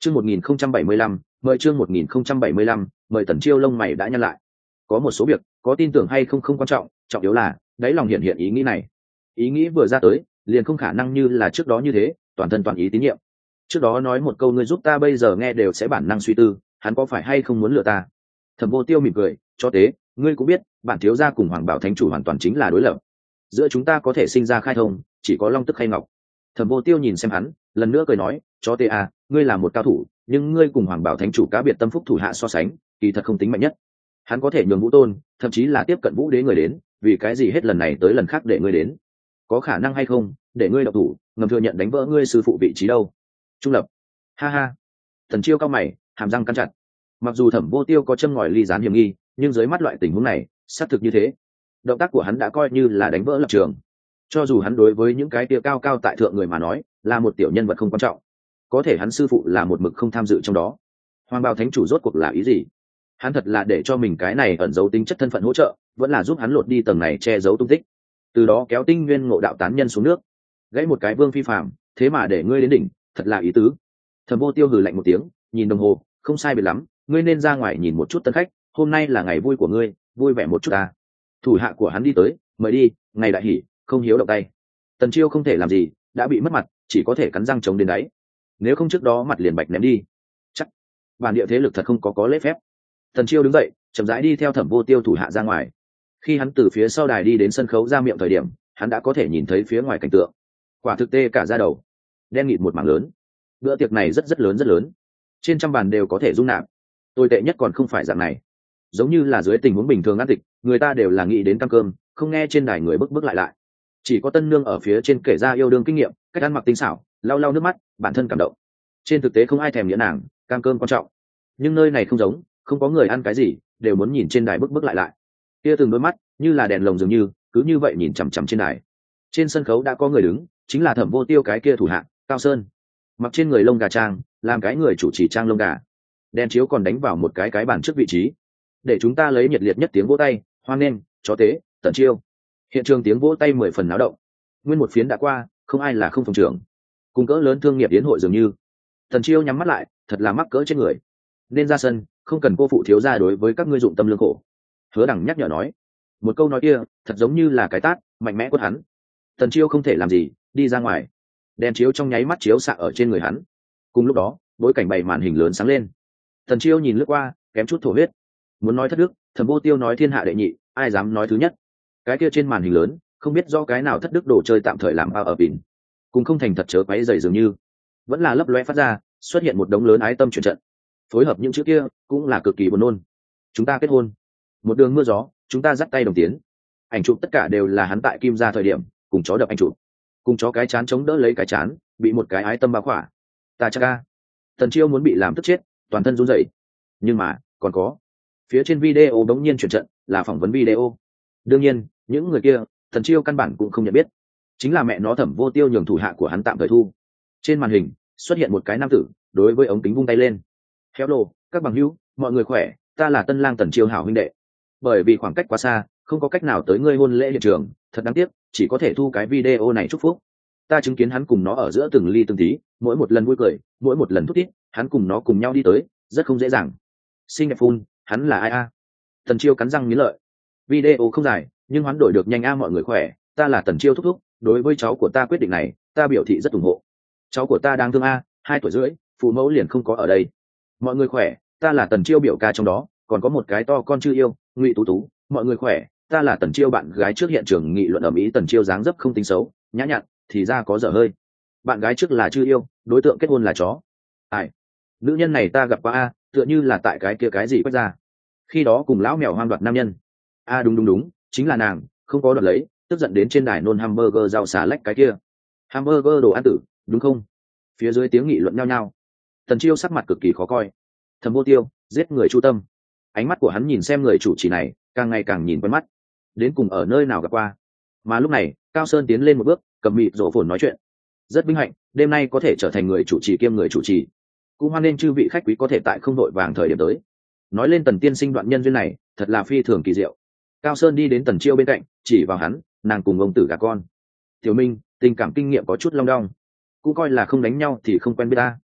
Chương 1075, mời chương 1075, mời Tần Chiêu lông mày đã nhăn lại. Có một số việc, có tin tưởng hay không không quan trọng, trọng yếu là đáy lòng hiện ý nghĩ này. Ý nghĩ vừa ra tới, liền không khả năng như là trước đó như thế, toàn thân toàn ý tín nhiệm. Trước đó nói một câu ngươi giúp ta bây giờ nghe đều sẽ bản năng suy tư, hắn có phải hay không muốn lừa ta. Thẩm Vô Tiêu mỉm cười, cho tế, ngươi cũng biết, bản thiếu gia cùng Hoàng Bảo Thánh chủ hoàn toàn chính là đối lập. Giữa chúng ta có thể sinh ra khai thông, chỉ có long tức hay ngọc. Thẩm Vô Tiêu nhìn xem hắn, lần nữa cười nói, cho tế à, ngươi là một cao thủ, nhưng ngươi cùng Hoàng Bảo Thánh chủ cá biệt tâm phúc thủ hạ so sánh, kỳ thật không tính mạnh nhất. Hắn có thể nhường Vũ Tôn, thậm chí là tiếp cận Vũ Đế người đến, vì cái gì hết lần này tới lần khác để ngươi đến? Có khả năng hay không, để ngươi độc thủ, ngầm thừa nhận đánh vỡ ngươi sư phụ vị trí đâu? Trung lập. Ha ha. Thần Chiêu cao mày, hàm răng cắn chặt. Mặc dù Thẩm Vô Tiêu có châm ngòi ly gián hiểm nghi, nhưng dưới mắt loại tình huống này, xác thực như thế. Động tác của hắn đã coi như là đánh vỡ lập trường. Cho dù hắn đối với những cái kia cao cao tại thượng người mà nói, là một tiểu nhân vật không quan trọng, có thể hắn sư phụ là một mực không tham dự trong đó. Hoàng Bào Thánh chủ rốt cuộc là ý gì? Hắn thật là để cho mình cái này ẩn giấu tính chất thân phận hỗ trợ, vẫn là giúp hắn lột đi tầng này che giấu tung tích, từ đó kéo Tinh Nguyên Ngộ Đạo tán nhân xuống nước, gãy một cái vương phi phạm, thế mà để ngươi đến đỉnh, thật là ý tứ. Thẩm Vô Tiêu hừ lạnh một tiếng, nhìn đồng hồ, không sai biệt lắm, ngươi nên ra ngoài nhìn một chút tân khách, hôm nay là ngày vui của ngươi, vui vẻ một chút ta. Thủ hạ của hắn đi tới, mời đi, ngày đại hỉ, không hiếu động tay. Tần Chiêu không thể làm gì, đã bị mất mặt, chỉ có thể cắn răng chống đến đáy. Nếu không trước đó mặt liền bạch ném đi. Chắc bản địa thế lực thật không có lễ phép. Tần Chiêu đứng dậy, chậm rãi đi theo Thẩm Vô Tiêu thủ hạ ra ngoài. Khi hắn từ phía sau đài đi đến sân khấu ra miệng thời điểm, hắn đã có thể nhìn thấy phía ngoài cảnh tượng. Quả thực tê cả da đầu, đen nghịt một mảng lớn. Bữa tiệc này rất lớn, trên trăm bàn đều có thể dung nạp. Tồi tệ nhất còn không phải dạng này, giống như là dưới tình huống bình thường ăn tịch, người ta đều là nghĩ đến căng cơm, không nghe trên đài người bước lại. Chỉ có tân nương ở phía trên kể ra yêu đương kinh nghiệm, cách ăn mặc tinh xảo, lau nước mắt, bản thân cảm động. Trên thực tế không ai thèm nghĩa nàng, cam cơm quan trọng. Nhưng nơi này không giống, không có người ăn cái gì, đều muốn nhìn trên đài bước lại. Kia từng đôi mắt như là đèn lồng dường như, cứ như vậy nhìn chằm chằm trên đài. Trên sân khấu đã có người đứng, chính là Thẩm Vô Tiêu cái kia thủ hạ, Cao Sơn. Mặc trên người lông gà trang, làm cái người chủ trì trang lông gà. Đèn chiếu còn đánh vào một cái bàn trước vị trí. Để chúng ta lấy nhiệt liệt nhất tiếng vỗ tay, hoan nghênh, chó tế, Tần Chiêu. Hiện trường tiếng vỗ tay 10 phần náo động. Nguyên một phiến đã qua, không ai là không phòng trưởng. Cùng cỡ lớn thương nghiệp yến hội dường như. Tần Chiêu nhắm mắt lại, thật là mắc cỡ trên người. Nên ra sân, không cần cô phụ thiếu gia đối với các ngươi dụng tâm lương khổ. Hứa Đằng nhắc nhở nói. Một câu nói kia, thật giống như là cái tát, mạnh mẽ quất hắn. Tần Chiêu không thể làm gì, đi ra ngoài. Đèn chiếu trong nháy mắt chiếu xạ ở trên người hắn. Cùng lúc đó, bối cảnh bày màn hình lớn sáng lên. Tần Chiêu nhìn lướt qua, kém chút thổ huyết. Muốn nói thất đức, Thẩm Vô Tiêu nói thiên hạ đệ nhị, ai dám nói thứ nhất. Cái kia trên màn hình lớn, không biết do cái nào thất đức đồ chơi tạm thời làm bao ở bỉn, cùng không thành thật chớ quấy dày dường như, vẫn là lấp lóe phát ra, xuất hiện một đống lớn ái tâm chuyển trận. Phối hợp những chữ kia, cũng là cực kỳ buồn nôn. Chúng ta kết hôn. Một đường mưa gió, chúng ta dắt tay đồng tiến. Ảnh chụp tất cả đều là hắn tại Kim Gia thời điểm, cùng chó đập ảnh chụp, cùng chó cái chán chống đỡ lấy cái chán, bị một cái ái tâm bao khỏa. Ta chắc ca. Tần Chiêu muốn bị làm tức chết, toàn thân run rẩy. Nhưng mà, còn có. Phía trên video đống nhiên chuyển trận, là phỏng vấn video. Đương nhiên, những người kia, Tần Chiêu căn bản cũng không nhận biết. Chính là mẹ nó Thẩm Vô Tiêu nhường thủ hạ của hắn tạm thời thu. Trên màn hình, xuất hiện một cái nam tử, đối với ống kính vung tay lên. Hello, các bằng hữu, mọi người khỏe, ta là Tân Lang Tần Chiêu hảo huynh đệ. Bởi vì khoảng cách quá xa, không có cách nào tới ngươi hôn lễ hiện trường, thật đáng tiếc, chỉ có thể thu cái video này chúc phúc. Ta chứng kiến hắn cùng nó ở giữa từng ly từng tí, mỗi một lần vui cười, mỗi một lần thút thít, hắn cùng nó cùng nhau đi tới, rất không dễ dàng. Xinh đẹp phun, hắn là ai a? Tần Chiêu cắn răng nghiến lợi. Video không dài, nhưng hắn đổi được nhanh a, mọi người khỏe, ta là Tần Chiêu thúc thúc, đối với cháu của ta quyết định này, ta biểu thị rất ủng hộ. Cháu của ta đang thương a, 2 tuổi rưỡi, phụ mẫu liền không có ở đây. Mọi người khỏe, ta là Tần Chiêu biểu ca trong đó, còn có một cái to con chưa yêu, Ngụy Tú Tú. Mọi người khỏe, ta là Tần Chiêu bạn gái trước. Hiện trường nghị luận ầm ĩ. Tần Chiêu dáng dấp không tính xấu, nhã nhặn, thì ra có dở hơi. Bạn gái trước là chưa yêu, đối tượng kết hôn là chó. Ai? Nữ nhân này ta gặp qua a, tựa như là tại cái kia cái gì quét ra. Khi đó cùng lão mèo hoang đoạt nam nhân. A đúng, chính là nàng, không có đoạt lấy, tức giận đến trên đài nôn hamburger rau xà lách cái kia. Hamburger đồ ăn tử, đúng không? Phía dưới tiếng nghị luận nhao nhao. Tần Chiêu sắc mặt cực kỳ khó coi. Thẩm Vô Tiêu, giết người chu tâm. Ánh mắt của hắn nhìn xem người chủ trì này, càng ngày càng nhìn quen mắt. Đến cùng ở nơi nào gặp qua? Mà lúc này, Cao Sơn tiến lên một bước, cầm mịt rổ phồn nói chuyện. Rất vinh hạnh, đêm nay có thể trở thành người chủ trì kiêm người chủ trì. Cũng hoan nghênh chư vị khách quý có thể tại không đội vàng thời điểm tới. Nói lên Tần tiên sinh đoạn nhân duyên này, thật là phi thường kỳ diệu. Cao Sơn đi đến Tần Chiêu bên cạnh, chỉ vào hắn, nàng cùng ông tử gà con. Tiểu Minh, tình cảm kinh nghiệm có chút long đong, cũng coi là không đánh nhau thì không quen biết ta.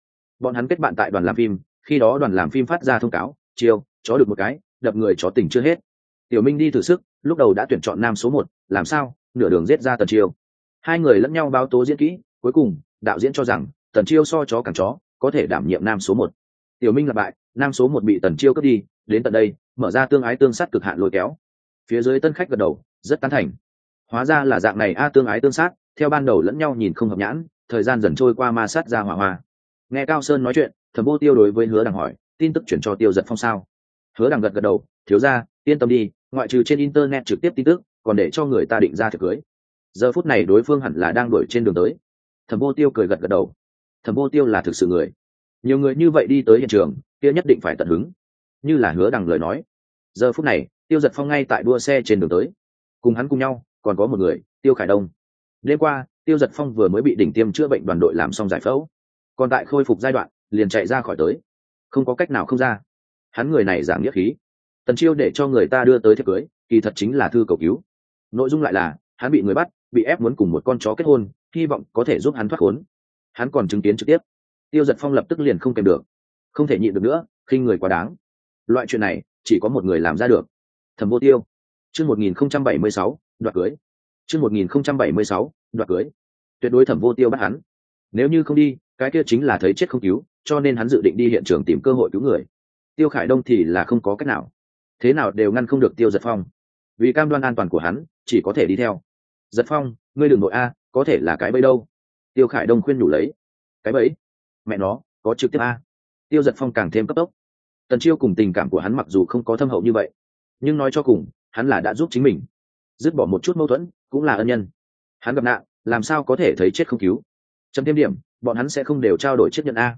Bọn hắn kết bạn tại đoàn làm phim, khi đó đoàn làm phim phát ra thông cáo, chiêu chó được một cái, đập người chó tình chưa hết. Tiểu Minh đi thử sức, lúc đầu đã tuyển chọn nam số 1, làm sao nửa đường giết ra Tần Chiêu. Hai người lẫn nhau báo tố diễn kỹ, cuối cùng đạo diễn cho rằng Tần Chiêu so chó càng chó, có thể đảm nhiệm nam số 1. Tiểu Minh lặp bại, nam số 1 bị Tần Chiêu cướp đi, đến tận đây mở ra tương ái tương sát cực hạn lôi kéo. Phía dưới tân khách gật đầu, rất tán thành. Hóa ra là dạng này tương ái tương sát, theo ban đầu lẫn nhau nhìn không hợp nhãn, thời gian dần trôi qua ma sát ra hỏa hoa. Nghe Cao Sơn nói chuyện, Thẩm Vô Tiêu đối với Hứa Đằng hỏi, tin tức chuyển cho Tiêu Giật Phong sao? Hứa Đằng gật gật đầu, thiếu gia, yên tâm đi, ngoại trừ trên internet trực tiếp tin tức, còn để cho người ta định ra thiệp cưới. Giờ phút này đối phương hẳn là đang đuổi trên đường tới. Thẩm Vô Tiêu cười gật gật đầu. Thẩm Vô Tiêu là thực sự người, nhiều người như vậy đi tới hiện trường, kia nhất định phải tận hứng. Như là Hứa Đằng lời nói, giờ phút này Tiêu Giật Phong ngay tại đua xe trên đường tới, cùng hắn cùng nhau còn có một người, Tiêu Khải Đông. Đêm qua Tiêu Giật Phong vừa mới bị đỉnh tiêm chữa bệnh đoàn đội làm xong giải phẫu, còn tại khôi phục giai đoạn liền chạy ra khỏi tới, không có cách nào không ra. Hắn người này giảng nghĩa khí. Tần Chiêu để cho người ta đưa tới thiệp cưới, kỳ thật chính là thư cầu cứu. Nội dung lại là hắn bị người bắt, bị ép muốn cùng một con chó kết hôn, hy vọng có thể giúp hắn thoát khốn. Hắn còn chứng kiến trực tiếp. Tiêu Giật Phong lập tức liền không kèm được, không thể nhịn được nữa, khinh người quá đáng. Loại chuyện này chỉ có một người làm ra được. Thẩm Vô Tiêu. Chương 1076, đoạt cưới. Chương 1076, đoạt cưới. Tuyệt đối Thẩm Vô Tiêu bắt hắn. Nếu như không đi, cái kia chính là thấy chết không cứu, cho nên hắn dự định đi hiện trường tìm cơ hội cứu người. Tiêu Khải Đông thì là không có cách nào, thế nào đều ngăn không được Tiêu Giật Phong. Vì cam đoan an toàn của hắn, chỉ có thể đi theo. Giật Phong, ngươi đừng nội a, có thể là cái bẫy đâu. Tiêu Khải Đông khuyên nhủ lấy. Cái bẫy? Mẹ nó, có trực tiếp a. Tiêu Giật Phong càng thêm cấp tốc. Tần Chiêu cùng tình cảm của hắn mặc dù không có thâm hậu như vậy, nhưng nói cho cùng, hắn là đã giúp chính mình, dứt bỏ một chút mâu thuẫn, cũng là ân nhân. Hắn gặp nạn, làm sao có thể thấy chết không cứu? Chấm thêm điểm, bọn hắn sẽ không đều trao đổi chiếc nhận a.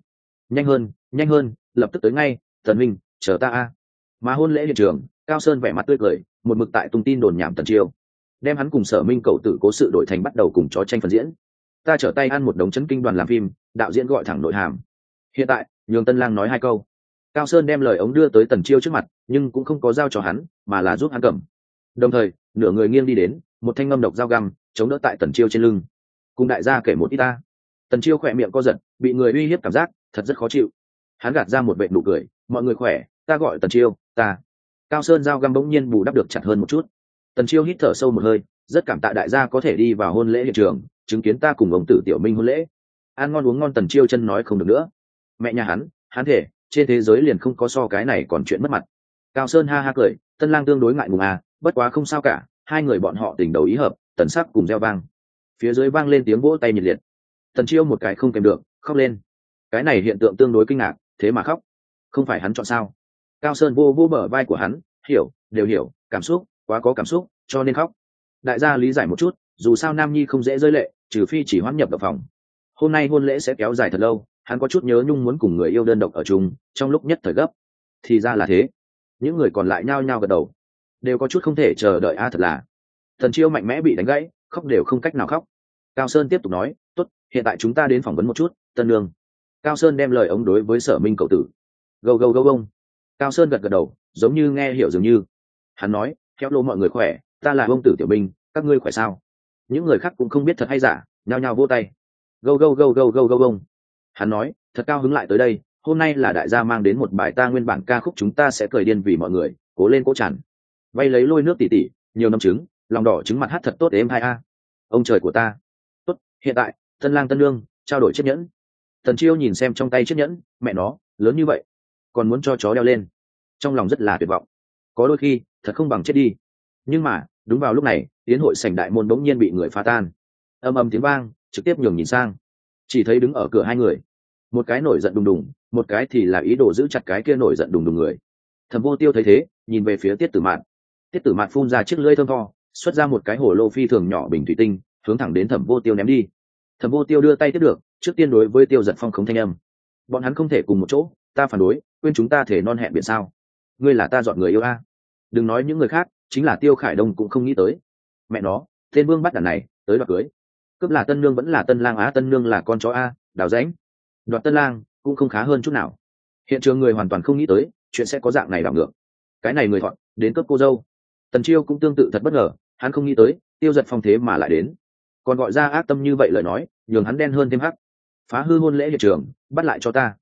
Nhanh hơn, lập tức tới ngay, Tần Minh, chờ ta a. Mà hôn lễ hiện trường, Cao Sơn vẻ mặt tươi cười, một mực tại tung tin đồn nhảm Tần Chiêu, đem hắn cùng Sở Minh cậu tử cố sự đổi thành bắt đầu cùng chó tranh phần diễn. Ta trở tay ăn một đống chấn kinh đoàn làm phim, đạo diễn gọi thẳng nội hàm. Hiện tại, nhường Tân Lang nói 2 câu. Cao Sơn đem lời ống đưa tới Tần Chiêu trước mặt, nhưng cũng không có giao cho hắn, mà là giúp hắn cầm. Đồng thời, nửa người nghiêng đi đến, một thanh ngâm độc dao găm chống đỡ tại Tần Chiêu trên lưng. Cùng đại gia kể một ít ta. Tần Chiêu khỏe miệng co giật, bị người uy hiếp cảm giác thật rất khó chịu. Hắn gạt ra một vệt nụ cười, mọi người khỏe, ta gọi Tần Chiêu, ta. Cao Sơn dao găm bỗng nhiên bù đắp được chặt hơn một chút. Tần Chiêu hít thở sâu một hơi, rất cảm tạ đại gia có thể đi vào hôn lễ hiện trường, chứng kiến ta cùng ông tử Tiểu Minh hôn lễ. Ăn ngon uống ngon. Tần Chiêu chân nói không được nữa. Mẹ nhà hắn thể, trên thế giới liền không có so cái này còn chuyện mất mặt. Cao Sơn ha ha cười, Tân Lang tương đối ngại ngùng à, bất quá không sao cả, hai người bọn họ tình đầu ý hợp, Tần sắc cùng reo vang. Phía dưới vang lên tiếng vỗ tay nhiệt liệt. Tần Chiêu một cái không kèm được, khóc lên. Cái này hiện tượng tương đối kinh ngạc, thế mà khóc, không phải hắn chọn sao? Cao Sơn vô vô bờ vai của hắn, đều hiểu, cảm xúc, quá có cảm xúc, cho nên khóc. Đại gia lý giải một chút, dù sao Nam Nhi không dễ rơi lệ, trừ phi chỉ hoãn nhập vào phòng. Hôm nay hôn lễ sẽ kéo dài thật lâu, hắn có chút nhớ nhung muốn cùng người yêu đơn độc ở chung, trong lúc nhất thời gấp. Thì ra là thế. Những người còn lại nhao nhao gật đầu, đều có chút không thể chờ đợi thật là. Tần Chiêu mạnh mẽ bị đánh gãy, khóc đều không cách nào khóc. Cao Sơn tiếp tục nói, tốt, hiện tại chúng ta đến phỏng vấn một chút, Tân Nương. Cao Sơn đem lời ống đối với Sở Minh cậu tử. Gâu gâu gâu gông. Cao Sơn gật gật đầu, giống như nghe hiểu dường như. Hắn nói, theo lô mọi người khỏe, ta là ông tử Tiểu Minh, các ngươi khỏe sao? Những người khác cũng không biết thật hay giả, nhao nhao vỗ tay. Gâu gâu gâu gâu gâu gâu gông. Hắn nói, thật cao hứng lại tới đây, hôm nay là đại gia mang đến một bài ta nguyên bản ca khúc, chúng ta sẽ cười điên vì mọi người, cố lên cố tràn. Vay lấy lôi nước tỉ tỉ, nhiều năm trứng, lòng đỏ trứng mặt hát thật tốt êm hai a. Ông trời của ta. Tốt, hiện tại, Tân Lang Tân Nương, trao đổi chiếc nhẫn. Tần Chiêu nhìn xem trong tay chiếc nhẫn, mẹ nó, lớn như vậy, còn muốn cho chó đeo lên. Trong lòng rất là tuyệt vọng. Có đôi khi, thật không bằng chết đi. Nhưng mà, đúng vào lúc này, tiến hội sảnh đại môn bỗng nhiên bị người phá tan. Ầm ầm tiếng vang, trực tiếp nhường nhìn sang. Chỉ thấy đứng ở cửa hai người, một cái nổi giận đùng đùng, một cái thì là ý đồ giữ chặt cái kia nổi giận đùng đùng người. Thẩm Vô Tiêu thấy thế, nhìn về phía Tiết Tử Mạn. Tiết Tử Mạn phun ra chiếc lưỡi thơm tho, xuất ra một cái hồ lô phi thường nhỏ bình thủy tinh, hướng thẳng đến Thẩm Vô Tiêu ném đi. Thẩm Vô Tiêu đưa tay tiếp được, trước tiên đối với Tiêu Giật Phong không thanh âm. Bọn hắn không thể cùng một chỗ, ta phản đối, quên chúng ta thể non hẹn biển sao? Ngươi là ta dọn người yêu a. Đừng nói những người khác, chính là Tiêu Khải Đông cũng không nghĩ tới. Mẹ nó, tên vương bắt đàn này, tới đoạt cưới. Cướp là Tân Nương vẫn là Tân Lang á, Tân Nương là con chó a, đào rãnh. Đoạt Tân Lang cũng không khá hơn chút nào. Hiện trường người hoàn toàn không nghĩ tới, chuyện sẽ có dạng này đảo ngược. Cái này người thọn, đến cướp cô dâu. Tần Chiêu cũng tương tự thật bất ngờ, hắn không nghĩ tới, Tiêu Giật Phong thế mà lại đến. Còn gọi ra ác tâm như vậy lời nói, nhường hắn đen hơn thêm hắc. Phá hư hôn lễ hiện trường, bắt lại cho ta.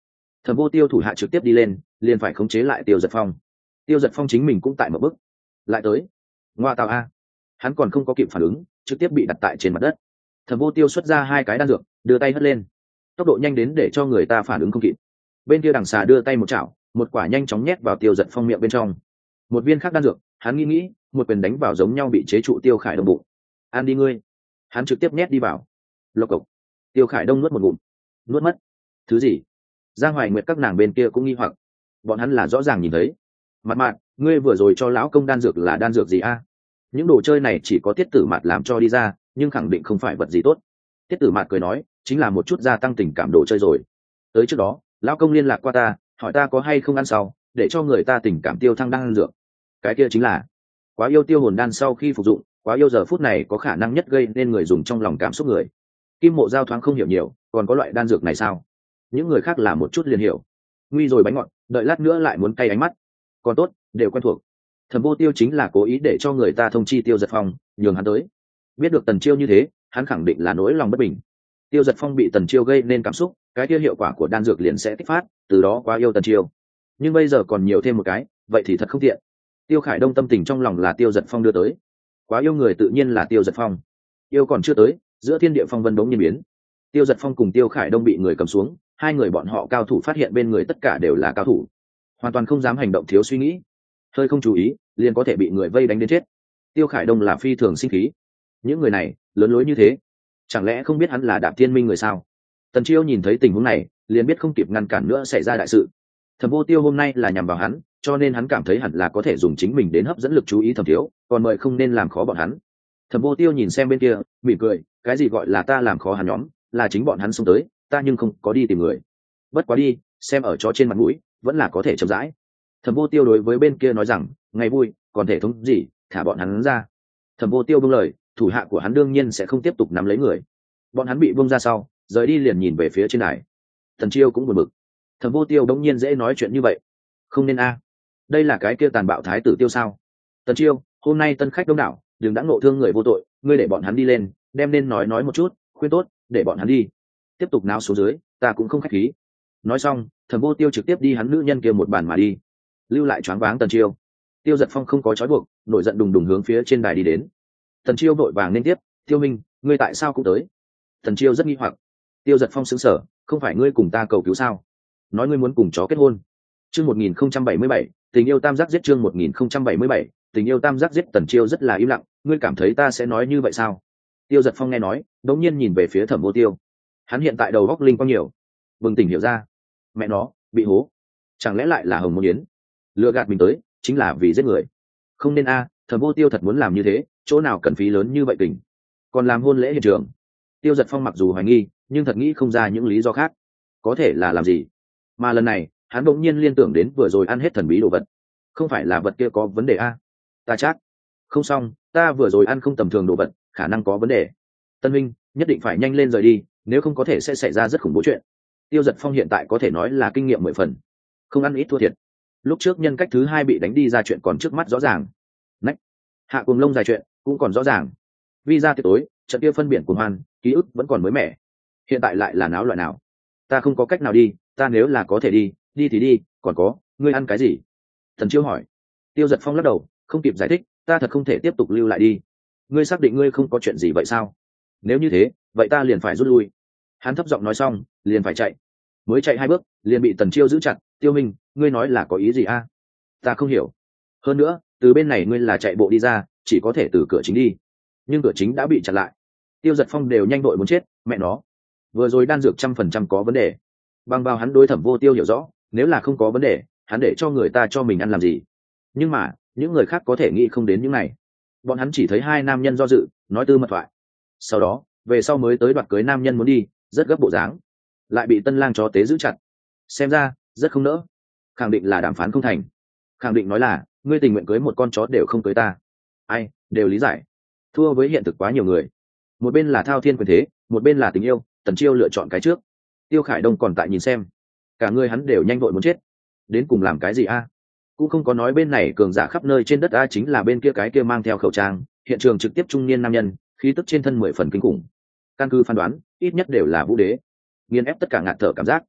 Thẩm Vô Tiêu thủ hạ trực tiếp đi lên, liền phải khống chế lại Tiêu Giật Phong. Tiêu Giật Phong chính mình cũng tại một bước lại tới. Ngoa tạo a, hắn còn không có kịp phản ứng, trực tiếp bị đặt tại trên mặt đất. Thẩm Vô Tiêu xuất ra 2 cái đan dược, đưa tay hất lên, tốc độ nhanh đến để cho người ta phản ứng không kịp. Bên kia đằng xà đưa tay một chảo, một quả nhanh chóng nhét vào Tiêu Giật Phong miệng bên trong. Một viên khác đan dược, hắn nghĩ, một quyền đánh vào giống nhau bị chế trụ Tiêu Khải Đông bụng. Ăn đi ngươi. Hắn trực tiếp nhét đi vào. Lộc cộc. Tiêu Khải Đông nuốt một ngụm, nuốt mất. Thứ gì? Giang Hoài Nguyệt các nàng bên kia cũng nghi hoặc, bọn hắn là rõ ràng nhìn thấy. Mặt mạn, ngươi vừa rồi cho lão công đan dược là đan dược gì a? Những đồ chơi này chỉ có Tiết Tử Mạt làm cho đi ra, nhưng khẳng định không phải vật gì tốt. Tiết Tử Mạt cười nói, chính là một chút gia tăng tình cảm đồ chơi rồi. Tới trước đó, lão công liên lạc qua ta, hỏi ta có hay không ăn sau, để cho người ta tình cảm tiêu thăng đan dược. Cái kia chính là Quá Yêu tiêu hồn đan. Sau khi phục dụng, Quá Yêu giờ phút này có khả năng nhất gây nên người dùng trong lòng cảm xúc người. Kim Mộ Giao thoáng không hiểu nhiều, còn có loại đan dược này sao? Những người khác là một chút liền hiểu. Nguy rồi bánh ngọt, đợi lát nữa lại muốn cay ánh mắt. Còn tốt, đều quen thuộc. Thẩm Vô Tiêu chính là cố ý để cho người ta thông chi Tiêu Giật Phong, nhường hắn tới. Biết được Tần Chiêu như thế, hắn khẳng định là nỗi lòng bất bình. Tiêu Giật Phong bị Tần Chiêu gây nên cảm xúc, cái kia hiệu quả của đan dược liền sẽ kích phát, từ đó Quá Yêu Tần Chiêu. Nhưng bây giờ còn nhiều thêm một cái, vậy thì thật không tiện. Tiêu Khải Đông tâm tình trong lòng là Tiêu Giật Phong đưa tới. Quá yêu người tự nhiên là Tiêu Giật Phong. Yêu còn chưa tới, giữa thiên địa phong vân đống nhiên biến. Tiêu Giật Phong cùng Tiêu Khải Đông bị người cầm xuống, 2 người bọn họ cao thủ phát hiện bên người tất cả đều là cao thủ, hoàn toàn không dám hành động thiếu suy nghĩ, hơi không chú ý liền có thể bị người vây đánh đến chết. Tiêu Khải Đông là phi thường sinh khí, những người này lớn lối như thế, chẳng lẽ không biết hắn là Đạp Thiên Minh người sao? Tần Chiêu nhìn thấy tình huống này, liền biết không kịp ngăn cản nữa xảy ra đại sự. Thẩm Vô Tiêu hôm nay là nhằm vào hắn, cho nên hắn cảm thấy hẳn là có thể dùng chính mình đến hấp dẫn lực chú ý Thẩm Thiếu, còn mời không nên làm khó bọn hắn. Thẩm Vô Tiêu nhìn xem bên kia, mỉm cười, cái gì gọi là ta làm khó hắn nhóm, là chính bọn hắn xông tới, ta nhưng không có đi tìm người. Bất quá đi, xem ở chó trên mặt mũi, vẫn là có thể chậm rãi. Thẩm Vô Tiêu đối với bên kia nói rằng, ngày vui, còn thể thống gì, thả bọn hắn ra. Thẩm Vô Tiêu buông lời, thủ hạ của hắn đương nhiên sẽ không tiếp tục nắm lấy người. Bọn hắn bị buông ra sau, rời đi liền nhìn về phía trên đài. Thần Chiêu cũng buồn bực. Thẩm Vô Tiêu đống nhiên dễ nói chuyện như vậy, không nên a. Đây là cái kia tàn bạo thái tử Tiêu sao? Tần Chiêu, hôm nay tân khách đông đảo, đừng đã ngộ thương người vô tội, ngươi để bọn hắn đi lên, đem nên nói một chút, khuyên tốt, để bọn hắn đi. Tiếp tục náo xuống dưới, ta cũng không khách khí. Nói xong, Thẩm Vô Tiêu trực tiếp đi hắn nữ nhân kia một bàn mà đi, lưu lại choáng váng Tần Chiêu. Tiêu Giật Phong không có trói buộc, nổi giận đùng đùng hướng phía trên đài đi đến. Tần Chiêu vội vàng lên tiếp, Tiêu Minh, ngươi tại sao cũng tới? Tần Chiêu rất nghi hoặc. Tiêu Giật Phong sững sờ, không phải ngươi cùng ta cầu cứu sao? Nói ngươi muốn cùng chó kết hôn. Chương 1077, tình yêu tam giác giết. Chương 1077, tình yêu tam giác giết. Tần Chiêu rất là im lặng, ngươi cảm thấy ta sẽ nói như vậy sao? Tiêu Giật Phong nghe nói, đột nhiên nhìn về phía Thẩm Vô Tiêu. Hắn hiện tại đầu óc linh quang nhiều, bừng tỉnh hiểu ra, mẹ nó bị hố, chẳng lẽ lại là Hồng Môn Yến lừa gạt mình tới, chính là vì giết người? Không nên a, Thẩm Vô Tiêu thật muốn làm như thế, chỗ nào cần phí lớn như vậy tình, còn làm hôn lễ hiện trường. Tiêu Giật Phong mặc dù hoài nghi, nhưng thật nghĩ không ra những lý do khác, có thể là làm gì. Mà lần này hắn bỗng nhiên liên tưởng đến vừa rồi ăn hết thần bí đồ vật, không phải là vật kia có vấn đề a? Ta chắc không xong, ta vừa rồi ăn không tầm thường đồ vật, khả năng có vấn đề. Tân Minh nhất định phải nhanh lên rời đi, nếu không có thể sẽ xảy ra rất khủng bố chuyện. Tiêu Giật Phong hiện tại có thể nói là kinh nghiệm 10 phần, không ăn ít thua thiệt. Lúc trước nhân cách thứ 2 bị đánh đi ra chuyện còn trước mắt rõ ràng, nách hạ cùng lông dài chuyện cũng còn rõ ràng. Vi ra tiệc tối, trận kia phân biển cuồng hoan, ký ức vẫn còn mới mẻ. Hiện tại lại là náo loại nào? Ta không có cách nào đi, ta nếu là có thể đi thì đi, còn có, ngươi ăn cái gì? Thần Chiêu hỏi. Tiêu Giật Phong lắc đầu, không kịp giải thích, ta thật không thể tiếp tục lưu lại đi. Ngươi xác định ngươi không có chuyện gì vậy sao? Nếu như thế, vậy ta liền phải rút lui. Hắn thấp giọng nói xong, liền phải chạy. Mới chạy 2 bước, liền bị Tần Chiêu giữ chặt. Tiêu Minh, ngươi nói là có ý gì a? Ta không hiểu. Hơn nữa, từ bên này ngươi là chạy bộ đi ra, chỉ có thể từ cửa chính đi, nhưng cửa chính đã bị chặn lại. Tiêu Giật Phong đều nhanh đội muốn chết, mẹ nó, vừa rồi đan dược 100% có vấn đề. Bằng vào hắn đối Thẩm Vô Tiêu hiểu rõ, nếu là không có vấn đề, hắn để cho người ta cho mình ăn làm gì? Nhưng mà những người khác có thể nghĩ không đến những này. Bọn hắn chỉ thấy 2 nam nhân do dự, nói tư mật thoại. Sau đó về sau mới tới đoạt cưới nam nhân muốn đi, rất gấp bộ dáng, lại bị tân lang chó tế giữ chặt. Xem ra rất không nỡ, khẳng định là đàm phán không thành, khẳng định nói là ngươi tình nguyện cưới một con chó đều không cưới ta. Ai đều lý giải, thua với hiện thực quá nhiều người. Một bên là thao thiên quyền thế, một bên là tình yêu. Tần Chiêu lựa chọn cái trước. Tiêu Khải Đông còn tại nhìn xem, cả người hắn đều nhanh vội muốn chết. Đến cùng làm cái gì a? Cũng không có nói bên này cường giả khắp nơi trên đất a, chính là bên kia cái kia mang theo khẩu trang, hiện trường trực tiếp trung niên nam nhân, khí tức trên thân 10 phần kinh khủng. Căn cứ phán đoán, ít nhất đều là vũ đế, nghiền ép tất cả ngạt thở cảm giác.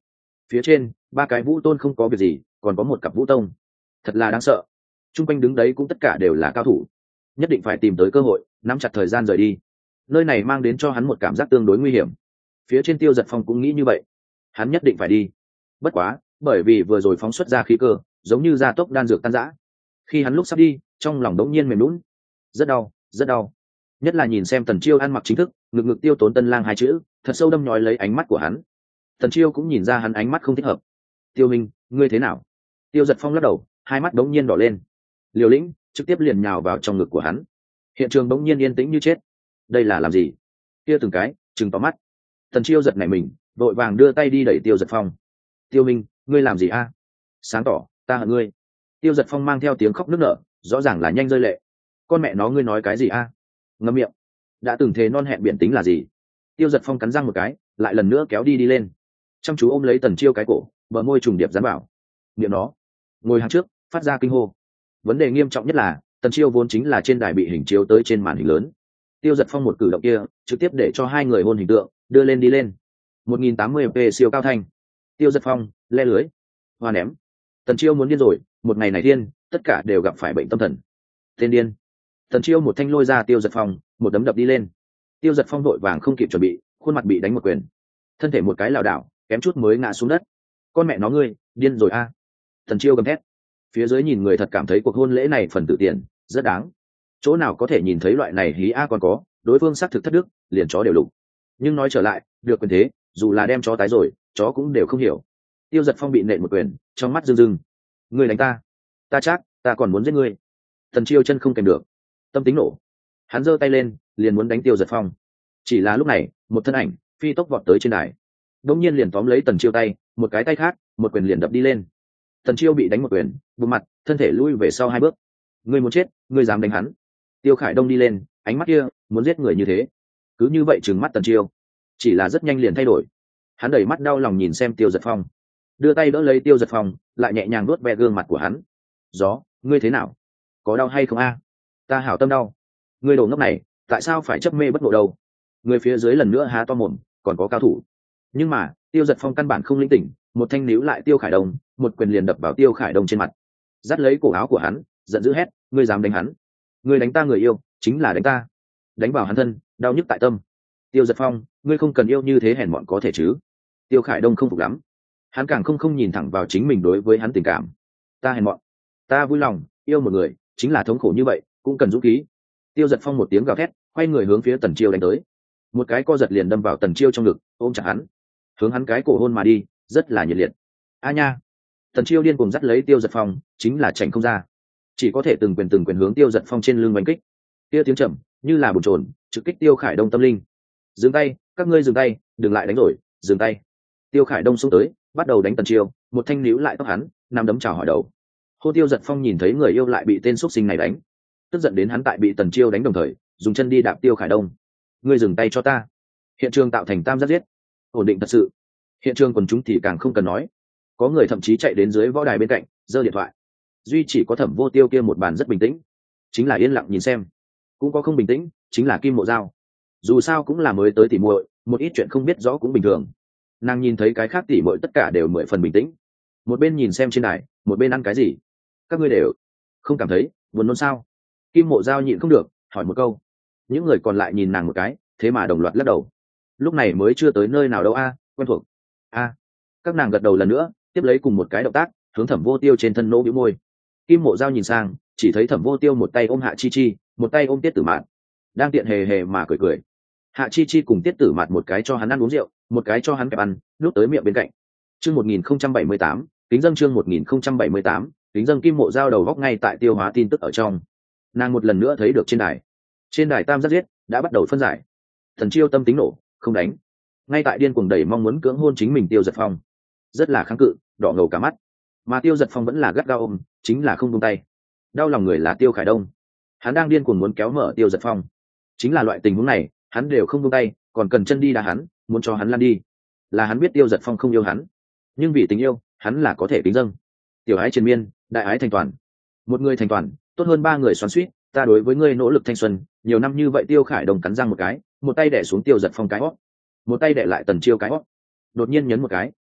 phía trên ba cái vũ tôn không có việc gì, còn có một cặp vũ tông, thật là đáng sợ. Trung quanh đứng đấy cũng tất cả đều là cao thủ, nhất định phải tìm tới cơ hội nắm chặt thời gian rời đi. Nơi này mang đến cho hắn một cảm giác tương đối nguy hiểm. Phía trên Tiêu Giật Phong cũng nghĩ như vậy, hắn nhất định phải đi. Bất quá bởi vì vừa rồi phóng xuất ra khí cơ giống như gia tốc đan dược tan rã, khi hắn lúc sắp đi trong lòng đống nhiên mềm lún, rất đau rất đau. Nhất là nhìn xem Tần Chiêu ăn mặc chính thức, ngực ngực Tiêu Tốn Tân Lang hai chữ thật sâu đâm nhói lấy ánh mắt của hắn. Tần Chiêu cũng nhìn ra hắn ánh mắt không thích hợp. Tiêu Minh, ngươi thế nào? Tiêu Giật Phong lắc đầu, hai mắt đống nhiên đỏ lên. Liều lĩnh trực tiếp liền nhào vào trong ngực của hắn. Hiện trường đống nhiên yên tĩnh như chết. Đây là làm gì? Kia từng cái trừng to mắt. Tần Chiêu giật nảy mình, vội vàng đưa tay đi đẩy Tiêu Giật Phong. Tiêu Minh, ngươi làm gì a? Sáng tỏ, ta hận ngươi. Tiêu Giật Phong mang theo tiếng khóc nức nở, rõ ràng là nhanh rơi lệ. Con mẹ nó, ngươi nói cái gì a? Ngậm miệng. Đã từng thề non hẹn biển tính là gì? Tiêu Giật Phong cắn răng một cái, lại lần nữa kéo đi lên, chăm chú ôm lấy Tần Chiêu cái cổ, bờ môi trùng điệp dán vào miệng nó, ngồi hàng trước phát ra kinh hô. Vấn đề nghiêm trọng nhất là Tần Chiêu vốn chính là trên đài bị hình chiếu tới trên màn hình lớn. Tiêu Giật Phong một cử động kia trực tiếp để cho hai người hôn hình tượng đưa lên đi lên 1080p siêu cao thanh. Tiêu Giật Phong le lưới hoa ném. Tần Chiêu muốn điên rồi, một ngày này thiên tất cả đều gặp phải bệnh tâm thần. Tên điên. Tần Chiêu một thanh lôi ra Tiêu Giật Phong, một đấm đập đi lên. Tiêu Giật Phong vội vàng không kịp chuẩn bị, khuôn mặt bị đánh một quyền, thân thể một cái lảo đảo kém chút mới ngã xuống đất. Con mẹ nó ngươi điên rồi a! Tần Chiêu gầm thét. Phía dưới nhìn người thật cảm thấy cuộc hôn lễ này phần tự tiền rất đáng. Chỗ nào có thể nhìn thấy loại này hí a, còn có đối phương xác thực thất đức, liền chó đều lục. Nhưng nói trở lại, được quyền thế, dù là đem chó tái rồi, chó cũng đều không hiểu. Tiêu Giật Phong bị nện một quyền, trong mắt rưng rưng. Ngươi đánh ta? Ta chắc ta còn muốn giết ngươi. Tần Chiêu chân không kèm được, tâm tính nổ, hắn giơ tay lên liền muốn đánh Tiêu Giật Phong. Chỉ là lúc này một thân ảnh phi tốc vọt tới trên đài, đột nhiên liền tóm lấy Tần Chiêu tay, một cái tay khác một quyền liền đập đi lên. Tần Chiêu bị đánh một quyền, bụng mặt thân thể lui về sau hai bước. Ngươi muốn chết, ngươi dám đánh hắn? Tiêu Khải Đông đi lên, ánh mắt kia muốn giết người như thế. Cứ như vậy trừng mắt Tần Chiêu, chỉ là rất nhanh liền thay đổi. Hắn đẩy mắt đau lòng nhìn xem Tiêu Giật Phong, đưa tay đỡ lấy Tiêu Giật Phong, lại nhẹ nhàng vuốt ve gương mặt của hắn. Gió, ngươi thế nào? Có đau hay không a? Ta hảo tâm đau. Ngươi đồ ngốc này, tại sao phải chấp mê bất ngộ đâu? Người phía dưới lần nữa há to mồm, còn có cao thủ. Nhưng mà Tiêu Giật Phong căn bản không linh tỉnh, một thanh níu lại Tiêu Khải Đông, một quyền liền đập vào Tiêu Khải Đông trên mặt, dắt lấy cổ áo của hắn, giận dữ hét: ngươi dám đánh hắn? Ngươi đánh ta người yêu, chính là đánh ta. Đánh vào hắn thân, đau nhức tại tâm. Tiêu Giật Phong, ngươi không cần yêu như thế hèn mọn có thể chứ? Tiêu Khải Đông không phục lắm, hắn càng không nhìn thẳng vào chính mình đối với hắn tình cảm. Ta hèn mọn? Ta vui lòng yêu một người chính là thống khổ như vậy, cũng cần dũng khí. Tiêu Giật Phong một tiếng gào thét, quay người hướng phía Tần Chiêu đánh tới. Một cái co giật liền đâm vào Tần Chiêu trong ngực, ôm chặt hắn, hướng hắn cái cổ hôn mà đi, rất là nhiệt liệt. A nha! Tần Chiêu điên cuồng dắt lấy Tiêu Giật Phong, chính là chảnh không ra, chỉ có thể từng quyền hướng Tiêu Giật Phong trên lưng đánh kích. Kia tiếng trầm như là bồn chồn, trực kích Tiêu Khải Đông tâm linh. Dừng tay, các ngươi dừng tay, đừng lại đánh rồi, dừng tay. Tiêu Khải Đông xông tới, bắt đầu đánh Tần Chiêu, một thanh níu lại tóc hắn, nằm đấm chào hỏi đầu. Hô. Tiêu Giật Phong nhìn thấy người yêu lại bị tên xuất sinh này đánh, tức giận đến hắn tại bị Tần Chiêu đánh đồng thời dùng chân đi đạp Tiêu Khải Đông. Ngươi dừng tay cho ta! Hiện trường tạo thành tam giác giết, ổn định thật sự. Hiện trường quần chúng thì càng không cần nói, có người thậm chí chạy đến dưới võ đài bên cạnh giơ điện thoại. Duy chỉ có Thẩm Vô Tiêu kia một bàn rất bình tĩnh, chính là yên lặng nhìn xem. Cũng có không bình tĩnh, chính là Kim Mộ Giao. Dù sao cũng là mới tới tỉ muội, một ít chuyện không biết rõ cũng bình thường. Nàng nhìn thấy cái khác tỉ muội tất cả đều 10 phần bình tĩnh, một bên nhìn xem trên đài, một bên ăn cái gì. Các ngươi đều không cảm thấy buồn nôn sao? Kim Mộ Giao nhịn không được hỏi một câu. Những người còn lại nhìn nàng một cái, thế mà đồng loạt lắc đầu. Lúc này mới chưa tới nơi nào đâu a, quen thuộc. A. Các nàng gật đầu lần nữa, tiếp lấy cùng một cái động tác hướng Thẩm Vô Tiêu trên thân nỗ bĩu môi. Kim Mộ Giao nhìn sang, chỉ thấy Thẩm Vô Tiêu một tay ôm Hạ Chi Chi, một tay ôm Tiết Tử Mạt, đang tiện hề hề mà cười cười. Hạ Chi Chi cùng Tiết Tử Mạt một cái cho hắn ăn uống rượu, một cái cho hắn kẹp ăn, nuốt tới miệng bên cạnh. Chương 1078, kính dâng chương 1078, kính dâng. Kim Mộ Giao đầu góc ngay tại tiêu hóa tin tức ở trong. Nàng một lần nữa thấy được trên đài tam giác giết đã bắt đầu phân giải. Thần Chiêu tâm tính nổ, không đánh, ngay tại điên cuồng đẩy mong muốn cưỡng hôn chính mình Tiêu Giật Phong, rất là kháng cự, đỏ ngầu cả mắt. Mà Tiêu Giật Phong vẫn là gắt gao ôm, chính là không buông tay. Đau lòng người là Tiêu Khải Đông, hắn đang điên cuồng muốn kéo mở Tiêu Giật Phong, chính là loại tình huống này hắn đều không buông tay, còn cần chân đi đá hắn, muốn cho hắn lăn đi. Là hắn biết Tiêu Giật Phong không yêu hắn, nhưng vì tình yêu hắn là có thể kính dâng. Tiểu ái triền miên, đại ái thành toàn, một người thành toàn tốt hơn ba người xoắn xuýt. Ta đối với ngươi nỗ lực thanh xuân nhiều năm như vậy. Tiêu Khải Đông cắn răng một cái, một tay đẻ xuống Tiêu Giật Phong cái hót, một tay đẻ lại Tần Chiêu cái hót, đột nhiên nhấn một cái,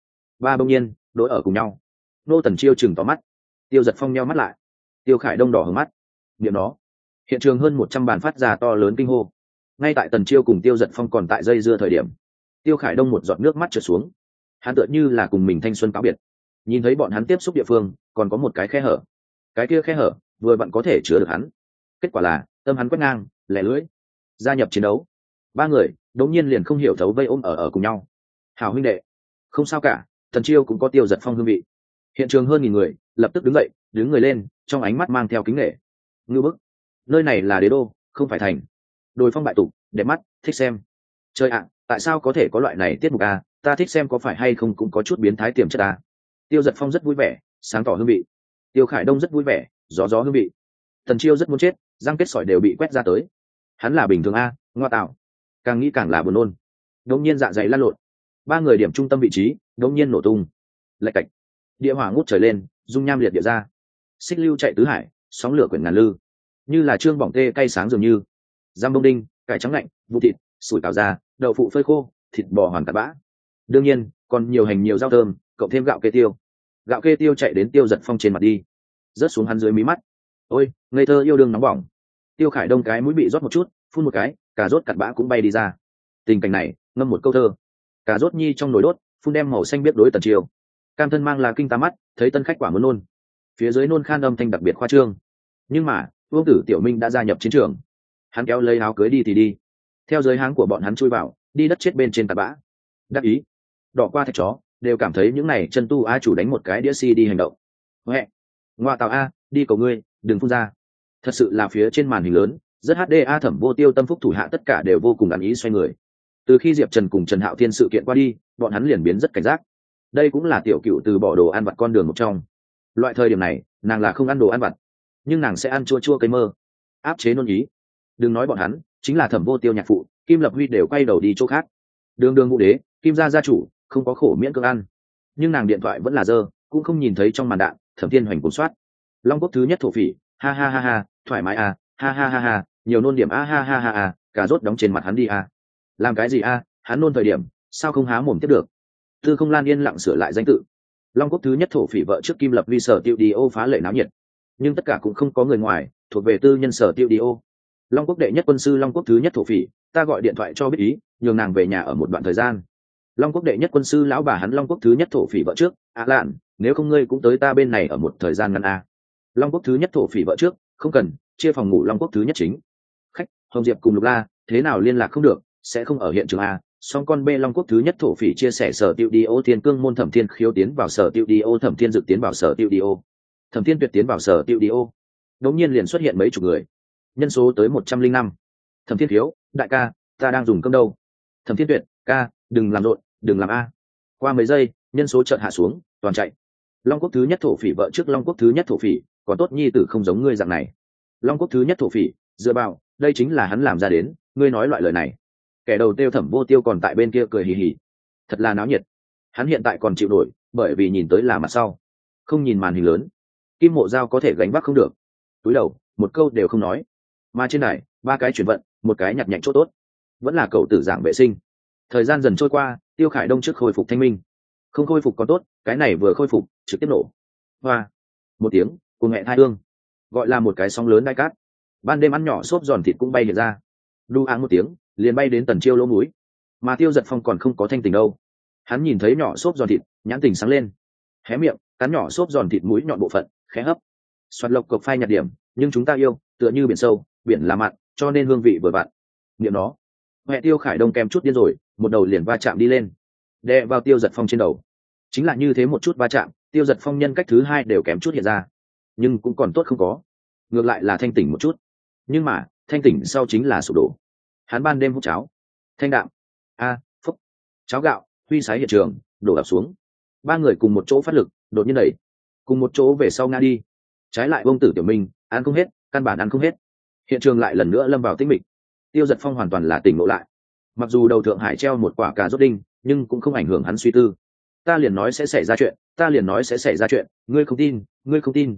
ba bỗng nhiên đối ở cùng nhau. Nô Tần Chiêu chừng to mắt, Tiêu Giật Phong nheo mắt lại, Tiêu Khải Đông đỏ hứng mắt. Niệm nó, hiện trường hơn 100 bàn phát ra to lớn kinh hô. Ngay tại Tần Chiêu cùng Tiêu Giật Phong còn tại dây dưa thời điểm, Tiêu Khải Đông một giọt nước mắt trượt xuống. Hắn tựa như là cùng mình thanh xuân cáo biệt. Nhìn thấy bọn hắn tiếp xúc địa phương còn có một cái khe hở, cái kia khe hở vừa vặn có thể chứa được hắn. Kết quả là tâm hắn quét ngang, lẻ lưỡi gia nhập chiến đấu. Ba người đống nhiên liền không hiểu thấu vây ôm ở cùng nhau. Hảo huynh đệ, không sao cả. Tần Chiêu cũng có Tiêu Giật Phong hương vị. Hiện trường hơn 1000 người lập tức đứng dậy, đứng người lên, trong ánh mắt mang theo kính nể. Ngư bức, nơi này là đế đô, không phải thành. Đồi phong bại tục, đẹp mắt, thích xem. Trời ạ, tại sao có thể có loại này tiết mục à? Ta thích xem, có phải hay không cũng có chút biến thái tiềm chất à? Tiêu Giật Phong rất vui vẻ, sáng tỏ hương vị. Tiêu Khải Đông rất vui vẻ, gió gió hương vị. Tần Chiêu rất muốn chết, răng kết sỏi đều bị quét ra tới. Hắn là bình thường a, ngoa tạo. Càng nghĩ càng là buồn nôn. Đống nhiên dạ dày lăn lộn. Ba người điểm trung tâm vị trí, đống nhiên nổ tung. Lạch cạch. Địa hỏa ngút trời lên, dung nham liệt địa ra. Xích lưu chạy tứ hải, sóng lửa quyển ngàn lư. Như là trương bỏng tê cay sáng dường như. Giam bông đinh, cải trắng lạnh, vụ thịt, sủi cảo da, đậu phụ phơi khô, thịt bò hoàn cát bã. Đương nhiên, còn nhiều hành nhiều rau thơm, cộng thêm gạo kê tiêu. Gạo kê tiêu chạy đến Tiêu Giật Phong trên mặt đi, rớt xuống hắn dưới mí mắt. Ôi, ngây thơ yêu đương nóng bỏng. Tiêu Khải Đông cái mũi bị rót một chút, phun một cái, cà rốt cặn bã cũng bay đi ra. Tình cảnh này ngâm một câu thơ. Cà rốt nhi trong nồi đốt, phun đem màu xanh biết đối Tần Chiêu. Cam thân mang là kinh tá mắt, thấy tân khách quả muốn nôn. Phía dưới nôn khan âm thanh đặc biệt khoa trương. Nhưng mà Vương Tử Tiểu Minh đã gia nhập chiến trường. Hắn kéo lấy áo cưới đi thì đi, theo giới háng của bọn hắn chui vào, đi đất chết bên trên tạt bã. Đắc ý đỏ qua thạch chó đều cảm thấy những này chân tu a chủ đánh một cái đĩa si đi hành động. Huệ, ngoa tào a, đi cầu ngươi, đừng phun ra. Thật sự là phía trên màn hình lớn, rất HD a. Thẩm Vô Tiêu tâm phúc thủ hạ tất cả đều vô cùng ăn ý xoay người. Từ khi Diệp Trần cùng Trần Hạo Thiên sự kiện qua đi, bọn hắn liền biến rất cảnh giác. Đây cũng là tiểu cựu từ bỏ đồ ăn vặt con đường một trong. Loại thời điểm này, nàng là không ăn đồ ăn vặt, nhưng nàng sẽ ăn chua chua cây mơ, áp chế nôn ý. Đừng nói bọn hắn, chính là Thẩm Vô Tiêu nhạc phụ Kim Lập Huy đều quay đầu đi chỗ khác. Đường đường ngũ đế, Kim gia gia chủ, không có khổ miễn cưỡng ăn. Nhưng nàng điện thoại vẫn là dơ, cũng không nhìn thấy trong màn đạn Thẩm Thiên Hoành cuốn soát. Long Quốc thứ nhất thổ phỉ, ha ha ha ha, thoải mái à, ha ha ha ha, nhiều nôn điểm a ha ha ha ha, cà rốt đóng trên mặt hắn đi a. Làm cái gì a, hắn nôn thời điểm, sao không há mồm tiếp được. Tư Không Lan yên lặng sửa lại danh tự. Long Quốc thứ nhất thổ phỉ vợ trước Kim Lập Vi sở tiêu đi ô phá lệ náo nhiệt, nhưng tất cả cũng không có người ngoài, thuộc về tư nhân sở tiêu đi ô. Long Quốc đệ nhất quân sư Long Quốc thứ nhất thổ phỉ, ta gọi điện thoại cho biết ý, nhường nàng về nhà ở một đoạn thời gian. Long Quốc đệ nhất quân sư lão bà hắn Long Quốc thứ nhất thổ phỉ vợ trước, lạn, nếu không ngươi cũng tới ta bên này ở một thời gian ngắn a. Long Quốc thứ nhất thổ phỉ vợ trước, không cần, chia phòng ngủ Long Quốc thứ nhất chính. Khách, Hồng Diệp cùng Lục La, thế nào liên lạc không được, sẽ không ở hiện trường a. Song con B Long Quốc thứ nhất thổ phỉ chia sẻ sở tiêu đi ô Thiên Cương môn Thẩm Thiên khiếu tiến vào sở tiêu đi ô, Thẩm Thiên Dực tiến vào sở tiêu đi ô, Thẩm Thiên Tuyệt tiến vào sở tiêu đi ô. Đống nhiên liền xuất hiện mấy chục người, nhân số tới 105. Thẩm Thiên khiếu, đại ca, ta đang dùng cơm đâu. Thẩm Thiên Tuyệt, ca, đừng làm rộn, đừng làm a. Qua mấy giây, nhân số chợt hạ xuống, toàn chạy. Long Quốc thứ nhất thổ phỉ vợ trước Long Quốc thứ nhất thổ phỉ, có tốt nhi tử không giống ngươi dạng này. Long Quốc thứ nhất thổ phỉ, dựa vào, đây chính là hắn làm ra đến, ngươi nói loại lời này. Kẻ đầu tiêu Thẩm Vô Tiêu còn tại bên kia cười hì hì, thật là náo nhiệt. Hắn hiện tại còn chịu nổi, bởi vì nhìn tới là mặt sau, không nhìn màn hình lớn. Kim Mộ Giao có thể gánh vác không được, túi đầu một câu đều không nói. Mà trên này, ba cái chuyển vận, một cái nhặt nhạnh chỗ tốt, vẫn là cậu tử giảng vệ sinh. Thời gian dần trôi qua, Tiêu Khải Đông trước khôi phục thanh minh, không khôi phục còn tốt, cái này vừa khôi phục trực tiếp nổ. Hoa một tiếng, cùng mẹ thai hương, gọi là một cái sóng lớn đai cát. Ban đêm ăn nhỏ xốp giòn thịt cũng bay hiện ra, đu áng một tiếng liền bay đến Tần Chiêu lỗ mũi. Mà Tiêu Giật Phong còn không có thanh tình đâu, hắn nhìn thấy nhỏ xốp giòn thịt, nhãn tình sáng lên, hé miệng cắn nhỏ xốp giòn thịt mũi nhọn bộ phận, khẽ hấp. Xoạt lộc cộc phai nhạt điểm, nhưng chúng ta yêu tựa như biển sâu, biển là mặn, cho nên hương vị vừa vặn. Niệm nó, mẹ Tiêu Khải Đông kèm chút điên rồi, một đầu liền va chạm đi lên, đè vào Tiêu Giật Phong trên đầu. Chính là như thế một chút va chạm, Tiêu Giật Phong nhân cách thứ hai đều kém chút hiện ra, nhưng cũng còn tốt không có, ngược lại là thanh tỉnh một chút. Nhưng mà thanh tỉnh sau chính là sụp đổ. Hắn ban đêm hút cháo thanh đạm phúc, cháo gạo huy sái hiện trường, đổ ập xuống. Ba người cùng một chỗ phát lực, đột nhiên đẩy cùng một chỗ về sau ngã đi. Trái lại Vương Tử Tiểu Minh ăn không hết, căn bản ăn không hết. Hiện trường lại lần nữa lâm vào tĩnh mịch. Tiêu Giật Phong hoàn toàn là tỉnh ngộ lại. Mặc dù đầu Thượng Hải treo một quả cà rốt đinh, nhưng cũng không ảnh hưởng hắn suy tư. Ta liền nói sẽ xảy ra chuyện, ta liền nói sẽ xảy ra chuyện, ngươi không tin, ngươi không tin.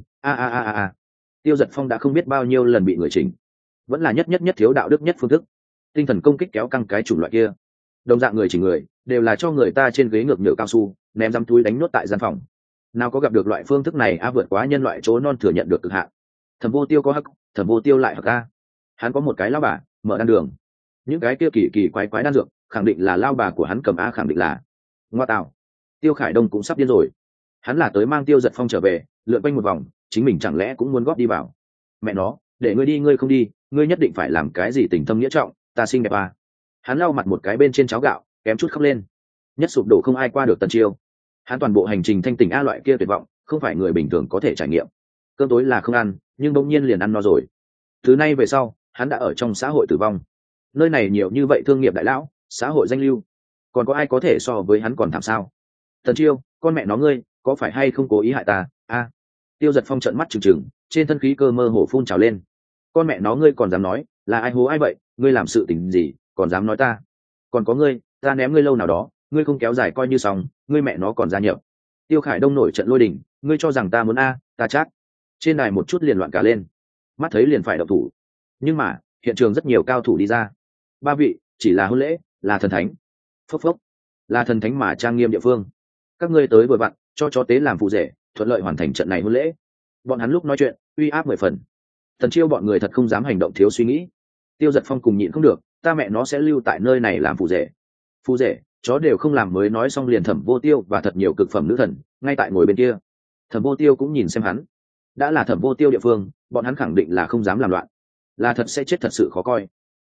Tiêu Giật Phong đã không biết bao nhiêu lần bị người chỉnh, vẫn là nhất thiếu đạo đức nhất phương thức, tinh thần công kích kéo căng cái chủng loại kia. đồng dạng người chỉ người đều là cho người ta trên ghế ngược nhựa cao su ném răm túi đánh nốt tại gian phòng. Nào có gặp được loại phương thức này vượt quá nhân loại chỗ non thừa nhận được cực hạn. Thẩm Vô Tiêu có hắc, Thẩm Vô Tiêu lại hắc a. Hắn có một cái lao bà mở đan đường, những cái kia kỳ kỳ quái quái đan dược khẳng định là lao bà của hắn cầm a, khẳng định là ngoa tạo. Tiêu Khải Đông cũng sắp điên rồi. Hắn là tới mang Tiêu Giật Phong trở về, lượn quanh một vòng, chính mình chẳng lẽ cũng muốn góp đi vào? Mẹ nó, để ngươi đi ngươi không đi, ngươi nhất định phải làm cái gì tình thâm nghĩa trọng, ta xinh đẹp à? Hắn lau mặt một cái bên trên cháo gạo, kém chút khóc lên. Nhất sụp đổ không ai qua được Tần Chiêu. Hắn toàn bộ hành trình thanh tỉnh a loại kia tuyệt vọng, không phải người bình thường có thể trải nghiệm. Cơm tối là không ăn, nhưng bỗng nhiên liền ăn no rồi. Từ nay về sau, hắn đã ở trong xã hội tử vong. Nơi này nhiều như vậy thương nghiệp đại lão, xã hội danh lưu, còn có ai có thể so với hắn còn thảm sao? Tần Chiêu, con mẹ nó ngươi, có phải hay không cố ý hại ta? A. Tiêu Giật Phong trợn mắt trừng trừng, trên thân khí cơ mơ hồ phun trào lên. Con mẹ nó ngươi còn dám nói, là ai hố ai vậy? Ngươi làm sự tình gì, còn dám nói ta? Còn có ngươi, ta ném ngươi lâu nào đó, ngươi không kéo dài coi như xong, ngươi mẹ nó còn gia nhập. Tiêu Khải Đông nổi trận lôi đình, ngươi cho rằng ta muốn a, ta chắc. Trên đài một chút liền loạn cả lên, mắt thấy liền phải động thủ. Nhưng mà, hiện trường rất nhiều cao thủ đi ra. Ba vị, chỉ là hôn lễ, là thần thánh. Phốc phốc, là thần thánh mà trang nghiêm địa phương. Các ngươi tới vừa vặn, cho chó tế làm phụ rể, thuận lợi hoàn thành trận này hôn lễ. Bọn hắn lúc nói chuyện, uy áp 10 phần. Tần Chiêu bọn người thật không dám hành động thiếu suy nghĩ. Tiêu Giật Phong cùng nhịn không được, ta mẹ nó sẽ lưu tại nơi này làm phụ rể. Phụ rể, chó đều không làm mới nói xong liền Thẩm Vô Tiêu và thật nhiều cực phẩm nữ thần ngay tại ngồi bên kia. Thẩm Vô Tiêu cũng nhìn xem hắn, đã là Thẩm Vô Tiêu địa phương, bọn hắn khẳng định là không dám làm loạn, là thật sẽ chết thật sự khó coi.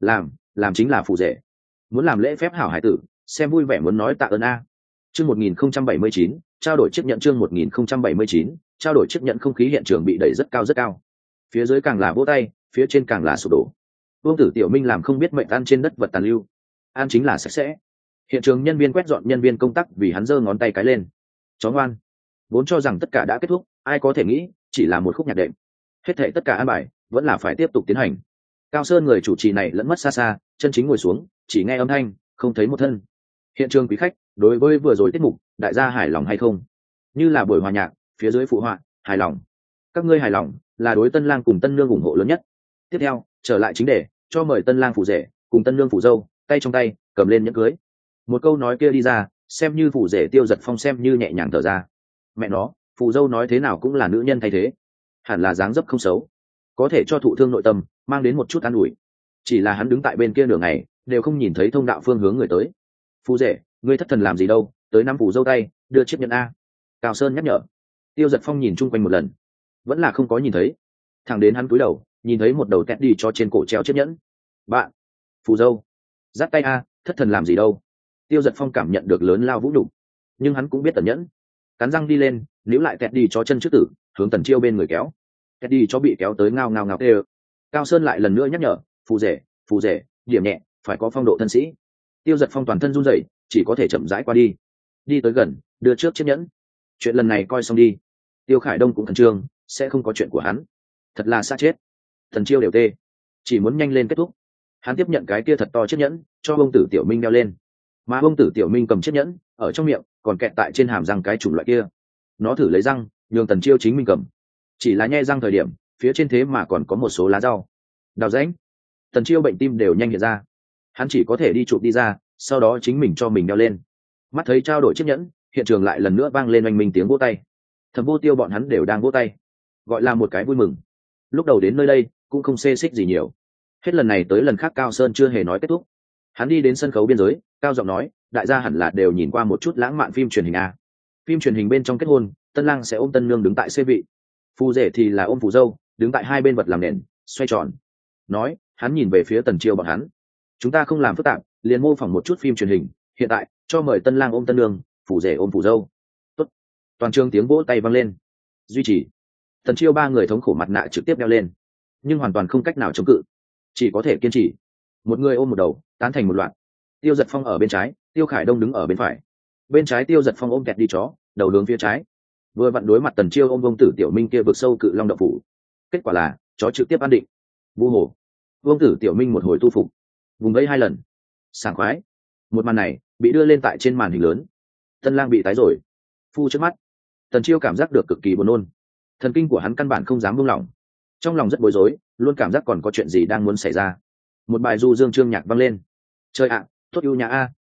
Làm chính là phụ rể, muốn làm lễ phép hảo hải tử, xem vui vẻ muốn nói tạ ơn a. Chương 1079, trao đổi chiếc nhẫn. Chương 1079, trao đổi chiếc nhẫn. Không khí hiện trường bị đẩy rất cao rất cao, phía dưới càng là vỗ tay, phía trên càng là sụp đổ. Vương Tử Tiểu Minh làm không biết mệnh ăn trên đất vật tàn lưu, ăn chính là sạch sẽ. Hiện trường nhân viên quét dọn nhân viên công tác vì hắn giơ ngón tay cái lên. Chó ngoan, vốn cho rằng tất cả đã kết thúc, ai có thể nghĩ chỉ là một khúc nhạc đệm. Hết thảy tất cả an bài vẫn là phải tiếp tục tiến hành. Cao Sơn người chủ trì này lẫn mất xa xa, chân chính ngồi xuống, chỉ nghe âm thanh, không thấy một thân. Hiện trường quý khách, đối với vừa rồi tiết mục, đại gia hài lòng hay không? Như là buổi hòa nhạc, phía dưới phụ họa, hài lòng. Các ngươi hài lòng, là đối Tân Lang cùng Tân Nương ủng hộ lớn nhất. Tiếp theo, trở lại chính đề, cho mời Tân Lang phụ rể cùng Tân Nương phụ dâu, tay trong tay, cầm lên nhẫn cưới. Một câu nói kia đi ra, xem như phụ rể Tiêu Giật Phong xem như nhẹ nhàng thở ra. Mẹ nó, phụ dâu nói thế nào cũng là nữ nhân thay thế, hẳn là dáng dấp không xấu, có thể cho thụ thương nội tâm mang đến một chút an ủi. Chỉ là hắn đứng tại bên kia nửa ngày đều không nhìn thấy thông đạo phương hướng người tới. Phụ rể, ngươi thất thần làm gì đâu, tới năm phụ dâu tay, đưa chiếc nhẫn a. Cao Sơn nhắc nhở. Tiêu Giật Phong nhìn chung quanh một lần, vẫn là không có nhìn thấy. Thẳng đến hắn cúi đầu, nhìn thấy một đầu tẹt đi cho trên cổ treo chiếc nhẫn. Bạn, phụ dâu, dắt tay a, thất thần làm gì đâu. Tiêu Giật Phong cảm nhận được lớn lao vũ đủ, nhưng hắn cũng biết tần nhẫn, cắn răng đi lên, níu lại tẹt đi cho chân trước tử, hướng Tần Chiêu bên người kéo. Tẹt đi cho bị kéo tới ngao ngao ngao tê. Cao Sơn lại lần nữa nhắc nhở, phù rể, điểm nhẹ, phải có phong độ thân sĩ. Tiêu Giật Phong toàn thân run rẩy, chỉ có thể chậm rãi qua đi. Đi tới gần, đưa trước chiếc nhẫn. Chuyện lần này coi xong đi. Tiêu Khải Đông cũng khẩn trương, sẽ không có chuyện của hắn. Thật là xa chết. Tần Chiêu đều tê, chỉ muốn nhanh lên kết thúc. Hắn tiếp nhận cái kia thật to chiếc nhẫn, cho ông Tử Tiểu Minh đeo lên. Mà ông Tử Tiểu Minh cầm chiếc nhẫn, ở trong miệng còn kẹt tại trên hàm răng cái chủng loại kia. Nó thử lấy răng, nhường Tần Chiêu chính mình cầm. Chỉ là nhe răng thời điểm, phía trên thế mà còn có một số lá rau. Đào rãnh. Tần Chiêu bệnh tim đều nhanh hiện ra. Hắn chỉ có thể đi chụp đi ra, sau đó chính mình cho mình đeo lên. Mắt thấy trao đổi chiếc nhẫn, hiện trường lại lần nữa vang lên oanh minh tiếng vỗ tay. Thẩm Vô Tiêu bọn hắn đều đang vỗ tay, gọi là một cái vui mừng. Lúc đầu đến nơi đây cũng không xê xích gì nhiều. Hết lần này tới lần khác Cao Sơn chưa hề nói kết thúc. Hắn đi đến sân khấu biên giới, cao giọng nói, đại gia hẳn là đều nhìn qua một chút lãng mạn phim truyền hình a. Phim truyền hình bên trong kết hôn, Tân Lang sẽ ôm Tân Nương đứng tại xê vị, phù rể thì là ôm phù dâu, đứng tại hai bên vật làm nền, xoay tròn. Nói, hắn nhìn về phía Tần Chiêu bọn hắn. Chúng ta không làm phức tạp, liền mô phỏng một chút phim truyền hình. Hiện tại, cho mời Tân Lang ôm Tân Nương, phù rể ôm phù dâu. Tốt. Toàn trường tiếng vỗ tay vang lên. Duy trì. Tần Chiêu ba người thống khổ mặt nạ trực tiếp đeo lên, nhưng hoàn toàn không cách nào chống cự, chỉ có thể kiên trì. Một người ôm một đầu, tán thành một loạt. Tiêu Giật Phong ở bên trái, Tiêu Khải Đông đứng ở bên phải. Bên trái Tiêu Giật Phong ôm kẹt đi chó, đầu hướng phía trái. Vừa vặn đối mặt Tần Chiêu ôm Vương Tử Tiểu Minh kia vực sâu cự long động phủ. Kết quả là chó trực tiếp an định. Vu hồ. Vương Tử Tiểu Minh một hồi tu phục, vùng vẫy 2 lần, sảng khoái. Một màn này bị đưa lên tại trên màn hình lớn. Tân Lang bị tái rồi, phu trước mắt. Tần Chiêu cảm giác được cực kỳ buồn nôn, thần kinh của hắn căn bản không dám buông lỏng, trong lòng rất bối rối, luôn cảm giác còn có chuyện gì đang muốn xảy ra. Một bài du dương chương nhạc vang lên. Chơi ạ, tốt ưu nhã a,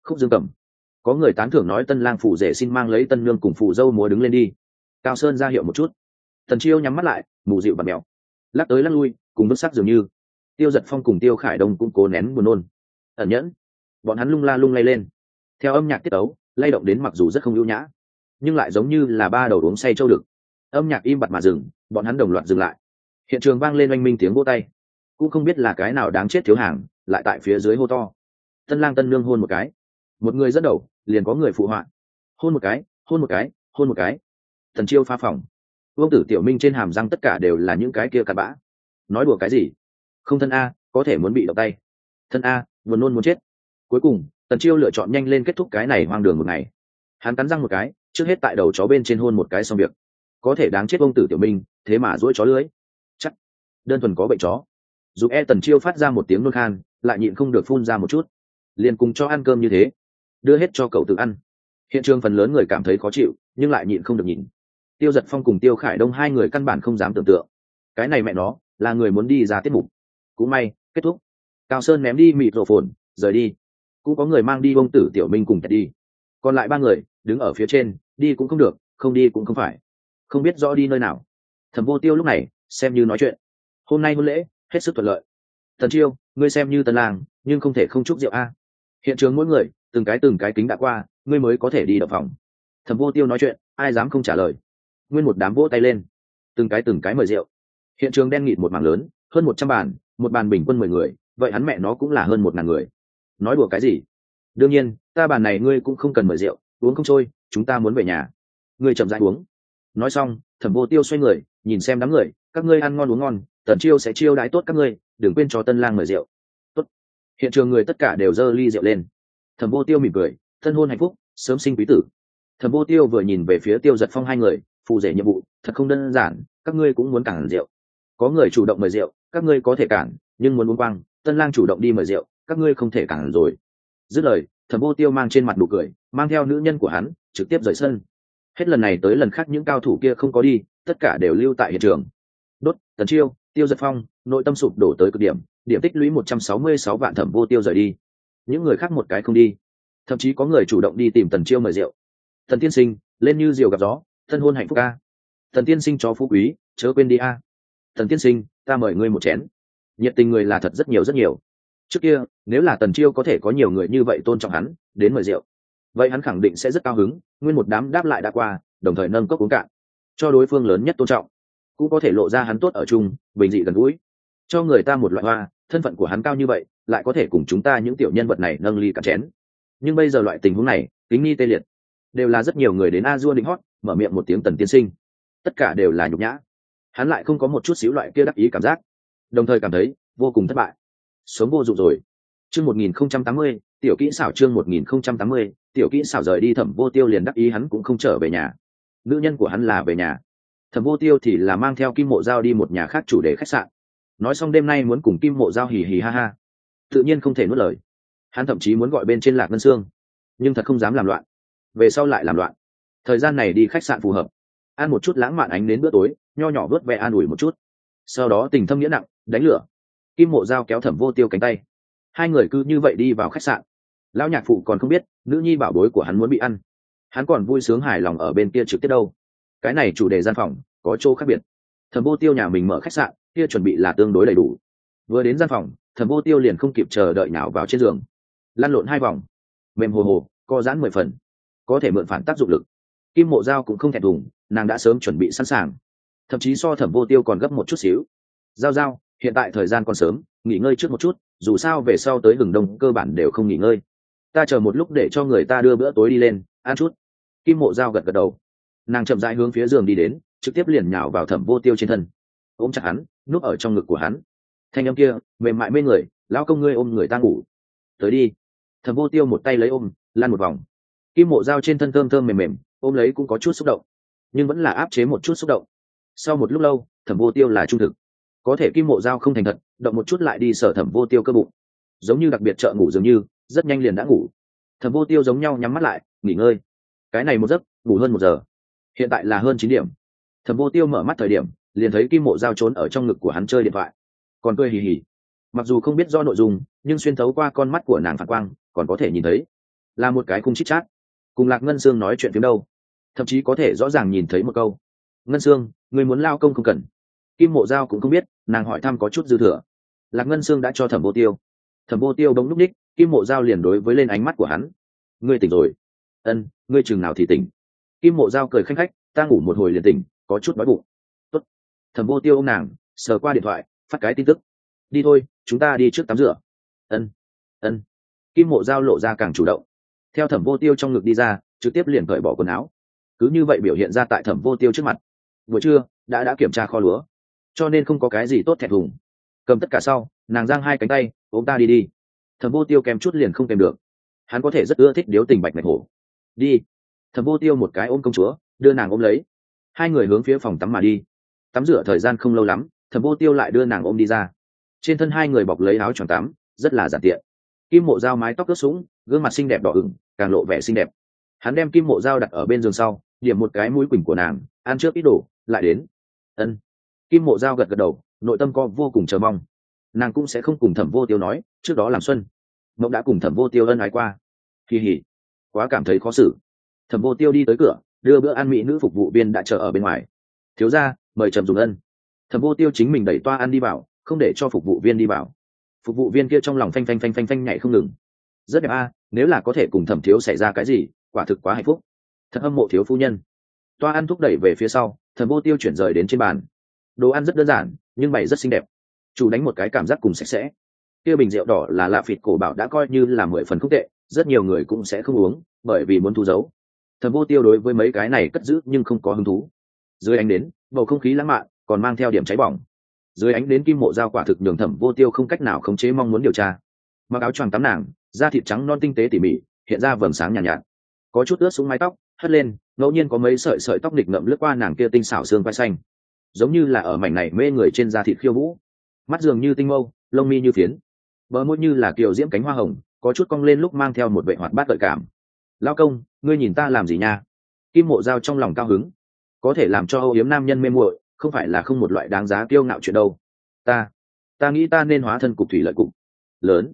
khúc dương cầm. Có người tán thưởng nói tân lang phủ rể xin mang lấy tân nương cùng phù dâu múa đứng lên đi. Cao Sơn ra hiệu một chút. Tần Chiêu nhắm mắt lại, mù dịu và mèo, lắc tới lắc lui cùng bước sắc dường như. Tiêu Giật Phong cùng Tiêu Khải Đông cũng cố nén buồn nôn ẩn nhẫn, bọn hắn lung la lung lay lên theo âm nhạc tiết tấu lay động đến, mặc dù rất không ưu nhã nhưng lại giống như là ba đầu uống say trâu đực. Âm nhạc im bặt mà dừng, bọn hắn đồng loạt dừng lại. Hiện trường vang lên oanh minh tiếng vỗ tay. Cũng không biết là cái nào đáng chết thiếu hàng lại tại phía dưới hô to. Tân lang tân nương hôn một cái, một người dẫn đầu liền có người phụ họa. Hôn một cái, hôn một cái, hôn một cái. Tần Chiêu phá phòng. Vương Tử Tiểu Minh trên hàm răng tất cả đều là những cái kia cặn bã. Nói đùa cái gì? Không thân a, có thể muốn bị động tay. Thân a, buồn nôn muốn chết. Cuối cùng Tần Chiêu lựa chọn nhanh lên kết thúc cái này hoang đường một ngày. Hắn cắn răng một cái, trước hết tại đầu chó bên trên hôn một cái xong việc. Có thể đáng chết Vương Tử Tiểu Minh, thế mà duỗi chó lưới. Chắc đơn thuần có bệnh chó. Dù Tần Chiêu phát ra một tiếng nôn khan, lại nhịn không được phun ra một chút. Liền cùng cho ăn cơm như thế, đưa hết cho cậu tự ăn. Hiện trường phần lớn người cảm thấy khó chịu, nhưng lại nhịn không được nhìn. Tiêu Giật Phong cùng Tiêu Khải Đông hai người căn bản không dám tưởng tượng, cái này mẹ nó là người muốn đi ra tiết mục. Cũng may kết thúc. Cao Sơn ném đi mịt rổ phồn, rời đi. Cũng có người mang đi Vương Tử Tiểu Minh cùng đi. Còn lại ba người đứng ở phía trên, đi cũng không được, không đi cũng không phải, không biết rõ đi nơi nào. Thẩm Vô Tiêu lúc này xem như nói chuyện. Hôm nay hôn lễ hết sức thuận lợi. Tần Chiêu, ngươi xem như tân lang, nhưng không thể không chúc rượu a. Hiện trường mỗi người từng cái kính đã qua, ngươi mới có thể đi đập phòng. Thẩm Vô Tiêu nói chuyện, ai dám không trả lời. Nguyên một đám vỗ tay lên, từng cái mời rượu. Hiện trường đen nghịt một mảng lớn, hơn 100 bàn, một bàn bình quân 10 người, vậy hắn mẹ nó cũng là hơn 1000 người. Nói đùa cái gì? Đương nhiên, ta bàn này ngươi cũng không cần mời rượu, uống không trôi, chúng ta muốn về nhà. Ngươi chậm rãi uống. Nói xong, Thẩm Vô Tiêu xoay người, nhìn xem đám người, các ngươi ăn ngon uống ngon, Tần Chiêu sẽ chiêu đãi tốt các ngươi, đừng quên cho tân lang mời rượu. Tốt. Hiện trường người tất cả đều giơ ly rượu lên. Thẩm Vô Tiêu mỉm cười, thân hôn hạnh phúc, sớm sinh quý tử. Thẩm Vô Tiêu vừa nhìn về phía Tiêu Giật Phong hai người, phù rể nhiệm vụ thật không đơn giản, các ngươi cũng muốn cản rượu. Có người chủ động mời rượu, các ngươi có thể cản, nhưng muốn uống quang, tân lang chủ động đi mời rượu, các ngươi không thể cản rồi. Dứt lời, Thẩm Vô Tiêu mang trên mặt nụ cười, mang theo nữ nhân của hắn trực tiếp rời sân. Hết lần này tới lần khác những cao thủ kia không có đi, tất cả đều lưu tại hiện trường. Đốt, Tần Chiêu, Tiêu Giật Phong, nội tâm sụp đổ tới cực điểm, điểm tích lũy 166 vạn. Thẩm Vô Tiêu rời đi. Những người khác một cái không đi, thậm chí có người chủ động đi tìm Tần Chiêu mời rượu. Tần tiên sinh, lên như diều gặp gió, thân hôn hạnh phúc a. Tần tiên sinh cho phú quý, chớ quên đi a. Tần tiên sinh, ta mời ngươi một chén. Nhiệt tình người là thật rất nhiều rất nhiều. Trước kia nếu là Tần Chiêu có thể có nhiều người như vậy tôn trọng hắn đến mời rượu, vậy hắn khẳng định sẽ rất cao hứng. Nguyên một đám đáp lại đã qua, đồng thời nâng cốc uống cạn, cho đối phương lớn nhất tôn trọng, cũng có thể lộ ra hắn tốt ở chung, bình dị gần gũi, cho người ta một loại hoa. Thân phận của hắn cao như vậy, lại có thể cùng chúng ta những tiểu nhân vật này nâng ly cạn chén. Nhưng bây giờ loại tình huống này kính nghi tê liệt, đều là rất nhiều người đến a dua định hót, mở miệng một tiếng Tần tiên sinh, tất cả đều là nhục nhã. Hắn lại không có một chút xíu loại kia đắc ý cảm giác, đồng thời cảm thấy vô cùng thất bại, sống vô dụng rồi. Chương 1080, tiểu kỹ xảo. Chương 1080, tiểu kỹ xảo. Rời đi Thẩm Vô Tiêu liền đắc ý hắn cũng không trở về nhà, nữ nhân của hắn là về nhà. Thẩm Vô Tiêu thì là mang theo Kim Mộ Giao đi một nhà khác chủ đề khách sạn. Nói xong đêm nay muốn cùng Kim Mộ Giao hì hì ha ha, tự nhiên không thể nuốt lời. Hắn thậm chí muốn gọi bên trên Lạc Ngân Sương, nhưng thật không dám làm loạn, về sau lại làm loạn. Thời gian này đi khách sạn phù hợp, ăn một chút lãng mạn ánh đến bữa tối, nho nhỏ vớt ve an ủi một chút. Sau đó tình thâm nghĩa nặng, đánh lửa. Kim Mộ Giao kéo Thẩm Vô Tiêu cánh tay, hai người cứ như vậy đi vào khách sạn. Lão nhạc phụ còn không biết nữ nhi bảo bối của hắn muốn bị ăn, hắn còn vui sướng hài lòng ở bên kia trực tiếp đâu. Cái này chủ đề gian phòng có chỗ khác biệt. Thẩm Vô Tiêu nhà mình mở khách sạn kia chuẩn bị là tương đối đầy đủ. Vừa đến gian phòng, Thẩm Vô Tiêu liền không kịp chờ đợi nào vào trên giường, lăn lộn 2 vòng, mềm hồ hồ, co giãn 10 phần, có thể mượn phản tác dụng lực. Kim Mộ Giao cũng không thẹn thùng, nàng đã sớm chuẩn bị sẵn sàng, thậm chí so Thẩm Vô Tiêu còn gấp một chút xíu. Giao, hiện tại thời gian còn sớm, nghỉ ngơi trước một chút, dù sao về sau tới Hừng Đông cơ bản đều không nghỉ ngơi. Ta chờ một lúc để cho người ta đưa bữa tối đi lên, ăn chút. Kim Mộ Giao gật gật đầu, nàng chậm rãi hướng phía giường đi đến, trực tiếp liền nhào vào Thẩm Vô Tiêu trên thân, ôm chặt hắn, núp ở trong ngực của hắn. Thanh âm kia mềm mại mê người, lão công ngươi ôm người ta ngủ, tới đi. Thẩm Vô Tiêu một tay lấy ôm, lăn một vòng. Kim Mộ Giao trên thân thơm thơm mềm mềm, ôm lấy cũng có chút xúc động, nhưng vẫn là áp chế một chút xúc động. Sau một lúc lâu, Thẩm Vô Tiêu là trung thực, có thể Kim Mộ Giao không thành thật, động một chút lại đi sở Thẩm Vô Tiêu cơ bụng, giống như đặc biệt trợ ngủ dường như, rất nhanh liền đã ngủ. Thẩm Vô Tiêu giống nhau nhắm mắt lại nghỉ ngơi. Cái này một giấc ngủ hơn 1 giờ, hiện tại là hơn 9 điểm. Thẩm Vô Tiêu mở mắt thời điểm, liền thấy Kim Mộ Giao trốn ở trong ngực của hắn chơi điện thoại, còn cười hì hì. Mặc dù không biết do nội dung, nhưng xuyên thấu qua con mắt của nàng phản quang, còn có thể nhìn thấy là một cái khung chít chát, cùng Lạc Ngân Sương nói chuyện phiếm đâu, thậm chí có thể rõ ràng nhìn thấy một câu: Ngân Sương, người muốn lao công không cần. Kim Mộ Giao cũng không biết, nàng hỏi thăm có chút dư thừa. Lạc Ngân Sương đã cho Thẩm Vô Tiêu. Thẩm Vô Tiêu bỗng lúc ních, Kim Mộ Giao liền đối với lên ánh mắt của hắn: ngươi tỉnh rồi? Ân, ngươi chừng nào thì tỉnh? Kim Mộ Giao cười khanh khách: ta ngủ một hồi liền tỉnh, có chút đói bụng. Tốt. Thẩm Vô Tiêu ôm nàng, sờ qua điện thoại, phát cái tin tức: đi thôi, chúng ta đi trước tắm rửa. Ân, ân. Kim Mộ Giao lộ ra càng chủ động, theo Thẩm Vô Tiêu trong ngực đi ra, trực tiếp liền cởi bỏ quần áo, cứ như vậy biểu hiện ra tại Thẩm Vô Tiêu trước mặt. Buổi trưa đã kiểm tra kho lúa, cho nên không có cái gì tốt thẹn thùng. Cầm tất cả sau, nàng giang hai cánh tay: ôm ta đi đi. Thẩm Vô Tiêu kèm chút liền không kèm được, hắn có thể rất ưa thích điếu tình bạch mạch hổ. Đi. Thẩm Vô Tiêu một cái ôm công chúa, đưa nàng ôm lấy, hai người hướng phía phòng tắm mà đi. Tắm rửa thời gian không lâu lắm, Thẩm Vô Tiêu lại đưa nàng ôm đi ra. Trên thân hai người bọc lấy áo choàng tắm, rất là giản tiện. Kim Mộ Giao mái tóc ướt sũng, gương mặt xinh đẹp đỏ ửng, càng lộ vẻ xinh đẹp. Hắn đem Kim Mộ Giao đặt ở bên giường sau, điểm một cái mũi quỳnh của nàng: ăn trước ít đồ, lại đến. Ân. Kim Mộ Giao gật gật đầu, nội tâm có vô cùng chờ mong. Nàng cũng sẽ không cùng Thẩm Vô Tiêu nói, trước đó làm xuân mộng đã cùng Thẩm Vô Tiêu ân ái qua. Kỳ hỉ, quá cảm thấy khó xử. Thẩm Vô Tiêu đi tới cửa, đưa bữa ăn, mỹ nữ phục vụ viên đã chờ ở bên ngoài. Thiếu gia, mời trầm dùng ân. Thẩm Vô Tiêu chính mình đẩy toa ăn đi vào, không để cho phục vụ viên đi vào. Phục vụ viên kia trong lòng phanh phanh phanh phanh phanh nhảy không ngừng. Rất đẹp a, nếu là có thể cùng Thẩm thiếu xảy ra cái gì, quả thực quá hạnh phúc. Thật hâm mộ thiếu phu nhân. Toa ăn thúc đẩy về phía sau, Thẩm Vô Tiêu chuyển rời đến trên bàn. Đồ ăn rất đơn giản, nhưng bày rất xinh đẹp. Chủ đánh một cái cảm giác cùng sạch sẽ. Kia bình rượu đỏ là lạ phịt cổ bảo đã coi như là 10 phần không tệ, rất nhiều người cũng sẽ không uống, bởi vì muốn thu giấu. Thẩm Vô Tiêu đối với mấy cái này cất giữ nhưng không có hứng thú. Dưới ánh đến, bầu không khí lãng mạn, còn mang theo điểm cháy bỏng. Dưới ánh đến Kim Mộ Giao quả thực nhường Thẩm Vô Tiêu không cách nào khống chế mong muốn điều tra. Mặc áo choàng tắm nàng, da thịt trắng non tinh tế tỉ mỉ, hiện ra vầng sáng nhàn nhạt, có chút ướt xuống mái tóc, hất lên, ngẫu nhiên có mấy sợi tóc nghịch ngợm lướt qua nàng kia tinh xảo xương quai xanh, giống như là ở mảnh này mê người trên da thịt khiêu vũ. Mắt dường như tinh mâu, lông mi như phiến, bờ môi như là kiều diễm cánh hoa hồng, có chút cong lên lúc mang theo một vẻ hoạt bát gợi cảm. Lao công, ngươi nhìn ta làm gì nha? Kim Mộ Giao trong lòng cao hứng, có thể làm cho âu yếm nam nhân mê muội, không phải là không một loại đáng giá kiêu ngạo chuyện đâu. Ta nghĩ ta nên hóa thân cục thủy lợi cục lớn.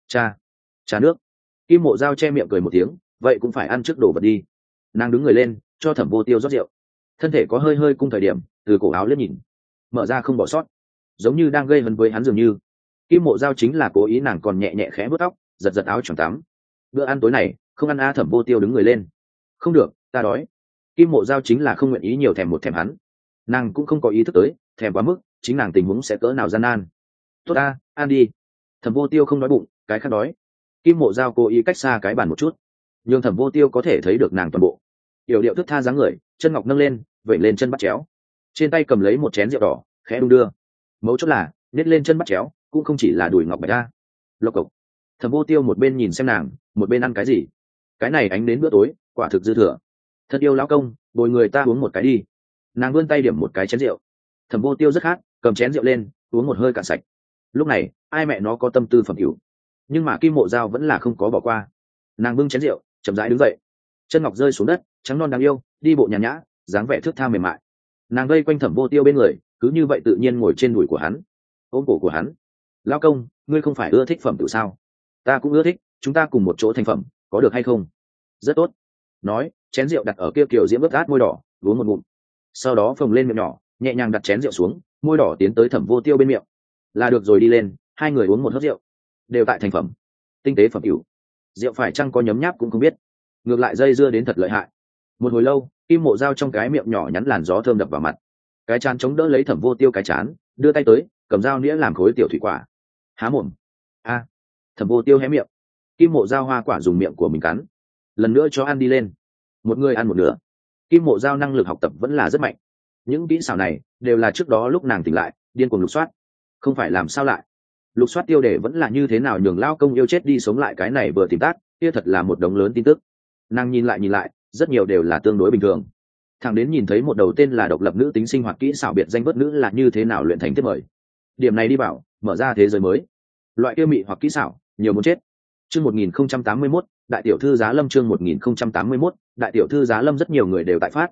Cha nước. Kim Mộ Giao che miệng cười một tiếng, vậy cũng phải ăn trước đồ vật đi. Nàng đứng người lên, cho Thẩm Vô Tiêu rót rượu, thân thể có hơi hơi cung thời điểm, từ cổ áo liếc nhìn, mở ra không bỏ sót, giống như đang gây hấn với hắn dường như. Kim Mộ Giao chính là cố ý, nàng còn nhẹ nhẹ khẽ vuốt tóc, giật giật áo choàng tắm. Bữa ăn tối này không ăn a. Thẩm Vô Tiêu đứng người lên: không được, ta đói. Kim Mộ Giao chính là không nguyện ý nhiều thèm một thèm hắn, nàng cũng không có ý thức tới thèm quá mức chính nàng tình huống sẽ cỡ nào gian nan. Tốt a, ăn đi. Thẩm Vô Tiêu không đói bụng, cái khác đói. Kim Mộ Giao cố ý cách xa cái bàn một chút, nhưng Thẩm Vô Tiêu có thể thấy được nàng toàn bộ. Yểu điệu thức tha dáng người, chân ngọc nâng lên, vẩy lên chân bắt chéo, trên tay cầm lấy một chén rượu đỏ, khẽ đung đưa. Mấu chốt là nết lên chân bắt chéo cũng không chỉ là đùi ngọc bạch a. Lộc cộc. Thẩm Vô Tiêu một bên nhìn xem nàng, một bên ăn cái gì. Cái này ánh đến bữa tối, quả thực dư thừa. Thật yêu lão công, bồi người ta uống một cái đi. Nàng vươn tay điểm một cái chén rượu. Thẩm Vô Tiêu rất khát, cầm chén rượu lên, uống một hơi cạn sạch. Lúc này ai mẹ nó có tâm tư phẩm cửu, nhưng mà Kim Mộ Giao vẫn là không có bỏ qua. Nàng bưng chén rượu, chậm rãi đứng dậy, chân ngọc rơi xuống đất, trắng non đáng yêu, đi bộ nhàn nhã, dáng vẻ thướt tha mềm mại. Nàng vây quanh Thẩm Vô Tiêu bên người, cứ như vậy tự nhiên ngồi trên đùi của hắn, ôm cổ của hắn. Lão công, ngươi không phải ưa thích phẩm tự sao? Ta cũng ưa thích, chúng ta cùng một chỗ thành phẩm, có được hay không? Rất tốt. Nói, chén rượu đặt ở kia kiểu diễm ướt át môi đỏ, uống một ngụm, sau đó phồng lên miệng nhỏ, nhẹ nhàng đặt chén rượu xuống, môi đỏ tiến tới Thẩm Vô Tiêu bên miệng. Là được rồi, đi lên. Hai người uống một hớp rượu, đều tại thành phẩm, tinh tế phẩm cửu. Rượu phải chăng có nhấm nháp cũng không biết, ngược lại dây dưa đến thật lợi hại. Một hồi lâu, Kim Mộ Giao trong cái miệng nhỏ nhắn làn gió thơm đập vào mặt, cái chán chống đỡ lấy Thẩm Vô Tiêu cái chán, đưa tay tới cầm dao nĩa làm khối tiểu thủy quả. Há mồm. A. Thẩm Vô Tiêu hé miệng, Kim Mộ Giao hoa quả dùng miệng của mình cắn, lần nữa cho ăn đi lên. Một người ăn một nửa. Kim Mộ Giao năng lực học tập vẫn là rất mạnh, những kỹ xảo này đều là trước đó lúc nàng tỉnh lại điên cuồng lục soát, không phải làm sao lại lục soát tiêu đề vẫn là như thế nào nhường lao công yêu chết đi sống lại, cái này vừa tìm tác kia thật là một đống lớn tin tức. Nàng nhìn lại rất nhiều đều là tương đối bình thường, thằng đến nhìn thấy một đầu tên là độc lập nữ tính sinh hoạt kỹ xảo biệt danh vớt nữ là như thế nào luyện thành tiếp mời. Điểm này đi bảo mở ra thế giới mới, loại kia mị hoặc kỹ xảo nhiều muốn chết. Chương 1081, đại tiểu thư Giá Lâm. Chương 1081, đại tiểu thư Giá Lâm. Rất nhiều người đều tại phát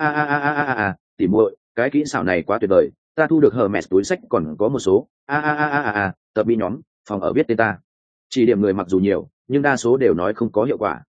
tỉ muội, cái kỹ xảo này quá tuyệt vời, ta thu được Hermes túi sách còn có một số tập bi nhóm phòng ở biết tên ta. Chỉ điểm người mặc dù nhiều nhưng đa số đều nói không có hiệu quả.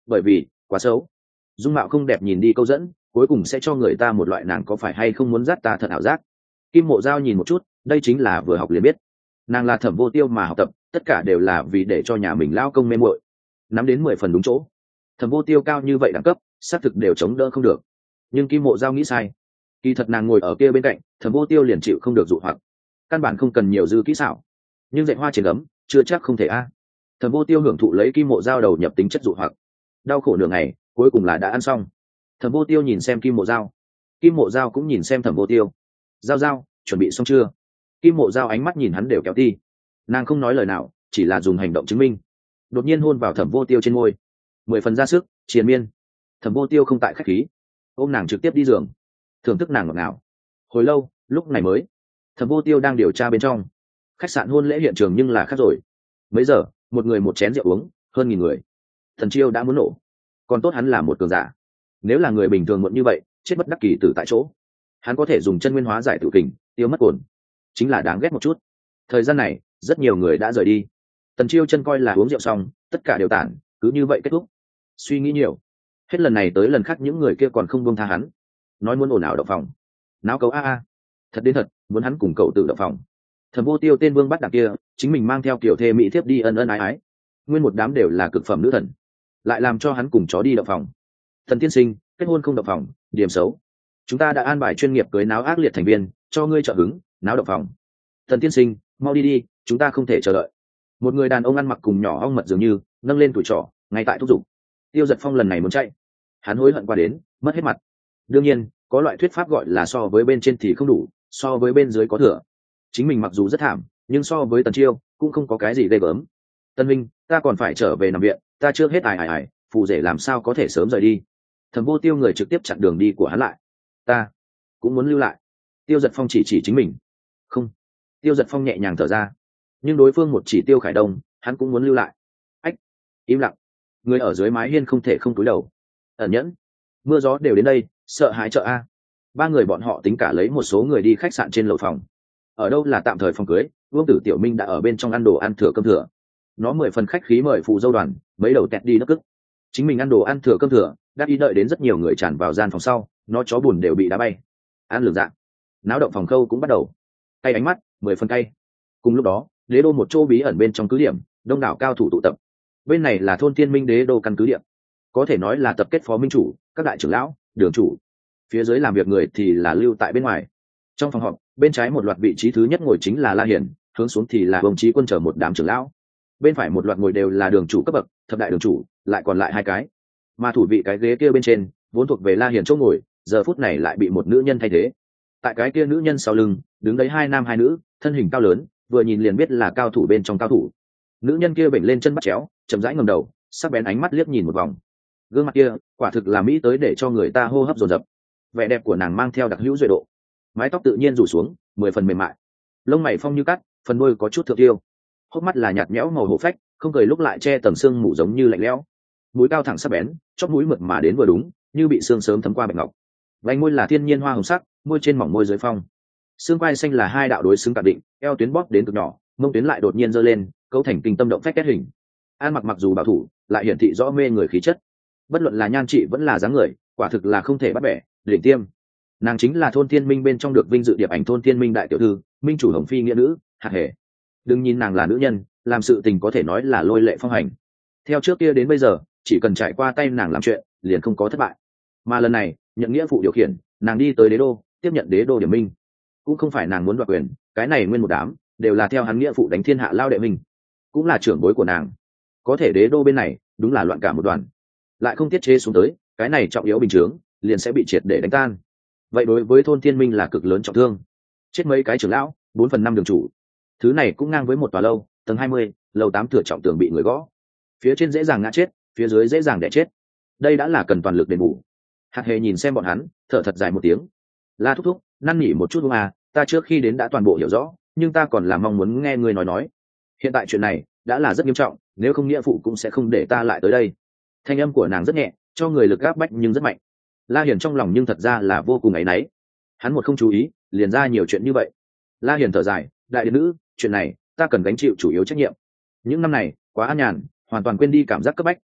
bởi vì quá xấu, dung mạo không đẹp nhìn đi câu dẫn, cuối cùng sẽ cho người ta một loại nàng có phải hay không muốn dắt ta thật ảo giác. Kim Mộ Giao nhìn một chút, đây chính là vừa học liền biết, nàng là Thẩm Vô Tiêu mà học tập, tất cả đều là vì để cho nhà mình lao công mê muội, nắm đến 10 phần đúng chỗ. Thẩm Vô Tiêu cao như vậy đẳng cấp, xác thực đều chống đỡ không được. Nhưng Kim Mộ Giao nghĩ sai, kỳ thật nàng ngồi ở kia bên cạnh, Thẩm Vô Tiêu liền chịu không được dụ hoặc, căn bản không cần nhiều dư kỹ xảo, nhưng dạy hoa trên gấm chưa chắc không thể a. Thẩm Vô Tiêu hưởng thụ lấy Kim Mộ Giao đầu nhập tính chất dụ hoặc, đau khổ nửa ngày, cuối cùng là đã ăn xong. Thẩm Vô Tiêu nhìn xem Kim Mộ Giao, Kim Mộ Giao cũng nhìn xem Thẩm Vô Tiêu. Giao Giao, chuẩn bị xong chưa? Kim Mộ Giao ánh mắt nhìn hắn đều kéo ti, nàng không nói lời nào, chỉ là dùng hành động chứng minh. Đột nhiên hôn vào Thẩm Vô Tiêu trên môi, 10 phần ra sức, triền miên. Thẩm Vô Tiêu không tại khách khí, ôm nàng trực tiếp đi giường, thưởng thức nàng ngọt ngào. Hồi lâu, lúc này mới, Thẩm Vô Tiêu đang điều tra bên trong khách sạn hôn lễ hiện trường, nhưng là khác rồi. Mấy giờ, một người một chén rượu uống, hơn 1000 người. Thần Chiêu đã muốn nổ, còn tốt hắn là một cường giả, nếu là người bình thường muộn như vậy, chết bất đắc kỳ tử tại chỗ. Hắn có thể dùng chân nguyên hóa giải tự kình, tiêu mất cồn, chính là đáng ghét một chút. Thời gian này, rất nhiều người đã rời đi. Tần Chiêu chân coi là uống rượu xong, tất cả đều tản, cứ như vậy kết thúc. Suy nghĩ nhiều, hết lần này tới lần khác những người kia còn không buông tha hắn, nói muốn ồn ào động phòng, náo cấu a. Thật đến thật, muốn hắn cùng cậu tự động phòng. Thẩm Vô Tiêu tên vương bắt đằng kia, chính mình mang theo kiểu thê mỹ thiếp đi ân ân ái ái, nguyên một đám đều là cực phẩm nữ thần, lại làm cho hắn cùng chó đi động phòng. Thần tiên sinh, kết hôn không động phòng, điểm xấu. Chúng ta đã an bài chuyên nghiệp cưới náo ác liệt thành viên, cho ngươi trợ hứng, náo động phòng. Thần tiên sinh, mau đi đi, chúng ta không thể chờ đợi. Một người đàn ông ăn mặc cùng nhỏ ong mật dường như, nâng lên tuổi trọ, ngay tại thúc giục. Tiêu Giật Phong lần này muốn chạy, hắn hối hận qua đến, mất hết mặt. Đương nhiên, có loại thuyết pháp gọi là so với bên trên thì không đủ, so với bên dưới có thừa. Chính mình mặc dù rất thảm, nhưng so với Tần Chiêu cũng không có cái gì ghê gớm. Tân Minh, ta còn phải trở về nằm viện, ta chưa hết ải, phù rể làm sao có thể sớm rời đi. Thẩm Vô Tiêu người trực tiếp chặn đường đi của hắn lại. Ta cũng muốn lưu lại. Tiêu Giật Phong chỉ chính mình. Không. Tiêu Giật Phong nhẹ nhàng thở ra, nhưng đối phương một chỉ Tiêu Khải Đông, hắn cũng muốn lưu lại. Ách, im lặng. Người ở dưới mái hiên không thể không cúi đầu. Ẩn nhẫn. Mưa gió đều đến đây, sợ hãi trợ a. Ba người bọn họ tính cả lấy một số người đi khách sạn trên lầu phòng. Ở đâu là tạm thời phòng cưới, Vương Tử Tiểu Minh đã ở bên trong ăn đồ ăn thừa cơm thừa. Nó 10 phần khách khí mời phụ dâu đoàn, mấy đầu tẹt đi nước cức. Chính mình ăn đồ ăn thừa cơm thừa, đáp ý đợi đến rất nhiều người tràn vào gian phòng sau, nó chó buồn đều bị đá bay. Ăn lường dạng, náo động phòng khâu cũng bắt đầu. Cay ánh mắt, 10 phần cay. Cùng lúc đó, đế đô một chỗ bí ẩn bên trong cứ điểm, đông đảo cao thủ tụ tập. Bên này là thôn Thiên Minh đế đô căn cứ điểm, có thể nói là tập kết phó minh chủ, các đại trưởng lão, đường chủ. Phía dưới làm việc người thì là lưu tại bên ngoài. Trong phòng họp, bên trái một loạt vị trí thứ nhất ngồi chính là La Hiển, hướng xuống thì là Vương Chí Quân chờ một đám trưởng lão. Bên phải một loạt ngồi đều là đường chủ cấp bậc, thập đại đường chủ, lại còn lại 2 cái. Mà thủ vị cái ghế kia bên trên, vốn thuộc về La Hiển chỗ ngồi, giờ phút này lại bị một nữ nhân thay thế. Tại cái kia nữ nhân sau lưng, đứng đấy 2 nam 2 nữ, thân hình cao lớn, vừa nhìn liền biết là cao thủ bên trong cao thủ. Nữ nhân kia bệnh lên chân bắt chéo, chậm rãi ngẩng đầu, sắc bén ánh mắt liếc nhìn một vòng. Gương mặt kia, quả thực là mỹ tới để cho người ta hô hấp dồn dập. Vẻ đẹp của nàng mang theo đặc hữu duệ độ, mái tóc tự nhiên rủ xuống, 10 phần mềm mại, lông mày phong như cắt, phần môi có chút thượng tiêu, hốc mắt là nhạt nhẽo màu hổ phách, không cười lúc lại che tầng xương mù giống như lạnh lẽo. Mũi cao thẳng sắc bén, chóp mũi mượt mà đến vừa đúng, như bị xương sớm thấm qua bạch ngọc. Vành môi là thiên nhiên hoa hồng sắc, môi trên mỏng môi dưới phong. Xương quai xanh là 2 đạo đối xứng cạn định, eo tuyến bóp đến cực nhỏ, mông tuyến lại đột nhiên giơ lên, cấu thành kinh tâm động phách kết hình. An mặc mặc dù bảo thủ, lại hiển thị rõ mê người khí chất. Bất luận là nhan trị vẫn là dáng người, quả thực là không thể bắt bẻ, đỉnh tiêm. Nàng chính là thôn Thiên Minh bên trong được vinh dự điệp ảnh thôn Thiên Minh đại tiểu thư, minh chủ Hồng Phi nghĩa nữ, Hạt Hề. Đừng nhìn nàng là nữ nhân, làm sự tình có thể nói là lôi lệ phong hành. Theo trước kia đến bây giờ, chỉ cần trải qua tay nàng làm chuyện, liền không có thất bại. Mà lần này, nhận nghĩa phụ điều khiển, nàng đi tới đế đô, tiếp nhận đế đô điểm minh. Cũng không phải nàng muốn đoạt quyền, cái này nguyên một đám đều là theo hắn nghĩa phụ đánh thiên hạ lao đệ minh, cũng là trưởng bối của nàng. Có thể đế đô bên này, đúng là loạn cả một đoàn, lại không tiết chế xuống tới, cái này trọng yếu bình chướng, liền sẽ bị triệt để đánh tan. Vậy đối với thôn Thiên Minh là cực lớn trọng thương, chết mấy cái trưởng lão, 4/5 đường chủ. Thứ này cũng ngang với một tòa lâu, tầng 20, lầu 8 thừa trọng tường bị người gõ, phía trên dễ dàng ngã chết, phía dưới dễ dàng đẻ chết. Đây đã là cần toàn lực đền bù. Hạt Hề nhìn xem bọn hắn, thở thật dài một tiếng. La thúc thúc, năn nỉ một chút không à, ta trước khi đến đã toàn bộ hiểu rõ, nhưng ta còn là mong muốn nghe người nói. Hiện tại chuyện này đã là rất nghiêm trọng, nếu không nghĩa phụ cũng sẽ không để ta lại tới đây. Thanh âm của nàng rất nhẹ, cho người lực áp bách nhưng rất mạnh. La Hiển trong lòng nhưng thật ra là vô cùng áy náy. Hắn một không chú ý, liền ra nhiều chuyện như vậy. La Hiển thở dài, đại điện nữ, chuyện này ta cần gánh chịu chủ yếu trách nhiệm. Những năm này quá an nhàn, hoàn toàn quên đi cảm giác cấp bách,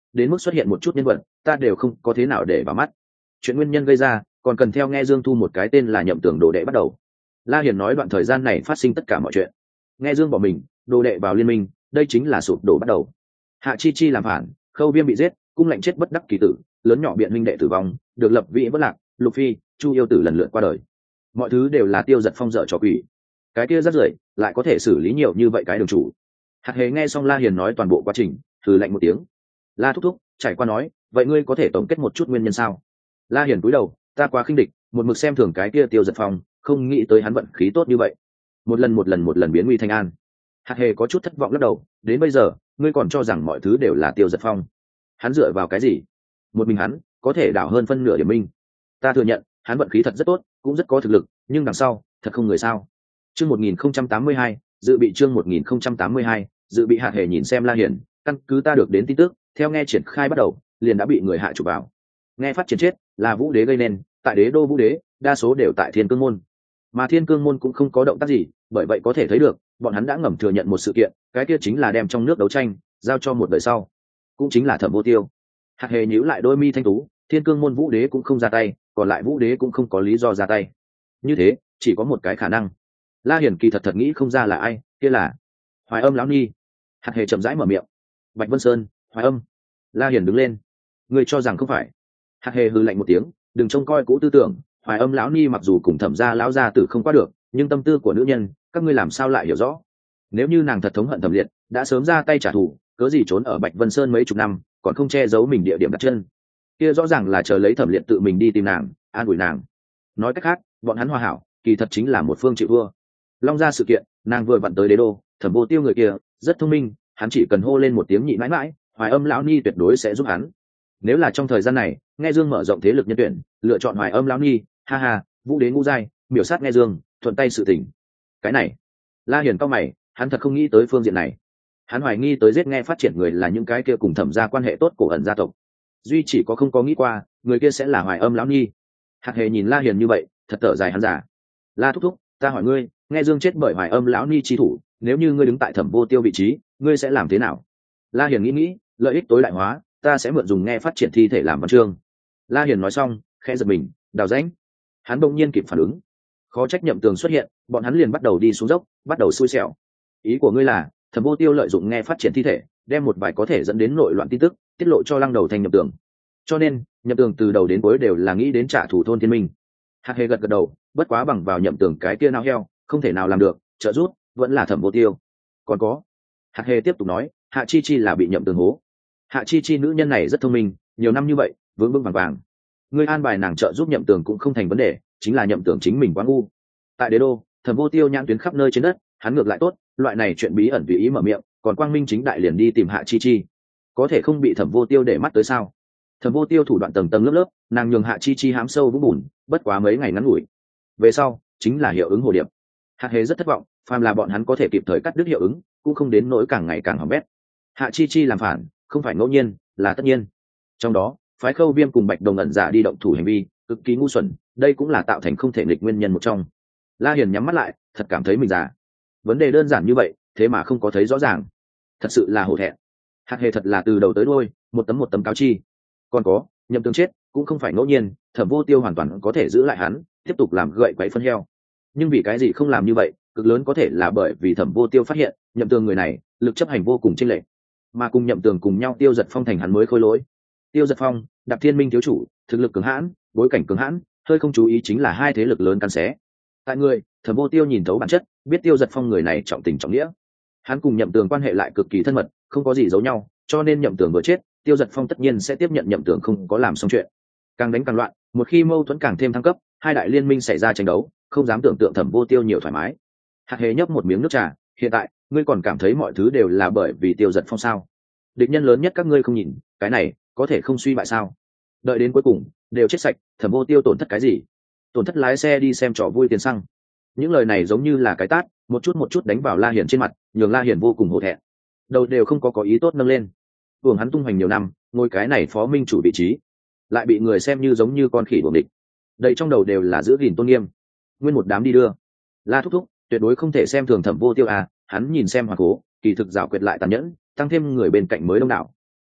đến mức xuất hiện một chút nhân vật ta đều không có thế nào để vào mắt. Chuyện nguyên nhân gây ra còn cần theo Nghe Dương Thu một cái tên là Nhậm Tường đồ đệ bắt đầu. La Hiền nói đoạn thời gian này phát sinh tất cả mọi chuyện. Nghe Dương bỏ mình, đồ đệ vào liên minh, đây chính là sụp đổ bắt đầu. Hạ Chi Chi làm phản, Khâu Viêm bị giết, cung lệnh chết bất đắc kỳ tử, lớn nhỏ biện minh đệ tử vong, được lập vị bất lạc, Lục Phi, Chu Yêu Tử lần lượt qua đời. Mọi thứ đều là Tiêu Giật Phong dở trò quỷ. Cái kia rất rưởi, lại có thể xử lý nhiều như vậy cái đường chủ. Hạt Hề nghe xong La Hiền nói toàn bộ quá trình, thử lạnh một tiếng. La thúc thúc, trải qua nói, vậy ngươi có thể tổng kết một chút nguyên nhân sao? La Hiền cúi đầu, ta quá khinh địch, một mực xem thường cái kia Tiêu Giật Phong, không nghĩ tới hắn vận khí tốt như vậy, một lần biến nguy thành an. Hạt Hề có chút thất vọng lắc đầu, đến bây giờ ngươi còn cho rằng mọi thứ đều là Tiêu Giật Phong. Hắn dựa vào cái gì? Một mình hắn có thể đảo hơn phân nửa điểm minh. Ta thừa nhận hắn vận khí thật rất tốt, cũng rất có thực lực, nhưng đằng sau thật không người sao. Chương 1082, dự bị chương 1082, dự bị. Hạt Hề nhìn xem La Hiền, căn cứ ta được đến tin tức, theo nghe triển khai bắt đầu, liền đã bị người hạ chụp vào. Nghe phát triển chết là Vũ Đế gây nên, tại Đế đô Vũ Đế, đa số đều tại Thiên Cương môn. Mà Thiên Cương môn cũng không có động tác gì, bởi vậy có thể thấy được, bọn hắn đã ngầm thừa nhận một sự kiện, cái kia chính là đem trong nước đấu tranh giao cho một đời sau, cũng chính là Thẩm Vô Tiêu. Hạt Hề nhíu lại đôi mi thanh tú, Thiên Cương môn Vũ Đế cũng không ra tay, còn lại Vũ Đế cũng không có lý do ra tay. Như thế, chỉ có một cái khả năng. La Hiển kỳ thật nghĩ không ra là ai, kia là Hoài Âm lão ni. Hạt Hề chậm rãi mở miệng. Bạch Vân Sơn, Hoài Âm. La Hiển đứng lên. Người cho rằng không phải? Hạt Hề hừ lạnh một tiếng, đừng trông coi cũ tư tưởng. Hoài Âm lão ni mặc dù cùng Thẩm gia lão gia tử không qua được, nhưng tâm tư của nữ nhân, các ngươi làm sao lại hiểu rõ? Nếu như nàng thật thống hận Thẩm Liệt, đã sớm ra tay trả thù, cớ gì trốn ở Bạch Vân Sơn mấy chục năm, còn không che giấu mình địa điểm đặt chân? Kia rõ ràng là chờ lấy Thẩm Liệt tự mình đi tìm nàng, an ủi nàng. Nói cách khác, bọn hắn hòa hảo, kỳ thật chính là một phương chịu thua. Long gia sự kiện, nàng vừa vặn tới Đế đô, Thẩm Vô Tiêu người kia rất thông minh, hắn chỉ cần hô lên một tiếng nhị mãi mãi, Hoài Âm lão ni tuyệt đối sẽ giúp hắn. Nếu là trong thời gian này, Nghe Dương mở rộng thế lực nhân tuyển, lựa chọn Hoài Âm lão ni, ha ha, Vũ Đế ngũ giai, miểu sát Nghe Dương, thuận tay sự tình. Cái này, La Hiền cao mày, hắn thật không nghĩ tới phương diện này. Hắn hoài nghi tới giết Nghe phát triển người là những cái kia cùng Thẩm gia quan hệ tốt cổ ẩn gia tộc. Duy chỉ có không có nghĩ qua, người kia sẽ là Hoài Âm lão ni. Hạt Hề nhìn La Hiền như vậy, thật thở dài hắn giả. La thúc thúc, ta hỏi ngươi, Nghe Dương chết bởi Hoài Âm lão ni chi thủ, nếu như ngươi đứng tại Thẩm Vô Tiêu vị trí, ngươi sẽ làm thế nào? La Hiền nghĩ, lợi ích tối đại hóa, ta sẽ mượn dùng Nghe phát triển thi thể làm văn chương. La Hiền nói xong, khẽ giật mình, đào rãnh. Hắn bỗng nhiên kịp phản ứng, khó trách Nhậm Tường xuất hiện, bọn hắn liền bắt đầu đi xuống dốc, bắt đầu xui xẻo. Ý của ngươi là, Thẩm Vô Tiêu lợi dụng Nghe phát triển thi thể, đem một vài có thể dẫn đến nội loạn tin tức tiết lộ cho Lăng Đầu Thành Nhậm Tường. Cho nên, Nhậm Tường từ đầu đến cuối đều là nghĩ đến trả thù thôn Thiên Minh. Hạt Hề gật đầu, bất quá bằng vào Nhậm Tường cái kia nao heo, không thể nào làm được, trợ giúp vẫn là Thẩm Vô Tiêu. Còn có, Hạt Hề tiếp tục nói, Hạ Chi Chi là bị Nhậm Tường hố. Hạ Chi Chi nữ nhân này rất thông minh, nhiều năm như vậy, vững vững vàng vàng. Ngươi an bài nàng trợ giúp Nhậm Tường cũng không thành vấn đề, chính là Nhậm Tường chính mình quá ngu. Tại Đế đô, Thẩm Vô Tiêu nhãn tuyến khắp nơi trên đất, hắn ngược lại tốt, loại này chuyện bí ẩn tùy ý mở miệng, còn quang minh chính đại liền đi tìm Hạ Chi Chi, có thể không bị Thẩm Vô Tiêu để mắt tới sao? Thẩm Vô Tiêu thủ đoạn tầng tầng lớp lớp, nàng nhường Hạ Chi Chi hám sâu vũng bùn, bất quá mấy ngày ngắn ngủi. Về sau, chính là hiệu ứng hồ điệp. Hạt Hề rất thất vọng, phàm là bọn hắn có thể kịp thời cắt đứt hiệu ứng, cũng không đến nỗi càng ngày càng hỏng bét. Hạ Chi Chi làm phản, không phải ngẫu nhiên, là tất nhiên. Trong đó, phái Khâu Viêm cùng Bạch Đồng ẩn giả đi động thủ hành vi, cực kỳ ngu xuẩn, đây cũng là tạo thành không thể nghịch nguyên nhân một trong. La Hiền nhắm mắt lại, thật cảm thấy mình già. Vấn đề đơn giản như vậy, thế mà không có thấy rõ ràng, thật sự là hổ thẹn. Hạt Hề thật là từ đầu tới đuôi, một tấm cáo chi. Còn có, Nhậm Tường chết cũng không phải ngẫu nhiên, Thẩm Vô Tiêu hoàn toàn có thể giữ lại hắn, tiếp tục làm gậy quấy phân heo. Nhưng vì cái gì không làm như vậy, cực lớn có thể là bởi vì Thẩm Vô Tiêu phát hiện, Nhậm Tường người này, lực chấp hành vô cùng chênh lệch, mà cùng Nhậm Tường cùng nhau Tiêu Giật Phong thành hắn mới khôi lỗi. Tiêu Giật Phong, Đạp Thiên Minh thiếu chủ, thực lực cường hãn, bối cảnh cường hãn, hơi không chú ý chính là hai thế lực lớn cắn xé. Tại người, Thẩm Vô Tiêu nhìn thấu bản chất, biết Tiêu Giật Phong người này trọng tình trọng nghĩa. Hắn cùng Nhậm Tường quan hệ lại cực kỳ thân mật, không có gì giấu nhau, cho nên Nhậm Tường vừa chết, Tiêu Giật Phong tất nhiên sẽ tiếp nhận Nhậm Tường không có làm xong chuyện. Càng đánh càng loạn, một khi mâu thuẫn càng thêm thăng cấp, hai đại liên minh xảy ra tranh đấu, không dám tưởng tượng Thẩm Vô Tiêu nhiều thoải mái. Hạt Hề nhấp một miếng nước trà, hiện tại, ngươi còn cảm thấy mọi thứ đều là bởi vì Tiêu Giật Phong sao? Địch nhân lớn nhất các ngươi không nhìn, cái này có thể không suy bại sao? Đợi đến cuối cùng, đều chết sạch, Thẩm Vô Tiêu tổn thất cái gì? Tổn thất lái xe đi xem trò vui tiền xăng. Những lời này giống như là cái tát, một chút đánh vào La Hiền trên mặt, nhường La Hiền vô cùng hổ thẹn. Đầu đều không có ý tốt nâng lên. Vương hắn tung hoành nhiều năm, ngôi cái này phó minh chủ vị trí, lại bị người xem như giống như con khỉ đuổi địch. Đây trong đầu đều là giữ gìn tôn nghiêm. Nguyên một đám đi đưa. La thúc thúc, tuyệt đối không thể xem thường Thẩm Vô Tiêu à, hắn nhìn xem Hoàng Cố, kỳ thực giảo quyệt lại tàn nhẫn, tăng thêm người bên cạnh mới đông đảo.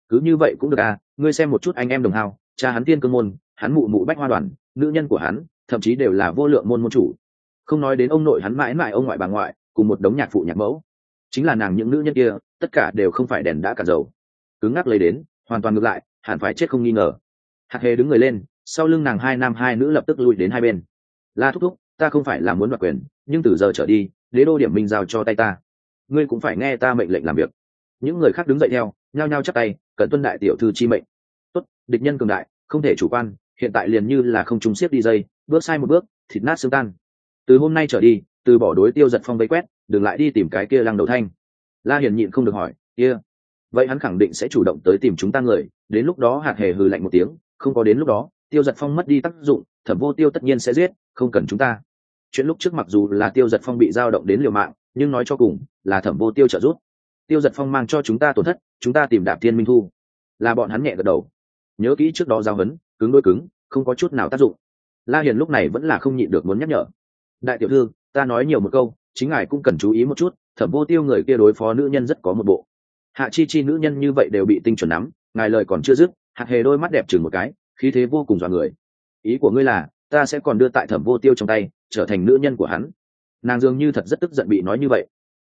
cứ như vậy cũng được à, ngươi xem một chút anh em đồng hào, cha hắn tiên cương môn, hắn mụ mụ bách hoa đoàn, nữ nhân của hắn thậm chí đều là vô lượng môn môn chủ, không nói đến ông nội hắn mãi mãi ông ngoại bà ngoại cùng một đống nhạc phụ nhạc mẫu, chính là nàng những nữ nhân kia tất cả đều không phải đèn đã cả dầu, cứng ngắc lấy đến hoàn toàn ngược lại, hẳn phải chết không nghi ngờ. Hạt Hề đứng người lên, sau lưng nàng hai nam hai nữ lập tức lùi đến hai bên. La thúc thúc, ta không phải là muốn đoạt quyền, nhưng từ giờ trở đi đế đô điểm minh giao cho tay ta, ngươi cũng phải nghe ta mệnh lệnh làm việc. Những người khác đứng dậy theo, nhao nhao chắp tay, cần tuân đại tiểu thư chi mệnh. Tốt, địch nhân cường đại không thể chủ quan, hiện tại liền như là không trúng xiết đi dây, bước sai một bước thịt nát xương tan. Từ hôm nay trở đi, từ bỏ đối Tiêu Giật Phong vây quét, đừng lại đi tìm cái kia Lăng Đầu Thanh. La Hiền nhịn không được hỏi, kia vậy hắn khẳng định sẽ chủ động tới tìm chúng ta người, đến lúc đó Hạt Hề hừ lạnh một tiếng, không có đến lúc đó Tiêu Giật Phong mất đi tác dụng, Thẩm Vô Tiêu tất nhiên sẽ giết, không cần chúng ta. Chuyện lúc trước mặc dù là Tiêu Giật Phong bị dao động đến liều mạng, nhưng nói cho cùng là Thẩm Vô Tiêu trợ giúp. Tiêu Giật Phong mang cho chúng ta tổn thất, chúng ta tìm Đạp Thiên Minh thu. Là bọn hắn nhẹ gật đầu. Nhớ kỹ trước đó giao hấn, cứng đối cứng, không có chút nào tác dụng. La Hiền lúc này vẫn là không nhịn được muốn nhắc nhở. Đại tiểu thư, ta nói nhiều một câu, chính ngài cũng cần chú ý một chút, Thẩm Vô Tiêu người kia đối phó nữ nhân rất có một bộ. Hạ Chi Chi nữ nhân như vậy đều bị tinh chuẩn nắm, ngài lời còn chưa dứt, Hạt Hề đôi mắt đẹp chừng một cái, khí thế vô cùng dọa người. Ý của ngươi là ta sẽ còn đưa tại Thẩm Vô Tiêu trong tay, trở thành nữ nhân của hắn? Nàng dường như thật rất tức giận bị nói như vậy.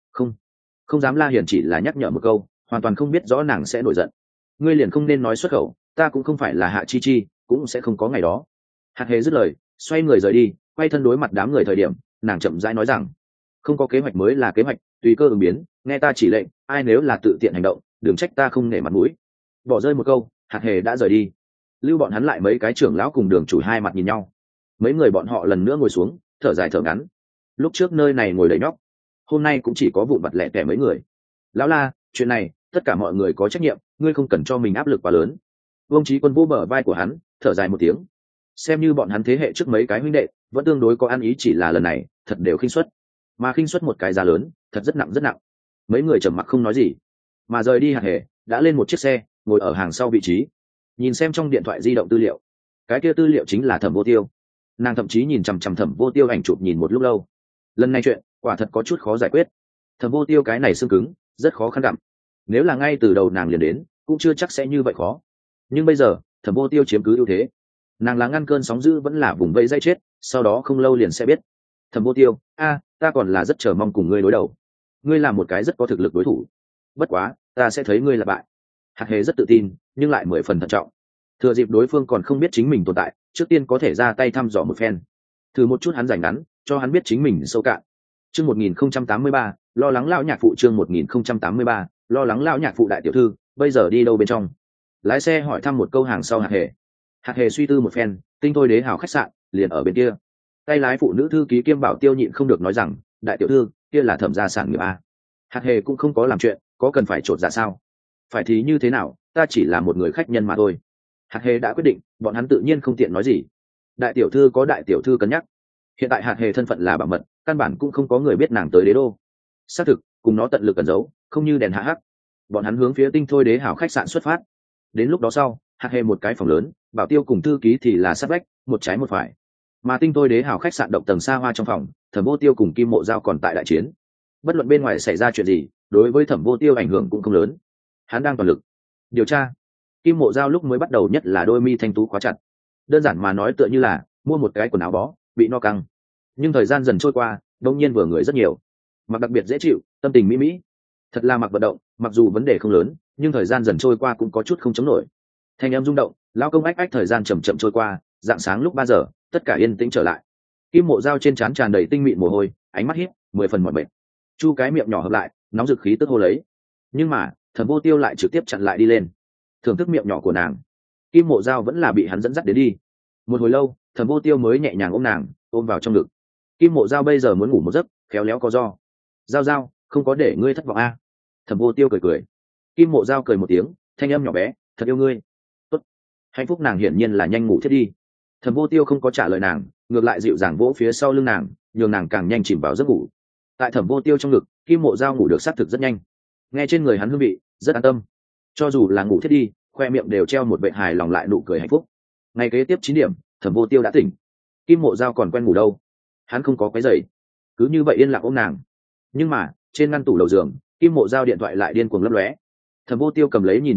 Không dám. La Hiền chỉ là nhắc nhở một câu, hoàn toàn không biết rõ nàng sẽ nổi giận. Ngươi liền không nên nói xuất khẩu, ta cũng không phải là Hạ Chi Chi, cũng sẽ không có ngày đó. Hạt Hề dứt lời, xoay người rời đi, quay thân đối mặt đám người thời điểm, nàng chậm rãi nói rằng, không có kế hoạch mới là kế hoạch, tùy cơ ứng biến, nghe ta chỉ lệnh, ai nếu là tự tiện hành động, đừng trách ta không nể mặt mũi. Bỏ rơi một câu, Hạt Hề đã rời đi. Lưu bọn hắn lại mấy cái trưởng lão cùng Đường chủ hai mặt nhìn nhau. Mấy người bọn họ lần nữa ngồi xuống, thở dài thở ngắn. Lúc trước nơi này ngồi đầy nhóc, hôm nay cũng chỉ có vụn vặt lẻ tẻ mấy người. Lão La, chuyện này tất cả mọi người có trách nhiệm, ngươi không cần cho mình áp lực quá lớn. Vương Chí Quân vô bờ vai của hắn, thở dài một tiếng. Xem như bọn hắn thế hệ trước mấy cái huynh đệ vẫn tương đối có ăn ý, chỉ là lần này thật đều khinh suất, mà khinh suất một cái giá lớn, thật rất nặng rất nặng. Mấy người trầm mặc không nói gì, mà rời đi Hạt Hề đã lên một chiếc xe, ngồi ở hàng sau vị trí, nhìn xem trong điện thoại di động tư liệu. Cái kia tư liệu chính là Thẩm Vô Tiêu. Nàng thậm chí nhìn chằm chằm Thẩm Vô Tiêu ảnh chụp nhìn một lúc lâu. Lần này chuyện quả thật có chút khó giải quyết. Thẩm Vô Tiêu cái này xương cứng, rất khó khăn gặm. Nếu là ngay từ đầu nàng liền đến, cũng chưa chắc sẽ như vậy khó. Nhưng bây giờ Thẩm Vô Tiêu chiếm cứ ưu thế, nàng là ngăn cơn sóng dữ vẫn là vùng vây dây chết, sau đó không lâu liền sẽ biết. Thẩm Vô Tiêu, ta còn là rất chờ mong cùng ngươi đối đầu. Ngươi là một cái rất có thực lực đối thủ, bất quá ta sẽ thấy ngươi là bại. Hạt Hề rất tự tin, nhưng lại 10 phần thận trọng. Thừa dịp đối phương còn không biết chính mình tồn tại, trước tiên có thể ra tay thăm dò một phen, thử một chút hắn rảnh ngắn, cho hắn biết chính mình sâu cạn. Chương 1083, lo lắng lão nhạc phụ. Chương 1083, lo lắng lão nhạc phụ. Đại tiểu thư, bây giờ đi đâu bên trong? Lái xe hỏi thăm một câu hàng sau Hạt Hề. Hạt Hề suy tư một phen, Tinh Thôi Đế Hào khách sạn liền ở bên kia. Tay lái phụ nữ thư ký kiêm Bảo Tiêu nhịn không được nói rằng, đại tiểu thư, kia là Thẩm gia sản nghiệp a. Hạt Hề cũng không có làm chuyện, có cần phải trột dạ sao? Phải thì như thế nào, ta chỉ là một người khách nhân mà thôi. Hạt Hề đã quyết định, bọn hắn tự nhiên không tiện nói gì. Đại tiểu thư có đại tiểu thư cân nhắc, hiện tại Hạt Hề thân phận là bảo mật, căn bản cũng không có người biết nàng tới đế đô. Xác thực cùng nó tận lực cẩn giấu, không như đèn hạ hắc. Bọn hắn hướng phía Tinh Thôi Đế Hào khách sạn xuất phát. Đến lúc đó sau, Hạt Hề một cái phòng lớn, Bảo Tiêu cùng thư ký thì là sát vách, một trái một phải. Mà Tinh Thôi Đế Hào khách sạn độc tầng xa hoa trong phòng, Thẩm Vô Tiêu cùng Kim Mộ Giao còn tại đại chiến. Bất luận bên ngoài xảy ra chuyện gì, đối với Thẩm Vô Tiêu ảnh hưởng cũng không lớn. Hắn đang toàn lực điều tra. Kim Mộ Giao lúc mới bắt đầu nhất là đôi mi thanh tú khóa chặt, đơn giản mà nói tựa như là mua một cái quần áo bó bị no căng. Nhưng thời gian dần trôi qua, đông nhiên vừa người rất nhiều, mặc đặc biệt dễ chịu, tâm tình mỹ mỹ. Thật là mặc vận động, mặc dù vấn đề không lớn, nhưng thời gian dần trôi qua cũng có chút không chống nổi. Thanh em rung động, lao công ách ách, thời gian chậm chậm trôi qua, dạng sáng lúc 3 giờ, tất cả yên tĩnh trở lại. Kim Mộ Giao trên trán tràn đầy tinh mịn mồ hôi, ánh mắt híp, 10 phần mỏi mệt. Chu cái miệng nhỏ hợp lại, nóng dực khí tức hô lấy. Nhưng mà Thẩm Vô Tiêu lại trực tiếp chặn lại đi lên, thưởng thức miệng nhỏ của nàng. Kim Mộ Giao vẫn là bị hắn dẫn dắt đến đi. Một hồi lâu, Thẩm Vô Tiêu mới nhẹ nhàng ôm nàng, ôm vào trong ngực. Kim Mộ Giao bây giờ muốn ngủ một giấc, khéo léo có do. Giao, không có để ngươi thất vọng a. Thẩm Vô Tiêu cười cười. Kim Mộ Giao cười một tiếng, thanh âm nhỏ bé, thật yêu ngươi. Tốt. Hạnh phúc nàng hiển nhiên là nhanh ngủ thiết đi. Thẩm Vô Tiêu không có trả lời nàng, ngược lại dịu dàng vỗ phía sau lưng nàng, nhường nàng càng nhanh chìm vào giấc ngủ. Tại Thẩm Vô Tiêu trong ngực, Kim Mộ Giao ngủ được xác thực rất nhanh. Nghe trên người hắn hương vị, rất an tâm. Cho dù là ngủ thiết đi, khoe miệng đều treo một vẻ hài lòng lại nụ cười hạnh phúc. Ngày kế tiếp 9 điểm, Thẩm Vô Tiêu đã tỉnh. Kim Mộ Giao còn quen ngủ đâu, hắn không có quấy rầy, cứ như vậy yên lặng ôm nàng. Nhưng mà trên ngăn tủ đầu giường, Kim Mộ Giao điện thoại lại điên cuồng lấp lóe. Thẩm Vô Tiêu cầm lấy nhìn một cái,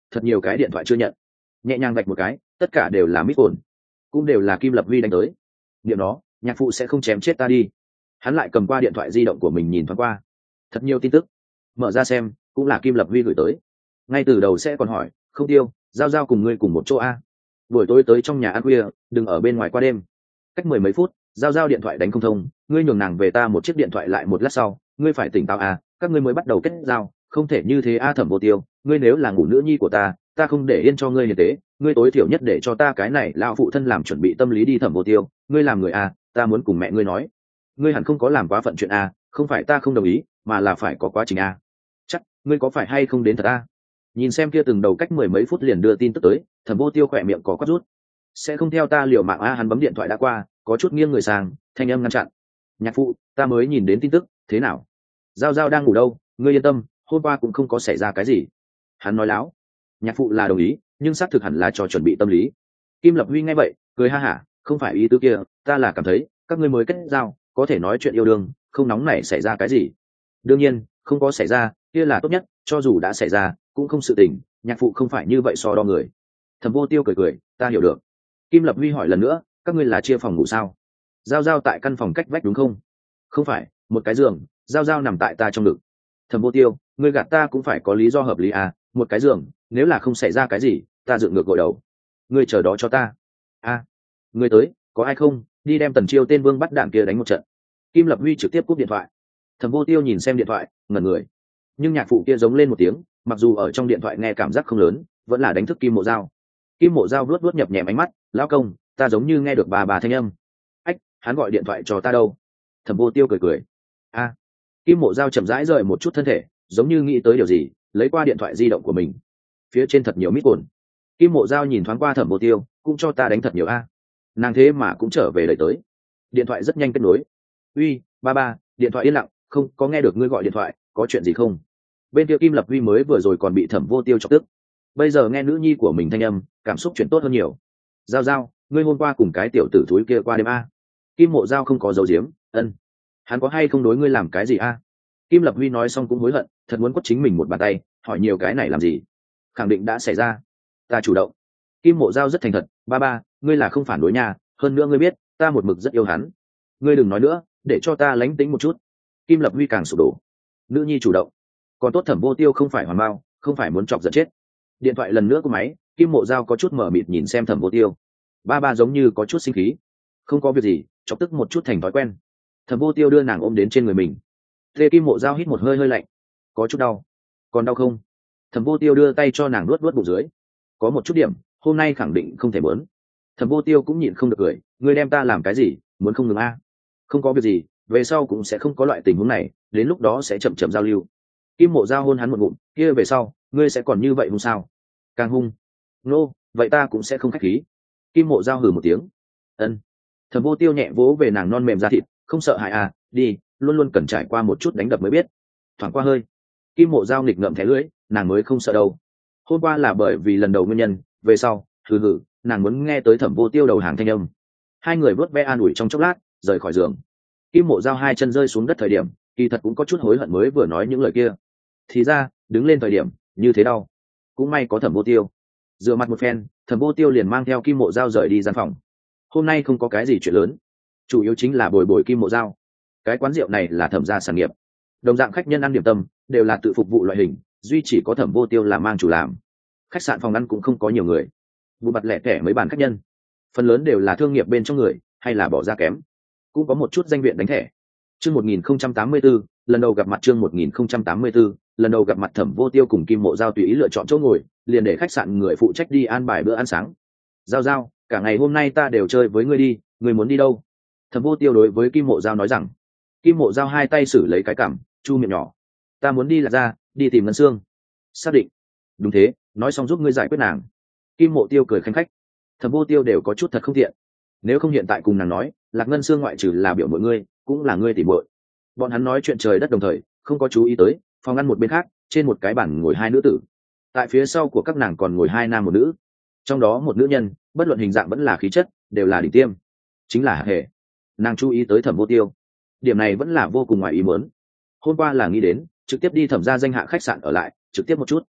thật nhiều cái điện thoại chưa nhận. Nhẹ nhàng vạch một cái, tất cả đều là mít ổn, cũng đều là Kim Lập Vi đánh tới. Điểm đó, nhạc phụ sẽ không chém chết ta đi. Hắn lại cầm qua điện thoại di động của mình nhìn thoáng qua, thật nhiều tin tức, mở ra xem, cũng là Kim Lập Vi gửi tới. Ngay từ đầu sẽ còn hỏi, không Tiêu, giao giao cùng ngươi cùng một chỗ a, buổi tối tới trong nhà ăn khuya, đừng ở bên ngoài qua đêm. Cách mười mấy phút, giao giao điện thoại đánh không thông, ngươi nhường nàng về ta một chiếc điện thoại lại một lát sau, ngươi phải tỉnh táo a, các ngươi mới bắt đầu kết giao, không thể như thế a. Thẩm Vô Tiêu, ngươi nếu là ngủ nữ nhi của ta không để yên cho ngươi như thế, ngươi tối thiểu nhất để cho ta cái này lão phụ thân làm chuẩn bị tâm lý đi. Thẩm Vô Tiêu, ngươi làm người a, ta muốn cùng mẹ ngươi nói, ngươi hẳn không có làm quá phận chuyện a, không phải ta không đồng ý, mà là phải có quá trình a. Chắc ngươi có phải hay không đến thật a? Nhìn xem kia từng đầu cách mười mấy phút liền đưa tin tức tới, Thẩm Vô Tiêu khỏe miệng có quát rút. Sẽ không theo ta liều mạng a. Hắn bấm điện thoại đã qua, có chút nghiêng người sang, thanh âm ngăn chặn. Nhạc phụ, ta mới nhìn đến tin tức, thế nào? Giao giao đang ngủ đâu, ngươi yên tâm, hôm qua cũng không có xảy ra cái gì. Hắn nói láo. Nhạc phụ là đồng ý, nhưng xác thực hẳn là cho chuẩn bị tâm lý. Kim Lập Huy nghe vậy, cười ha hả, không phải ý tứ kia, ta là cảm thấy các ngươi mới kết giao, có thể nói chuyện yêu đương, không nóng nảy xảy ra cái gì. Đương nhiên, không có xảy ra, kia là tốt nhất, cho dù đã xảy ra, cũng không sự tình, nhạc phụ không phải như vậy so đo người. Thẩm Vô Tiêu cười cười, ta hiểu được. Kim Lập Huy hỏi lần nữa, các ngươi là chia phòng ngủ sao? Giao giao tại căn phòng cách vách đúng không? Không phải, một cái giường, giao giao nằm tại ta trong ngực. Thẩm Vô Tiêu, ngươi gạt ta cũng phải có lý do hợp lý à, một cái giường, nếu là không xảy ra cái gì, ta dựng ngược gội đầu. Ngươi chờ đó cho ta. A, ngươi tới, có ai không, đi đem Tần Chiêu tên vương bắt đạn kia đánh một trận. Kim Lập Huy trực tiếp cúp điện thoại. Thẩm Vô Tiêu nhìn xem điện thoại, ngẩn người. Nhưng nhạc phụ kia giống lên một tiếng, mặc dù ở trong điện thoại nghe cảm giác không lớn, vẫn là đánh thức Kim Mộ Giao. Kim Mộ Giao vuốt vuốt nhập nhèm ánh mắt, lão công, ta giống như nghe được bà thanh âm. Ách, hắn gọi điện thoại cho ta đâu? Thẩm Vô Tiêu cười cười. A. Kim Mộ Giao chậm rãi rời một chút thân thể, giống như nghĩ tới điều gì, lấy qua điện thoại di động của mình. Phía trên thật nhiều mít ổn. Kim Mộ Giao nhìn thoáng qua Thẩm Vô Tiêu, cũng cho ta đánh thật nhiều a. Nàng thế mà cũng trở về đợi tới. Điện thoại rất nhanh kết nối. Uy, ba, điện thoại yên lặng, không có nghe được ngươi gọi điện thoại, có chuyện gì không? Bên kia Kim Lập Huy mới vừa rồi còn bị Thẩm Vô Tiêu chọc tức, bây giờ nghe nữ nhi của mình thanh âm, cảm xúc chuyển tốt hơn nhiều. Giao giao, ngươi hôm qua cùng cái tiểu tử thúi kia qua đêm a? Kim Mộ Giao không có dấu diếm, ân. Hắn có hay không đối ngươi làm cái gì a? Kim Lập Huy nói xong cũng hối hận, thật muốn quất chính mình một bàn tay, hỏi nhiều cái này làm gì? Khẳng định đã xảy ra, ta chủ động. Kim Mộ Giao rất thành thật, ba, ngươi là không phản đối nhà, hơn nữa ngươi biết, ta một mực rất yêu hắn. Ngươi đừng nói nữa, để cho ta lánh tính một chút. Kim Lập Huy càng sụp đổ. Nữ nhi chủ động, còn tốt Thẩm Vô Tiêu không phải hoàn bao, không phải muốn chọc giận chết. Điện thoại lần nữa của máy, Kim Mộ Giao có chút mở mịt nhìn xem Thẩm Vô Tiêu. Ba giống như có chút sinh khí. Không có việc gì, chọc tức một chút thành thói quen. Thẩm Vô Tiêu đưa nàng ôm đến trên người mình. Lê Kim Mộ Giao hít một hơi hơi lạnh, có chút đau. Còn đau không? Thẩm Vô Tiêu đưa tay cho nàng luốt bụng dưới. Có một chút điểm, hôm nay khẳng định không thể muốn. Thẩm Vô Tiêu cũng nhịn không được cười, ngươi đem ta làm cái gì, muốn không ngừng a? Không có việc gì, về sau cũng sẽ không có loại tình huống này, đến lúc đó sẽ chậm chậm giao lưu. Kim Mộ Giao hôn hắn một ngụm, kia về sau, ngươi sẽ còn như vậy hung sao? Càng hung. Nô, vậy ta cũng sẽ không khách khí. Kim Mộ Giao hừ một tiếng. Ân. Thẩm Vô Tiêu nhẹ vỗ về nàng non mềm da thịt, không sợ hại à, đi, luôn luôn cần trải qua một chút đánh đập mới biết. Thoảng qua hơi. Kim Mộ Giao nghịch ngợm thẻ lưỡi, nàng mới không sợ đâu. Hôm qua là bởi vì lần đầu nguyên nhân, về sau, hừ, nàng muốn nghe tới Thẩm Vô Tiêu đầu hàng thanh âm. Hai người vớt ve an ủi trong chốc lát, rời khỏi giường. Kim Mộ Giao hai chân rơi xuống đất thời điểm, kỳ thật cũng có chút hối hận mới vừa nói những lời kia. Thì ra, đứng lên thời điểm, như thế đau. Cũng may có Thẩm Vô Tiêu. Dựa mặt một phen, Thẩm Vô Tiêu liền mang theo Kim Mộ Giao rời đi gian phòng. Hôm nay không có cái gì chuyện lớn, chủ yếu chính là bồi Kim Mộ Giao. Cái quán rượu này là Thẩm gia sản nghiệp, đồng dạng khách nhân ăn điểm tâm đều là tự phục vụ loại hình, duy chỉ có Thẩm Vô Tiêu là mang chủ làm. Khách sạn phòng ăn cũng không có nhiều người, vụ mặt lẻ tẻ mấy bàn khách nhân, phần lớn đều là thương nghiệp bên trong người hay là bỏ ra kém, cũng có một chút danh viện đánh thẻ. Chương 1084, lần đầu gặp mặt. Chương 1084, lần đầu gặp mặt. Thẩm Vô Tiêu cùng Kim Mộ Giao tùy ý lựa chọn chỗ ngồi, liền để khách sạn người phụ trách đi an bài bữa ăn sáng. Giao, cả ngày hôm nay ta đều chơi với ngươi đi, ngươi muốn đi đâu? Thẩm Vô Tiêu đối với Kim Mộ Giao nói rằng. Kim Mộ Giao hai tay xử lấy cái cằm, chu miệng nhỏ. Ta muốn đi Lạc Gia, đi tìm Ngân Sương. Xác định. Đúng thế, nói xong giúp ngươi giải quyết nàng. Kim Mộ Tiêu cười khanh khách. Thẩm Vô Tiêu đều có chút thật không tiện. Nếu không hiện tại cùng nàng nói, Lạc Ngân Sương ngoại trừ là biểu mọi ngươi, cũng là ngươi tỉ muội. Bọn hắn nói chuyện trời đất đồng thời, không có chú ý tới, phòng ăn một bên khác, trên một cái bàn ngồi hai nữ tử. Tại phía sau của các nàng còn ngồi hai nam một nữ. Trong đó một nữ nhân, bất luận hình dạng vẫn là khí chất, đều là đỉnh tiêm. Chính là Hạc Hề. Nàng chú ý tới Thẩm Vô Tiêu. Điểm này vẫn là vô cùng ngoài ý muốn. Hôm qua là nghĩ đến, trực tiếp đi Thẩm gia danh hạ khách sạn ở lại, trực tiếp một chút.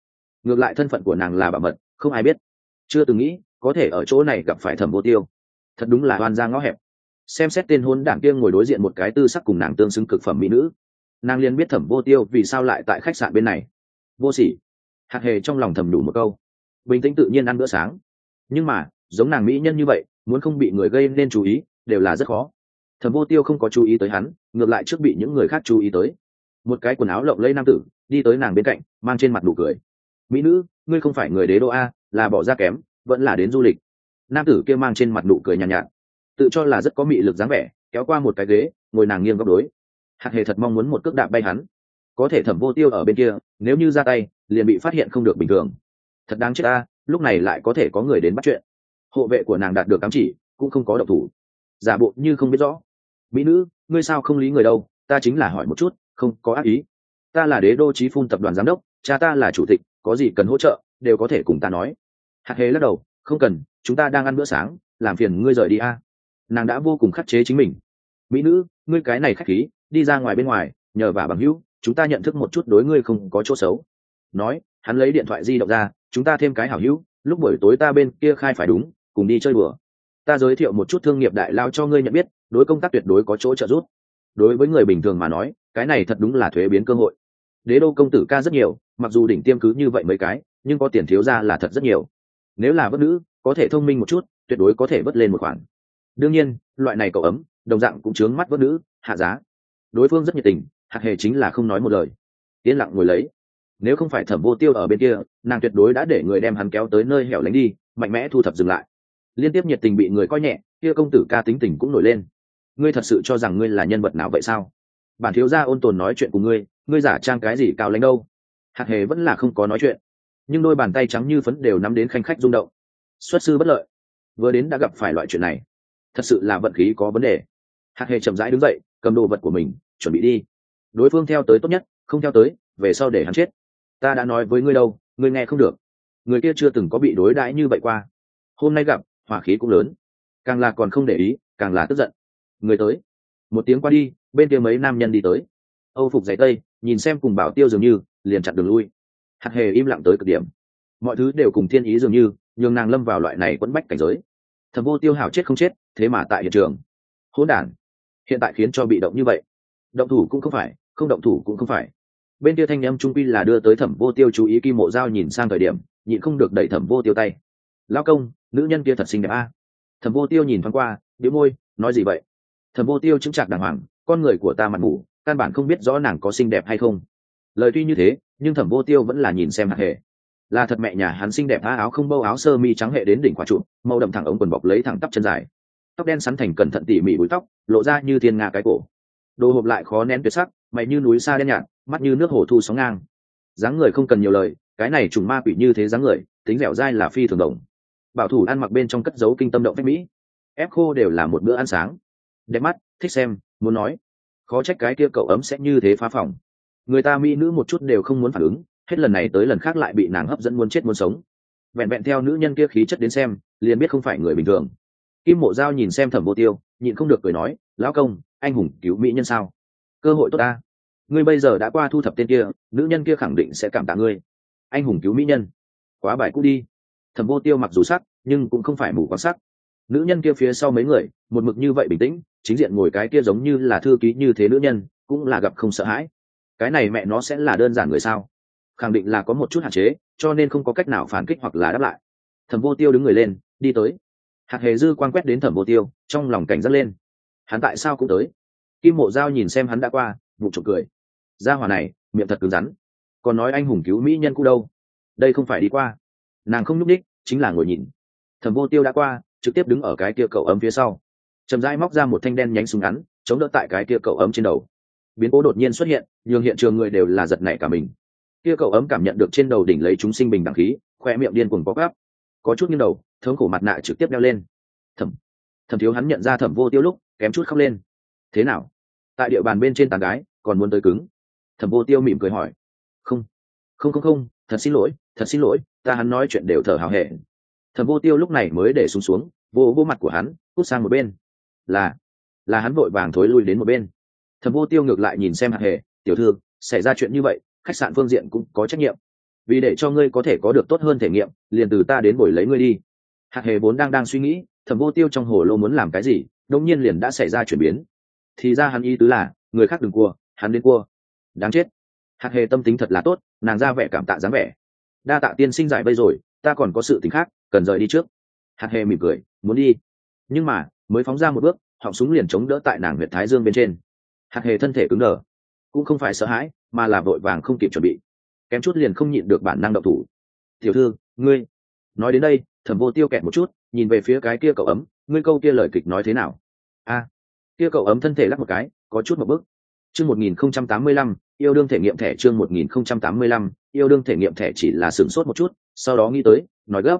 ngược lại thân phận của nàng là bảo mật, không ai biết. Chưa từng nghĩ có thể ở chỗ này gặp phải Thẩm Vô Tiêu, thật đúng là oan ra ngõ hẹp. Xem xét tên hôn đảng kia ngồi đối diện một cái tư sắc cùng nàng tương xứng cực phẩm mỹ nữ, nàng liền biết Thẩm Vô Tiêu vì sao lại tại khách sạn bên này. Vô sỉ. Hạc Hề trong lòng thầm đủ một câu, bình tĩnh tự nhiên ăn bữa sáng. Nhưng mà giống nàng mỹ nhân như vậy, muốn không bị người gây nên chú ý đều là rất khó. Thẩm Vô Tiêu không có chú ý tới hắn, ngược lại trước bị những người khác chú ý tới. Một cái quần áo lộng lẫy nam tử đi tới nàng bên cạnh, mang trên mặt nụ cười. Mỹ nữ, ngươi không phải người đế đô a, là bỏ ra kém, vẫn là đến du lịch. Nam tử kia mang trên mặt nụ cười nhàn nhạt, tự cho là rất có mị lực dáng vẻ, kéo qua một cái ghế ngồi nàng nghiêng góc đối. Hạc Hề thật mong muốn một cước đạp bay hắn, có thể Thẩm Vô Tiêu ở bên kia, nếu như ra tay liền bị phát hiện không được bình thường. Thật đáng chết ta, lúc này lại có thể có người đến bắt chuyện. Hộ vệ của nàng đạt được ám chỉ, cũng không có động thủ, giả bộ như không biết rõ. Mỹ nữ, ngươi sao không lý người đâu, ta chính là hỏi một chút, không có ác ý. Ta là Đế Đô Chí Phun tập đoàn giám đốc, cha ta là chủ tịch, có gì cần hỗ trợ đều có thể cùng ta nói. Hạc Hề lắc đầu, không cần, chúng ta đang ăn bữa sáng, làm phiền ngươi rời đi a. Nàng đã vô cùng khắc chế chính mình. Mỹ nữ, ngươi cái này khách khí, đi ra ngoài bên ngoài, nhờ vả bằng hữu, chúng ta nhận thức một chút, đối ngươi không có chỗ xấu. Nói, hắn lấy điện thoại di động ra, chúng ta thêm cái hảo hữu, lúc buổi tối ta bên kia khai phải đúng, cùng đi chơi đùa. Ta giới thiệu một chút thương nghiệp đại lao cho ngươi nhận biết, đối công tác tuyệt đối có chỗ trợ giúp. Đối với người bình thường mà nói, cái này thật đúng là thuế biến cơ hội. Đế đô công tử ca rất nhiều, mặc dù đỉnh tiêm cứ như vậy mấy cái, nhưng có tiền thiếu ra là thật rất nhiều. Nếu là vớt nữ, có thể thông minh một chút, tuyệt đối có thể vớt lên một khoản. Đương nhiên, loại này cậu ấm, đồng dạng cũng chướng mắt vớt nữ, hạ giá. Đối phương rất nhiệt tình, Hạc Hề chính là không nói một lời, yên lặng ngồi lấy. Nếu không phải Thẩm Vô Tiêu ở bên kia, nàng tuyệt đối đã để người đem hắn kéo tới nơi hẻo lánh đi, mạnh mẽ thu thập dừng lại. Liên tiếp nhiệt tình bị người coi nhẹ, kia công tử ca tính tình cũng nổi lên. Ngươi thật sự cho rằng ngươi là nhân vật nào vậy sao? Bản thiếu gia ôn tồn nói chuyện cùng ngươi, ngươi giả trang cái gì cao lãnh đâu? Hạc Hề vẫn là không có nói chuyện, nhưng đôi bàn tay trắng như phấn đều nắm đến khanh khách rung động. Xuất sư bất lợi, vừa đến đã gặp phải loại chuyện này, thật sự là vận khí có vấn đề. Hạc Hề chậm rãi đứng dậy, cầm đồ vật của mình, chuẩn bị đi. Đối phương theo tới tốt nhất, không theo tới, về sau để hắn chết. Ta đã nói với ngươi đâu, ngươi nghe không được. Người kia chưa từng có bị đối đãi như vậy qua. Hôm nay gặp, hỏa khí cũng lớn, càng là còn không để ý, càng là tức giận. Người tới. Một tiếng qua đi, bên kia mấy nam nhân đi tới. Âu phục giày tây, nhìn xem cùng Bảo Tiêu dường như, liền chặn đường lui. Hạc Hề im lặng tới cực điểm. Mọi thứ đều cùng thiên ý dường như, nhường nàng lâm vào loại này quẫn bách cảnh giới. Thẩm Vô Tiêu hảo chết không chết, thế mà tại hiện trường. Hỗn đản. Hiện tại khiến cho bị động như vậy. Động thủ cũng không phải, không động thủ cũng không phải. Bên kia thanh âm trung quy là đưa tới Thẩm Vô Tiêu chú ý. Kim Mộ Dao nhìn sang thời điểm, nhịn không được đẩy Thẩm Vô Tiêu tay. Lão công, nữ nhân kia thật xinh đẹp a. Thẩm Vô Tiêu nhìn thoáng qua, bĩu môi, nói gì vậy? Thẩm Vô Tiêu chứng chạc đàng hoàng, con người của ta mặt mù, căn bản không biết rõ nàng có xinh đẹp hay không. Lời tuy như thế, nhưng Thẩm Vô Tiêu vẫn là nhìn xem Hạc Hề. Là thật mẹ nhà hắn xinh đẹp, áo không bâu, áo sơ mi trắng hệ đến đỉnh quả trụ, màu đậm thẳng ống quần bọc lấy thẳng tắp chân dài, tóc đen sắn thành cẩn thận tỉ mỉ búi tóc, lộ ra như thiên nga cái cổ. Đồ hộp lại khó nén tuyệt sắc, mày như núi xa đen nhạt, mắt như nước hồ thu sóng ngang. Dáng người không cần nhiều lời, cái này trùng ma quỷ như thế dáng người, tính dẻo dai là phi thường đồng. Bảo thủ ăn mặc bên trong cất giấu kinh tâm động phách mỹ, ép khô đều là một bữa ăn sáng. Đẹp mắt, thích xem, muốn nói. Khó trách cái kia cậu ấm sẽ như thế phá phòng. Người ta mỹ nữ một chút đều không muốn phản ứng, hết lần này tới lần khác lại bị nàng hấp dẫn muốn chết muốn sống. Vẹn vẹn theo nữ nhân kia khí chất đến xem, liền biết không phải người bình thường. Kim Mộ Dao nhìn xem Thẩm Vô Tiêu, nhịn không được cười nói, lão công, anh hùng cứu mỹ nhân sao? Cơ hội tốt ta. Ngươi bây giờ đã qua thu thập tên kia, nữ nhân kia khẳng định sẽ cảm tạ ngươi. Anh hùng cứu mỹ nhân, quá bài cũ đi. Thẩm Vô Tiêu mặc dù sắc, nhưng cũng không phải mù quáng sắc. Nữ nhân kia phía sau mấy người, một mực như vậy bình tĩnh, chính diện ngồi cái kia giống như là thư ký như thế nữ nhân, cũng là gặp không sợ hãi. Cái này mẹ nó sẽ là đơn giản người sao? Khẳng định là có một chút hạn chế, cho nên không có cách nào phản kích hoặc là đáp lại. Thẩm Vô Tiêu đứng người lên, đi tới. Hạc Hề dư quan quét đến Thẩm Vô Tiêu, trong lòng cảnh giác lên. Hắn tại sao cũng tới? Kim Mộ Dao nhìn xem hắn đã qua, vụ trộm cười. Gia hỏa này, miệng thật cứng rắn. Còn nói anh hùng cứu mỹ nhân cũ đâu? Đây không phải đi qua. Nàng không nhúc nhích, chính là ngồi nhìn. Thẩm Vô Tiêu đã qua, trực tiếp đứng ở cái kia cậu ấm phía sau, chậm rãi móc ra một thanh đen nhánh súng ngắn, chống đỡ tại cái kia cậu ấm trên đầu. Biến cố đột nhiên xuất hiện, nhường hiện trường người đều là giật nảy cả mình. Kia cậu ấm cảm nhận được trên đầu đỉnh lấy chúng sinh bình đẳng khí, khoe miệng điên cuồng bóp gắp, có chút nghiêng đầu, thống khổ mặt nạ trực tiếp đeo lên. Thẩm Thiếu hắn nhận ra Thẩm Vô Tiêu lúc, kém chút khóc lên. Thế nào? Tại địa bàn bên trên tán gái, còn muốn tới cứng? Thẩm Vô Tiêu mỉm cười hỏi. Không, thật xin lỗi, ta hắn nói chuyện đều thở hào hẹn. Thẩm Vô Tiêu lúc này mới để xuống, vô mặt của hắn, cút sang một bên. Là hắn vội vàng thối lui đến một bên. Thẩm Vô Tiêu ngược lại nhìn xem Hạc Hề, tiểu thư, xảy ra chuyện như vậy, khách sạn phương diện cũng có trách nhiệm. vì để cho ngươi có thể có được tốt hơn thể nghiệm, liền từ ta đến bồi lấy ngươi đi. Hạt hề vốn đang suy nghĩ Thẩm Vô Tiêu trong hồ lô muốn làm cái gì, đột nhiên liền đã xảy ra chuyển biến. Thì ra hắn ý tứ là người khác đừng cua, hắn đến cua. Đáng chết. Hạt hề tâm tính thật là tốt, nàng ra vẻ cảm tạ dáng vẻ. Đa tạ tiên sinh giải vây rồi, ta còn có sự tình khác cần rời đi trước. Hạt hề mỉm cười muốn đi, nhưng mà mới phóng ra một bước, họng súng liền chống đỡ tại nàng huyệt thái dương bên trên. Hạt hề thân thể cứng đờ, cũng không phải sợ hãi mà là vội vàng không kịp chuẩn bị, kém chút liền không nhịn được bản năng động thủ. Tiểu thư, ngươi. Nói đến đây Thẩm Vô Tiêu kẹt một chút, nhìn về phía cái kia cậu ấm, ngươi câu kia lời kịch nói thế nào? Kia cậu ấm thân thể lắc một cái, có chút một bước. Chương 1085, yêu đương thể nghiệm thẻ. Chương 1085, yêu đương thể nghiệm thẻ chỉ là sửng sốt một chút, sau đó nghĩ tới, nói gấp.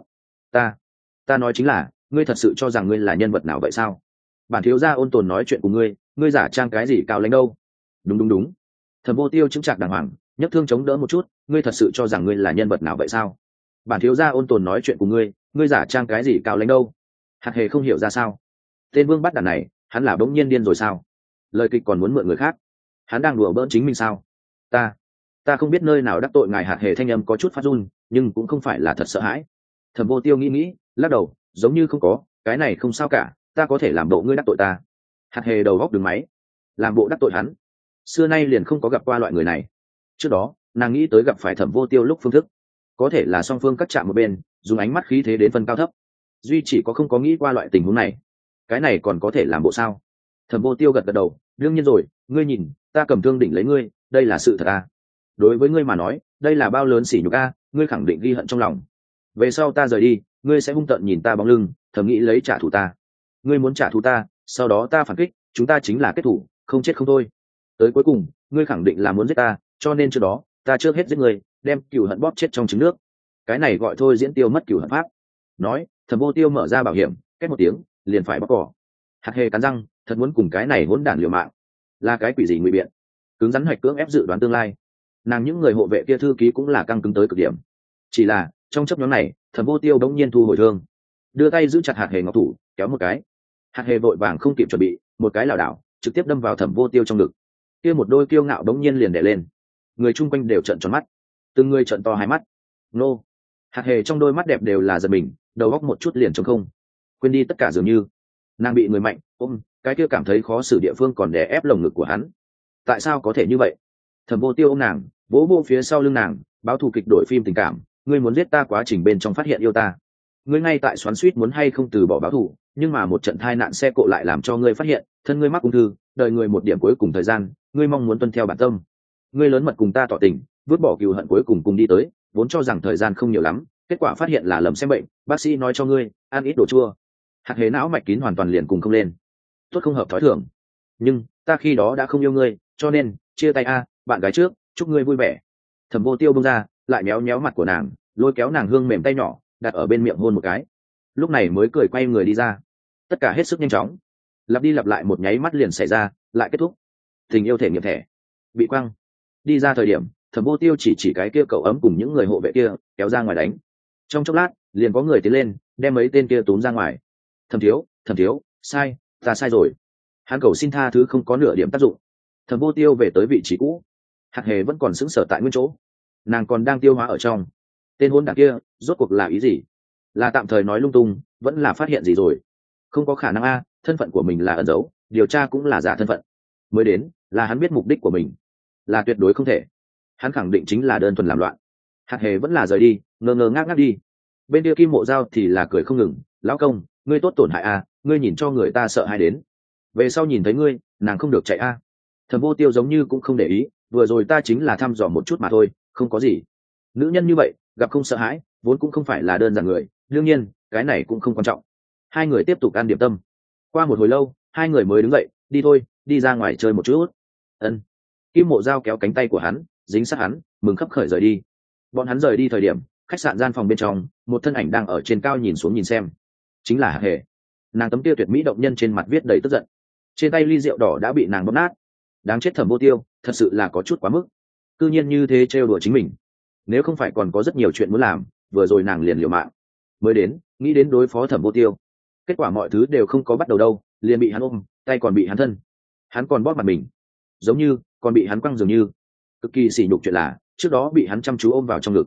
Ta nói chính là, ngươi thật sự cho rằng ngươi là nhân vật nào vậy sao? Bản thiếu gia ôn tồn nói chuyện cùng ngươi giả trang cái gì cao lãnh đâu? Đúng. Thẩm Vô Tiêu chứng chặt đàng hoàng, nhấc thương chống đỡ một chút, ngươi thật sự cho rằng ngươi là nhân vật nào vậy sao? Bản thiếu gia ôn tồn nói chuyện cùng ngươi giả trang cái gì cao lãnh đâu? Hạt hề không hiểu ra sao. Tên vương bắt đàn này, hắn là bỗng nhiên điên rồi sao? Lời kịch còn muốn mượn người khác, hắn đang đùa bỡn chính mình sao? Ta không biết nơi nào đắc tội ngài. Hạt hề thanh âm có chút phát run, nhưng cũng không phải là thật sợ hãi. Thẩm Vô Tiêu nghĩ lắc đầu, giống như không có, cái này không sao cả, ta có thể làm bộ ngươi đắc tội ta. Hạt hề đầu góc đứng máy, làm bộ đắc tội hắn, xưa nay liền không có gặp qua loại người này. Trước đó nàng nghĩ tới gặp phải Thẩm Vô Tiêu lúc phương thức, có thể là song phương cắt chạm một bên, dùng ánh mắt khí thế đến phân cao thấp, duy chỉ có không có nghĩ qua loại tình huống này. Cái này còn có thể làm bộ sao? Thẩm Vô Tiêu gật đầu, đương nhiên rồi, ngươi nhìn, ta cầm thương đỉnh lấy ngươi, đây là sự thật à? Đối với ngươi mà nói, đây là bao lớn sỉ nhục a, ngươi khẳng định ghi hận trong lòng. Về sau ta rời đi, ngươi sẽ hung tợn nhìn ta bóng lưng, thầm nghĩ lấy trả thù ta. Ngươi muốn trả thù ta, sau đó ta phản kích, chúng ta chính là kết thủ, không chết không thôi. Tới cuối cùng, ngươi khẳng định là muốn giết ta, cho nên trước đó, ta trước hết giết ngươi, đem cừu hận bóp chết trong trứng nước. Cái này gọi thôi diễn tiêu mất cừu hận pháp. Nói, Thẩm Vô Tiêu mở ra bảo hiểm, két một tiếng, liền phải bóc cỏ. Hạt hề cắn răng, thật muốn cùng cái này hỗn đản liều mạng. Là cái quỷ gì ngụy biện? Cứng rắn hoạch cưỡng ép dự đoán tương lai. Nàng những người hộ vệ kia thư ký cũng là căng cứng tới cực điểm. Chỉ là trong chấp nhóm này, Thẩm Vô Tiêu đống nhiên thu hồi thương, đưa tay giữ chặt hạt hề ngọc thủ, kéo một cái. Hạt hề vội vàng không kịp chuẩn bị, một cái lảo đảo, trực tiếp đâm vào Thẩm Vô Tiêu trong ngực. Kia một đôi kiêu ngạo đống nhiên liền đè lên, người chung quanh đều trợn tròn mắt, từng người trợn to hai mắt. Nô. Hạt hề trong đôi mắt đẹp đều là giật mình, đầu góc một chút liền trống không, quên đi tất cả dường như. Nàng bị người mạnh ôm, cái kia cảm thấy khó xử địa phương còn đè ép lồng ngực của hắn. Tại sao có thể như vậy? Thẩm Vô Tiêu ôm nàng, vỗ vỗ phía sau lưng nàng, báo thù kịch đổi phim tình cảm, ngươi muốn giết ta quá trình bên trong phát hiện yêu ta, ngươi ngay tại xoắn xuýt muốn hay không từ bỏ báo thù, nhưng mà một trận tai nạn xe cộ lại làm cho ngươi phát hiện thân ngươi mắc ung thư, đợi ngươi một điểm cuối cùng thời gian, ngươi mong muốn tuân theo bản tâm, ngươi lớn mật cùng ta tỏ tình, vứt bỏ cừu hận cuối cùng đi tới, vốn cho rằng thời gian không nhiều lắm, kết quả phát hiện là lầm xem bệnh, bác sĩ nói cho ngươi ăn ít đồ chua. Hạt hế não mạch kín hoàn toàn liền cùng không lên, tốt không hợp thói thường. Nhưng ta khi đó đã không yêu ngươi, cho nên chia tay a, bạn gái trước, chúc ngươi vui vẻ. Thẩm Vô Tiêu bông ra, lại méo méo mặt của nàng, lôi kéo nàng hương mềm tay nhỏ, đặt ở bên miệng hôn một cái, lúc này mới cười quay người đi ra. Tất cả hết sức nhanh chóng, lặp đi lặp lại một nháy mắt liền xảy ra, lại kết thúc. Tình yêu thể nghiệm thẻ bị quăng. Đi ra thời điểm, Thẩm Vô Tiêu chỉ cái kia cậu ấm cùng những người hộ vệ kia kéo ra ngoài đánh. Trong chốc lát liền có người tiến lên, đem mấy tên kia túm ra ngoài. Thẩm thiếu, sai, ta sai rồi. Hắn cầu xin tha thứ không có nửa điểm tác dụng. Thẩm Vô Tiêu về tới vị trí cũ, hạt hề vẫn còn sững sờ tại nguyên chỗ, nàng còn đang tiêu hóa ở trong. Tên hôn đảng kia rốt cuộc là ý gì? Là tạm thời nói lung tung, vẫn là phát hiện gì rồi? Không có khả năng a, thân phận của mình là ẩn giấu, điều tra cũng là giả thân phận. Mới đến là hắn biết mục đích của mình, là tuyệt đối không thể. Hắn khẳng định chính là đơn thuần làm loạn. Hạt hề vẫn là rời đi, ngơ ngơ ngác ngác đi. Bên kia Kim Mộ Giao thì là cười không ngừng, lão công, ngươi tốt tổn hại a, ngươi nhìn cho người ta sợ hãi đến. Về sau nhìn thấy ngươi, nàng không được chạy a. Thẩm Vô Tiêu giống như cũng không để ý, vừa rồi ta chính là thăm dò một chút mà thôi, không có gì. Nữ nhân như vậy gặp không sợ hãi, vốn cũng không phải là đơn giản người, đương nhiên cái này cũng không quan trọng. Hai người tiếp tục ăn điểm tâm. Qua một hồi lâu, hai người mới đứng dậy, đi thôi, đi ra ngoài chơi một chút. Ân. Kim Mộ Giao kéo cánh tay của hắn, dính sát hắn, mừng khấp khởi rời đi. Bọn hắn rời đi thời điểm, khách sạn gian phòng bên trong, một thân ảnh đang ở trên cao nhìn xuống nhìn xem, chính là Hạc Hề. Nàng tấm tiêu tuyệt mỹ động nhân trên mặt viết đầy tức giận, trên tay ly rượu đỏ đã bị nàng bóp nát. Đáng chết Thẩm Vô Tiêu, thật sự là có chút quá mức, cư nhiên như thế trêu đùa chính mình. Nếu không phải còn có rất nhiều chuyện muốn làm, vừa rồi nàng liền liều mạng mới đến, nghĩ đến đối phó Thẩm Vô Tiêu. Kết quả mọi thứ đều không có bắt đầu đâu, liền bị hắn ôm, tay còn bị hắn thân, hắn còn bóp mặt mình, giống như còn bị hắn quăng dường như. Cực kỳ sỉ nhục chuyện là trước đó bị hắn chăm chú ôm vào trong ngực,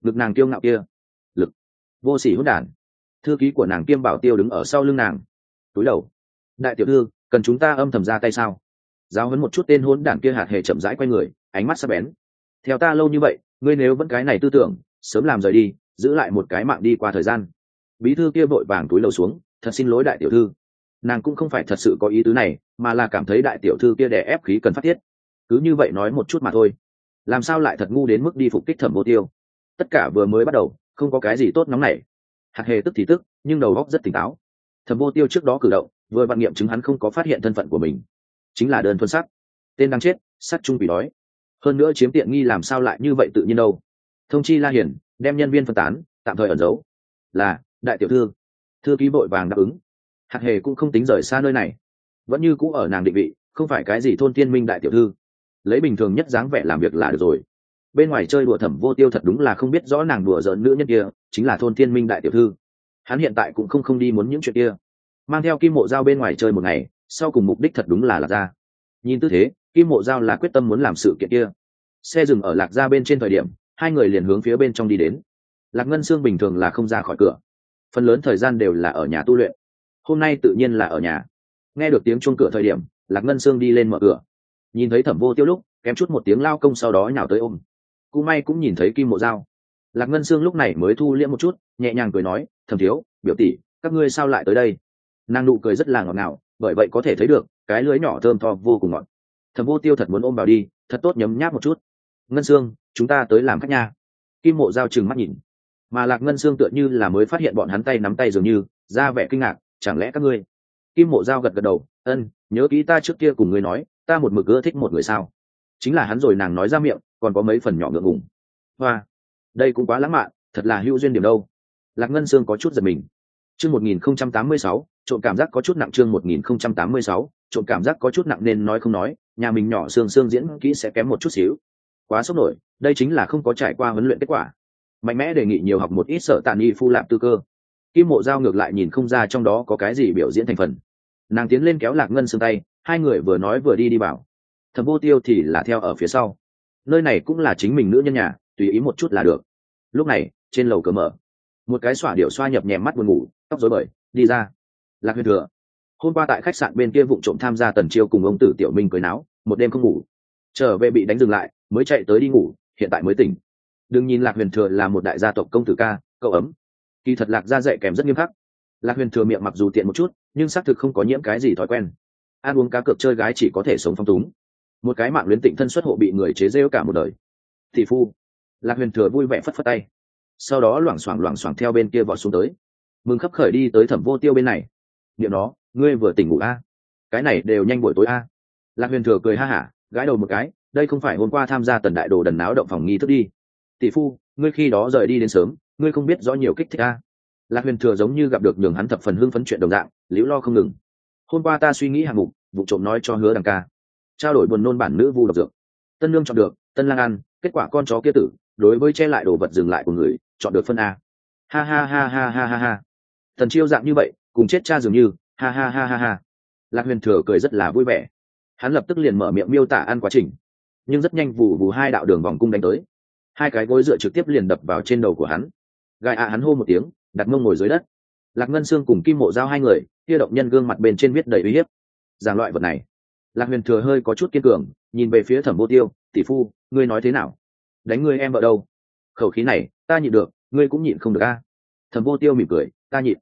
ngực nàng kiêu ngạo kia, lực vô sỉ hỗn đản. Thư ký của nàng Kiêm Bảo Tiêu đứng ở sau lưng nàng, túi đầu. Đại tiểu thư, cần chúng ta âm thầm ra tay sao? Giáo huấn một chút tên hỗn đản kia. Hạt hề chậm rãi quay người, ánh mắt sắc bén. Theo ta lâu như vậy, ngươi nếu vẫn cái này tư tưởng, sớm làm rời đi, giữ lại một cái mạng đi qua thời gian. Bí thư kia vội vàng túi lầu xuống, thật xin lỗi đại tiểu thư. Nàng cũng không phải thật sự có ý tứ này, mà là cảm thấy đại tiểu thư kia đè ép khí cần phát tiết. Cứ như vậy nói một chút mà thôi, làm sao lại thật ngu đến mức đi phục kích Thẩm Vô Tiêu. Tất cả vừa mới bắt đầu, không có cái gì tốt nóng nảy. Hạt hề tức thì tức, nhưng đầu óc rất tỉnh táo. Thẩm Vô Tiêu trước đó cử động vừa vạn nghiệm chứng hắn không có phát hiện thân phận của mình, chính là đơn thuần sắc. Tên đang chết, sát chung bị đói. Hơn nữa chiếm tiện nghi làm sao lại như vậy tự nhiên đâu. Thông chi La Hiển, đem nhân viên phân tán, tạm thời ẩn giấu. Là đại tiểu thư. Thư ký vội vàng đáp ứng. Hạt hề cũng không tính rời xa nơi này, vẫn như cũ ở nàng định vị, không phải cái gì thôn tiên minh đại tiểu thư, lấy bình thường nhất dáng vẻ làm việc là được rồi. Bên ngoài chơi đùa Thẩm Vô Tiêu thật đúng là không biết rõ nàng đùa giỡn nữ nhân kia chính là thôn tiên minh đại tiểu thư. Hắn hiện tại cũng không đi muốn những chuyện kia, mang theo Kim Mộ Giao bên ngoài chơi một ngày, sau cùng mục đích thật đúng là Lạc Gia. Nhìn tư thế, Kim Mộ Giao là quyết tâm muốn làm sự kiện kia. Xe dừng ở Lạc Gia bên trên thời điểm, hai người liền hướng phía bên trong đi đến. Lạc Ngân Sương bình thường là không ra khỏi cửa, phần lớn thời gian đều là ở nhà tu luyện. Hôm nay tự nhiên là ở nhà. Nghe được tiếng chuông cửa thời điểm, Lạc Ngân Sương đi lên mở cửa, nhìn thấy Thẩm Vô Tiêu lúc kém chút một tiếng lao công, sau đó nhào tới ôm. Cú may cũng nhìn thấy Kim Mộ Giao. Lạc Ngân Sương lúc này mới thu liễm một chút, nhẹ nhàng cười nói, Thẩm thiếu, biểu tỷ, các ngươi sao lại tới đây? Nàng nụ cười rất là ngọt ngào, bởi vậy có thể thấy được cái lưới nhỏ thơm tho vô cùng ngọt. Thẩm Vô Tiêu thật muốn ôm vào đi, thật tốt nhấm nháp một chút. Ngân Sương, chúng ta tới làm khách nha. Kim Mộ Giao trừng mắt nhìn, mà Lạc Ngân Sương tựa như là mới phát hiện bọn hắn tay nắm tay dường như, ra vẻ kinh ngạc, chẳng lẽ các ngươi? Kim Mộ Giao gật gật đầu, ân, nhớ kỹ ta trước kia cùng ngươi nói, ta một mực ưa thích một người sao? Chính là hắn rồi. Nàng nói ra miệng, còn có mấy phần nhỏ ngượng ngùng. Hoa, đây cũng quá lãng mạn, thật là hữu duyên điểm đâu. Lạc Ngân Sương có chút giật mình. Chương 1086, trộn cảm giác có chút nặng. Chương 1086, trộn cảm giác có chút nặng, nên nói không nói, nhà mình nhỏ Sương Sương diễn kỹ sẽ kém một chút xíu. Quá sốc nổi, đây chính là không có trải qua huấn luyện kết quả. Mạnh mẽ đề nghị nhiều học một ít sở tản y phu lạp tư cơ. Kim Mộ Giao ngược lại nhìn không ra trong đó có cái gì biểu diễn thành phần. Nàng tiến lên kéo Lạc Ngân Sương tay, hai người vừa nói vừa đi bảo. Thẩm Vô Tiêu thì là theo ở phía sau. Nơi này cũng là chính mình nữ nhân nhà, tùy ý một chút là được. Lúc này trên lầu cửa mở, một cái xỏa điệu xoa nhập nhèm mắt buồn ngủ, tóc rối bời đi ra. Lạc Huyền Thừa hôm qua tại khách sạn bên kia vụng trộm tham gia Tần Chiêu cùng ông tử Tiểu Minh cưới náo, một đêm không ngủ, trở về bị đánh dừng lại, mới chạy tới đi ngủ, hiện tại mới tỉnh. Đừng nhìn Lạc Huyền Thừa là một đại gia tộc công tử ca, cậu ấm, kỳ thật Lạc gia dạy kèm rất nghiêm khắc. Lạc Huyền Thừa miệng mặc dù tiện một chút, nhưng xác thực không có nhiễm cái gì thói quen. Ăn uống cá cược chơi gái chỉ có thể sống phong túng. Một cái mạng luyến tịnh thân xuất hộ bị người chế rêu cả một đời. Thị phu. Lạc Huyền Thừa vui vẻ phất phất tay, sau đó loảng xoảng theo bên kia vọt xuống tới, mừng khấp khởi đi tới Thẩm Vô Tiêu bên này. Niệm nó, ngươi vừa tỉnh ngủ a? Cái này đều nhanh buổi tối a. Lạc Huyền Thừa cười ha hả, gãi đầu một cái, đây không phải hôm qua tham gia Tần đại đồ đần náo động phòng nghi thức đi. Tỷ phu, ngươi khi đó rời đi đến sớm, ngươi không biết rõ nhiều kích thích a. Lạc Huyền Thừa giống như gặp được nhường hắn thập phần hưng phấn chuyện đồng dạng, liễu lo không ngừng. Hôm qua ta suy nghĩ hạng mục, vụ trộm nói cho Hứa Đằng ca, trao đổi buồn nôn bản nữ vu độc dược. Tân lương chọn được, Tân lang ăn, kết quả con chó kia tử, đối với che lại đồ vật dừng lại của người, chọn được phân a. Ha ha ha ha ha ha ha. Thần Chiêu dạng như vậy, cùng chết cha dường như, ha ha ha ha ha. Lạc Huyền Thừa cười rất là vui vẻ, hắn lập tức liền mở miệng miêu tả ăn quá trình, nhưng rất nhanh vù hai đạo đường vòng cung đánh tới, hai cái gối dựa trực tiếp liền đập vào trên đầu của hắn. Gai hắn hô một tiếng, đặt mông ngồi dưới đất. Lạc Ngân Sương cùng Kim Mộ Giao hai người kia động nhân gương mặt bên trên viết đầy uy hiếp. Giảng loại vật này, Lạc Huyền Thừa hơi có chút kiên cường, nhìn về phía Thẩm Vô Tiêu, tỷ phu, ngươi nói thế nào? Đánh ngươi em vợ đâu? Khẩu khí này ta nhịn được, ngươi cũng nhịn không được a? Thẩm Vô Tiêu mỉm cười, ta nhịn.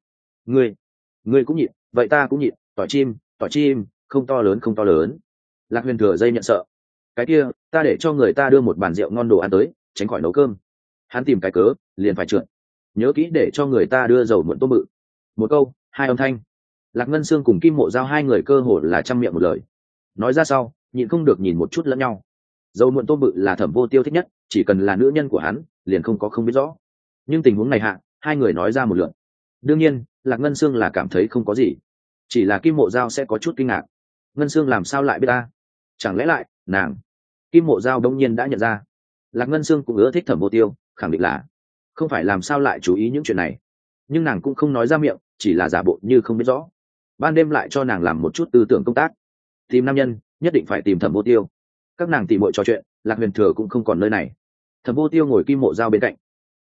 Ngươi cũng nhịn, vậy ta cũng nhịn. Tỏi chim, không to lớn. Lạc Huyền Thừa dây nhận sợ. Cái kia, ta để cho người ta đưa một bàn rượu ngon đồ ăn tới, tránh khỏi nấu cơm. Hắn tìm cái cớ, liền phải trượt. Nhớ kỹ để cho người ta đưa dầu muộn tôm bự. Một câu, hai âm thanh. Lạc Ngân Sương cùng Kim Mộ Giao hai người cơ hồ là trăm miệng một lời. Nói ra sau, nhịn không được nhìn một chút lẫn nhau. Dầu muộn tôm bự là Thẩm Vô Tiêu thích nhất, chỉ cần là nữ nhân của hắn, liền không có không biết rõ. Nhưng tình huống này hạ, hai người nói ra một lượt. Đương nhiên, Lạc Ngân Sương là cảm thấy không có gì, chỉ là Kim Mộ Giao sẽ có chút kinh ngạc. Ngân Sương làm sao lại biết ta? Chẳng lẽ lại nàng? Kim Mộ Giao đông nhiên đã nhận ra, Lạc Ngân Sương cũng ưa thích Thẩm Vô Tiêu, khẳng định là không phải làm sao lại chú ý những chuyện này. Nhưng nàng cũng không nói ra miệng, chỉ là giả bộ như không biết rõ. Ban đêm lại cho nàng làm một chút tư tưởng công tác, tìm nam nhân nhất định phải tìm Thẩm Vô Tiêu. Các nàng tỉ muội trò chuyện, Lạc Huyền Thừa cũng không còn nơi này. Thẩm Vô Tiêu ngồi Kim Mộ Giao bên cạnh,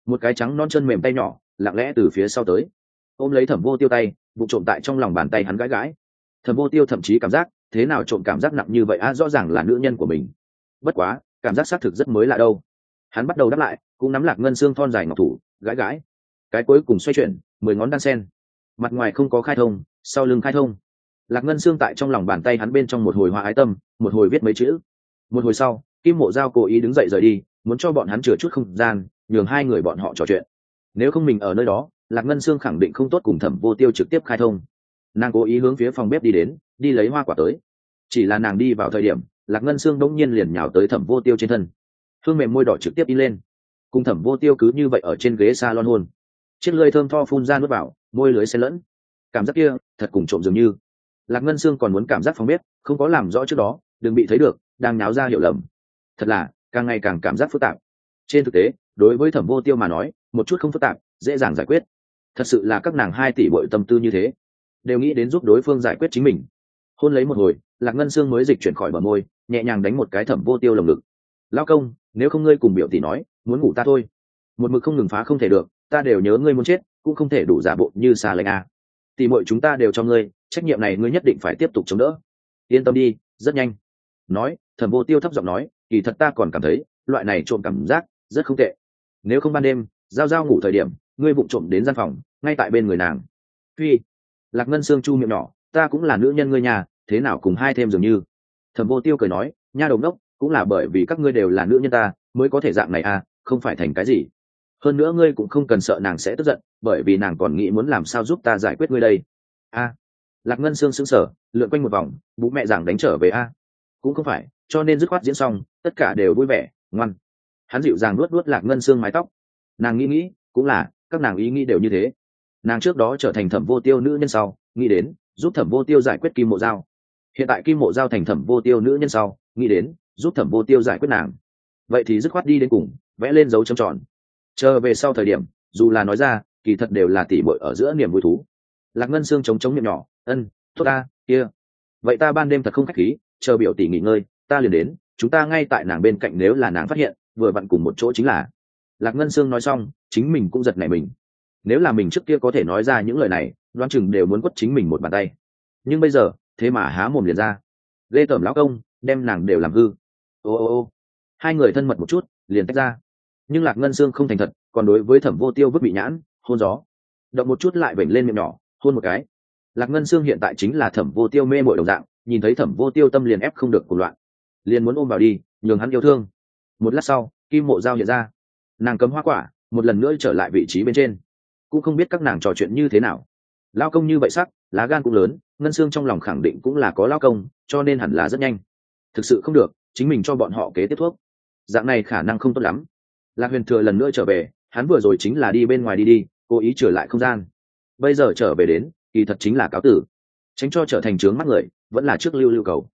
một cái trắng non chân mềm tay nhỏ lặng lẽ từ phía sau tới ôm lấy Thẩm Vô Tiêu tay, vụ trộm tại trong lòng bàn tay hắn gãi gãi. Thẩm Vô Tiêu thậm chí cảm giác thế nào trộm cảm giác nặng như vậy rõ ràng là nữ nhân của mình. Bất quá cảm giác xác thực rất mới lạ đâu. Hắn bắt đầu đáp lại, cũng nắm Lạc Ngân Xương thon dài ngọc thủ gãi gãi, cái cuối cùng xoay chuyển 10 ngón đan sen, mặt ngoài không có khai thông, sau lưng khai thông. Lạc Ngân Xương tại trong lòng bàn tay hắn bên trong một hồi hoa ái tâm, một hồi viết mấy chữ. Một hồi sau, Kim Mộ Giao cố ý đứng dậy rời đi, muốn cho bọn hắn chừa chút không gian, nhường hai người bọn họ trò chuyện. Nếu không mình ở nơi đó, Lạc Ngân Xương khẳng định không tốt cùng Thẩm Vô Tiêu trực tiếp khai thông. Nàng cố ý hướng phía phòng bếp đi đến, đi lấy hoa quả tới. Chỉ là nàng đi vào thời điểm, Lạc Ngân Xương đống nhiên liền nhào tới Thẩm Vô Tiêu trên thân, hương mềm môi đỏ trực tiếp đi lên, cùng Thẩm Vô Tiêu cứ như vậy ở trên ghế salon hôn. Chiếc lưỡi thơm tho phun ra nuốt vào, môi lưới xen lẫn, cảm giác kia thật cùng trộm dường như. Lạc Ngân Xương còn muốn cảm giác phòng bếp, không có làm rõ trước đó, đừng bị thấy được, đang náo ra hiểu lầm. Thật là càng ngày càng cảm giác phức tạp. Trên thực tế, đối với Thẩm Vô Tiêu mà nói, một chút không phức tạp, dễ dàng giải quyết. Thật sự là các nàng 2 tỷ bội tâm tư như thế, đều nghĩ đến giúp đối phương giải quyết chính mình. Hôn lấy một hồi, Lạc Ngân Xương mới dịch chuyển khỏi bờ môi, nhẹ nhàng đánh một cái Thẩm Vô Tiêu lồng ngực. Lão công, nếu không ngươi cùng biểu tỷ nói, muốn ngủ ta thôi. Một mực không ngừng phá không thể được, ta đều nhớ ngươi muốn chết, cũng không thể đủ giả bộ như xà lệnh à. Tỷ muội chúng ta đều cho ngươi, trách nhiệm này ngươi nhất định phải tiếp tục chống đỡ. Yên tâm đi, rất nhanh. Nói, Thẩm Vô Tiêu thấp giọng nói, kỳ thật ta còn cảm thấy, loại này trộm cảm giác rất không tệ. Nếu không ban đêm, giao giao ngủ thời điểm, ngươi vụng trộm đến gian phòng, ngay tại bên người nàng. Phi. Lạc Ngân Xương chu miệng nhỏ, ta cũng là nữ nhân ngươi nhà, thế nào cùng hai thêm dường như. Thẩm Vô Tiêu cười nói, nha đầu đốc, cũng là bởi vì các ngươi đều là nữ nhân ta, mới có thể dạng này à, không phải thành cái gì. Hơn nữa ngươi cũng không cần sợ nàng sẽ tức giận, bởi vì nàng còn nghĩ muốn làm sao giúp ta giải quyết ngươi đây. A. Lạc Ngân Xương sững sờ, lượn quanh một vòng, bố mẹ giảng đánh trở về a. Cũng không phải, cho nên dứt khoát diễn xong, tất cả đều vui vẻ, ngoan. Hắn dịu dàng nuốt nuốt Lạc Ngân Xương mái tóc. Nàng nghĩ, cũng là, các nàng ý nghĩ đều như thế. Nàng trước đó trở thành Thẩm Vô Tiêu nữ nhân sau, nghĩ đến giúp Thẩm Vô Tiêu giải quyết Kim Mộ Giao. Hiện tại Kim Mộ Giao thành Thẩm Vô Tiêu nữ nhân sau, nghĩ đến giúp Thẩm Vô Tiêu giải quyết nàng. Vậy thì dứt khoát đi đến cùng, vẽ lên dấu chấm tròn. Chờ về sau thời điểm, dù là nói ra, kỳ thật đều là tỉ muội ở giữa niềm vui thú. Lạc Ngân Xương chống miệng nhỏ, tốt ta, kia. Vậy ta ban đêm thật không khách khí, chờ biểu tỷ nghỉ ngơi, ta liền đến, chúng ta ngay tại nàng bên cạnh, nếu là nàng phát hiện, vừa vặn cùng một chỗ chính là. Lạc Ngân Xương nói xong, chính mình cũng giật nảy mình. Nếu là mình trước kia có thể nói ra những lời này, đoán chừng đều muốn quất chính mình một bàn tay. Nhưng bây giờ, thế mà há mồm liền ra. Ghê tởm lão công, đem nàng đều làm hư. Ô. Hai người thân mật một chút, liền tách ra. Nhưng Lạc Ngân Xương không thành thật, còn đối với Thẩm Vô Tiêu vứt bị nhãn, hôn gió. Động một chút lại vểnh lên miệng nhỏ, hôn một cái. Lạc Ngân Xương hiện tại chính là Thẩm Vô Tiêu mê mội đồng dạng, nhìn thấy Thẩm Vô Tiêu tâm liền ép không được cuộc loạn, liền muốn ôm vào đi, nhường hắn yêu thương. Một lát sau, Kim Mộ Giao hiện ra, nàng cấm hoa quả, một lần nữa trở lại vị trí bên trên. Cũng không biết các nàng trò chuyện như thế nào. Lao công như vậy sắc, lá gan cũng lớn, Ngân Xương trong lòng khẳng định cũng là có lao công, cho nên hẳn là rất nhanh. Thực sự không được, chính mình cho bọn họ kế tiếp thuốc. Dạng này khả năng không tốt lắm. Lạc Huyền Thừa lần nữa trở về, hắn vừa rồi chính là đi bên ngoài đi, cố ý trở lại không gian. Bây giờ trở về đến, kỳ thật chính là cáo tử, tránh cho trở thành trướng mắt người, vẫn là trước lưu cầu.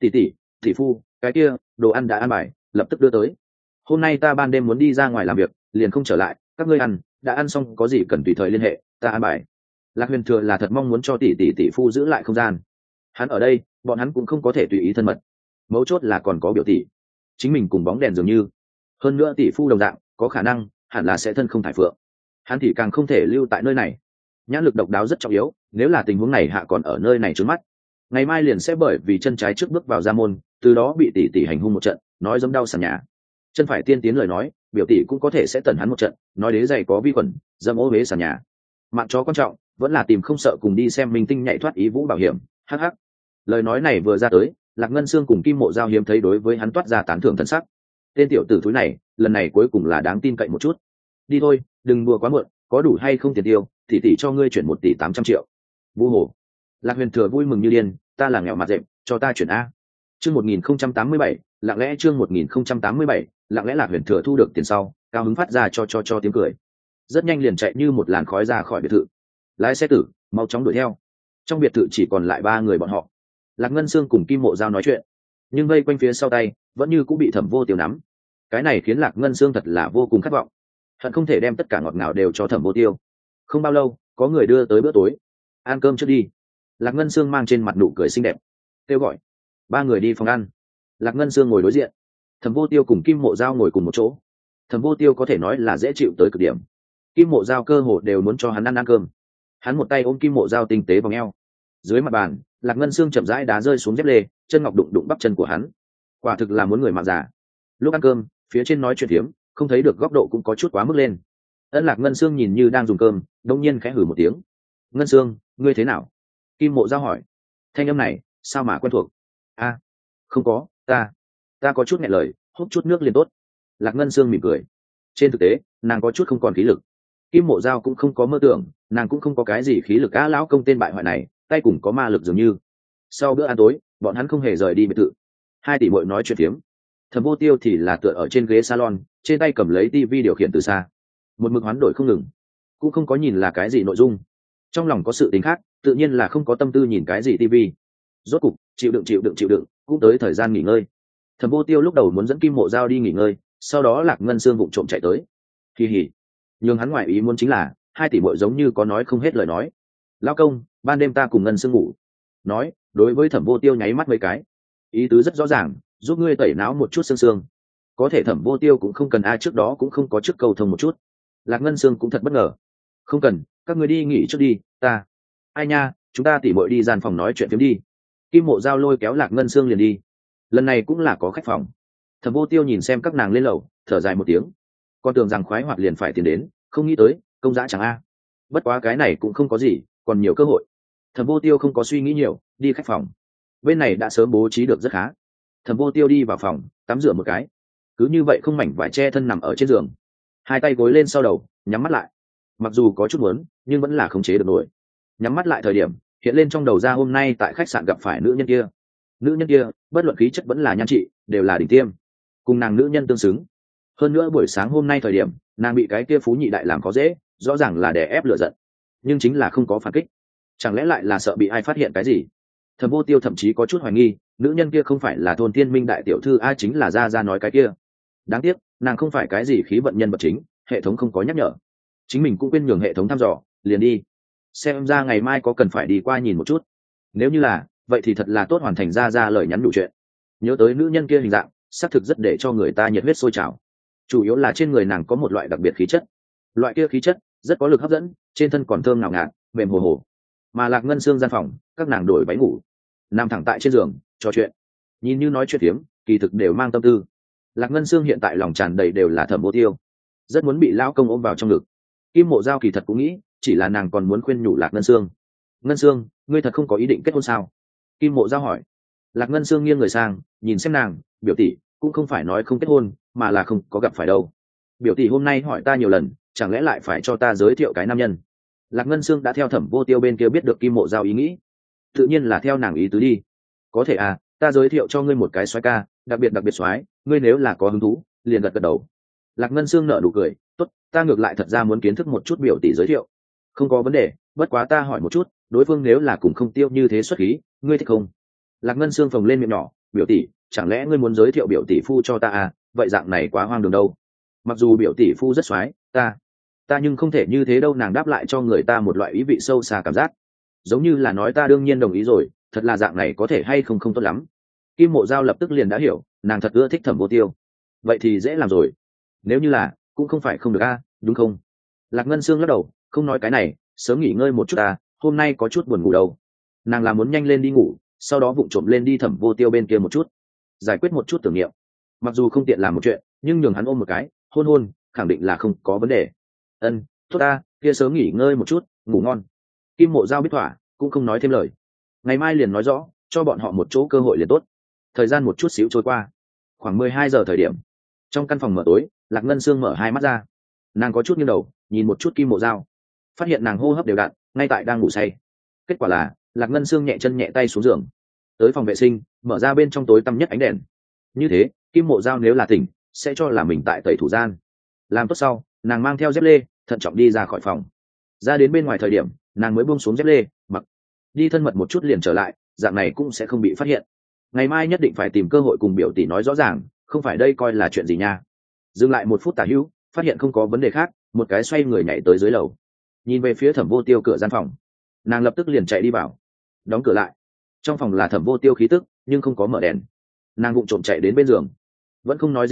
Tỷ phu, cái kia đồ ăn đã ăn bài, lập tức đưa tới. Hôm nay ta ban đêm muốn đi ra ngoài làm việc, liền không trở lại, các ngươi ăn, đã ăn xong có gì cần tùy thời liên hệ, ta ăn bài. Lạc Huyền Thừa là thật mong muốn cho tỷ phu giữ lại không gian. Hắn ở đây, bọn hắn cũng không có thể tùy ý thân mật. Mấu chốt là còn có biểu tỷ, chính mình cùng bóng đèn dường như. Hơn nữa tỷ phu đồng dạng, có khả năng hẳn là sẽ thân không thải phượng. Hắn thì càng không thể lưu tại nơi này. Nhãn lực độc đáo rất trọng yếu, nếu là tình huống này hạ còn ở nơi này trốn mắt, ngày mai liền sẽ bởi vì chân trái trước bước vào ra môn, từ đó bị tỷ hành hung một trận, nói dẫm đau sàn nhà. Chân phải tiên tiến lời nói, biểu tỷ cũng có thể sẽ tẩn hắn một trận, nói đế giày có vi khuẩn, dẫm ô huế sàn nhà. Mạng chó quan trọng, vẫn là tìm không sợ cùng đi xem minh tinh nhảy thoát ý vũ bảo hiểm. Hắc. Lời nói này vừa ra tới, Lạc Ngân Xương cùng Kim Mộ Giao hiếm thấy đối với hắn toát ra tán thưởng thần sắc. Tên tiểu tử thúi này, lần này cuối cùng là đáng tin cậy một chút. Đi thôi, đừng đùa quá muộn, có đủ hay không tiền tiêu, tỷ cho ngươi chuyển 1 tỷ 800 triệu. Vu hồ. Lạc Huyền Thừa vui mừng như điên, ta là nghèo mặt dệm, cho ta chuyển a. Chương 1087, lặng lẽ chương 1087, lặng lẽ Lạc Huyền Thừa thu được tiền sau, cao hứng phát ra cho tiếng cười. Rất nhanh liền chạy như một làn khói ra khỏi biệt thự. Lái xe tử, mau chóng đuổi theo. Trong biệt thự chỉ còn lại 3 người bọn họ. Lạc Ngân Xương cùng Kim Mộ Giao nói chuyện, nhưng vây quanh phía sau tay vẫn như cũng bị Thẩm Vô Tiêu nắm. Cái này khiến Lạc Ngân Xương thật là vô cùng khát vọng, hận không thể đem tất cả ngọt ngào đều cho Thẩm Vô Tiêu. Không bao lâu, có người đưa tới bữa tối. Ăn cơm trước đi. Lạc Ngân Xương mang trên mặt nụ cười xinh đẹp, kêu gọi. 3 người đi phòng ăn. Lạc Ngân Xương ngồi đối diện, Thẩm Vô Tiêu cùng Kim Mộ Giao ngồi cùng một chỗ. Thẩm Vô Tiêu có thể nói là dễ chịu tới cực điểm. Kim Mộ Giao cơ hồ đều muốn cho hắn ăn cơm. Hắn một tay ôm Kim Mộ Giao tinh tế vòng eo. Dưới mặt bàn, Lạc Ngân Xương chậm rãi đá rơi xuống dép lê, chân ngọc đụng đụng bắp chân của hắn. Quả thực là muốn người mạng già. Lúc ăn cơm, phía trên nói chuyện thiếm, không thấy được góc độ cũng có chút quá mức lên. Lạc Ngân Xương nhìn như đang dùng cơm, đột nhiên khẽ hừ một tiếng. "Ngân Xương, ngươi thế nào?" Kim Mộ Giao hỏi. Thanh âm này, sao mà quen thuộc? "A, không có, ta có chút nghẹn lời, hút chút nước liền tốt." Lạc Ngân Xương mỉm cười. Trên thực tế, nàng có chút không còn khí lực. Kim Mộ Giao cũng không có mơ tưởng, nàng cũng không có cái gì khí lực. Lão công tên bại hoại này, tay cùng có ma lực dường như. Sau bữa ăn tối, bọn hắn không hề rời đi biệt thự. Hai tỷ muội nói chuyện phiếm. Thẩm Vô Tiêu thì là tựa ở trên ghế salon, trên tay cầm lấy tivi điều khiển từ xa. Một mực hoán đổi không ngừng, cũng không có nhìn là cái gì nội dung. Trong lòng có sự tính khác, tự nhiên là không có tâm tư nhìn cái gì tivi. Rốt cục, chịu đựng, cũng tới thời gian nghỉ ngơi. Thẩm Vô Tiêu lúc đầu muốn dẫn Kim Mộ Giao đi nghỉ ngơi, sau đó Lạc Ngân Xương vụng trộm chạy tới. Kỳ hỉ. Nhưng hắn ngoại ý muốn chính là, hai tỷ muội giống như có nói không hết lời nói. "Lão công, ban đêm ta cùng Ngân Xương ngủ." Nói, đối với Thẩm Vô Tiêu nháy mắt mấy cái. Ý tứ rất rõ ràng, giúp ngươi tẩy não một chút xương. Có thể Thẩm Vô Tiêu cũng không cần trước đó cũng không có trước cầu thông một chút. Lạc Ngân Xương cũng thật bất ngờ. "Không cần, các ngươi đi nghỉ trước đi, ta." "Ai nha, chúng ta tỉ muội đi gian phòng nói chuyện phiếm đi." Kim Mộ Giao lôi kéo Lạc Ngân Xương liền đi. Lần này cũng là có khách phòng. Thẩm Vô Tiêu nhìn xem các nàng lên lầu, thở dài một tiếng. Con tưởng rằng khoái hoạt liền phải tiến đến, không nghĩ tới công dã chẳng a. Bất quá cái này cũng không có gì, còn nhiều cơ hội. Thẩm Vô Tiêu không có suy nghĩ nhiều, đi khách phòng. Bên này đã sớm bố trí được rất khá. Thẩm Vô Tiêu đi vào phòng, tắm rửa một cái. Cứ như vậy không mảnh vải che thân nằm ở trên giường, hai tay gối lên sau đầu, nhắm mắt lại. Mặc dù có chút muốn, nhưng vẫn là khống chế được nổi. Nhắm mắt lại thời điểm, hiện lên trong đầu ra hôm nay tại khách sạn gặp phải nữ nhân kia. Nữ nhân kia, bất luận khí chất vẫn là nhan trị, đều là đỉnh tiêm, cùng nàng nữ nhân tương xứng. Hơn nữa buổi sáng hôm nay thời điểm, nàng bị cái kia phú nhị đại làm khó dễ, rõ ràng là đè ép lửa giận, nhưng chính là không có phản kích. Chẳng lẽ lại là sợ bị ai phát hiện cái gì? Thẩm Vô Tiêu thậm chí có chút hoài nghi, nữ nhân kia không phải là thôn Tiên Minh đại tiểu thư ai, chính là ra nói cái kia. Đáng tiếc, nàng không phải cái gì khí vận nhân vật chính, hệ thống không có nhắc nhở. Chính mình cũng quên nhường hệ thống thăm dò, liền đi. Xem ra ngày mai có cần phải đi qua nhìn một chút. Nếu như là, vậy thì thật là tốt, hoàn thành ra lời nhắn đủ chuyện. Nhớ tới nữ nhân kia hình dạng, xác thực rất để cho người ta nhiệt huyết sôi trào. Chủ yếu là trên người nàng có một loại đặc biệt khí chất. Loại kia khí chất rất có lực hấp dẫn, trên thân còn thơm ngào ngạt, mềm hồ hồ. Mà Lạc Ngân Xương gian phòng, các nàng đổi váy ngủ, nằm thẳng tại trên giường trò chuyện, nhìn như nói chuyện phiếm, kỳ thực đều mang tâm tư. Lạc Ngân Xương hiện tại lòng tràn đầy đều là Thẩm Vô Tiêu, rất muốn bị lão công ôm vào trong ngực. Kim Mộ Giao kỳ thật cũng nghĩ, chỉ là nàng còn muốn khuyên nhủ Lạc Ngân Xương. "Ngân Xương, ngươi thật không có ý định kết hôn sao?" Kim Mộ Giao hỏi. Lạc Ngân Xương nghiêng người sang, nhìn xem nàng, "Biểu tỷ cũng không phải nói không kết hôn, mà là không có gặp phải đâu. Biểu tỷ hôm nay hỏi ta nhiều lần, chẳng lẽ lại phải cho ta giới thiệu cái nam nhân?" Lạc Ngân Xương đã theo Thẩm Vô Tiêu bên kia biết được Kim Mộ Giao ý nghĩ, tự nhiên là theo nàng ý tứ đi. "Có thể à, ta giới thiệu cho ngươi một cái soái ca, đặc biệt soái, ngươi nếu là có hứng thú, liền gật đầu." Lạc Ngân Xương nở nụ cười, "Tốt, ta ngược lại thật ra muốn kiến thức một chút biểu tỷ giới thiệu." "Không có vấn đề, bất quá ta hỏi một chút, đối phương nếu là cùng không Tiêu như thế xuất khí, ngươi thích không?" Lạc Ngân Xương phồng lên miệng nhỏ, "Biểu tỷ, chẳng lẽ ngươi muốn giới thiệu biểu tỷ phu cho ta à? Vậy dạng này quá hoang đường đâu. Mặc dù biểu tỷ phu rất soái, ta nhưng không thể như thế đâu." Nàng đáp lại cho người ta một loại ý vị sâu xa cảm giác, giống như là nói ta đương nhiên đồng ý rồi, thật là dạng này có thể hay không tốt lắm. Kim Mộ Giao lập tức liền đã hiểu, nàng thật ưa thích Thẩm Vô Tiêu. Vậy thì dễ làm rồi. Nếu như là, cũng không phải không được a, đúng không? Lạc Ngân Xương lắc đầu, không nói cái này, sớm nghỉ ngơi một chút ta, hôm nay có chút buồn ngủ đâu. Nàng là muốn nhanh lên đi ngủ, sau đó vụng trộm lên đi Thẩm Vô Tiêu bên kia một chút, giải quyết một chút tưởng niệm. Mặc dù không tiện làm một chuyện, nhưng nhường hắn ôm một cái, hôn, khẳng định là không có vấn đề. "Ân, tốt ta, kia sớm nghỉ ngơi một chút, ngủ ngon." Kim Mộ Giao biết thỏa, cũng không nói thêm lời. Ngày mai liền nói rõ, cho bọn họ một chỗ cơ hội liền tốt. Thời gian một chút xíu trôi qua, khoảng 12 giờ thời điểm, trong căn phòng mở tối, Lạc Ngân Xương mở hai mắt ra. Nàng có chút nghiêng đầu, nhìn một chút Kim Mộ Giao, phát hiện nàng hô hấp đều đặn, ngay tại đang ngủ say. Kết quả là, Lạc Ngân Xương nhẹ chân nhẹ tay xuống giường, tới phòng vệ sinh, mở ra bên trong tối tăm nhất ánh đèn. Như thế, Kim Mộ Giao nếu là tỉnh, sẽ cho là mình tại tẩy thủ gian. Làm tốt sau, nàng mang theo dép lê, thận trọng đi ra khỏi phòng. Ra đến bên ngoài thời điểm, nàng mới buông xuống dép lê, mặc đi thân mật một chút liền trở lại, dạng này cũng sẽ không bị phát hiện. Ngày mai nhất định phải tìm cơ hội cùng biểu tỷ nói rõ ràng, không phải đây coi là chuyện gì nha. Dừng lại một phút tả hữu, phát hiện không có vấn đề khác, một cái xoay người nhảy tới dưới lầu, nhìn về phía Thẩm Vô Tiêu cửa gian phòng. Nàng lập tức liền chạy đi vào, đóng cửa lại. Trong phòng là Thẩm Vô Tiêu khí tức, nhưng không có mở đèn. Nàng vụng trộm chạy đến bên giường, vẫn không nói gì đâu,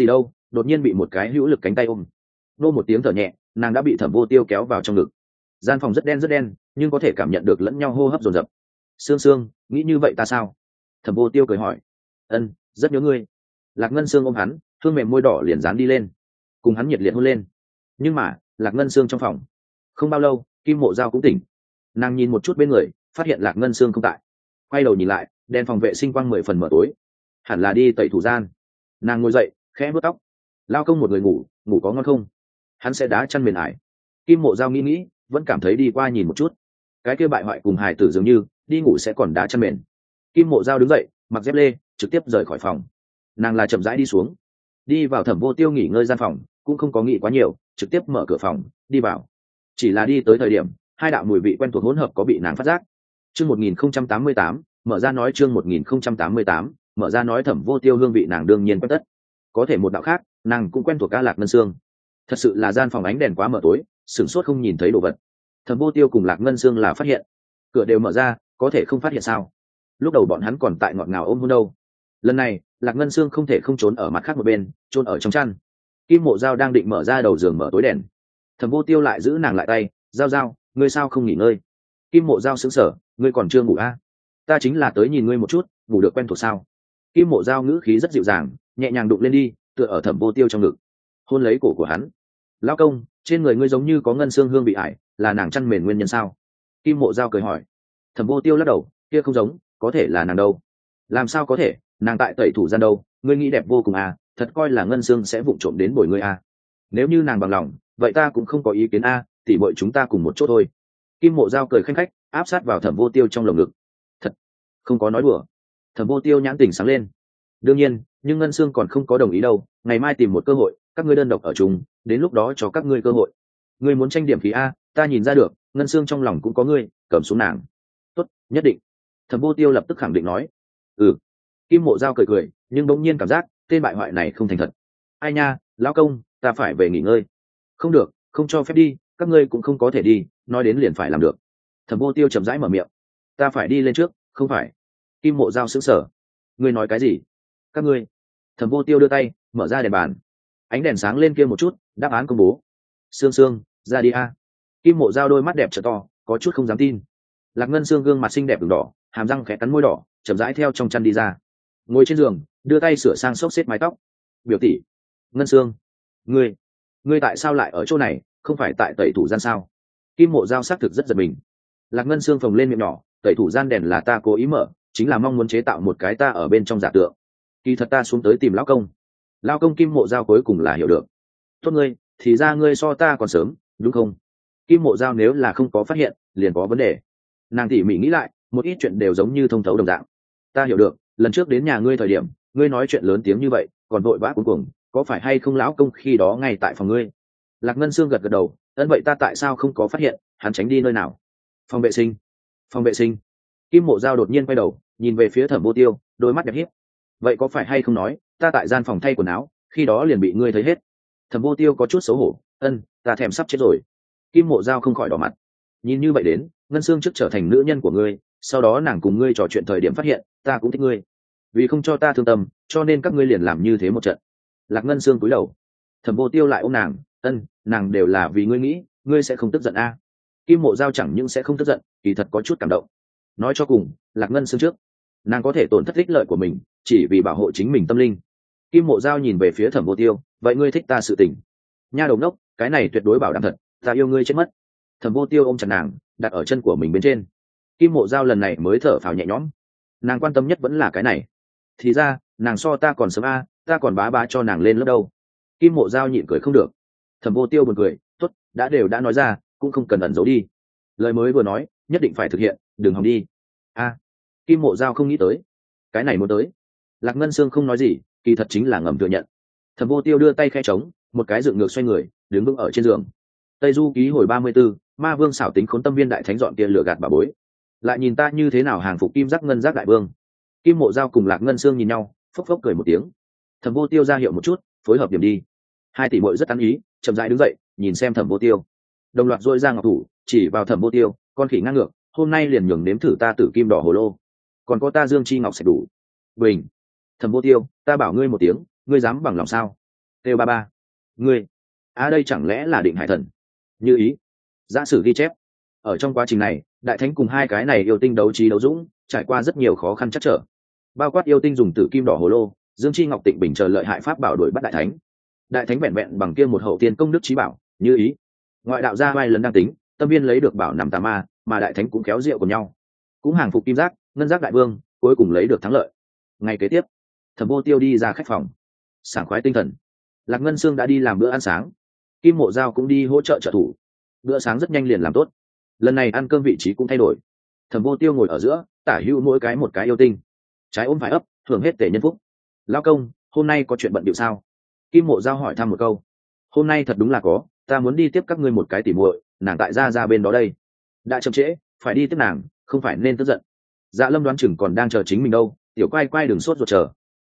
đột nhiên bị một cái hữu lực cánh tay ôm. Nô một tiếng thở nhẹ, nàng đã bị Thẩm Vô Tiêu kéo vào trong ngực. Gian phòng rất đen nhưng có thể cảm nhận được lẫn nhau hô hấp dồn dập. Sương Sương, nghĩ như vậy ta sao? Thẩm Vô Tiêu cười hỏi. Ân, rất nhớ ngươi. Lạc Ngân Sương ôm hắn, hương mềm môi đỏ liền dán đi lên, cùng hắn nhiệt liệt hôn lên. Nhưng mà Lạc Ngân Sương trong phòng, không bao lâu Kim Mộ Giao cũng tỉnh. Nàng nhìn một chút bên người, phát hiện Lạc Ngân Sương không tại, quay đầu nhìn lại, đèn phòng vệ sinh quang 10 phần mở tối, hẳn là đi tẩy thủ gian. Nàng ngồi dậy, khẽ vuốt tóc. Lao công một người ngủ, ngủ có ngon không? Hắn sẽ đá chăn mền ải. Kim Mộ Giao nghĩ vẫn cảm thấy đi qua nhìn một chút. Cái kia bại hoại cùng hài tử dường như đi ngủ sẽ còn đá chăn mền. Kim Mộ Giao đứng dậy, mặc dép lê, trực tiếp rời khỏi phòng. Nàng là chậm rãi đi xuống, đi vào Thẩm Vô Tiêu nghỉ ngơi gian phòng, cũng không có nghĩ quá nhiều, trực tiếp mở cửa phòng đi vào. Chỉ là đi tới thời điểm, hai đạo mùi vị quen thuộc hỗn hợp có bị nàng phát giác. Chương 1088, mở ra nói chương 1088, mở ra nói Thẩm Vô Tiêu hương vị nàng đương nhiên quen tất. Có thể một đạo khác, nàng cũng quen thuộc ca Lạc Ngân Sương. Thật sự là gian phòng ánh đèn quá mờ tối, sửng sốt không nhìn thấy đồ vật. Thẩm Vô Tiêu cùng Lạc Ngân Sương là phát hiện, cửa đều mở ra, có thể không phát hiện sao? Lúc đầu bọn hắn còn tại ngọt ngào ôm hôn đâu. Lần này Lạc Ngân Sương không thể không trốn ở mặt khác một bên, trốn ở trong chăn. Kim Mộ Giao đang định mở ra đầu giường mở tối đèn, Thẩm Vô Tiêu lại giữ nàng lại tay. Giao, ngươi sao không nghỉ ngơi? Kim Mộ Giao sững sờ, ngươi còn chưa ngủ à? Ta chính là tới nhìn ngươi một chút, ngủ được quen thuộc sao? Kim Mộ Giao ngữ khí rất dịu dàng, nhẹ nhàng đụng lên đi, tựa ở Thẩm Vô Tiêu trong ngực, hôn lấy cổ của hắn. Lão công, trên người ngươi giống như có ngân xương hương bị ải, là nàng chăn mền nguyên nhân sao? Kim Mộ Giao cười hỏi. Thẩm Vô Tiêu lắc đầu, kia không giống, có thể là nàng đâu? Làm sao có thể, nàng tại tẩy thủ gian đâu, ngươi nghĩ đẹp vô cùng à, thật coi là ngân xương sẽ vụng trộm đến bồi ngươi à? Nếu như nàng bằng lòng, vậy ta cũng không có ý kiến à, tỉ muội chúng ta cùng một chỗ thôi. Kim Mộ Giao cười khanh khách, áp sát vào Thẩm Vô Tiêu trong lồng ngực. Thật, không có nói đùa. Thẩm Vô Tiêu nhãn tình sáng lên. Đương nhiên, nhưng ngân xương còn không có đồng ý đâu, ngày mai tìm một cơ hội, các ngươi đơn độc ở chung, đến lúc đó cho các ngươi cơ hội. Ngươi muốn tranh điểm khí a, ta nhìn ra được, ngân xương trong lòng cũng có ngươi, cầm xuống nàng. Tốt, nhất định. Thẩm Vô Tiêu lập tức khẳng định nói. Ừ. Kim Mộ Giao cười cười, nhưng bỗng nhiên cảm giác tên bại hoại này không thành thật. Ai nha, lão công, ta phải về nghỉ ngơi. Không được, không cho phép đi, các ngươi cũng không có thể đi, nói đến liền phải làm được. Thẩm Vô Tiêu chậm rãi mở miệng. Ta phải đi lên trước, không phải? Kim Mộ Giao sững sờ. Ngươi nói cái gì? Các ngươi? Thẩm Vô Tiêu đưa tay mở ra đèn bàn, ánh đèn sáng lên kia một chút, đáp án công bố. Sương, ra đi a. Kim Mộ Giao đôi mắt đẹp trợ to, có chút không dám tin. Lạc Ngân Sương gương mặt xinh đẹp ửng đỏ, hàm răng khẽ cắn môi đỏ, chậm rãi theo trong chăn đi ra, ngồi trên giường, đưa tay sửa sang xốc xếp mái tóc. Biểu tỷ, Ngân Sương, ngươi tại sao lại ở chỗ này, không phải tại tẩy thủ gian sao? Kim Mộ Giao xác thực rất giật mình. Lạc Ngân Sương phồng lên miệng nhỏ, tẩy thủ gian đèn là ta cố ý mở, chính là mong muốn chế tạo một cái ta ở bên trong giả tượng. Kỳ thật ta xuống tới tìm lão công. Lão công. Kim Mộ Giao cuối cùng là hiểu được. Tốt ngươi, thì ra ngươi so ta còn sớm, đúng không? Kim Mộ Giao nếu là không có phát hiện, liền có vấn đề. Nàng tỉ mỉ nghĩ lại, một ít chuyện đều giống như thông thấu đồng dạng. Ta hiểu được, lần trước đến nhà ngươi thời điểm, ngươi nói chuyện lớn tiếng như vậy, còn vội vã cuống cuồng, có phải hay không lão công khi đó ngay tại phòng ngươi? Lạc Ngân Sương gật gật đầu, ấn vậy ta tại sao không có phát hiện, hắn tránh đi nơi nào? Phòng vệ sinh. Kim Mộ Giao đột nhiên quay đầu, nhìn về phía Thẩm Vô Tiêu, đôi mắt đẹp hiếp. Vậy có phải hay không nói, ta tại gian phòng thay quần áo, khi đó liền bị ngươi thấy hết? Thẩm Vô Tiêu có chút xấu hổ, ta thèm sắp chết rồi. Kim Mộ Giao không khỏi đỏ mặt. Nhìn như vậy đến, Ngân Sương trước trở thành nữ nhân của ngươi, sau đó nàng cùng ngươi trò chuyện thời điểm phát hiện, ta cũng thích ngươi. Vì không cho ta thương tâm, cho nên các ngươi liền làm như thế một trận. Lạc Ngân Sương cúi đầu. Thẩm Vô Tiêu lại ôm nàng, nàng đều là vì ngươi nghĩ, ngươi sẽ không tức giận a? Kim Mộ Giao chẳng những sẽ không tức giận, kỳ thật có chút cảm động. Nói cho cùng, Lạc Ngân Sương trước, nàng có thể tổn thất ích lợi của mình, chỉ vì bảo hộ chính mình tâm linh. Kim Mộ Giao nhìn về phía Thẩm Vô Tiêu, vậy ngươi thích ta sự tình? Nha đầu ngốc, cái này tuyệt đối bảo đảm thật, ta yêu ngươi chết mất. Thẩm Vô Tiêu ôm chặt nàng, đặt ở chân của mình bên trên. Kim Mộ Giao lần này mới thở phào nhẹ nhõm. Nàng quan tâm nhất vẫn là cái này. Thì ra, nàng so ta còn sớm a, ta còn bá cho nàng lên lớp đâu. Kim Mộ Giao nhịn cười không được. Thẩm Vô Tiêu buồn cười, tốt, đã nói ra, cũng không cần ẩn giấu đi. Lời mới vừa nói, nhất định phải thực hiện, đừng hòng đi. Kim Mộ Giao không nghĩ tới, cái này muốn tới. Lạc Ngân Sương không nói gì, kỳ thật chính là ngầm thừa nhận. Thẩm Vô Tiêu đưa tay khe trống, một cái dựng ngược xoay người, đứng vững ở trên giường. Tây Du ký hồi 34, Ma Vương xảo tính khốn tâm viên đại thánh dọn kia lửa gạt bà bối. Lại nhìn ta như thế nào hàng phục kim giác ngân giác đại vương. Kim Mộ Giao cùng Lạc Ngân Sương nhìn nhau, phốc phốc cười một tiếng. Thẩm Vô Tiêu ra hiệu một chút, phối hợp điểm đi. Hai tỷ muội rất ăn ý, chậm rãi đứng dậy, nhìn xem Thẩm Vô Tiêu. Đồng loạt dội ra ngọc thủ, chỉ vào Thẩm Vô Tiêu, con khỉ ngang ngược, hôm nay liền nhường nếm thử ta tử kim đỏ hồ lô. Còn có ta dương chi ngọc sạch đủ. Bình. Thẩm Vô Tiêu, ta bảo ngươi một tiếng, ngươi dám bằng lòng sao? têu ba ba. Ngươi, đây chẳng lẽ là Định Hải Thần? Như ý. Giả sử ghi chép. Ở trong quá trình này, đại thánh cùng hai cái này yêu tinh đấu trí đấu dũng, trải qua rất nhiều khó khăn chắc trở, bao quát yêu tinh dùng tử kim đỏ hồ lô, Dương Chi Ngọc Tịnh Bình chờ lợi hại pháp bảo đuổi bắt đại thánh. Đại thánh vẹn vẹn bằng kia một hậu tiên công đức trí bảo, như ý. Ngoại đạo gia vai lần đang tính, tâm viên lấy được bảo nằm tà ma, mà đại thánh cũng kéo rượu của nhau, cũng hàng phục kim giác, ngân giác đại vương, cuối cùng lấy được thắng lợi. Ngày kế tiếp, Thẩm Vô Tiêu đi ra khách phòng, sảng khoái tinh thần. Lạc Ngân Sương đã đi làm bữa ăn sáng, Kim Mộ Giao cũng đi hỗ trợ trợ thủ. Bữa sáng rất nhanh liền làm tốt. Lần này ăn cơm vị trí cũng thay đổi. Thẩm Vô Tiêu ngồi ở giữa, tả hữu mỗi cái một cái yêu tinh, trái ôm phải ấp, hưởng hết tể nhân phúc. Lão công, hôm nay có chuyện bận điệu sao? Kim Mộ Giao hỏi thăm một câu. Hôm nay thật đúng là có, ta muốn đi tiếp các ngươi một cái tỉ muội, nàng tại ra bên đó đây. Đã chậm trễ, phải đi tiếp nàng, không phải nên tức giận. Dạ Lâm đoán chừng còn đang chờ chính mình đâu, tiểu quay quay đừng sốt ruột chờ.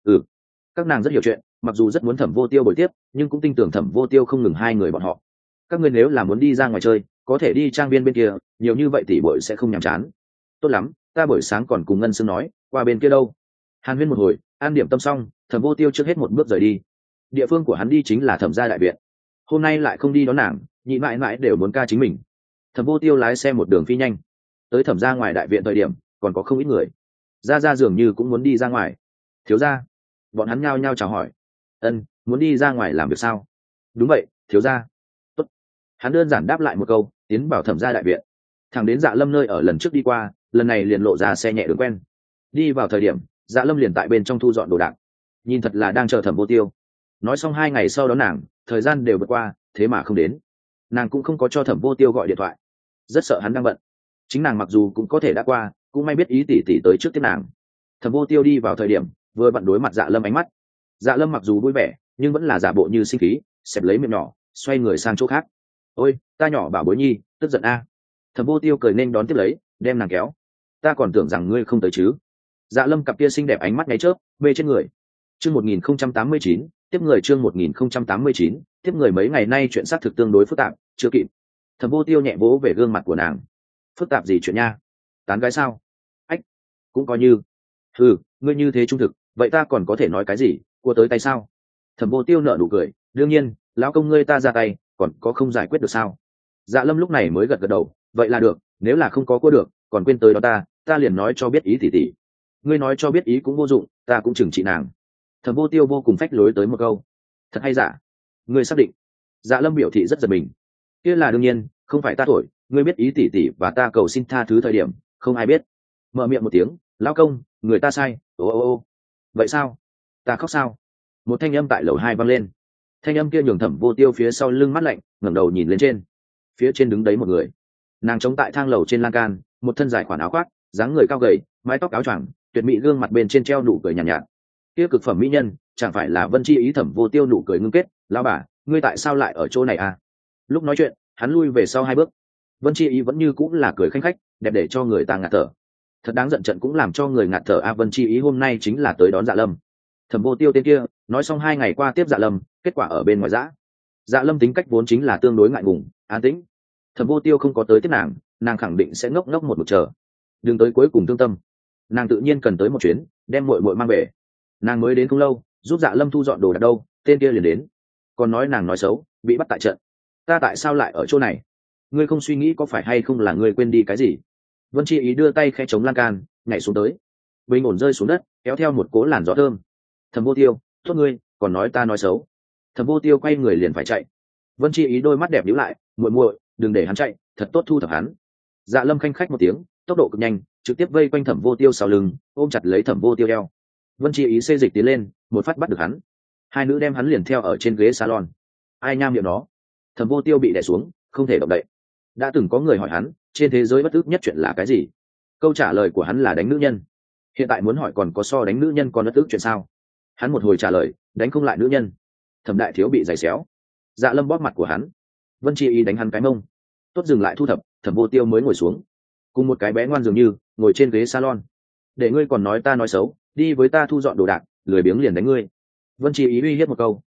Các nàng rất hiểu chuyện, mặc dù rất muốn Thẩm Vô Tiêu bồi tiếp, nhưng cũng tin tưởng Thẩm Vô Tiêu không ngừng hai người bọn họ. Các ngươi nếu là muốn đi ra ngoài chơi, có thể đi trang viên bên kia, nhiều như vậy tỷ muội sẽ không nhàm chán. Tốt lắm, ta buổi sáng còn cùng Ngân Sương nói, qua bên kia đâu. Hàn huyên một hồi, an điểm tâm xong, Thẩm Vô Tiêu trước hết một bước rời đi. Địa phương của hắn đi chính là Thẩm gia đại viện. Hôm nay lại không đi đón nàng, nhị mãi mãi đều muốn ca chính mình. Thẩm Vô Tiêu lái xe một đường phi nhanh, tới Thẩm gia ngoài đại viện thời điểm, còn có không ít người. Ra dường như cũng muốn đi ra ngoài. Thiếu gia, bọn hắn nhao nhao chào hỏi. Ân, muốn đi ra ngoài làm việc sao? Đúng vậy, thiếu gia. Tốt. Hắn đơn giản đáp lại một câu, tiến vào Thẩm gia đại viện. Thẳng đến Dạ Lâm nơi ở lần trước đi qua, lần này liền lộ ra xe nhẹ đường quen. Đi vào thời điểm, Dạ Lâm liền tại bên trong thu dọn đồ đạc, nhìn thật là đang chờ Thẩm Vô Tiêu. Nói xong 2 ngày sau đó nàng, thời gian đều vượt qua, thế mà không đến. Nàng cũng không có cho Thẩm Vô Tiêu gọi điện thoại, rất sợ hắn đang bận. Chính nàng mặc dù cũng có thể đã qua, cũng may biết ý tỷ tỷ tới trước tiếp nàng. Thẩm Vô Tiêu đi vào thời điểm, vừa vặn đối mặt Dạ Lâm ánh mắt. Dạ Lâm mặc dù vui vẻ, nhưng vẫn là giả bộ như sinh khí, xẹp lấy miệng nhỏ, xoay người sang chỗ khác. Ôi, ta nhỏ bảo bối nhi, tức giận a. Thẩm Vô Tiêu cười nên đón tiếp lấy, đem nàng kéo. Ta còn tưởng rằng ngươi không tới chứ. Dạ Lâm cặp kia xinh đẹp ánh mắt ngáy chớp, mê trên người. Chương 1089, tiếp người chương 1089, tiếp người mấy ngày nay chuyện xác thực tương đối phức tạp, chưa kịp. Thẩm Vô Tiêu nhẹ vỗ về gương mặt của nàng. Phức tạp gì chuyện nha? Tán gái sao? Ách, cũng coi như. Ngươi như thế trung thực, vậy ta còn có thể nói cái gì, cua tới tay sao? Thẩm Vô Tiêu nở nụ cười, đương nhiên, lão công ngươi ta ra tay, còn có không giải quyết được sao? Dạ Lâm lúc này mới gật gật đầu, vậy là được, nếu là không có cua được, còn quên tới đó ta liền nói cho biết ý tỷ tỷ. Ngươi nói cho biết ý cũng vô dụng, ta cũng chừng trị nàng. Thẩm Vô Tiêu vô cùng phách lối tới một câu. Thật hay giả? Ngươi xác định? Dạ Lâm biểu thị rất giật mình. Kia là đương nhiên, không phải ta thổi, ngươi biết ý tỷ tỷ và ta cầu xin tha thứ thời điểm, không ai biết. Mở miệng một tiếng, lão công, người ta sai. Ô. Vậy sao? Ta khóc sao? Một thanh âm tại lầu 2 vang lên. Thanh âm kia nhường Thẩm Vô Tiêu phía sau lưng mắt lạnh, ngẩng đầu nhìn lên trên. Phía trên đứng đấy một người. Nàng chống tại thang lầu trên lan can, một thân dài khoản áo khoác, dáng người cao gầy, mái tóc áo choàng, tuyệt mỹ gương mặt bên trên treo nụ cười nhàn nhạt. Kia cực phẩm mỹ nhân, chẳng phải là Vân Chi Ý? Thẩm Vô Tiêu nụ cười ngưng kết, lão bà, ngươi tại sao lại ở chỗ này à? Lúc nói chuyện, hắn lui về sau 2 bước. Vân Chi Ý vẫn như cũng là cười khanh khách, đẹp để cho người ta ngạt thở. Thật đáng giận, trận cũng làm cho người ngạt thở. Vân Chi Ý hôm nay chính là tới đón Dạ Lâm. Thẩm Vô Tiêu tên kia nói xong 2 ngày qua tiếp Dạ Lâm, kết quả ở bên ngoài dã. Dạ Lâm tính cách vốn chính là tương đối ngại ngùng, an tĩnh. Thẩm Vô Tiêu không có tới tiếp nàng khẳng định sẽ ngốc ngốc một mực chờ, đừng tới cuối cùng thương tâm. Nàng tự nhiên cần tới một chuyến, đem muội muội mang về. Nàng mới đến không lâu, giúp Dạ Lâm thu dọn đồ đạc đâu, tên kia liền đến, còn nói nàng nói xấu, bị bắt tại trận. Ta tại sao lại ở chỗ này? Ngươi không suy nghĩ có phải hay không là ngươi quên đi cái gì? Vân Chi Ý đưa tay khẽ chống lan can, nhảy xuống tới, bình ổn rơi xuống đất, kéo theo một cỗ làn gió thơm. Thẩm Vô Tiêu, tốt ngươi, còn nói ta nói xấu. Thẩm Vô Tiêu quay người liền phải chạy. Vân Chi Ý đôi mắt đẹp nhíu lại, muội muội, đừng để hắn chạy, thật tốt thu thập hắn. Dạ Lâm khanh khách một tiếng, tốc độ cực nhanh, trực tiếp vây quanh Thẩm Vô Tiêu sau lưng, ôm chặt lấy Thẩm Vô Tiêu eo. Vân Chi Ý xê dịch tiến lên, một phát bắt được hắn. Hai nữ đem hắn liền theo ở trên ghế salon. Ai nham miệng nó? Thẩm Vô Tiêu bị đè xuống, không thể động đậy. Đã từng có người hỏi hắn, trên thế giới bất ức nhất chuyện là cái gì? Câu trả lời của hắn là đánh nữ nhân. Hiện tại muốn hỏi còn có so đánh nữ nhân còn bất ức chuyện sao? Hắn một hồi trả lời, đánh không lại nữ nhân. Thẩm đại thiếu bị giày xéo. Dạ Lâm bóp mặt của hắn. Vân Chi Ý đánh hắn cái mông. Tốt, dừng lại thu thập. Thẩm Vô Tiêu mới ngồi xuống, cùng một cái bé ngoan dường như ngồi trên ghế salon. Để ngươi còn nói ta nói xấu, đi với ta thu dọn đồ đạc, lười biếng liền đánh ngươi. Vân Chi Ý uy hiếp một câu.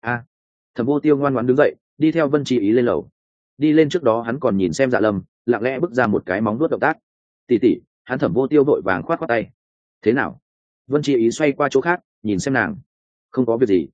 Thẩm Vô Tiêu ngoan ngoãn đứng dậy, đi theo Vân Chi Ý lên lầu. Đi lên trước đó hắn còn nhìn xem Dạ Lâm, lặng lẽ bước ra một cái móng vuốt động tác. Tỷ tỷ, hắn Thẩm Vô Tiêu vội vàng khoát tay. Thế nào? Vân Chi Ý xoay qua chỗ khác, nhìn xem nàng. Không có việc gì.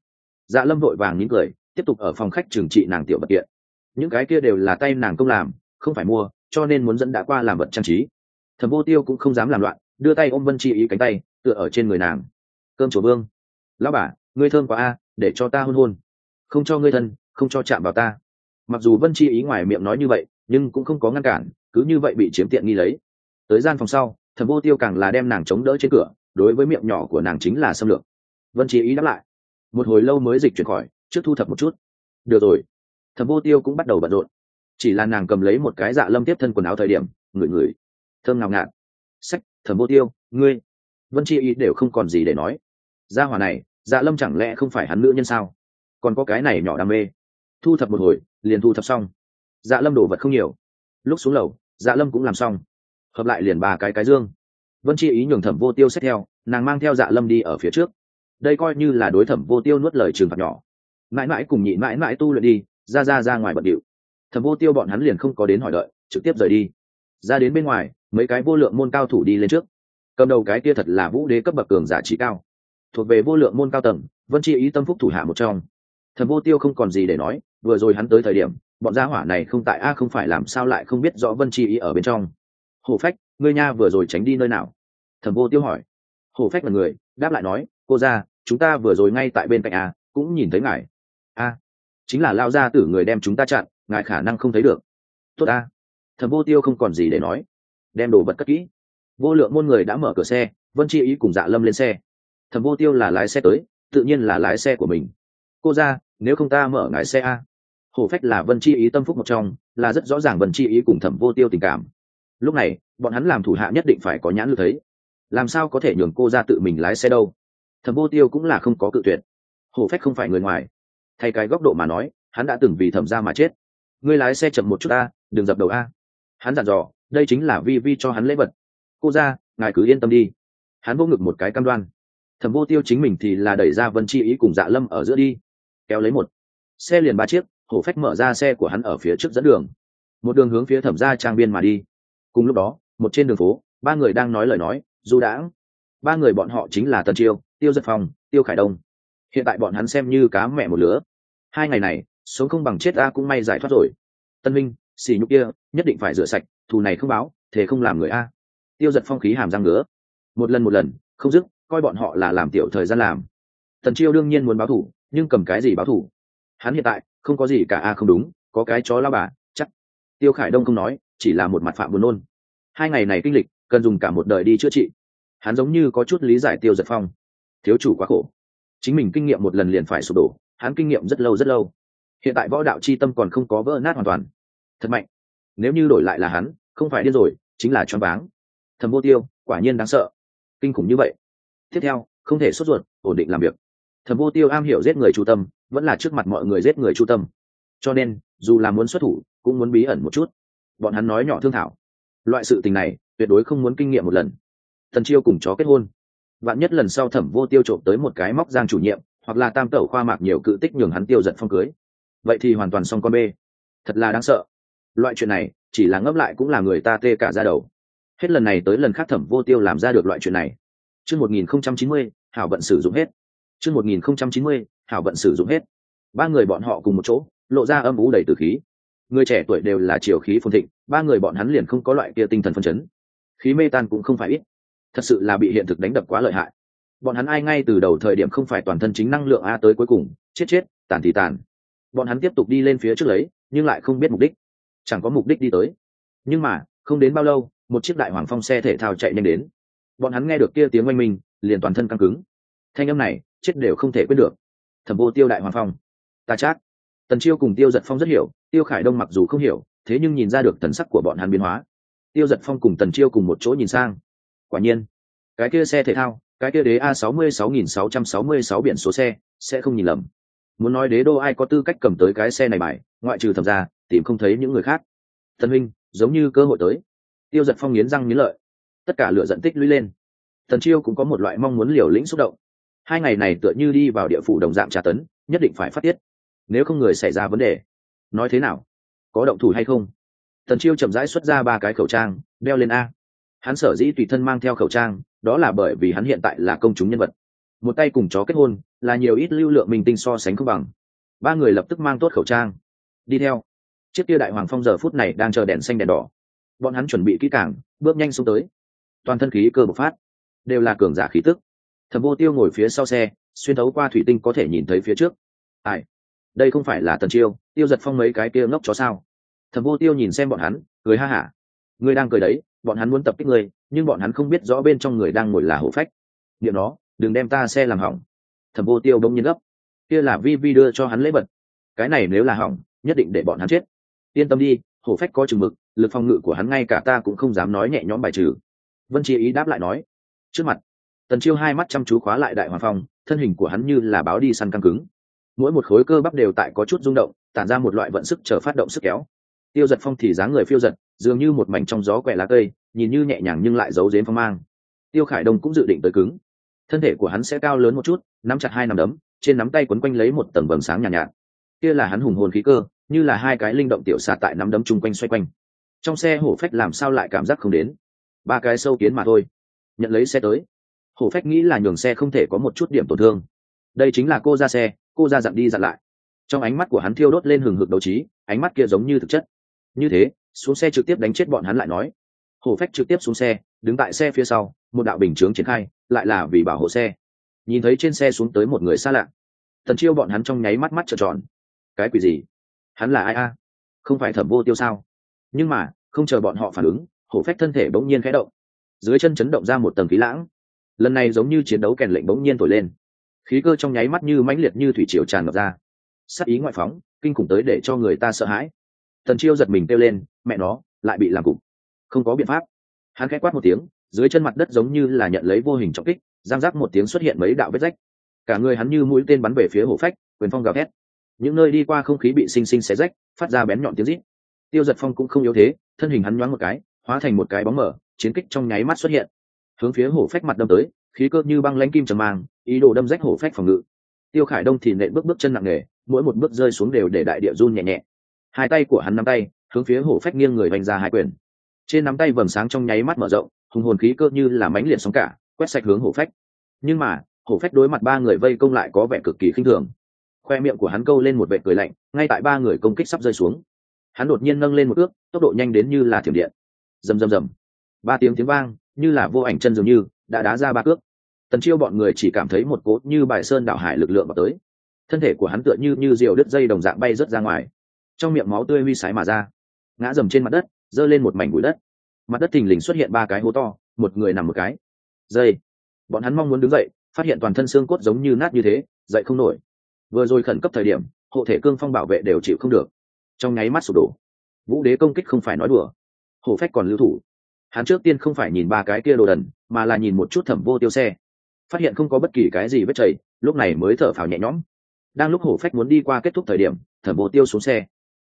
Dạ Lâm vội vàng nín cười, tiếp tục ở phòng khách trừng trị nàng tiểu vật kiện. Những cái kia đều là tay nàng công làm, không phải mua, cho nên muốn dẫn đã qua làm vật trang trí. Thẩm Vô Tiêu cũng không dám làm loạn, đưa tay ôm Vân Chi Ý cánh tay, tựa ở trên người nàng. Cơm chùa vương, lão bà, ngươi thơm quá a, để cho ta hôn hôn. Không cho ngươi thân, không cho chạm vào ta. Mặc dù Vân Chi Ý ngoài miệng nói như vậy, nhưng cũng không có ngăn cản, cứ như vậy bị chiếm tiện nghi lấy. Tới gian phòng sau, Thẩm Vô Tiêu càng là đem nàng chống đỡ trên cửa, đối với miệng nhỏ của nàng chính là xâm lược. Vân Chi Ý đáp lại, một hồi lâu mới dịch chuyển khỏi, trước thu thập một chút. Được rồi. Thẩm Vô Tiêu cũng bắt đầu bận rộn. Chỉ là nàng cầm lấy một cái Dạ Lâm tiếp thân quần áo thời điểm, ngửi ngửi, thơm ngào ngạt. Sách, Thẩm Vô Tiêu, ngươi. Vân Chi Ý đều không còn gì để nói. Gia hỏa này, Dạ Lâm chẳng lẽ không phải hắn nữ nhân sao? Còn có cái này nhỏ đam mê. Thu thập một hồi, liền thu thập xong. Dạ Lâm đổ vật không nhiều. Lúc xuống lầu, Dạ Lâm cũng làm xong, hợp lại liền ba cái dương. Vân Chi Ý nhường Thẩm Vô Tiêu xách theo, nàng mang theo Dạ Lâm đi ở phía trước. Đây coi như là đối Thẩm Vô Tiêu nuốt lời trừng phạt nhỏ. Mãi mãi cùng nhị mãi mãi tu luyện đi, ra ngoài bận điệu. Thẩm Vô Tiêu bọn hắn liền không có đến hỏi đợi, trực tiếp rời đi. Ra đến bên ngoài, mấy cái vô lượng môn cao thủ đi lên trước. Cầm đầu cái kia thật là vũ đế cấp bậc cường giả trí cao, thuộc về vô lượng môn cao tầng, Vân Chi Ý tâm phúc thủ hạ một trong. Thẩm Vô Tiêu không còn gì để nói, vừa rồi hắn tới thời điểm, bọn gia hỏa này không tại a không phải làm sao lại không biết rõ Vân Chi Ý ở bên trong. Hổ Phách, ngươi nha vừa rồi tránh đi nơi nào? Thẩm Vô Tiêu hỏi. Hổ Phách là người đáp lại nói, cô gia, chúng ta vừa rồi ngay tại bên cạnh a, cũng nhìn thấy ngài. A, chính là lao gia tử người đem chúng ta chặn, ngài khả năng không thấy được. Tốt a. Thẩm Vô Tiêu không còn gì để nói, đem đồ vật cất kỹ. Vô lượng môn người đã mở cửa xe, Vân Chi Ý cùng Dạ Lâm lên xe. Thẩm Vô Tiêu là lái xe tới, tự nhiên là lái xe của mình. Cô gia, nếu không ta mở ngài xe a. Hổ Phách là Vân Chi Ý tâm phúc một trong, là rất rõ ràng Vân Chi Ý cùng Thẩm Vô Tiêu tình cảm. Lúc này, bọn hắn làm thủ hạ nhất định phải có nhãn lực thấy, làm sao có thể nhường cô gia tự mình lái xe đâu. Thẩm Vô Tiêu cũng là không có cự tuyệt. Hổ Phách không phải người ngoài, thay cái góc độ mà nói, hắn đã từng vì Thẩm gia mà chết. Ngươi lái xe chậm một chút a, đừng dập đầu a. Hắn dặn dò, đây chính là vi vi cho hắn lễ vật. Cô gia, ngài cứ yên tâm đi. Hắn vô ngực một cái cam đoan. Thẩm Vô Tiêu chính mình thì là đẩy ra Vân Chi Ý cùng Dạ Lâm ở giữa đi, kéo lấy một xe liền ba chiếc. Hổ Phách mở ra xe của hắn ở phía trước dẫn đường, một đường hướng phía Thẩm gia trang viên mà đi. Cùng lúc đó, một trên đường phố, ba người đang nói lời nói du đãng. Ba người bọn họ chính là Tần Chiêu, Tiêu Dật Phong, Tiêu Khải Đông. Hiện tại bọn hắn xem như cá mẹ một lứa. Hai ngày này sống không bằng chết a cũng may giải thoát rồi. Tân Minh, xỉ nhục kia nhất định phải rửa sạch, thù này không báo thế không làm người a. Tiêu Dật Phong khí hàm răng ngứa, một lần không dứt, coi bọn họ là làm tiểu thời gian làm. Tần Chiêu đương nhiên muốn báo thù, nhưng cầm cái gì báo thù? Hắn hiện tại không có gì cả a. Không đúng, có cái chó lao bà chắc. Tiêu Khải Đông không nói, chỉ là một mặt phạm buồn nôn. Hai ngày này kinh lịch cần dùng cả một đời đi chữa trị. Hắn giống như có chút lý giải Tiêu Dật Phong. Thiếu chủ quá khổ, chính mình kinh nghiệm một lần liền phải sụp đổ, hắn kinh nghiệm rất lâu. Hiện tại võ đạo chi tâm còn không có vỡ nát hoàn toàn, thật mạnh. Nếu như đổi lại là hắn, không phải điên rồi, chính là choáng váng. Thẩm Vô Tiêu quả nhiên đáng sợ, kinh khủng như vậy. Tiếp theo, không thể sốt ruột, ổn định làm việc. Thẩm Vô Tiêu am hiểu giết người chu tâm, vẫn là trước mặt mọi người giết người chu tâm, cho nên dù là muốn xuất thủ cũng muốn bí ẩn một chút. Bọn hắn nói nhỏ thương thảo, loại sự tình này tuyệt đối không muốn kinh nghiệm một lần. Tần Chiêu cùng chó kết hôn, vạn nhất lần sau Thẩm Vô Tiêu trộm tới một cái móc giang chủ nhiệm, hoặc là tam tẩu khoa mạc nhiều cự tích nhường hắn Tiêu Dật Phong cưới, vậy thì hoàn toàn xong con bê. Thật là đáng sợ. Loại chuyện này chỉ là ngấp lại cũng là người ta tê cả da đầu. Hết lần này tới lần khác Thẩm Vô Tiêu làm ra được loại chuyện này. Chương 1090, hảo vận sử dụng hết. Chương 1090, hảo vận sử dụng hết. Ba người bọn họ cùng một chỗ, lộ ra âm u đầy tử khí. Người trẻ tuổi đều là chiều khí phồn thịnh, ba người bọn hắn liền không có loại kia tinh thần phân chấn. Khí mê tan cũng không phải ít, thật sự là bị hiện thực đánh đập quá lợi hại. Bọn hắn ai ngay từ đầu thời điểm không phải toàn thân chính năng lượng a, tới cuối cùng chết, tàn thì tàn. Bọn hắn tiếp tục đi lên phía trước lấy, nhưng lại không biết mục đích, chẳng có mục đích đi tới. Nhưng mà không đến bao lâu, một chiếc đại hoàng phong xe thể thao chạy nhanh đến. Bọn hắn nghe được kia tiếng oanh minh, liền toàn thân căng cứng. Thanh âm này chết đều không thể quên được. Thẩm Vô Tiêu đại hoàng phong, ta chắc. Tần Chiêu cùng Tiêu Dật Phong rất hiểu, Tiêu Khải Đông mặc dù không hiểu, thế nhưng nhìn ra được thần sắc của bọn hắn biến hóa. Tiêu Dật Phong cùng Tần Chiêu cùng một chỗ nhìn sang, quả nhiên cái kia xe thể thao, cái kia đế A 66666 biển số xe sẽ không nhìn lầm. Muốn nói đế đô ai có tư cách cầm tới cái xe này bài, ngoại trừ Thẩm gia, tìm không thấy những người khác. Tần huynh, giống như cơ hội tới. Tiêu Dật Phong nghiến răng nghiến lợi, tất cả lửa giận tích lũy lên. Tần Chiêu cũng có một loại mong muốn liều lĩnh xúc động. Hai ngày này tựa như đi vào địa phủ đồng dạng tra tấn, nhất định phải phát tiết, nếu không người xảy ra vấn đề. Nói thế nào, có động thủ hay không? Tần Chiêu chậm rãi xuất ra ba cái khẩu trang, đeo lên a. Hắn sở dĩ tùy thân mang theo khẩu trang, đó là bởi vì hắn hiện tại là công chúng nhân vật. một tay cùng chó kết hôn là nhiều ít lưu lượng minh tinh so sánh không bằng. Ba người lập tức mang tốt khẩu trang đi theo. Chiếc kia đại hoàng phong giờ phút này đang chờ đèn xanh đèn đỏ, bọn hắn chuẩn bị kỹ càng bước nhanh xuống tới, toàn thân khí cơ bộc phát, đều là cường giả khí tức. Thẩm Vô Tiêu ngồi phía sau xe, xuyên thấu qua thủy tinh có thể nhìn thấy phía trước. Ai, đây không phải là Tần Chiêu, Tiêu Giật Phong mấy cái kia ngốc chó sao? Thẩm Vô Tiêu nhìn xem bọn hắn, cười ha hả. Ngươi đang cười đấy, bọn hắn muốn tập kích ngươi, nhưng bọn hắn không biết rõ bên trong người đang ngồi là Hổ Phách. Niệm nó, đừng đem ta xe làm hỏng. Thẩm Vô Tiêu bỗng nhiên gấp. Kia là Vi Vi đưa cho hắn lễ vật, cái này nếu là hỏng, nhất định để bọn hắn chết. Yên tâm đi, Hổ Phách có chừng mực, lực phòng ngự của hắn ngay cả ta cũng không dám nói nhẹ nhõm bài trừ. Vân Chi Ý đáp lại nói. Trước mặt, Tần Chiêu hai mắt chăm chú khóa lại đại hoàng phong, thân hình của hắn như là báo đi săn căng cứng, mỗi một khối cơ bắp đều tại có chút rung động, tản ra một loại vận sức chờ phát động sức kéo. Tiêu Giật Phong thì dáng người phiêu giật, dường như một mảnh trong gió quẹ lá cây, nhìn như nhẹ nhàng nhưng lại giấu giếm phong mang. Tiêu Khải Đông cũng dự định tới cứng, thân thể của hắn sẽ cao lớn một chút, nắm chặt hai nắm đấm, trên nắm tay quấn quanh lấy một tầng vầng sáng nhàn nhạt, nhạt. Kia là hắn hùng hồn khí cơ, như là hai cái linh động tiểu xà tại nắm đấm chung quanh xoay quanh. Trong xe Hổ Phách làm sao lại cảm giác không đến, ba cái sâu kiến mà thôi. Nhận lấy xe tới, Hổ Phách nghĩ là nhường xe không thể có một chút điểm tổn thương. Đây chính là cô ra xe, cô ra dặn đi dặn lại. Trong ánh mắt của hắn thiêu đốt lên hừng hực đấu trí, ánh mắt kia giống như thực chất. Như thế, xuống xe trực tiếp đánh chết bọn hắn lại nói. Hổ Phách trực tiếp xuống xe, đứng tại xe phía sau, một đạo bình chướng triển khai, lại là vì bảo hộ xe. Nhìn thấy trên xe xuống tới một người xa lạ, Tần Chiêu bọn hắn trong nháy mắt mắt trợn tròn. Cái quỷ gì? Hắn là ai a? Không phải Thẩm Vô Tiêu sao? Nhưng mà, không chờ bọn họ phản ứng, Hổ Phách thân thể bỗng nhiên khẽ động, dưới chân chấn động ra một tầng khí lãng. Lần này giống như chiến đấu kèn lệnh bỗng nhiên thổi lên, khí cơ trong nháy mắt như mãnh liệt như thủy triều tràn ngập ra, sát ý ngoại phóng, kinh khủng tới để cho người ta sợ hãi. Tần Chiêu giật mình kêu lên, mẹ nó, lại bị làm cục. Không có biện pháp, hắn khẽ quát một tiếng, dưới chân mặt đất giống như là nhận lấy vô hình trọng kích, giang rác một tiếng xuất hiện mấy đạo vết rách, cả người hắn như mũi tên bắn về phía Hổ Phách, quyền phong gào thét, những nơi đi qua không khí bị sinh sinh xé rách, phát ra bén nhọn tiếng rít. Tiêu Giật Phong cũng không yếu thế, thân hình hắn nhoáng một cái, hóa thành một cái bóng mờ, chiến kích trong nháy mắt xuất hiện, hướng phía Hổ Phách mặt đâm tới, khí cơ như băng lãnh kim trầm mang, ý đồ đâm rách Hổ Phách phòng ngự. Tiêu Khải Đông thì nện bước chân nặng nề, mỗi một bước rơi xuống đều để đại địa run nhẹ nhẹ. Hai tay của hắn nắm tay, hướng phía Hổ Phách nghiêng người vành ra hai quyền. Trên nắm tay vầng sáng trong nháy mắt mở rộng, hùng hồn khí cơ như là mãnh liệt sóng cả, quét sạch hướng Hổ Phách. Nhưng mà, Hổ Phách đối mặt ba người vây công lại có vẻ cực kỳ khinh thường. Khoe miệng của hắn câu lên một vệt cười lạnh, ngay tại ba người công kích sắp rơi xuống, hắn đột nhiên nâng lên một ước, tốc độ nhanh đến như là thiểm điện. Rầm rầm rầm. Ba tiếng vang, như là vô ảnh chân dường như đã đá ra ba cước. Tần Chiêu bọn người chỉ cảm thấy một cỗ như bài sơn đảo hải lực lượng vào tới, thân thể của hắn tựa như diều đứt dây đồng dạng bay rớt ra ngoài, trong miệng máu tươi huy sái mà ra, ngã dầm trên mặt đất, giơ lên một mảnh bụi đất. Mặt đất thình lình xuất hiện ba cái hố to, một người nằm một cái. Dây. Bọn hắn mong muốn đứng dậy, phát hiện toàn thân xương cốt giống như nát như thế, dậy không nổi. Vừa rồi khẩn cấp thời điểm, hộ thể cương phong bảo vệ đều chịu không được, trong nháy mắt sụp đổ. Vũ đế công kích không phải nói đùa, Hổ Phách còn lưu thủ. Hắn trước tiên không phải nhìn ba cái kia đồ đần, mà là nhìn một chút Thẩm Vô Tiêu xe, phát hiện không có bất kỳ cái gì vết chảy, lúc này mới thở phào nhẹ nhõm. Đang lúc Hổ Phách muốn đi qua kết thúc thời điểm, Thẩm Vô Tiêu xuống xe.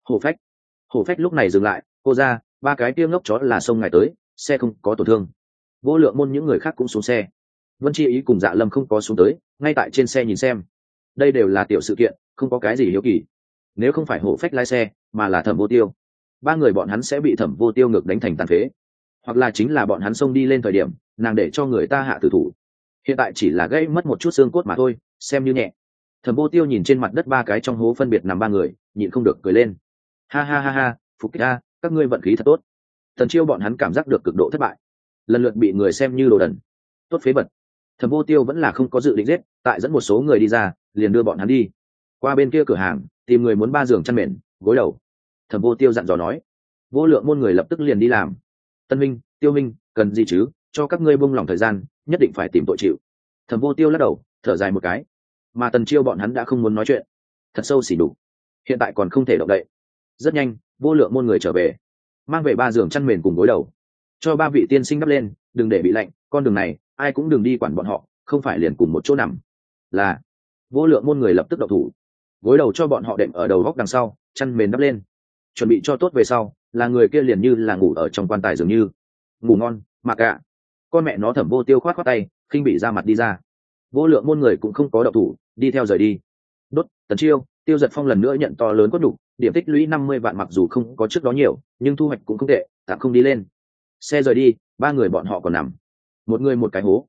Hổ Phách lúc này dừng lại, cô ra, ba cái kia ngốc chó là xông ngài tới, xe không có tổn thương. Vô Lượng Môn những người khác cũng xuống xe. Vân Chi Ý cùng Dạ Lâm không có xuống tới, ngay tại trên xe nhìn xem. Đây đều là tiểu sự kiện, không có cái gì hiếu kỳ. Nếu không phải Hổ Phách lái xe, mà là Thẩm Vô Tiêu, ba người bọn hắn sẽ bị Thẩm Vô Tiêu ngược đánh thành tàn phế, hoặc là chính là bọn hắn xông đi lên thời điểm nàng để cho người ta hạ tử thủ. Hiện tại chỉ là gây mất một chút xương cốt mà thôi, xem như nhẹ. Thẩm Vô Tiêu nhìn trên mặt đất ba cái trong hố phân biệt nằm ba người, nhịn không được cười lên. Ha ha ha ha, phục kích a, các ngươi vận khí thật tốt. Tần Chiêu bọn hắn cảm giác được cực độ thất bại, lần lượt bị người xem như đồ đần, tốt phế vật. Thẩm Vô Tiêu vẫn là không có dự định giết, tại dẫn một số người đi ra, liền đưa bọn hắn đi qua bên kia cửa hàng, tìm người muốn 3 giường chăn mền, gối đầu. Thẩm Vô Tiêu dặn dò nói. Vô Lượng Môn người lập tức liền đi làm. Tân minh, Tiêu minh, cần gì chứ, cho các ngươi buông lòng thời gian, nhất định phải tìm tội chịu. Thẩm Vô Tiêu lắc đầu, thở dài một cái. Mà Tần Chiêu bọn hắn đã không muốn nói chuyện, thật sâu xỉ đục, hiện tại còn không thể động đậy. Rất nhanh, Vô Lượng Môn người trở về, mang về 3 giường chăn mền cùng gối đầu, cho 3 vị tiên sinh đắp lên, đừng để bị lạnh, con đường này ai cũng đừng đi quản bọn họ, không phải liền cùng một chỗ nằm. Là. Vô Lượng Môn người lập tức động thủ, gối đầu cho bọn họ đệm ở đầu góc đằng sau, chăn mền đắp lên, chuẩn bị cho tốt về sau, là người kia liền như là ngủ ở trong quan tài dường như. Ngủ ngon, mặc ạ. Con mẹ nó. Thẩm Vô Tiêu khoát khoát tay, khinh bị ra mặt đi ra. Vô Lượng Môn người cũng không có động thủ, đi theo rời đi. Đốt. Tần Chiêu, Tiêu Giật Phong lần nữa nhận to lớn cốt đủ, điểm tích lũy 50 vạn, mặc dù không có trước đó nhiều, nhưng thu hoạch cũng không tệ, tạm không đi lên. Xe rời đi, 3 người bọn họ còn nằm, một người một cái hố.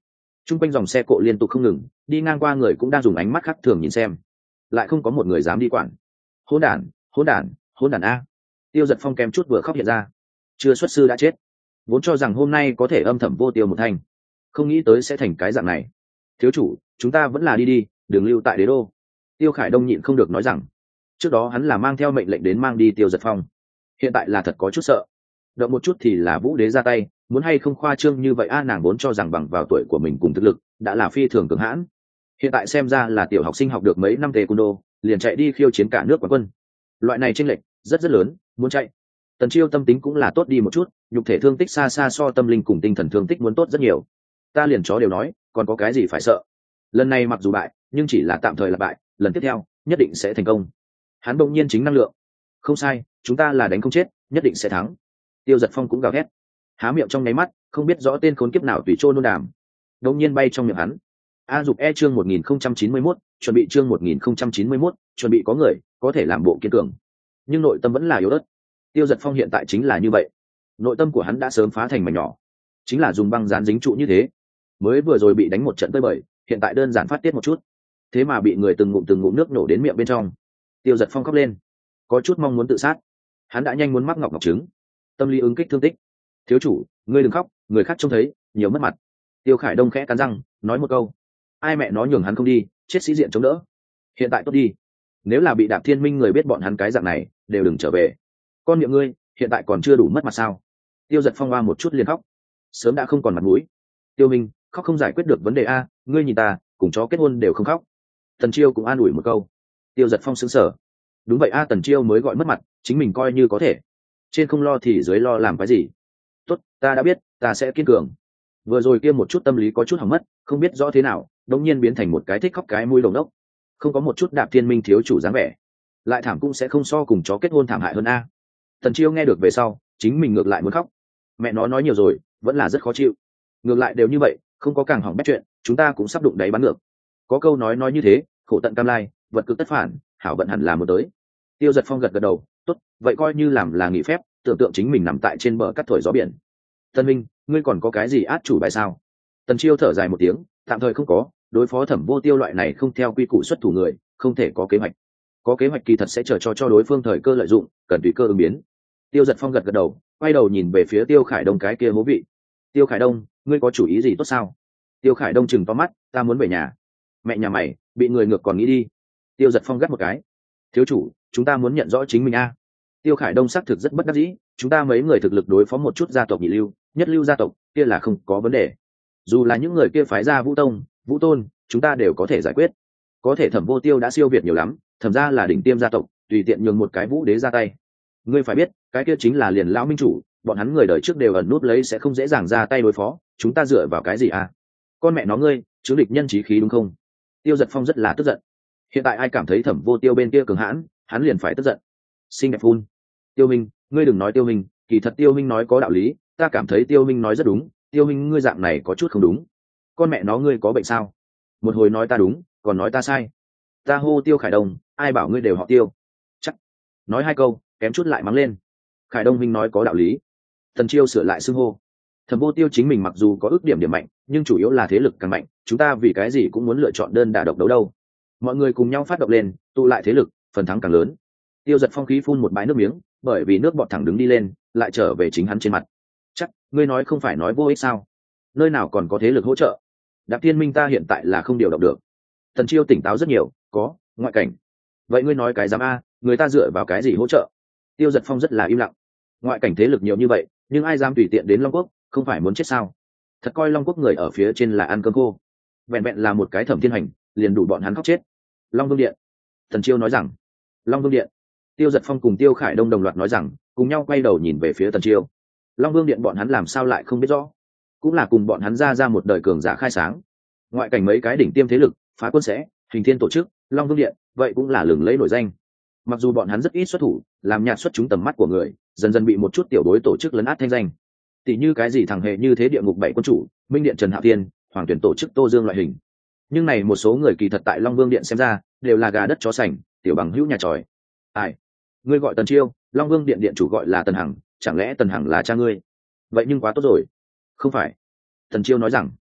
Trung quanh dòng xe cộ liên tục không ngừng, đi ngang qua người cũng đang dùng ánh mắt khác thường nhìn xem, lại không có một người dám đi quản. Hỗn đản, hỗn đản, hỗn đản a! Tiêu Dật Phong kém chút vừa khóc hiện ra. Chưa xuất sư đã chết, vốn cho rằng hôm nay có thể âm thầm vô tiêu một thanh, không nghĩ tới sẽ thành cái dạng này. Thiếu chủ, chúng ta vẫn là đi đi, đừng lưu tại đế đô. Tiêu Khải Đông nhịn không được nói rằng, trước đó hắn là mang theo mệnh lệnh đến mang đi Tiêu Dật Phong, hiện tại là thật có chút sợ. Động một chút thì là vũ đế ra tay, muốn hay không khoa trương như vậy a, nàng vốn cho rằng bằng vào tuổi của mình cùng thực lực đã là phi thường cường hãn, hiện tại xem ra là tiểu học sinh học được mấy năm taekwondo liền chạy đi khiêu chiến cả nước quán quân, loại này chênh lệch rất rất lớn, muốn chạy. Tần Chiêu tâm tính cũng là tốt đi một chút, nhục thể thương tích xa xa so tâm linh cùng tinh thần thương tích muốn tốt rất nhiều. Ta liền chó đều nói, còn có cái gì phải sợ. Lần này mặc dù bại nhưng chỉ là tạm thời là bại, lần tiếp theo nhất định sẽ thành công. Hắn bỗng nhiên chính năng lượng. Không sai, chúng ta là đánh không chết, nhất định sẽ thắng. Tiêu Dật Phong cũng gào thét, há miệng trong nháy mắt, không biết rõ tên khốn kiếp nào tùy trô nôn đàm đống nhiên bay trong miệng hắn. A dục e chương 1091, chuẩn bị chương 1091, chuẩn bị có người có thể làm bộ kiên cường, nhưng nội tâm vẫn là yếu ớt. Tiêu Dật Phong hiện tại chính là như vậy, nội tâm của hắn đã sớm phá thành mảnh nhỏ, chính là dùng băng dán dính trụ như thế. Mới vừa rồi bị đánh một trận tơi bời, hiện tại đơn giản phát tiết một chút, thế mà bị người từng ngụm nước nổ đến miệng bên trong. Tiêu Dật Phong khóc lên, có chút mong muốn tự sát. Hắn đã nhanh muốn mắc ngọc trứng, tâm lý ứng kích thương tích. Thiếu chủ, ngươi đừng khóc, người khác trông thấy nhiều mất mặt. Tiêu Khải Đông khẽ cắn răng nói một câu, ai mẹ nó nhường hắn không đi, chết sĩ diện chống đỡ. Hiện tại tốt đi, nếu là bị Đạp Thiên Minh người biết bọn hắn cái dạng này, đều đừng trở về. Con miệng ngươi hiện tại còn chưa đủ mất mặt sao? Tiêu Dật Phong hoa một chút liền khóc, sớm đã không còn mặt mũi. Tiêu Minh, khóc không giải quyết được vấn đề a, ngươi nhìn ta cùng chó kết hôn đều không khóc. Tần Chiêu cũng an ủi một câu. Tiêu Dật Phong sững sờ, đúng vậy a, Tần Chiêu mới gọi mất mặt, chính mình coi như có thể, trên không lo thì dưới lo làm cái gì. Tốt, ta đã biết, ta sẽ kiên cường. Vừa rồi kia một chút tâm lý có chút hỏng mất, không biết rõ thế nào đống nhiên biến thành một cái thích khóc cái mũi đồng đốc, không có một chút Đạp Thiên Minh thiếu chủ dáng vẻ, lại thảm cũng sẽ không so cùng chó kết hôn thảm hại hơn a. Tần Chiêu nghe được về sau, chính mình ngược lại muốn khóc. Mẹ nó nói nhiều rồi, vẫn là rất khó chịu. Ngược lại đều như vậy, không có càng hỏng bét chuyện, chúng ta cũng sắp đụng đáy bắn ngược. Có câu nói như thế, khổ tận cam lai, vật cực tất phản, hảo vận hẳn là một tới. Tiêu Dật Phong gật gật đầu, tốt, vậy coi như làm là nghỉ phép, tưởng tượng chính mình nằm tại trên bờ cắt thổi gió biển. Tân Minh, ngươi còn có cái gì át chủ bài sao? Tần Chiêu thở dài một tiếng, tạm thời không có, đối phó Thẩm Vô Tiêu loại này không theo quy củ xuất thủ người, không thể có kế hoạch. Có kế hoạch kỳ thật sẽ chờ cho đối phương thời cơ lợi dụng, cần tùy cơ ứng biến. Tiêu Dật Phong gật gật đầu, quay đầu nhìn về phía Tiêu Khải Đông cái kia hố vị. Tiêu Khải Đông, ngươi có chủ ý gì tốt sao? Tiêu Khải Đông chừng to mắt, ta muốn về nhà. Mẹ nhà mày, bị người ngược còn nghĩ đi. Tiêu Dật Phong gắt một cái. Thiếu chủ, chúng ta muốn nhận rõ chính mình a. Tiêu Khải Đông xác thực rất bất đắc dĩ, chúng ta mấy người thực lực đối phó một chút gia tộc nhị lưu, nhất lưu gia tộc, kia là không có vấn đề. Dù là những người kia phái ra Vũ Tông, Vũ Tôn, chúng ta đều có thể giải quyết. Có thể Thẩm Vô Tiêu đã siêu việt nhiều lắm, thẩm ra là đỉnh tiêm gia tộc, tùy tiện nhường một cái Vũ Đế ra tay. Ngươi phải biết, cái kia chính là liền lão minh chủ, bọn hắn người đời trước đều ẩn nút lấy sẽ không dễ dàng ra tay đối phó, chúng ta dựa vào cái gì à? Con mẹ nó ngươi, chứng địch nhân chí khí đúng không? Tiêu Dật Phong rất là tức giận. Hiện tại ai cảm thấy Thẩm Vô Tiêu bên kia cường hãn, hắn liền phải tức giận. Xinh đẹp phun. Tiêu Minh, ngươi đừng nói Tiêu Minh, kỳ thật Tiêu Minh nói có đạo lý, ta cảm thấy Tiêu Minh nói rất đúng, Tiêu Minh ngươi dạng này có chút không đúng. Con mẹ nó ngươi có bệnh sao? Một hồi nói ta đúng, còn nói ta sai. Ta hô Tiêu Khải Đông, ai bảo ngươi đều họ Tiêu? Chắc. Nói hai câu, kém chút lại mắng lên. Khải Đông Minh nói có đạo lý. Tần Chiêu sửa lại xưng hô. Thẩm Vô Tiêu chính mình mặc dù có ước điểm điểm mạnh, nhưng chủ yếu là thế lực càng mạnh, chúng ta vì cái gì cũng muốn lựa chọn đơn đả độc đấu đâu. Mọi người cùng nhau phát động lên, tụ lại thế lực, phần thắng càng lớn. Tiêu Dật Phong khí phun một bãi nước miếng, bởi vì nước bọt thẳng đứng đi lên, lại trở về chính hắn trên mặt. Chắc, ngươi nói không phải nói vô ích sao? Nơi nào còn có thế lực hỗ trợ? Đạp Thiên Minh ta hiện tại là không điều động được. Tần Chiêu tỉnh táo rất nhiều, có ngoại cảnh. Vậy ngươi nói cái dám a, người ta dựa vào cái gì hỗ trợ? Tiêu Dật Phong rất là im lặng. Ngoại cảnh thế lực nhiều như vậy, nhưng ai dám tùy tiện đến Long Quốc, không phải muốn chết sao? Thật coi Long Quốc người ở phía trên là ăn cơm khô. Vẹn vẹn là một cái Thẩm Thiên Hành, liền đủ bọn hắn khóc chết. Long Vương Điện. Tần Chiêu nói rằng. Long Vương Điện. Tiêu Dật Phong cùng Tiêu Khải Đông đồng loạt nói rằng, cùng nhau quay đầu nhìn về phía Tần Chiêu. Long Vương Điện bọn hắn làm sao lại không biết rõ? Cũng là cùng bọn hắn ra một đời cường giả khai sáng. Ngoại cảnh mấy cái đỉnh tiêm thế lực, Phá Quân sẽ, Hình Thiên tổ chức, Long Vương Điện, vậy cũng là lừng lẫy nổi danh. Mặc dù bọn hắn rất ít xuất thủ, làm nhạt xuất chúng tầm mắt của người, dần dần bị một chút tiểu đối tổ chức lấn át thanh danh. Tỷ như cái gì thằng hề như thế địa ngục bảy quân chủ, Minh Điện Trần Hạo Thiên, Hoàng Tuyển tổ chức Tô Dương loại hình. Nhưng này một số người kỳ thật tại Long Vương Điện xem ra, đều là gà đất chó sành, tiểu bằng hữu nhà tròi. Ai? Ngươi gọi Tần Chiêu, Long Vương Điện điện chủ gọi là Tần Hằng, chẳng lẽ Tần Hằng là cha ngươi? Vậy nhưng quá tốt rồi. Không phải. Tần Chiêu nói rằng,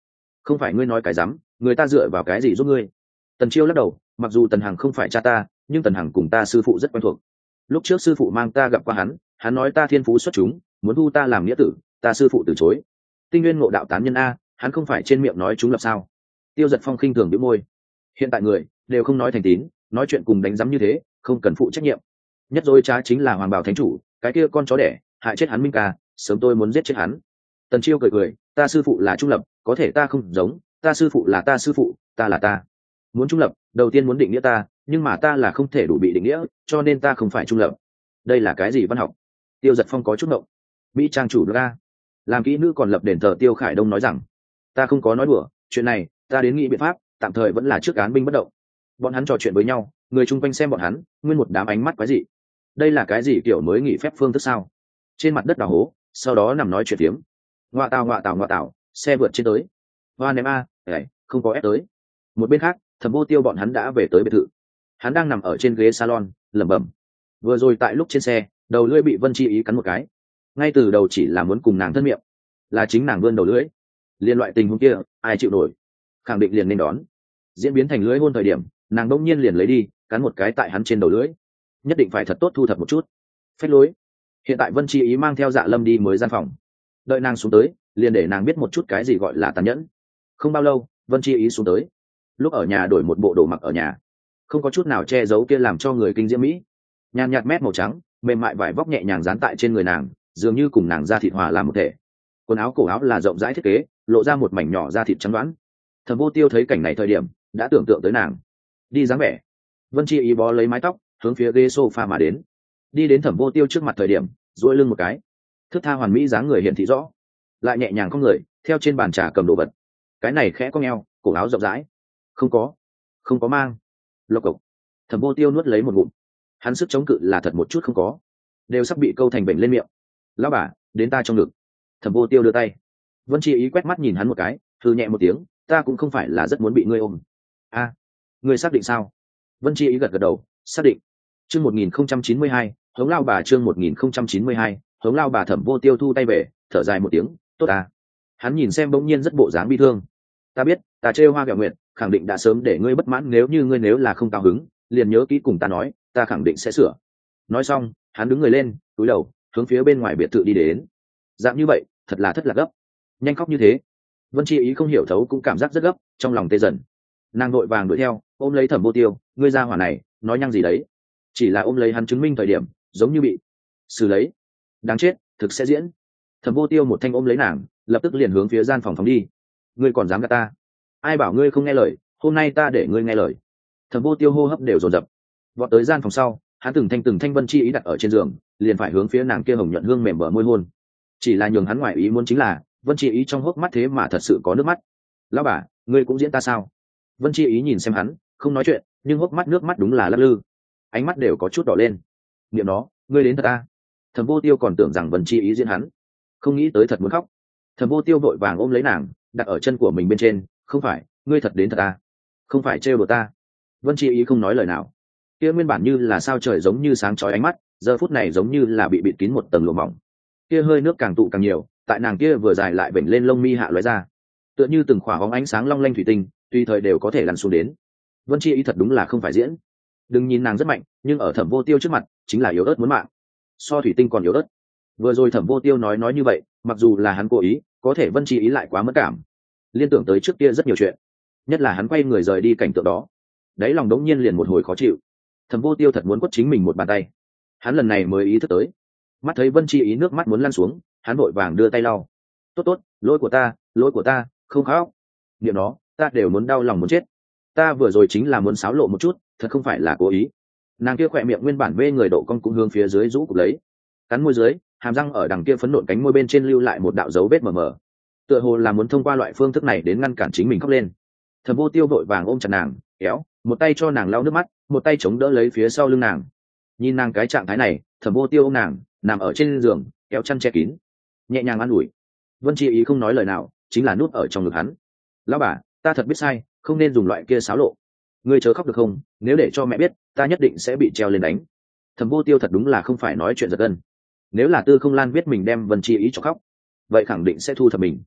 Không phải ngươi nói cái dám, người ta dựa vào cái gì giúp ngươi? Tần Chiêu lắc đầu, mặc dù Tần Hằng không phải cha ta, nhưng Tần Hằng cùng ta sư phụ rất quen thuộc. Lúc trước sư phụ mang ta gặp qua hắn nói ta thiên phú xuất chúng, muốn thu ta làm nghĩa tử, ta sư phụ từ chối. Tinh nguyên ngộ đạo tán nhân a, hắn không phải trên miệng nói chúng lập sao? Tiêu Giật Phong khinh thường bĩu môi. Hiện tại người đều không nói thành tín, nói chuyện cùng đánh giám như thế, không cần phụ trách nhiệm. Nhất dối trá chính là Hoàng Bảo Thánh chủ, cái kia con chó đẻ, hại chết hắn Minh ca, sớm tôi muốn giết chết hắn. Tần Chiêu cười cười, ta sư phụ là trung lập, có thể ta không giống, ta sư phụ là ta sư phụ, ta là ta. Muốn trung lập, đầu tiên muốn định nghĩa ta, nhưng mà ta là không thể đủ bị định nghĩa, cho nên ta không phải trung lập. Đây là cái gì văn học? Tiêu Giật Phong có chút ngộng. Mỹ trang chủ ra, làm kỹ nữ còn lập đền thờ Tiêu Khải Đông nói rằng, ta không có nói đùa, chuyện này ta đến nghĩ biện pháp, tạm thời vẫn là trước án binh bất động. Bọn hắn trò chuyện với nhau, người chung quanh xem bọn hắn, nguyên một đám ánh mắt quái dị. Đây là cái gì kiểu mới nghỉ phép phương thức sao? Trên mặt đất đào hố, sau đó nằm nói chuyện tiếm. Ngoạ tào, xe vượt trên tới. Hoa ném a, không có ép tới. Một bên khác, Thẩm Vô Tiêu bọn hắn đã về tới biệt thự. Hắn đang nằm ở trên ghế salon, lẩm bẩm. Vừa rồi tại lúc trên xe, đầu lưỡi bị Vân Chi Ý cắn một cái. Ngay từ đầu chỉ là muốn cùng nàng thân miệng, là chính nàng vươn đầu lưỡi. Liên loại tình huống kia, ai chịu nổi? Khẳng định liền nên đón. Diễn biến thành lưỡi hôn thời điểm, nàng đông nhiên liền lấy đi, cắn một cái tại hắn trên đầu lưỡi. Nhất định phải thật tốt thu thập một chút. Phách lối. Hiện tại Vân Chi Ý mang theo Dạ Lâm đi mới gian phòng. Đợi nàng xuống tới, liền để nàng biết một chút cái gì gọi là tàn nhẫn. Không bao lâu, Vân Chi Ý xuống tới. Lúc ở nhà đổi một bộ đồ mặc ở nhà, không có chút nào che giấu kia làm cho người kinh diễm mỹ. Nhàn nhạt mét màu trắng, mềm mại vải vóc nhẹ nhàng dán tại trên người nàng, dường như cùng nàng da thịt hòa làm một thể. Quần áo cổ áo là rộng rãi thiết kế, lộ ra một mảnh nhỏ da thịt trắng đoán. Thẩm Vô Tiêu thấy cảnh này thời điểm, đã tưởng tượng tới nàng. Đi dáng vẻ. Vân Chi Ý bó lấy mái tóc, hướng phía ghế sofa mà đến. Đi đến Thẩm Vô Tiêu trước mặt thời điểm, duỗi lưng một cái. Thước tha hoàn mỹ dáng người hiện thị rõ, lại nhẹ nhàng không người, theo trên bàn trà cầm đồ vật. Cái này khẽ cong eo, cổ áo rộng rãi. Không có mang. Lộc cộc. Thẩm Vô Tiêu nuốt lấy một ngụm. Hắn sức chống cự là thật một chút không có, đều sắp bị câu thành bệnh lên miệng. Lão bà, đến ta trong ngực. Thẩm Vô Tiêu đưa tay. Vân Chi Ý quét mắt nhìn hắn một cái, thư nhẹ một tiếng, ta cũng không phải là rất muốn bị ngươi ôm. A, ngươi xác định sao? Vân Chi Ý gật gật đầu, xác định. Chương 1092, hống lao bà chương 1092, hống lao bà. Thẩm Vô Tiêu thu tay về, thở dài một tiếng, tốt à. Hắn nhìn xem bỗng nhiên rất bộ dáng bi thương. Ta biết, ta trêu hoa ghẹo nguyện, khẳng định đã sớm để ngươi bất mãn, nếu như ngươi nếu là không cao hứng, liền nhớ kỹ cùng ta nói, ta khẳng định sẽ sửa. Nói xong, hắn đứng người lên, cúi đầu, hướng phía bên ngoài biệt thự đi đến. Dạng như vậy, thật là thất lạc gấp. Nhanh khóc như thế. Vân Chi Ý không hiểu thấu cũng cảm giác rất gấp, trong lòng tê dần. Nàng vội vàng đuổi theo, ôm lấy Thẩm Vô Tiêu, ngươi ra hỏa này, nói nhăng gì đấy? Chỉ là ôm lấy hắn chứng minh thời điểm, giống như bị xử lấy. Đáng chết, thực sẽ diễn. Thẩm Vô Tiêu một thanh ôm lấy nàng, lập tức liền hướng phía gian phòng phóng đi. Ngươi còn dám gạt ta? Ai bảo ngươi không nghe lời, hôm nay ta để ngươi nghe lời. Thẩm Vô Tiêu hô hấp đều dồn dập, vọt tới gian phòng sau, hắn từng thanh Vân Chi Ý đặt ở trên giường, liền phải hướng phía nàng kia hồng nhuận hương mềm bờ môi hôn. Chỉ là nhường hắn ngoài ý muốn chính là, Vân Chi Ý trong hốc mắt thế mà thật sự có nước mắt. Lão bà, ngươi cũng diễn ta sao? Vân Chi Ý nhìn xem hắn, không nói chuyện, nhưng hốc mắt nước mắt đúng là lắc lư, ánh mắt đều có chút đỏ lên. Niệm nó, ngươi đến thật ta? Thẩm Vô Tiêu còn tưởng rằng Vân Chi Ý diễn hắn, không nghĩ tới thật muốn khóc. Thẩm Vô Tiêu vội vàng ôm lấy nàng, đặt ở chân của mình bên trên, không phải, ngươi thật đến thật ta? Không phải trêu đùa ta? Vân Chi Ý không nói lời nào. Kia nguyên bản như là sao trời giống như sáng chói ánh mắt, giờ phút này giống như là bị bịt kín một tầng lụa mỏng. Kia hơi nước càng tụ càng nhiều, tại nàng kia vừa dài lại vểnh lên lông mi hạ lóe ra, tựa như từng khỏa bóng ánh sáng long lanh thủy tinh, tùy thời đều có thể lăn xuống đến. Vân Chi Ý thật đúng là không phải diễn. Đừng nhìn nàng rất mạnh, nhưng ở Thẩm Vô Tiêu trước mặt, chính là yếu ớt muốn mạng. So thủy tinh còn yếu ớt. Vừa rồi Thẩm Vô Tiêu nói như vậy, mặc dù là hắn cố ý, có thể Vân Chi Ý lại quá mất cảm, liên tưởng tới trước kia rất nhiều chuyện, nhất là hắn quay người rời đi cảnh tượng đó, đáy lòng đống nhiên liền một hồi khó chịu. Thẩm Vô Tiêu thật muốn quất chính mình một bàn tay. Hắn lần này mới ý thức tới, mắt thấy Vân Chi Ý nước mắt muốn lăn xuống, hắn vội vàng đưa tay lau. Tốt, lỗi của ta, không khóc. Niệm nó, ta đều muốn đau lòng muốn chết. Ta vừa rồi chính là muốn xáo lộ một chút, thật không phải là cố ý. Nàng kia khỏe miệng nguyên bản vê người độ cong cũng hướng phía dưới rũ cục lấy, cắn môi dưới, hàm răng ở đằng kia phấn nộn cánh môi bên trên lưu lại một đạo dấu vết mờ mờ, tựa hồ là muốn thông qua loại phương thức này đến ngăn cản chính mình khóc lên. Thẩm Vô Tiêu vội vàng ôm chặt nàng, kéo, một tay cho nàng lau nước mắt, một tay chống đỡ lấy phía sau lưng nàng. Nhìn nàng cái trạng thái này, Thẩm Vô Tiêu ôm nàng nằm ở trên giường, kéo chăn che kín, nhẹ nhàng an ủi. Vân Chi Ý không nói lời nào, chính là núp ở trong ngực hắn. Lão bà, ta thật biết sai, không nên dùng loại kia xáo lộ. Ngươi chớ khóc được không? Nếu để cho mẹ biết, ta nhất định sẽ bị treo lên đánh. Thẩm Vô Tiêu thật đúng là không phải nói chuyện giật gân. Nếu là Tư Không Lan biết mình đem Vân Chi Ý cho khóc, vậy khẳng định sẽ thu thập mình.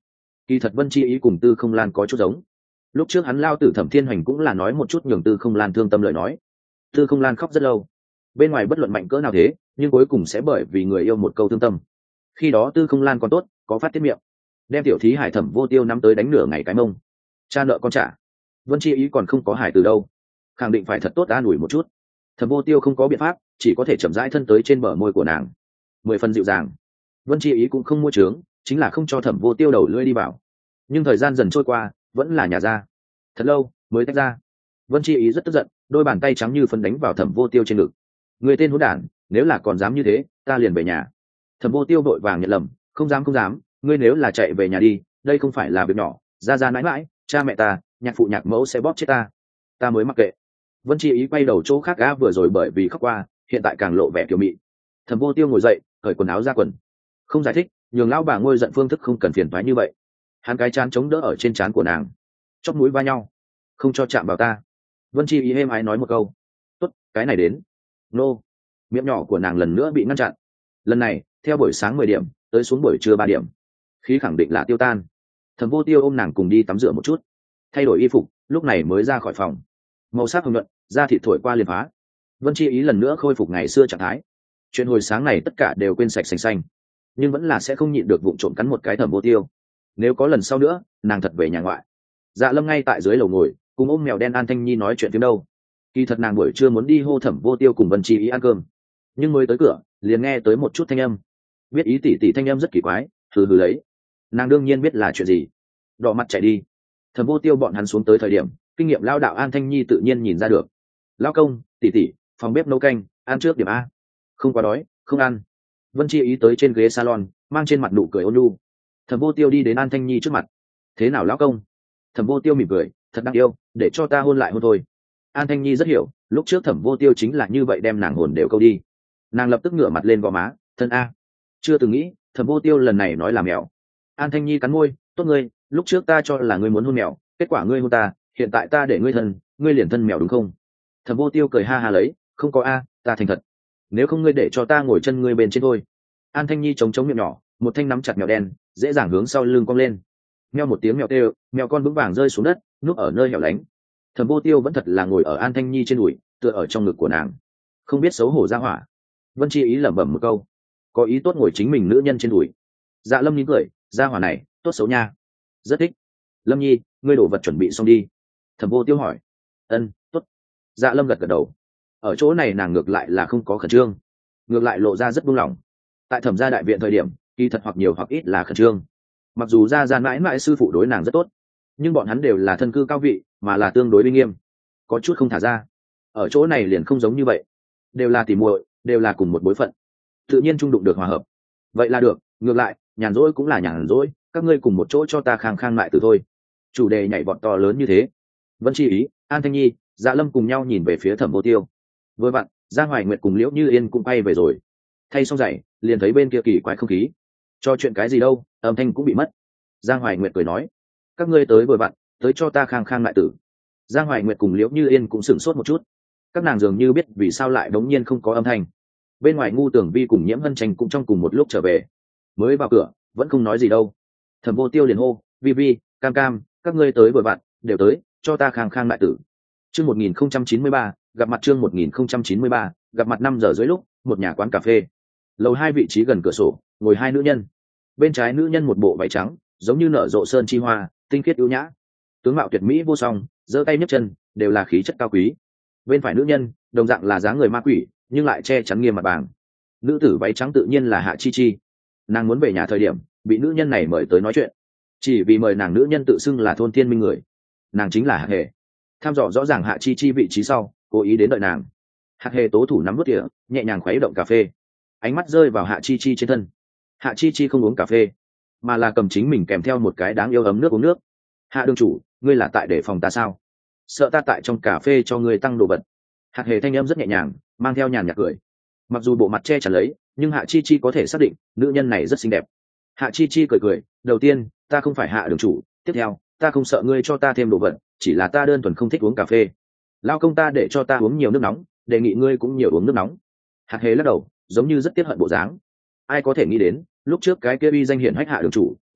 Kỳ thật Vân Chi Ý cùng Tư Không Lan có chút giống. Lúc trước hắn lao tử Thẩm Thiên Hoành cũng là nói một chút nhường Tư Không Lan thương tâm lời nói. Tư Không Lan khóc rất lâu, bên ngoài bất luận mạnh cỡ nào thế, nhưng cuối cùng sẽ bởi vì người yêu một câu thương tâm. Khi đó Tư Không Lan còn tốt, có phát tiết miệng, đem tiểu thí hải Thẩm Vô Tiêu nắm tới đánh nửa ngày cái mông. Cha nợ con trả. Vân Chi Ý còn không có hải từ đâu, khẳng định phải thật tốt an ủi một chút. Thẩm Vô Tiêu không có biện pháp, chỉ có thể chậm rãi thân tới trên bờ môi của nàng, 10 phần dịu dàng. Vân Chi Ý cũng không mua trướng, chính là không cho Thẩm Vô Tiêu đầu lưỡi đi vào. Nhưng thời gian dần trôi qua, vẫn là nhà ra, thật lâu mới tách ra. Vân Chi Ý rất tức giận, đôi bàn tay trắng như phân đánh vào Thẩm Vô Tiêu trên ngực. Người tên hỗn đản, nếu là còn dám như thế, ta liền về nhà. Thẩm Vô Tiêu vội vàng nhận lầm, không dám không dám, ngươi nếu là chạy về nhà đi, đây không phải là việc nhỏ, ra ra mãi mãi, cha mẹ ta, nhạc phụ nhạc mẫu sẽ bóp chết ta mới mặc kệ. Vân Chi Ý quay đầu chỗ khác gã vừa rồi bởi vì khóc qua, hiện tại càng lộ vẻ kiều mị. Thẩm Vô Tiêu ngồi dậy, cởi quần áo ra quần, không giải thích, nhường lão bà ngôi giận phương thức không cần phiền toái như vậy. Hắn cái chán chống đỡ ở trên trán của nàng, chóp mũi va nhau, không cho chạm vào ta. Vân Chi Ý êm ái nói một câu, tốt, cái này đến. Nô, miệng nhỏ của nàng lần nữa bị ngăn chặn. Lần này theo buổi sáng 10 điểm tới xuống buổi trưa 3 điểm, khí khẳng định là tiêu tan. Thẩm Vô Tiêu ôm nàng cùng đi tắm rửa một chút, thay đổi y phục, lúc này mới ra khỏi phòng. Màu sắc hồng nhuận, da thịt thổi qua liền phá. Vân Chi Ý lần nữa khôi phục ngày xưa trạng thái. Chuyện hồi sáng này tất cả đều quên sạch sành xanh, nhưng vẫn là sẽ không nhịn được vụng trộm cắn một cái Thẩm Vô Tiêu. Nếu có lần sau nữa, nàng thật về nhà ngoại. Dạ Lâm ngay tại dưới lầu ngồi, cùng ôm mèo đen An Thanh Nhi nói chuyện phim đâu. Kỳ thật nàng buổi trưa muốn đi hô Thẩm Vô Tiêu cùng Vân Chi Ý ăn cơm, nhưng mới tới cửa liền nghe tới một chút thanh âm. Biết ý tỷ thanh âm rất kỳ quái, hừ hừ lấy. Nàng đương nhiên biết là chuyện gì, đỏ mặt chạy đi. Thẩm Vô Tiêu bọn hắn xuống tới thời điểm, kinh nghiệm lao đạo An Thanh Nhi tự nhiên nhìn ra được. Lao công, tỷ, phòng bếp nấu canh, ăn trước điểm a. Không quá đói, không ăn. Vân Chi Ý tới trên ghế salon, mang trên mặt nụ cười ôn nhu. Thẩm Vô Tiêu đi đến An Thanh Nhi trước mặt. Thế nào lão công? Thẩm Vô Tiêu mỉm cười, thật đáng yêu, để cho ta hôn lại hôn thôi. An Thanh Nhi rất hiểu, lúc trước Thẩm Vô Tiêu chính là như vậy đem nàng hồn đều câu đi. Nàng lập tức ngửa mặt lên gò má, thân a. Chưa từng nghĩ, Thẩm Vô Tiêu lần này nói là mèo. An Thanh Nhi cắn môi, tốt ngươi, lúc trước ta cho là ngươi muốn hôn mèo, kết quả ngươi hôn ta, hiện tại ta để ngươi thân, ngươi liền thân mèo đúng không? Thẩm Vô Tiêu cười ha ha lấy, không có a, ta thành thật. Nếu không ngươi để cho ta ngồi chân ngươi bên trên thôi. An Thanh Nhi chống miệng nhỏ, một thanh nắm chặt mèo đen, dễ dàng hướng sau lưng cong lên. Meo một tiếng mèo kêu, mèo con vững vàng rơi xuống đất, núp ở nơi hẻo lánh. Thẩm Vô Tiêu vẫn thật là ngồi ở An Thanh Nhi trên đùi, tựa ở trong ngực của nàng, không biết xấu hổ ra hỏa. Vân Chi Ý lẩm bẩm một câu, có ý tốt ngồi chính mình nữ nhân trên đùi. Dạ Lâm nín cười, ra hỏa này tốt xấu nha, rất thích. Lâm Nhi, ngươi đổ vật chuẩn bị xong đi. Thẩm Vô Tiêu hỏi. Ân, tốt. Dạ Lâm gật gật đầu. Ở chỗ này nàng ngược lại là không có khẩn trương, ngược lại lộ ra rất buông lỏng. Tại Thẩm gia đại viện thời điểm, kỳ thật hoặc nhiều hoặc ít là khẩn trương. Mặc dù gia mãi mãi sư phụ đối nàng rất tốt, nhưng bọn hắn đều là thân cư cao vị, mà là tương đối uy nghiêm, có chút không thả ra. Ở chỗ này liền không giống như vậy, đều là tỉ muội, đều là cùng một bối phận, tự nhiên trung đụng được hòa hợp. Vậy là được, ngược lại nhàn rỗi cũng là nhàn rỗi, các ngươi cùng một chỗ cho ta khang khang lại từ thôi. Chủ đề nhảy vọt to lớn như thế. Vân Chi Ý, An Thanh Nhi, Dạ Lâm cùng nhau nhìn về phía Thẩm Vô Tiêu. Vừa vặn Giang Hoài Nguyệt cùng Liễu Như Yên cũng bay về rồi, thay xong giày liền thấy bên kia kỳ quái không khí. Cho chuyện cái gì đâu, âm thanh cũng bị mất. Giang Hoài Nguyệt cười nói, các ngươi tới vừa vặn, tới cho ta khang khang lại tử. Giang Hoài Nguyệt cùng Liễu Như Yên cũng sửng sốt một chút, các nàng dường như biết vì sao lại đống nhiên không có âm thanh. Bên ngoài Ngu Tưởng Vi cùng Nhiễm Hân Tranh cũng trong cùng một lúc trở về, mới vào cửa vẫn không nói gì đâu. Thẩm Vô Tiêu liền hô, Vi, Cam Cam, các ngươi tới vừa vặn, đều tới, cho ta khang khang lại tử. Chương 1093, gặp mặt chương 1093, gặp mặt 5 giờ dưới lúc, một nhà quán cà phê. Lầu 2 vị trí gần cửa sổ, ngồi hai nữ nhân. Bên trái nữ nhân một bộ váy trắng, giống như nở rộ sơn chi hoa, tinh khiết ưu nhã. Tướng mạo tuyệt mỹ vô song, giơ tay nhấc chân, đều là khí chất cao quý. Bên phải nữ nhân, đồng dạng là dáng người ma quỷ, nhưng lại che chắn nghiêm mặt bàng. Nữ tử váy trắng tự nhiên là Hạ Chi Chi. Nàng muốn về nhà thời điểm, bị nữ nhân này mời tới nói chuyện. Chỉ vì mời nàng nữ nhân tự xưng là thôn thiên minh người. Nàng chính là Hạc Hề. Tham dò rõ ràng Hạ Chi Chi vị trí sau, cố ý đến đợi nàng. Hạc Hề tố thủ nắm vút địa, nhẹ nhàng khuấy động cà phê. Ánh mắt rơi vào Hạ Chi Chi trên thân. Hạ Chi Chi không uống cà phê, mà là cầm chính mình kèm theo một cái đáng yêu ấm nước uống nước. Hạ đương chủ, ngươi là tại để phòng ta sao? Sợ ta tại trong cà phê cho ngươi tăng đồ vật. Hạc Hề thanh âm rất nhẹ nhàng, mang theo nhàn nhạt cười. Mặc dù bộ mặt che chắn lấy, nhưng Hạ Chi Chi có thể xác định nữ nhân này rất xinh đẹp. Hạ Chi Chi cười, đầu tiên ta không phải Hạ đường chủ, tiếp theo ta không sợ ngươi cho ta thêm đồ vật, chỉ là ta đơn thuần không thích uống cà phê. Lao công ta để cho ta uống nhiều nước nóng, đề nghị ngươi cũng nhiều uống nước nóng. Hạc Hề lắc đầu, giống như rất tiếc hận bộ dáng. Ai có thể nghĩ đến, lúc trước cái kia uy danh hiển hách Hạ đường chủ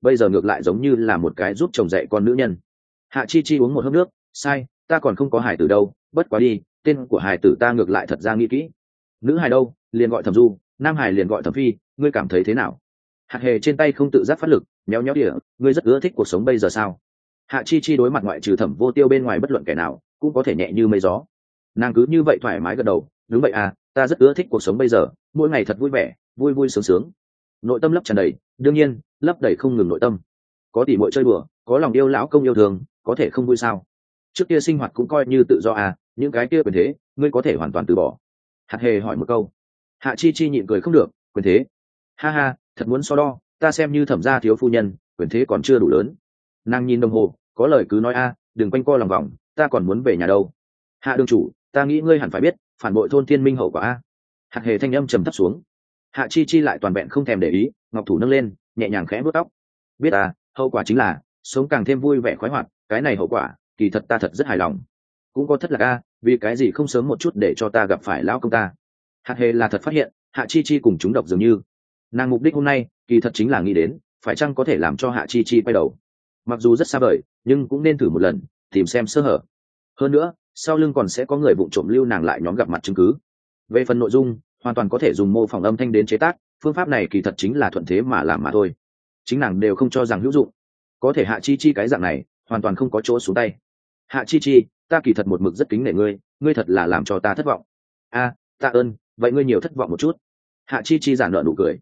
bây giờ ngược lại giống như là một cái giúp chồng dạy con nữ nhân. Hạ chi chi uống một hớp nước, sai, ta còn không có hài tử đâu, bất quá đi, tên của hài tử ta ngược lại thật ra nghĩ kỹ. Nữ hài đâu, liền gọi Thẩm Du, nam hài liền gọi Thẩm Phi, ngươi cảm thấy thế nào? Hạt hề trên tay không tự giác phát lực, méo méo đĩa, ngươi rất ưa thích cuộc sống bây giờ sao? Hạ chi chi đối mặt ngoại trừ Thẩm Vô Tiêu bên ngoài bất luận kẻ nào cũng có thể nhẹ như mây gió. Nàng cứ như vậy thoải mái gật đầu, đúng vậy à, ta rất ưa thích cuộc sống bây giờ, mỗi ngày thật vui vẻ, vui vui sướng sướng. Nội tâm lấp tràn đầy, đương nhiên lấp đầy không ngừng nội tâm. Có tỷ muội chơi đùa, có lòng yêu lão công yêu thương, có thể không vui sao? Trước kia sinh hoạt cũng coi như tự do à, những cái kia quyền thế ngươi có thể hoàn toàn từ bỏ. Hạt hề hỏi một câu. Hạ chi chi nhịn cười không được, quyền thế, ha ha, thật muốn so đo, ta xem như Thẩm gia thiếu phu nhân, quyền thế còn chưa đủ lớn. Nàng nhìn đồng hồ, có lời cứ nói a, đừng quanh co lòng vòng, ta còn muốn về nhà đâu. Hạ đương chủ, ta nghĩ ngươi hẳn phải biết phản bội thôn thiên minh hậu quả a. Hạt hề thanh âm trầm thấp xuống. Hạ chi chi lại toàn vẹn không thèm để ý, ngọc thủ nâng lên, nhẹ nhàng khẽ vuốt tóc. Biết à, hậu quả chính là sống càng thêm vui vẻ khoái hoạt, cái này hậu quả kỳ thật ta thật rất hài lòng. Cũng có thất lạc a, vì cái gì không sớm một chút để cho ta gặp phải lão công ta. Hạt hề là thật phát hiện Hạ chi chi cùng chúng độc dường như. Nàng mục đích hôm nay kỳ thật chính là nghĩ đến phải chăng có thể làm cho Hạ chi chi quay đầu. Mặc dù rất xa vời, nhưng cũng nên thử một lần, tìm xem sơ hở. Hơn nữa sau lưng còn sẽ có người vụng trộm lưu nàng lại nhóm gặp mặt chứng cứ. Về phần nội dung, hoàn toàn có thể dùng mô phỏng âm thanh đến chế tác, phương pháp này kỳ thật chính là thuận thế mà làm mà thôi. Chính nàng đều không cho rằng hữu dụng. Có thể Hạ chi chi cái dạng này hoàn toàn không có chỗ xuống tay. Hạ chi chi, ta kỳ thật một mực rất kính nể ngươi, ngươi thật là làm cho ta thất vọng. A, tạ ơn, vậy ngươi nhiều thất vọng một chút. Hạ chi chi giản nợ nụ cười.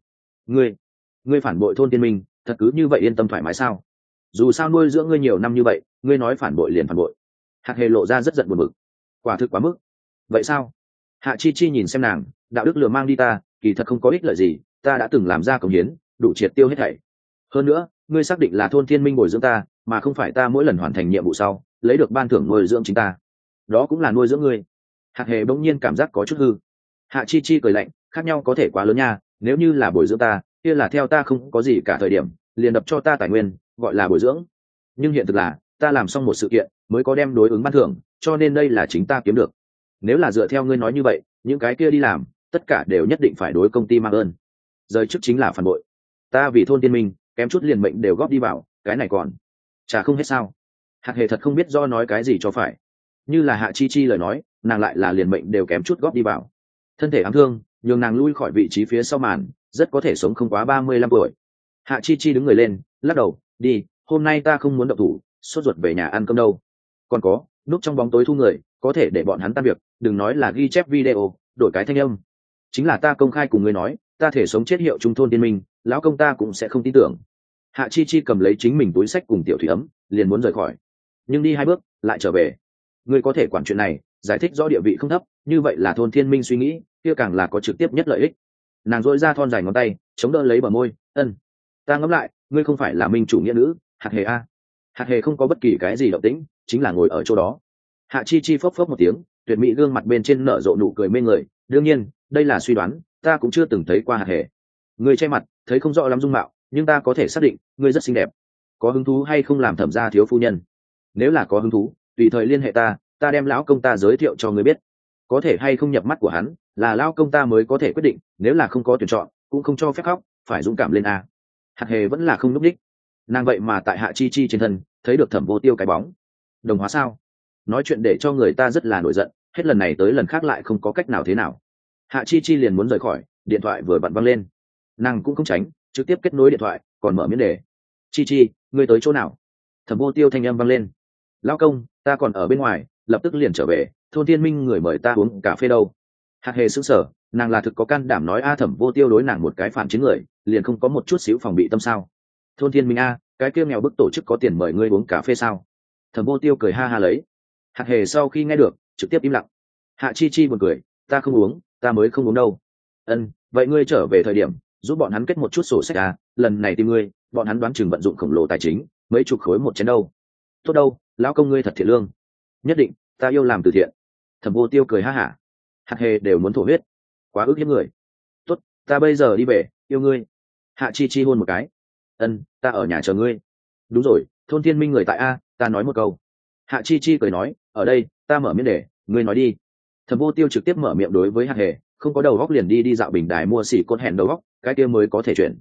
Ngươi phản bội thôn tiên minh, thật cứ như vậy yên tâm thoải mái sao? Dù sao nuôi dưỡng ngươi nhiều năm như vậy, ngươi nói phản bội liền phản bội. Hạt hề lộ ra rất giận buồn bực. Quả thực quá mức. Vậy sao? Hạ chi chi nhìn xem nàng, đạo đức lừa mang đi ta, kỳ thật không có ích lợi gì, ta đã từng làm ra công hiến, đủ triệt tiêu hết thảy. Hơn nữa, ngươi xác định là thôn thiên minh bồi dưỡng ta, mà không phải ta mỗi lần hoàn thành nhiệm vụ sau lấy được ban thưởng nuôi dưỡng chính ta. Đó cũng là nuôi dưỡng ngươi. Hạt hề bỗng nhiên cảm giác có chút hư. Hạ chi chi cười lạnh, khác nhau có thể quá lớn nha, nếu như là bồi dưỡng ta, kia là theo ta không có gì cả thời điểm, liền đập cho ta tài nguyên, gọi là bồi dưỡng. Nhưng hiện thực là, ta làm xong một sự kiện, mới có đem đối ứng ban thưởng, cho nên đây là chính ta kiếm được. Nếu là dựa theo ngươi nói như vậy, những cái kia đi làm, tất cả đều nhất định phải đối công ty mang ơn. Rời chức chính là phản bội. Ta vì thôn tiên minh, kém chút liền mệnh đều góp đi vào, cái này còn chả không hết sao? Hạt hề thật không biết do nói cái gì cho phải. Như là Hạ chi chi lời nói, nàng lại là liền mệnh đều kém chút góp đi vào. Thân thể ám thương, nhường nàng lui khỏi vị trí phía sau màn, rất có thể sống không quá 35 tuổi. Hạ chi chi đứng người lên, lắc đầu, đi, hôm nay ta không muốn động thủ, sốt ruột về nhà ăn cơm đâu. Còn có, núp trong bóng tối thu người, có thể để bọn hắn tan việc, đừng nói là ghi chép video, đổi cái thanh âm. Chính là ta công khai cùng ngươi nói, ta thể sống chết hiệu trung thôn tiên minh, lão công ta cũng sẽ không tin tưởng. Hạ chi chi cầm lấy chính mình túi sách cùng tiểu thủy ấm, liền muốn rời khỏi. Nhưng đi 2 bước, lại trở về. Ngươi có thể quản chuyện này, giải thích rõ địa vị không thấp, như vậy là thôn thiên minh suy nghĩ, kia càng là có trực tiếp nhất lợi ích. Nàng dội ra thon dài ngón tay, chống đỡ lấy bờ môi, ta ngẫm lại, ngươi không phải là minh chủ nghĩa nữ, hạt hề a. Hạt hề không có bất kỳ cái gì động tĩnh, chính là ngồi ở chỗ đó. Hạ chi chi phốc phốc một tiếng, tuyệt mỹ gương mặt bên trên nở rộ nụ cười mê người, đương nhiên đây là suy đoán, ta cũng chưa từng thấy qua hạt hề. Ngươi che mặt, thấy không rõ lắm dung mạo, nhưng ta có thể xác định ngươi rất xinh đẹp. Có hứng thú hay không làm Thẩm gia thiếu phu nhân? Nếu là có hứng thú, tùy thời liên hệ ta, ta đem lão công ta giới thiệu cho ngươi biết. Có thể hay không nhập mắt của hắn, là lão công ta mới có thể quyết định, nếu là không có tuyển chọn, cũng không cho phép khóc, phải dũng cảm lên a. Hạt hề vẫn là không núp đích. Nàng vậy mà tại Hạ chi chi trên thân thấy được Thẩm Vô Tiêu cái bóng. Đồng hóa sao? Nói chuyện để cho người ta rất là nổi giận, hết lần này tới lần khác lại không có cách nào thế nào. Hạ chi chi liền muốn rời khỏi, điện thoại vừa bận văng lên. Nàng cũng không tránh, trực tiếp kết nối điện thoại, còn mở miễn đề. Chi chi, ngươi tới chỗ nào? Thẩm Vô Tiêu thanh âm vang lên. Lão công, ta còn ở bên ngoài, lập tức liền trở về, thôn thiên minh người mời ta uống cà phê đâu. Hạt hề sững sờ, nàng là thực có can đảm nói a. Thẩm Vô Tiêu đối nàng một cái phản chiến người, liền không có một chút xíu phòng bị tâm sao? Thôn thiên minh a, cái kia nghèo bức tổ chức có tiền mời ngươi uống cà phê sao? Thẩm Vô Tiêu cười ha ha lấy. Hạt hề sau khi nghe được, trực tiếp im lặng. Hạ chi chi buồn cười, ta không uống, ta mới không uống đâu. Vậy ngươi trở về thời điểm giúp bọn hắn kết một chút sổ sách à, lần này tìm ngươi, bọn hắn đoán chừng vận dụng khổng lồ tài chính, mấy chục khối một chén đâu. Tốt đâu, lão công ngươi thật thiện lương. Nhất định, ta yêu làm từ thiện. Thẩm Vô Tiêu cười ha hả. Hạt hề đều muốn thổ huyết, quá ức hiếp người. Tốt, ta bây giờ đi về, yêu ngươi. Hạ chi chi hôn một cái. Ta ở nhà chờ ngươi. Đúng rồi, thôn thiên minh người tại a, ta nói một câu. Hạ chi chi cười nói, ở đây, ta mở miệng để ngươi nói đi. Thẩm Vô Tiêu trực tiếp mở miệng đối với Hạt hề, không có đầu góc liền đi dạo bình đài mua xỉ cốt hẹn đầu góc, cái kia mới có thể chuyển.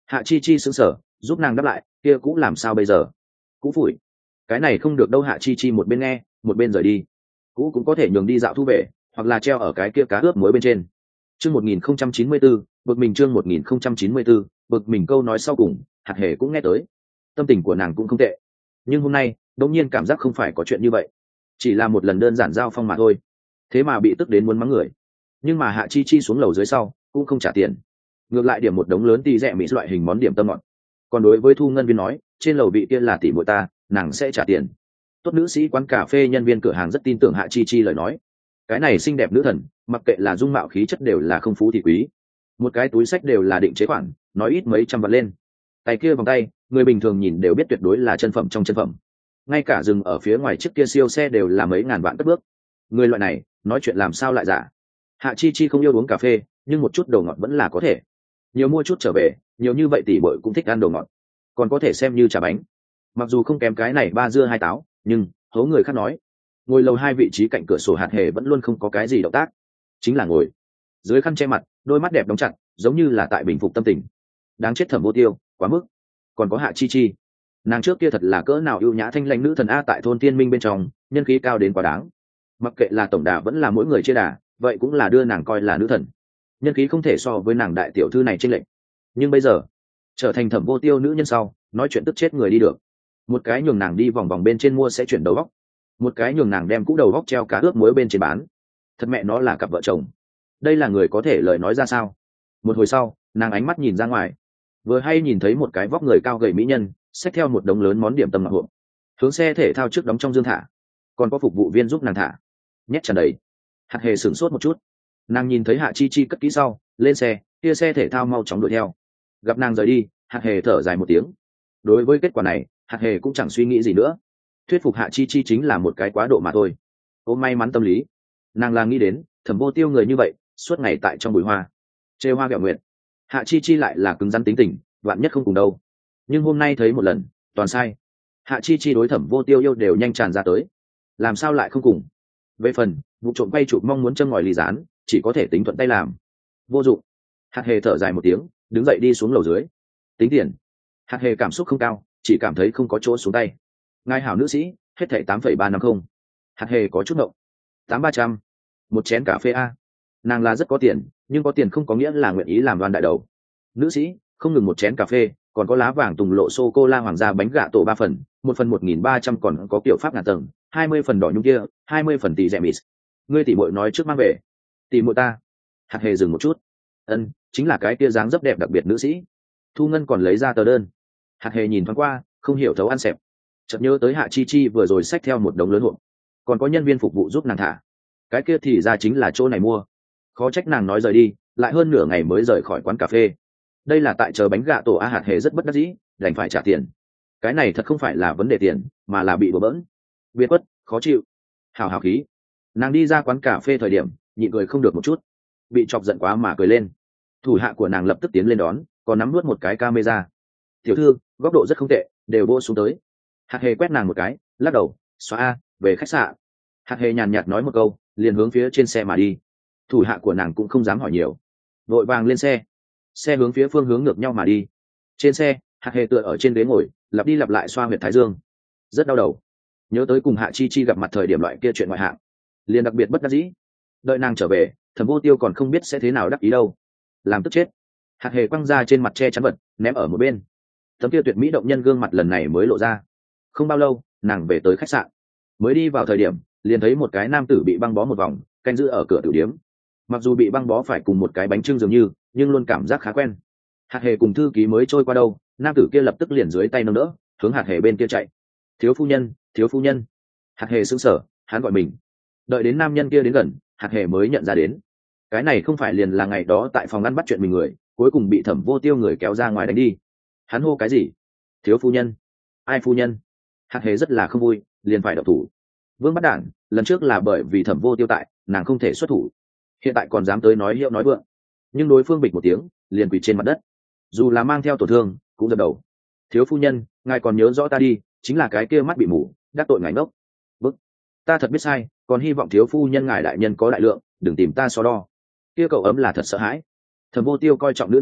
Hạ chi chi sững sờ, giúp nàng đáp lại, kia cũng làm sao bây giờ? Cũ phủi, cái này không được đâu. Hạ chi chi một bên nghe một bên rời đi. Cũ cũng có thể nhường đi dạo thu về, hoặc là treo ở cái kia cá ướp muối bên trên. Chương 1094, bực mình. Chương 1094, bực mình. Câu nói sau cùng Hạt Hề cũng nghe tới. Tâm tình của nàng cũng không tệ, nhưng hôm nay đột nhiên cảm giác không phải có chuyện như vậy, chỉ là một lần đơn giản giao phong mà thôi, thế mà bị tức đến muốn mắng người. Nhưng mà Hạ chi chi xuống lầu dưới sau cũng không trả tiền, ngược lại điểm một đống lớn tì rẻ mỹ loại hình món điểm tâm ngọt. Còn đối với thu ngân viên nói, trên lầu vị kia là tỷ muội ta, nàng sẽ trả tiền. Tốt nữ sĩ quán cà phê nhân viên cửa hàng rất tin tưởng Hạ chi chi lời nói. Cái này xinh đẹp nữ thần, mặc kệ là dung mạo khí chất đều là không phú thì quý, một cái túi sách đều là định chế khoản, nói ít mấy trăm vạn lên. Tay kia vòng tay, người bình thường nhìn đều biết tuyệt đối là chân phẩm trong chân phẩm. Ngay cả dừng ở phía ngoài chiếc kia siêu xe đều là mấy ngàn vạn cất bước. Người loại này nói chuyện làm sao lại giả. Hạ chi chi không yêu uống cà phê, nhưng một chút đồ ngọt vẫn là có thể. Nhiều mua chút trở về, nhiều như vậy tỷ bội cũng thích ăn đồ ngọt, còn có thể xem như trà bánh. Mặc dù không kém cái này ba dưa hai táo, nhưng hố người khác nói. Ngồi lầu hai vị trí cạnh cửa sổ Hạt Hề vẫn luôn không có cái gì động tác, chính là ngồi dưới khăn che mặt, đôi mắt đẹp đóng chặt, giống như là tại bình phục tâm tình. Đáng chết Thẩm Vô Tiêu, quá mức. Còn có Hạ chi chi, nàng trước kia thật là cỡ nào ưu nhã thanh lãnh nữ thần a, tại thôn Tiên Minh bên trong nhân khí cao đến quá đáng. Mặc kệ là tổng đà vẫn là mỗi người chia đà, vậy cũng là đưa nàng coi là nữ thần, nhân khí không thể so với nàng đại tiểu thư này chênh lệch. Nhưng bây giờ trở thành Thẩm Vô Tiêu nữ nhân sau, nói chuyện tức chết người đi được. Một cái nhường nàng đi vòng vòng bên trên mua sẽ chuyển đầu góc, một cái nhường nàng đem cũ đầu góc treo cá ướp muối bên trên bán. Thật mẹ nó là cặp vợ chồng, đây là người có thể lời nói ra sao? Một hồi sau, nàng ánh mắt nhìn ra ngoài, vừa hay nhìn thấy một cái vóc người cao gầy mỹ nhân xách theo một đống lớn món điểm tâm ngọt hộp, hướng xe thể thao trước đóng trong dương thả, còn có phục vụ viên giúp nàng thả, nhét tràn đầy. Hạt Hề sửng sốt một chút, nàng nhìn thấy Hạ chi chi cất kỹ sau lên xe, kia xe thể thao mau chóng đuổi theo. Gặp nàng rời đi, Hạt Hề thở dài một tiếng. Đối với kết quả này, Hạt Hề cũng chẳng suy nghĩ gì nữa, thuyết phục Hạ chi chi chính là một cái quá độ mà thôi. Ôm may mắn tâm lý, nàng là nghĩ đến Thẩm Vô Tiêu người như vậy suốt ngày tại trong bụi hoa chê hoa gẹo nguyện. Hạ chi chi lại là cứng rắn tính tình, vạn nhất không cùng đâu. Nhưng hôm nay thấy một lần toàn sai. Hạ chi chi đối Thẩm Vô Tiêu yêu đều nhanh tràn ra tới, làm sao lại không cùng. Về phần vụ trộm quay chụp mong muốn châm ngòi ly gián, chỉ có thể tính thuận tay làm, vô dụng. Hạt Hề thở dài một tiếng, đứng dậy đi xuống lầu dưới tính tiền. Hạt Hề cảm xúc không cao, chỉ cảm thấy không có chỗ xuống tay. Ngài hảo nữ sĩ, hết thảy 8,350. Hạt Hề có chút ngộng. 8,300, một chén cà phê a. Nàng là rất có tiền, nhưng có tiền không có nghĩa là nguyện ý làm đoan đại đầu. Nữ sĩ, không ngừng một chén cà phê, còn có lá vàng tùng lộ sô cô la hoàng gia bánh gà tổ 3 phần, 1 phần 1.300, còn có kiểu pháp ngàn tầng, 20 phần đỏ nhung kia, 20 phần tỳ rẻ mịt. Ngươi tỷ muội nói trước mang về. Tỷ muội ta. Hạt Hề dừng một chút. Chính là cái kia dáng dấp đẹp đặc biệt nữ sĩ. Thu ngân còn lấy ra tờ đơn. Hạt Hề nhìn thoáng qua, không hiểu thấu ăn xẹp, chợt nhớ tới Hạ chi chi vừa rồi xách theo một đống lớn hộp, còn có nhân viên phục vụ giúp nàng thả. Cái kia thì ra chính là chỗ này mua. Khó trách nàng nói rời đi lại hơn nửa ngày mới rời khỏi quán cà phê. Đây là tại chờ bánh gà tổ a. Hạt Hề rất bất đắc dĩ, đành phải trả tiền. Cái này thật không phải là vấn đề tiền, mà là bị bừa bỡn, biệt quất, khó chịu. Hào hào khí. Nàng đi ra quán cà phê thời điểm nhịn cười không được một chút, bị chọc giận quá mà cười lên. Thủ hạ của nàng lập tức tiến lên đón, còn nắm nuốt một cái camera. Tiểu thư, góc độ rất không tệ, đều vô xuống tới. Hạt Hề quét nàng một cái, lắc đầu, xóa a, về khách sạn. Hạt Hề nhàn nhạt nói một câu, liền hướng phía trên xe mà đi. Thủ hạ của nàng cũng không dám hỏi nhiều, vội vàng lên xe. Xe hướng phía phương hướng ngược nhau mà đi. Trên xe, Hạt Hề tựa ở trên ghế ngồi, lặp đi lặp lại xoa huyệt thái dương, rất đau đầu. Nhớ tới cùng Hạ chi chi gặp mặt thời điểm loại kia chuyện ngoại hạng, liền đặc biệt bất đắc dĩ. Đợi nàng trở về, Thẩm Vô Tiêu còn không biết sẽ thế nào đắc ý đâu. Làm tức chết. Hạt Hề quăng ra trên mặt che chắn vật, ném ở một bên. Tấm kia tuyệt mỹ động nhân gương mặt lần này mới lộ ra. Không bao lâu, nàng về tới khách sạn. Mới đi vào thời điểm, liền thấy một cái nam tử bị băng bó một vòng, canh giữ ở cửa tiểu điếm. Mặc dù bị băng bó phải cùng một cái bánh trưng dường như, nhưng luôn cảm giác khá quen. Hạt Hề cùng thư ký mới trôi qua đâu, nam tử kia lập tức liền dưới tay nâng đỡ, hướng Hạt Hề bên kia chạy. Thiếu phu nhân, thiếu phu nhân. Hạt Hề sững sờ, hắn gọi mình. Đợi đến nam nhân kia đến gần, Hạt Hề mới nhận ra đến, cái này không phải liền là ngày đó tại phòng ăn bắt chuyện mình người, cuối cùng bị Thẩm Vô Tiêu người kéo ra ngoài đánh đi. Hắn hô cái gì? Thiếu phu nhân? Ai phu nhân? Hạt Hề rất là không vui, liền phải động thủ. Vương bắt đản, lần trước là bởi vì Thẩm Vô Tiêu tại, nàng không thể xuất thủ, hiện tại còn dám tới nói hiệu nói vượng. Nhưng đối phương bịch một tiếng, liền quỳ trên mặt đất, dù là mang theo tổn thương cũng dập đầu. Thiếu phu nhân, ngài còn nhớ rõ ta đi, chính là cái kia mắt bị mù, đắc tội ngài ngốc. Bức, ta thật biết sai, còn hy vọng thiếu phu nhân ngài đại nhân có đại lượng, đừng tìm ta so đo. Kia cậu ấm là thật sợ hãi. Thẩm Vô Tiêu coi trọng nữ nhân,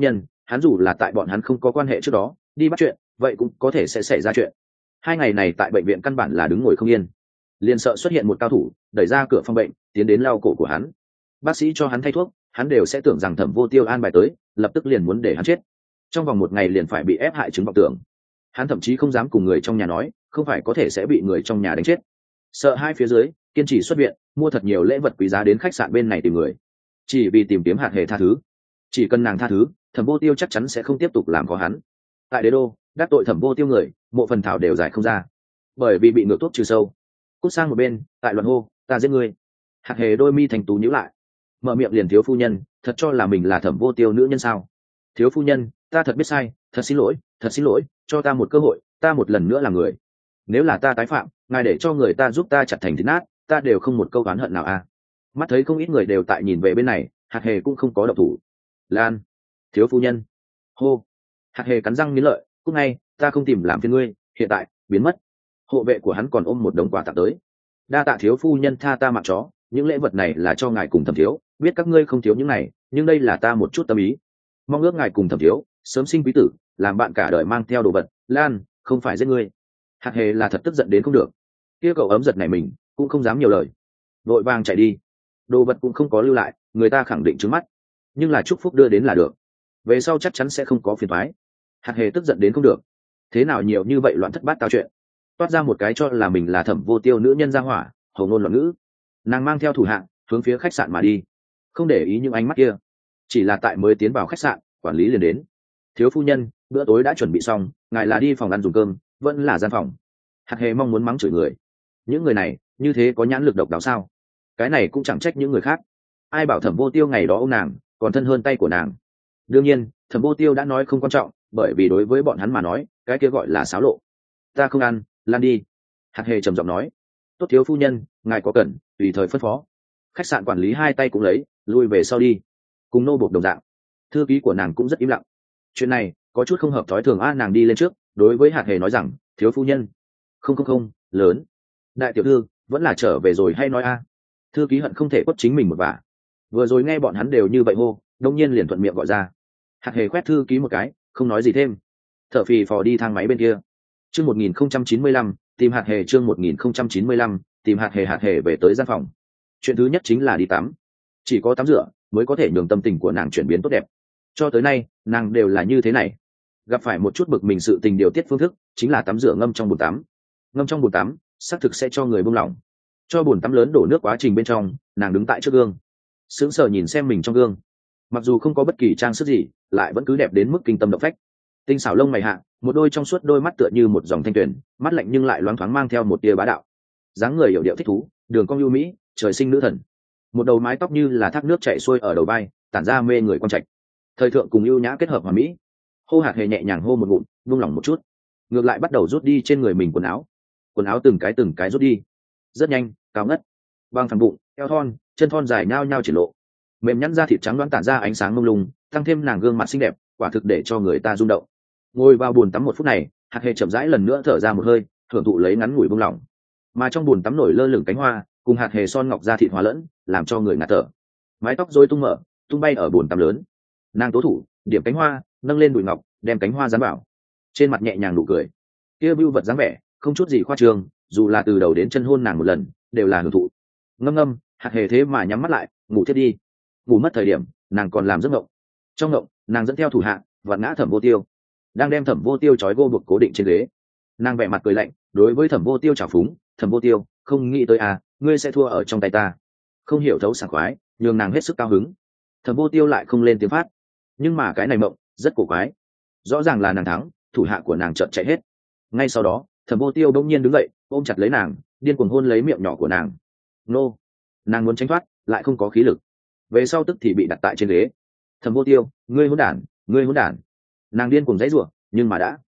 hắn dù là tại bọn hắn không có quan hệ trước đó đi bắt chuyện, vậy cũng có thể sẽ xảy ra chuyện. 2 ngày này tại bệnh viện căn bản là đứng ngồi không yên, liền sợ xuất hiện một cao thủ đẩy ra cửa phòng bệnh tiến đến lau cổ của hắn. Bác sĩ cho hắn thay thuốc, hắn đều sẽ tưởng rằng Thẩm Vô Tiêu an bài tới, lập tức liền muốn để hắn chết. Trong vòng 1 ngày liền phải bị ép hại chứng vọng tưởng. Hắn thậm chí không dám cùng người trong nhà nói, không phải có thể sẽ bị người trong nhà đánh chết. Sợ hai phía dưới, kiên trì xuất viện, mua thật nhiều lễ vật quý giá đến khách sạn bên này tìm người, chỉ vì tìm kiếm Hạt Hề tha thứ. Chỉ cần nàng tha thứ, Thẩm Vô Tiêu chắc chắn sẽ không tiếp tục làm khó hắn. Tại Đế đô, đắc tội Thẩm Vô Tiêu người, mộ phần thảo đều giải không ra, bởi vì bị ngược thuốc trừ sâu. Cút sang một bên, tại loạn hô, ta giết ngươi. Hạt Hề đôi mi thành tú nhíu lại, mở miệng liền thiếu phu nhân, thật cho là mình là Thẩm Vô Tiêu nữ nhân sao? Thiếu phu nhân, ta thật biết sai, thật xin lỗi, cho ta một cơ hội, ta một lần nữa là người. Nếu là ta tái phạm, ngài để cho người ta giúp ta chặt thành thịt nát, ta đều không một câu oán hận nào à? Mắt thấy không ít người đều tại nhìn về bên này, Hạt Hề cũng không có động thủ. Lan, thiếu phu nhân, hô. Hạt Hề cắn răng nghiến lợi, cúc ngay, ta không tìm làm phiền ngươi, hiện tại biến mất. Hộ vệ của hắn còn ôm một đống quà tặng tới. Đa tạ thiếu phu nhân tha ta mạng chó, những lễ vật này là cho ngài cùng Thẩm thiếu, biết các ngươi không thiếu những này, nhưng đây là ta một chút tâm ý. Mong ước ngài cùng Thẩm thiếu sớm sinh quý tử, làm bạn cả đời mang theo đồ vật. Lan, không phải giết ngươi. Hạt Hề là thật tức giận đến không được. Kia cậu ấm giật này mình cũng không dám nhiều lời, vội vàng chạy đi. Đồ vật cũng không có lưu lại, người ta khẳng định trứng mắt, nhưng là chúc phúc đưa đến là được, về sau chắc chắn sẽ không có phiền toái. Hạt Hề tức giận đến không được, thế nào nhiều như vậy loạn thất bát tao chuyện, toát ra một cái cho là mình là Thẩm Vô Tiêu nữ nhân ra hỏa, hầu ngôn loạn ngữ. Nàng mang theo thủ hạ hướng phía khách sạn mà đi, không để ý những ánh mắt kia. Chỉ là tại mới tiến vào khách sạn, quản lý liền đến. Thiếu phu nhân, bữa tối đã chuẩn bị xong, ngài là đi phòng ăn dùng cơm vẫn là gian phòng? Hạt Hề mong muốn mắng chửi người, những người này như thế có nhãn lực độc đáo sao? Cái này cũng chẳng trách những người khác, ai bảo Thẩm Vô Tiêu ngày đó ông nàng còn thân hơn tay của nàng. Đương nhiên Thẩm Vô Tiêu đã nói không quan trọng, bởi vì đối với bọn hắn mà nói cái kia gọi là xáo lộ. Ta không ăn, lan đi. Hạt Hề trầm giọng nói. Tốt thiếu phu nhân, ngài có cần tùy thời phân phó. Khách sạn quản lý hai tay cũng lấy, lui về sau đi, cùng nô buộc đồng dạng. Thư ký của nàng cũng rất im lặng. Chuyện này có chút không hợp thói thường. Nàng đi lên trước, đối với Hạt Hề nói rằng, thiếu phu nhân. Không, lớn. Đại tiểu thư vẫn là trở về rồi hay nói a? Thư ký hận không thể quất chính mình một vả. Vừa rồi nghe bọn hắn đều như vậy hô, đông nhiên liền thuận miệng gọi ra. Hạt Hề quét thư ký một cái, không nói gì thêm, thở phì phò đi thang máy bên kia. Chương 1095, tìm Hạt Hề. Chương 1095, tìm Hạt Hề. Hạt Hề về tới gian phòng. Chuyện thứ nhất chính là đi tắm. Chỉ có tắm rửa mới có thể nhường tâm tình của nàng chuyển biến tốt đẹp. Cho tới nay nàng đều là như thế này. Gặp phải một chút bực mình sự tình, điều tiết phương thức chính là tắm rửa ngâm trong bồn tắm. Ngâm trong bồn tắm xác thực sẽ cho người buông lỏng. Cho bồn tắm lớn đổ nước quá trình bên trong, nàng đứng tại trước gương, sững sờ nhìn xem mình trong gương. Mặc dù không có bất kỳ trang sức gì, lại vẫn cứ đẹp đến mức kinh tâm động phách. Tinh xảo lông mày hạ, một đôi trong suốt đôi mắt tựa như một dòng thanh tuyền, mắt lạnh nhưng lại loáng thoáng mang theo một tia bá đạo. Dáng người hiểu điệu thích thú, đường cong ưu mỹ, trời sinh nữ thần. Một đầu mái tóc như là thác nước chảy xuôi ở đầu vai, tản ra mê người quan trạch. Thời thượng cùng ưu nhã kết hợp hòa mỹ. Hô Hạt Hề nhẹ nhàng hô một ngụm, buông lỏng một chút, ngược lại bắt đầu rút đi trên người mình quần áo từng cái rút đi. Rất nhanh, cao ngất, băng thẳng bụng, eo thon, chân thon dài nhao nhao triển lộ, mềm nhẵn da thịt trắng đoán tản ra ánh sáng mông lung, tăng thêm nàng gương mặt xinh đẹp, quả thực để cho người ta rung động. Ngồi vào bồn tắm 1 phút này, Hạt Hề chậm rãi lần nữa thở ra một hơi, thưởng thụ lấy ngắn ngủi buông lỏng. Mà trong bồn tắm nổi lơ lửng cánh hoa, cùng Hạt Hề son ngọc da thịt hòa lẫn, làm cho người ngạt thở. Mái tóc rối tung mở, tung bay ở bồn tắm lớn. Nàng tố thủ điểm cánh hoa, nâng lên đùi ngọc, đem cánh hoa dán vào, trên mặt nhẹ nhàng nụ cười. Kia bưu vật dáng vẻ không chút gì khoa trương, dù là từ đầu đến chân hôn nàng một lần đều là hưởng thụ. Ngâm Hạt Hề thế mà nhắm mắt lại ngủ thiết đi. Ngủ mất thời điểm nàng còn làm giấc ngộng. Trong ngộng nàng dẫn theo thủ hạ vặn ngã Thẩm Vô Tiêu, đang đem Thẩm Vô Tiêu trói gô buộc cố định trên ghế. Nàng vẻ mặt cười lạnh đối với Thẩm Vô Tiêu trào phúng, Thẩm Vô Tiêu, không nghĩ tới à, ngươi sẽ thua ở trong tay ta. Không hiểu thấu sảng khoái, nhường nàng hết sức cao hứng. Thẩm Vô Tiêu lại không lên tiếng phát. Nhưng mà cái này mộng rất cổ quái, rõ ràng là nàng thắng, thủ hạ của nàng chợt chạy hết. Ngay sau đó Thẩm Vô Tiêu bỗng nhiên đứng dậy, ôm chặt lấy nàng, điên cuồng hôn lấy miệng nhỏ của nàng. Nô, nàng muốn tránh thoát lại không có khí lực, về sau tức thì bị đặt tại trên ghế. Thẩm Vô Tiêu, ngươi hỗn đản. Nàng điên cuồng giãy giụa, nhưng mà đã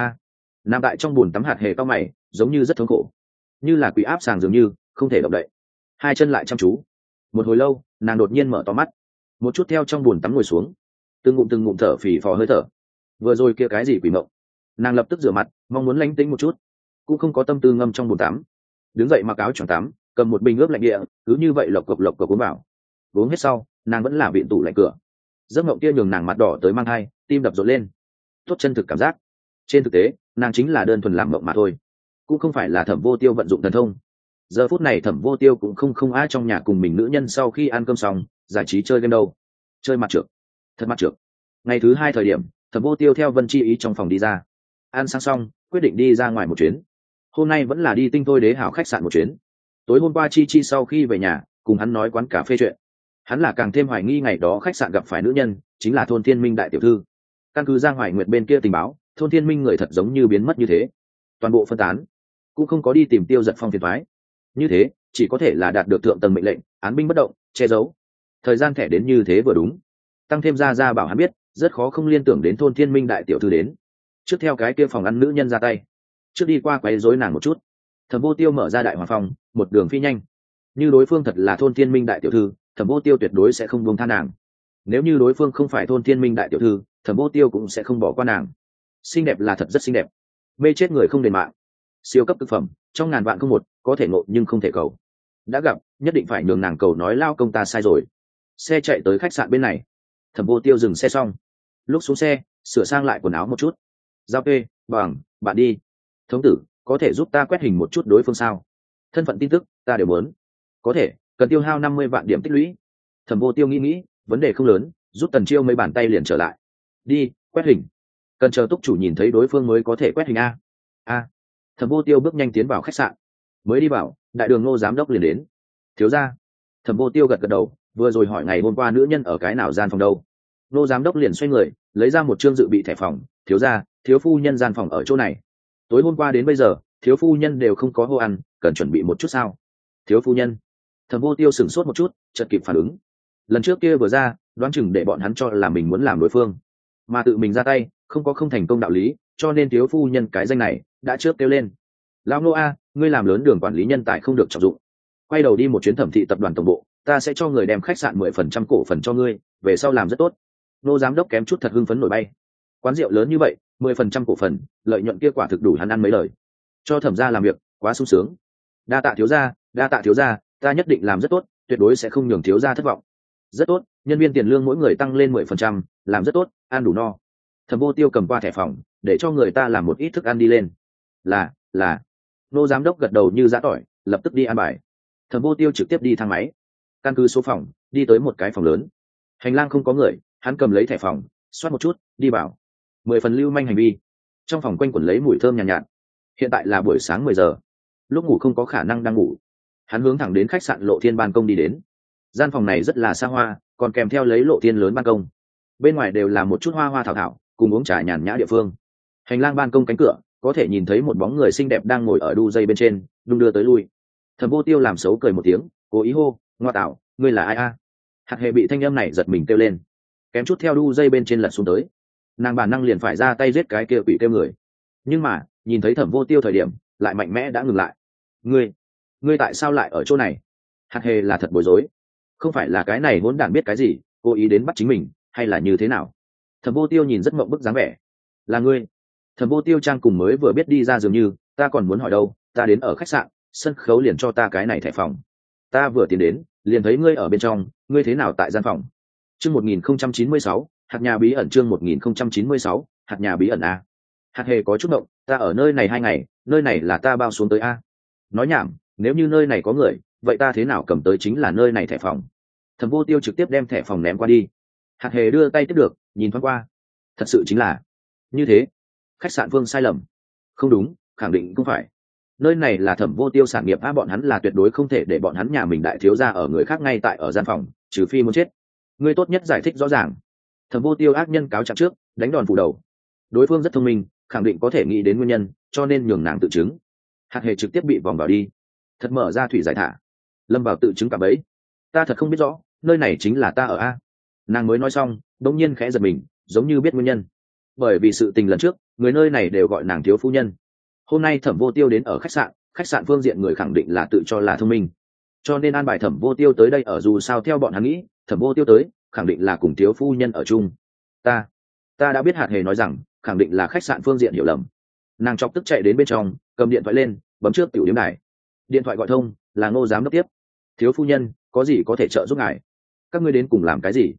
nằm tại trong bùn tắm. Hạt Hề cao mày, giống như rất thống khổ, như là quỷ áp sàng dường như không thể động đậy, hai chân lại chăm chú. Một hồi lâu nàng đột nhiên mở to mắt, một chút theo trong bùn tắm ngồi xuống, từng ngụm thở phì phò hơi thở. Vừa rồi kia cái gì quỷ mộng? Nàng lập tức rửa mặt, mong muốn lánh tĩnh một chút, cũng không có tâm tư ngâm trong bồn tắm. Đứng dậy mặc áo choàng tắm, cầm một bình ướp lạnh địa, cứ như vậy lộc cộc uống vào. Uống hết sau nàng vẫn là viện tủ lạnh cửa. giấc mộng kia nhường nàng mặt đỏ tới mang thai, tim đập rộn lên. Tốt chân thực cảm giác. Trên thực tế nàng chính là đơn thuần làm mộng mà thôi, cũng không phải là Thẩm Vô Tiêu vận dụng thần thông. Giờ phút này Thẩm Vô Tiêu cũng không ai trong nhà cùng mình nữ nhân sau khi ăn cơm xong giải trí chơi game đâu. Chơi mặt trượt, thật mặt trượt. Ngày thứ 2 thời điểm, Thẩm Vô Tiêu theo Vân Chi Ý trong phòng đi ra, ăn sáng xong quyết định đi ra ngoài một chuyến. Hôm nay vẫn là đi Tinh Thôi Đế Hảo khách sạn một chuyến. Tối hôm qua Chi Chi sau khi về nhà cùng hắn nói quán cà phê chuyện, hắn là càng thêm hoài nghi ngày đó khách sạn gặp phải nữ nhân chính là Thôn Thiên Minh đại tiểu thư. Căn cứ Giang Hoài Nguyệt bên kia tình báo, Thôn Thiên Minh người thật giống như biến mất như thế, toàn bộ phân tán, cũng không có đi tìm Tiêu Giật Phong phiền toái. Như thế chỉ có thể là đạt được thượng tầng mệnh lệnh, án binh bất động, che giấu. Thời gian thẻ đến như thế vừa đúng, tăng thêm ra bảo hắn biết rất khó không liên tưởng đến Thôn Thiên Minh đại tiểu thư đến. Trước theo cái kia phòng ăn nữ nhân ra tay, trước đi qua quấy rối nàng một chút. Thẩm Vô Tiêu mở ra đại hòa phòng, một đường phi nhanh. Như đối phương thật là Thôn Thiên Minh đại tiểu thư, Thẩm Vô Tiêu tuyệt đối sẽ không buông tha nàng. Nếu như đối phương không phải Thôn Thiên Minh đại tiểu thư, Thẩm Vô Tiêu cũng sẽ không bỏ qua nàng. Xinh đẹp là thật rất xinh đẹp, mê chết người không đền mạng. Siêu cấp thực phẩm, trong ngàn vạn không một, có thể ngộ nhưng không thể cầu. Đã gặp, nhất định phải nhường nàng cầu nói lao công ta sai rồi. Xe chạy tới khách sạn bên này, Thẩm Vô Tiêu dừng xe xong, lúc xuống xe sửa sang lại quần áo một chút. Giao kê bằng bạn đi. Thống tử, có thể giúp ta quét hình một chút đối phương sao? Thân phận tin tức ta đều muốn. Có thể, cần tiêu hao 50 vạn điểm tích lũy. Thẩm Vô Tiêu nghĩ vấn đề không lớn, giúp Tần Chiêu mấy bàn tay liền trở lại. Đi quét hình, cần chờ túc chủ nhìn thấy đối phương mới có thể quét hình a. Thẩm Vô Tiêu bước nhanh tiến vào khách sạn. Mới đi vào, đại đường Ngô giám đốc liền đến. Thiếu gia. Thẩm Vô Tiêu gật đầu, vừa rồi hỏi ngày hôm qua nữ nhân ở cái nào gian phòng đâu. Ngô giám đốc liền xoay người lấy ra một chương dự bị thẻ phòng. Thiếu gia, thiếu phu nhân gian phòng ở chỗ này. Tối hôm qua đến bây giờ thiếu phu nhân đều không có hô ăn, cần chuẩn bị một chút sao? Thiếu phu nhân. Thẩm Vô Tiêu sửng sốt một chút, chợt kịp phản ứng. Lần trước kia vừa ra, đoán chừng để bọn hắn cho là mình muốn làm đối phương, mà tự mình ra tay không có không thành công đạo lý, cho nên thiếu phu nhân cái danh này đã trước kêu lên. Lão Ngô a, ngươi làm lớn đường quản lý nhân tài không được trọng dụng, quay đầu đi một chuyến thẩm thị tập đoàn tổng bộ, ta sẽ cho người đem khách sạn 10% cổ phần cho ngươi, về sau làm rất tốt. Ngô giám đốc kém chút thật hưng phấn nổi bay. Quán rượu lớn như vậy, 10% cổ phần, lợi nhuận kia quả thực đủ hắn ăn mấy lời. Cho Thẩm gia làm việc quá sung sướng. Đa tạ thiếu gia, ta nhất định làm rất tốt, tuyệt đối sẽ không nhường thiếu gia thất vọng. Rất tốt, nhân viên tiền lương mỗi người tăng lên 10%, làm rất tốt, ăn đủ no. Thẩm Vô Tiêu cầm qua thẻ phòng, để cho người ta làm một ít thức ăn đi lên. Là. Nô giám đốc gật đầu như giã tỏi, lập tức đi ăn bài. Thẩm Vô Tiêu trực tiếp đi thang máy, căn cứ số phòng, đi tới một cái phòng lớn. Hành lang không có người, hắn cầm lấy thẻ phòng, xoát một chút, đi vào. 10 phần lưu manh hành vi. Trong phòng quanh quẩn lấy mùi thơm nhàn nhạt. Hiện tại là buổi sáng 10 giờ, lúc ngủ không có khả năng đang ngủ. Hắn hướng thẳng đến khách sạn Lộ Thiên ban công đi đến. Gian phòng này rất là xa hoa, còn kèm theo lấy lộ thiên lớn ban công. Bên ngoài đều là một chút hoa hoa thảo thảo, cùng uống trà nhàn nhã địa phương. Hành lang ban công cánh cửa có thể nhìn thấy một bóng người xinh đẹp đang ngồi ở đu dây bên trên, đung đưa tới lui. Thẩm Vô Tiêu làm xấu cười một tiếng, cố ý hô, ngoa tạo, ngươi là ai a? Hạt Hề bị thanh âm này giật mình kêu lên, kém chút theo đu dây bên trên lật xuống tới. Nàng bản năng liền phải ra tay giết cái kia quỷ kêu người, nhưng mà nhìn thấy Thẩm Vô Tiêu thời điểm lại mạnh mẽ đã ngừng lại. Ngươi tại sao lại ở chỗ này? Hạt Hề là thật bối rối, không phải là cái này hỗn đản biết cái gì cố ý đến bắt chính mình hay là như thế nào? Thẩm Vô Tiêu nhìn rất mộng bức dáng vẻ. Là ngươi? Thẩm Vô Tiêu trang cùng mới vừa biết đi ra dường như, ta còn muốn hỏi đâu, ta đến ở khách sạn, sân khấu liền cho ta cái này thẻ phòng, ta vừa tiến đến liền thấy ngươi ở bên trong, ngươi thế nào tại gian phòng? Chương 1096, hạt nhà bí ẩn. Chương 1096, hạt nhà bí ẩn a. Hạt Hề có chút động, ta ở nơi này 2 ngày, nơi này là ta bao xuống tới a. Nói nhảm, nếu như nơi này có người, vậy ta thế nào cầm tới chính là nơi này thẻ phòng. Thẩm Vô Tiêu trực tiếp đem thẻ phòng ném qua đi. Hạt Hề đưa tay tiếp được, nhìn thoáng qua, thật sự chính là như thế. Khách sạn Vương sai lầm? Không đúng, khẳng định không phải. Nơi này là Thẩm Vô Tiêu sản nghiệp, bọn hắn là tuyệt đối không thể để bọn hắn nhà mình đại thiếu gia ở người khác ngay tại ở gian phòng, trừ phi muốn chết. Ngươi tốt nhất giải thích rõ ràng. Thẩm Vô Tiêu ác nhân cáo trạng trước, đánh đòn phủ đầu. Đối phương rất thông minh, khẳng định có thể nghĩ đến nguyên nhân, cho nên nhường nàng tự chứng. Hạt Hề trực tiếp bị vòng vào đi, thật mở ra thủy giải thả, lâm vào tự chứng cả bấy. Ta thật không biết rõ, nơi này chính là ta ở a. Nàng mới nói xong, đột nhiên khẽ giật mình, giống như biết nguyên nhân. Bởi vì sự tình lần trước, người nơi này đều gọi nàng thiếu phu nhân. Hôm nay Thẩm Vô Tiêu đến ở khách sạn phương diện người khẳng định là tự cho là thông minh, cho nên an bài Thẩm Vô Tiêu tới đây ở, dù sao theo bọn hắn nghĩ, Thẩm Vô Tiêu tới khẳng định là cùng thiếu phu nhân ở chung. Ta đã biết. Hạt Hề nói rằng khẳng định là khách sạn phương diện hiểu lầm. Nàng chọc tức chạy đến bên trong, cầm điện thoại lên, bấm trước tiểu điểm đài. Điện thoại gọi thông, là Ngô giám đốc tiếp. Thiếu phu nhân, có gì có thể trợ giúp ngài? Các ngươi đến cùng làm cái gì?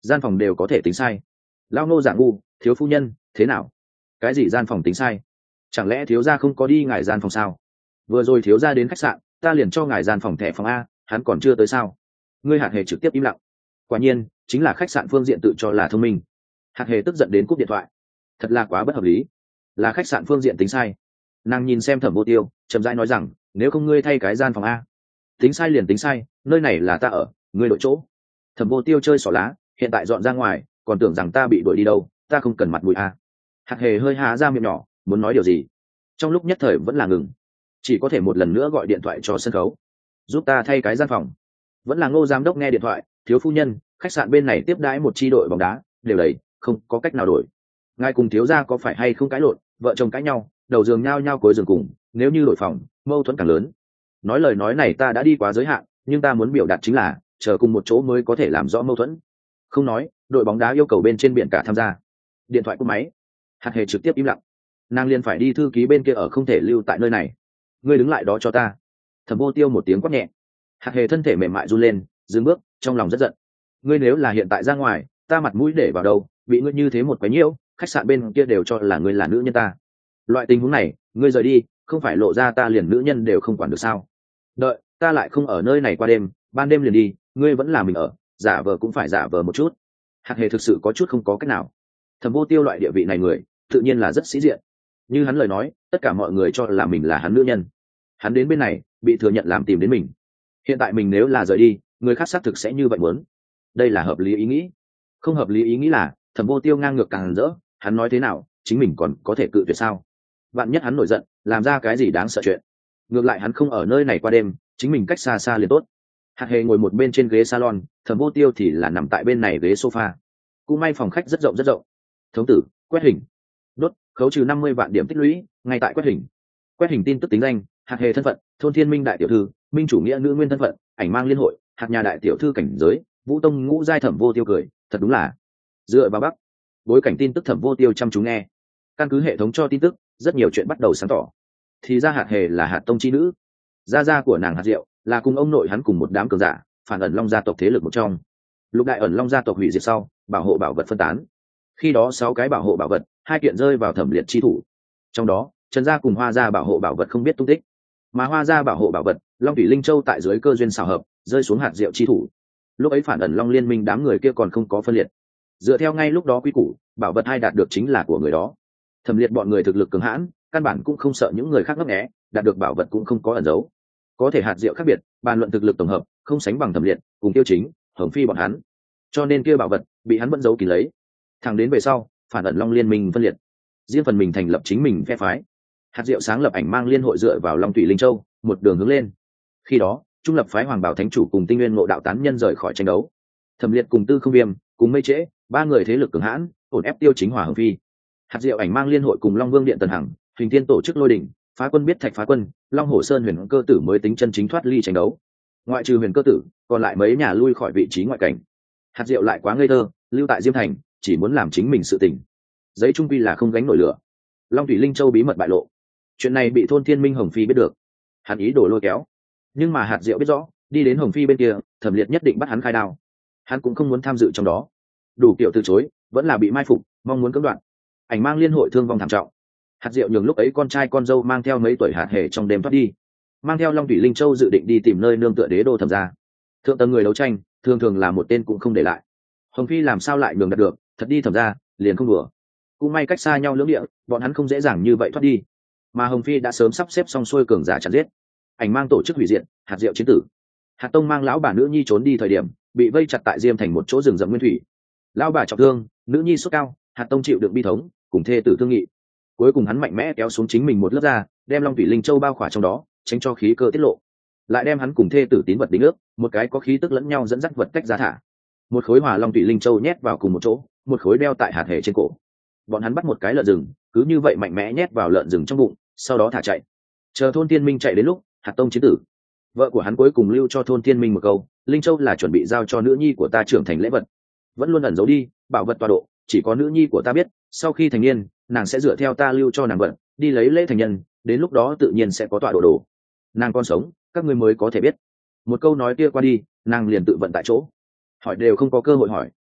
gian phòng đều có thể tính sai. Lao Ngô giả ngu, thiếu phu nhân thế nào? Cái gì gian phòng tính sai? Chẳng lẽ thiếu gia không có đi ngài gian phòng sao? Vừa rồi thiếu gia đến khách sạn, ta liền cho ngài gian phòng thẻ phòng a, hắn còn chưa tới sao? Ngươi Hạt Hề trực tiếp im lặng. Quả nhiên chính là khách sạn phương diện tự cho là thông minh. Hạt Hề tức giận đến cúp điện thoại. Thật là quá bất hợp lý, là khách sạn phương diện tính sai. Nàng nhìn xem Thẩm Vô Tiêu, chậm rãi nói rằng, nếu không ngươi thay cái gian phòng a. Tính sai liền tính sai, nơi này là ta ở, ngươi đổi chỗ. Thẩm Vô Tiêu chơi xỏ lá, hiện tại dọn ra ngoài, còn tưởng rằng ta bị đuổi đi đâu, ta không cần mặt mũi a. Hạt Hề hơi há ra miệng nhỏ, muốn nói điều gì, trong lúc nhất thời vẫn là ngừng, chỉ có thể một lần nữa gọi điện thoại cho sân khấu, giúp ta thay cái gian phòng. Vẫn là Ngô giám đốc nghe điện thoại, thiếu phu nhân, khách sạn bên này tiếp đãi một chi đội bóng đá, đều đầy, không có cách nào đổi. Ngài cùng thiếu gia có phải hay không cãi lộn, vợ chồng cãi nhau, đầu giường nhao nhao cuối giường cùng, nếu như đổi phòng, mâu thuẫn càng lớn. Nói lời nói này ta đã đi quá giới hạn, nhưng ta muốn biểu đạt chính là, chờ cùng một chỗ mới có thể làm rõ mâu thuẫn. Không nói, đội bóng đá yêu cầu bên trên biển cả tham gia. Điện thoại cúp máy. Hạt Hề trực tiếp im lặng. Nàng liền phải đi thư ký bên kia ở, không thể lưu tại nơi này. Ngươi đứng lại đó cho ta. Thẩm Vô Tiêu một tiếng quát nhẹ. Hạt Hề thân thể mềm mại run lên, dừng bước, trong lòng rất giận. Ngươi nếu là hiện tại ra ngoài, ta mặt mũi để vào đâu, bị ngươi như thế một quấy nhiễu, khách sạn bên kia đều cho là ngươi là nữ nhân ta. Loại tình huống này, ngươi rời đi, không phải lộ ra ta liền nữ nhân đều không quản được sao? Đợi, ta lại không ở nơi này qua đêm, ban đêm liền đi, ngươi vẫn là mình ở, giả vờ cũng phải giả vờ một chút. Hạt Hề thực sự có chút không có cách nào. Thẩm Vô Tiêu loại địa vị này người, tự nhiên là rất sĩ diện. Như hắn lời nói, tất cả mọi người cho là mình là hắn nữ nhân. Hắn đến bên này, bị thừa nhận làm tìm đến mình. Hiện tại mình nếu là rời đi, người khác xác thực sẽ như vậy muốn. Đây là hợp lý ý nghĩ. Không hợp lý ý nghĩ là, Thẩm Vô Tiêu ngang ngược càng rỡ, hắn nói thế nào, chính mình còn có thể cự tuyệt sao? Vạn nhất hắn nổi giận, làm ra cái gì đáng sợ chuyện. Ngược lại hắn không ở nơi này qua đêm, chính mình cách xa xa liền tốt. Hạt Hề ngồi một bên trên ghế salon, Thẩm Vô Tiêu thì là nằm tại bên này ghế sofa. Cũng may phòng khách rất rộng rất rộng. Thống tử, quét hình. Đốt, khấu trừ 50 vạn điểm tích lũy, ngay tại quét hình. Quét hình tin tức tính danh, Hạt Hề thân phận, thôn Thiên Minh đại tiểu thư, minh chủ nghĩa nữ nguyên thân phận, ảnh mang liên hội, hạt nhà đại tiểu thư cảnh giới, Vũ Tông ngũ giai. Thẩm Vô Tiêu cười, thật đúng là dựa vào bắc. Bối cảnh tin tức Thẩm Vô Tiêu chăm chú nghe. Căn cứ hệ thống cho tin tức, rất nhiều chuyện bắt đầu sáng tỏ. Thì ra Hạt Hề là Hạt Tông chi nữ, gia gia của nàng Hạt Diệu là cùng ông nội hắn cùng một đám cường giả, phản ẩn Long gia tộc thế lực một trong. Lục đại ẩn Long gia tộc hủy diệt sau, bảo hộ bảo vật phân tán. Khi đó 6 cái bảo hộ bảo vật, 2 kiện rơi vào Thẩm Liệt chi thủ. Trong đó, Trần gia cùng Hoa gia bảo hộ bảo vật không biết tung tích, mà Hoa gia bảo hộ bảo vật, Long Thủy Linh Châu tại dưới cơ duyên xảo hợp, rơi xuống Hạt Diệu chi thủ. Lúc ấy phản ẩn Long liên minh đám người kia còn không có phân liệt. Dựa theo ngay lúc đó quy củ, bảo vật ai đạt được chính là của người đó. Thẩm Liệt bọn người thực lực cường hãn, căn bản cũng không sợ những người khác ngấp nghé, đạt được bảo vật cũng không có ẩn giấu. Có thể Hạt Diệu khác biệt, bàn luận thực lực tổng hợp, không sánh bằng Thẩm Liệt, cùng Tiêu Chính, Hồng Phi bọn hắn. Cho nên kia bảo vật bị hắn vẫn giấu kín lấy. Thẳng đến về sau, phản ẩn Long liên minh phân liệt, riêng phần mình thành lập chính mình phe phái. Hạt Diệu sáng lập ảnh mang liên hội dựa vào Long Thủy Linh Châu, một đường hướng lên. Khi đó, trung lập phái Hoàng Bảo Thánh chủ cùng Tinh Nguyên Ngộ đạo tán nhân rời khỏi tranh đấu. Thẩm Liệt cùng Tư Không Viêm, cùng Mây Trễ, 3 người thế lực cường hãn, ổn ép Tiêu Chính Hòa Hồng Phi. Hạt Diệu ảnh mang liên hội cùng Long Vương Điện Tần Hằng, Hình Thiên tổ chức Lôi đỉnh, Phá Quân biết Thạch Phá Quân, Long Hổ Sơn Huyền Cơ Tử mới tính chân chính thoát ly tranh đấu. Ngoại trừ Huyền Cơ Tử, còn lại mấy nhà lui khỏi vị trí ngoại cảnh. Hạt Diệu lại quá ngây thơ, lưu tại Diêm Thành, chỉ muốn làm chính mình sự tình. Giấy trung quy là không gánh nổi lửa. Long Thủy Linh Châu bí mật bại lộ. Chuyện này bị thôn Thiên Minh Hồng Phi biết được. Hắn ý đồ lôi kéo. Nhưng mà Hạt Diệu biết rõ, đi đến Hồng Phi bên kia, Thẩm Liệt nhất định bắt hắn khai đao. Hắn cũng không muốn tham dự trong đó. Đủ kiểu từ chối, vẫn là bị mai phục, mong muốn cưỡng đoạt. Ảnh mang liên hội thương vong thảm trọng. Hạt Diệu nhường lúc ấy con trai con dâu mang theo mấy tuổi Hạt Hề trong đêm thoát đi, mang theo Long Thủy Linh Châu dự định đi tìm nơi nương tựa đế đô Thẩm gia. Thượng tầng người đấu tranh, thường thường là một tên cũng không để lại. Hồng Phi làm sao lại nhường đạt được, thật đi Thẩm gia, liền không đùa. Cũng may cách xa nhau lưỡng địa, bọn hắn không dễ dàng như vậy thoát đi. Mà Hồng Phi đã sớm sắp xếp xong xuôi cường giả chặn giết. Ảnh mang tổ chức hủy diệt, Hạt Diệu chiến tử. Hạt Tông mang lão bà nữ nhi trốn đi thời điểm, bị vây chặt tại Diêm Thành một chỗ rừng rậm nguyên thủy. Lão bà trọng thương, nữ nhi sốt cao, Hạt Tông chịu đựng bi thống, cùng thê tử thương nghị. Cuối cùng hắn mạnh mẽ kéo xuống chính mình một lớp da, đem Long Thủy Linh Châu bao khỏa trong đó, tránh cho khí cơ tiết lộ. Lại đem hắn cùng thê tử tín vật đính ước, một cái có khí tức lẫn nhau dẫn dắt vật cách ra thả. Một khối hòa Long Thủy Linh Châu nhét vào cùng một chỗ, một khối đeo tại Hạt Hề trên cổ. Bọn hắn bắt một cái lợn rừng, cứ như vậy mạnh mẽ nhét vào lợn rừng trong bụng, sau đó thả chạy. Chờ thôn Thiên Minh chạy đến lúc, Hạt Tông chiến tử. Vợ của hắn cuối cùng lưu cho thôn Thiên Minh một câu, Linh Châu là chuẩn bị giao cho nữ nhi của ta trưởng thành lễ vật, vẫn luôn ẩn giấu đi, bảo vật tọa độ chỉ có nữ nhi của ta biết, sau khi thành niên nàng sẽ dựa theo ta lưu cho nàng vật đi lấy lễ thành nhân, đến lúc đó tự nhiên sẽ có tọa độ đồ. Nàng còn sống, các ngươi mới có thể biết. Một câu nói kia qua đi, nàng liền tự vận tại chỗ, hỏi đều không có cơ hội hỏi,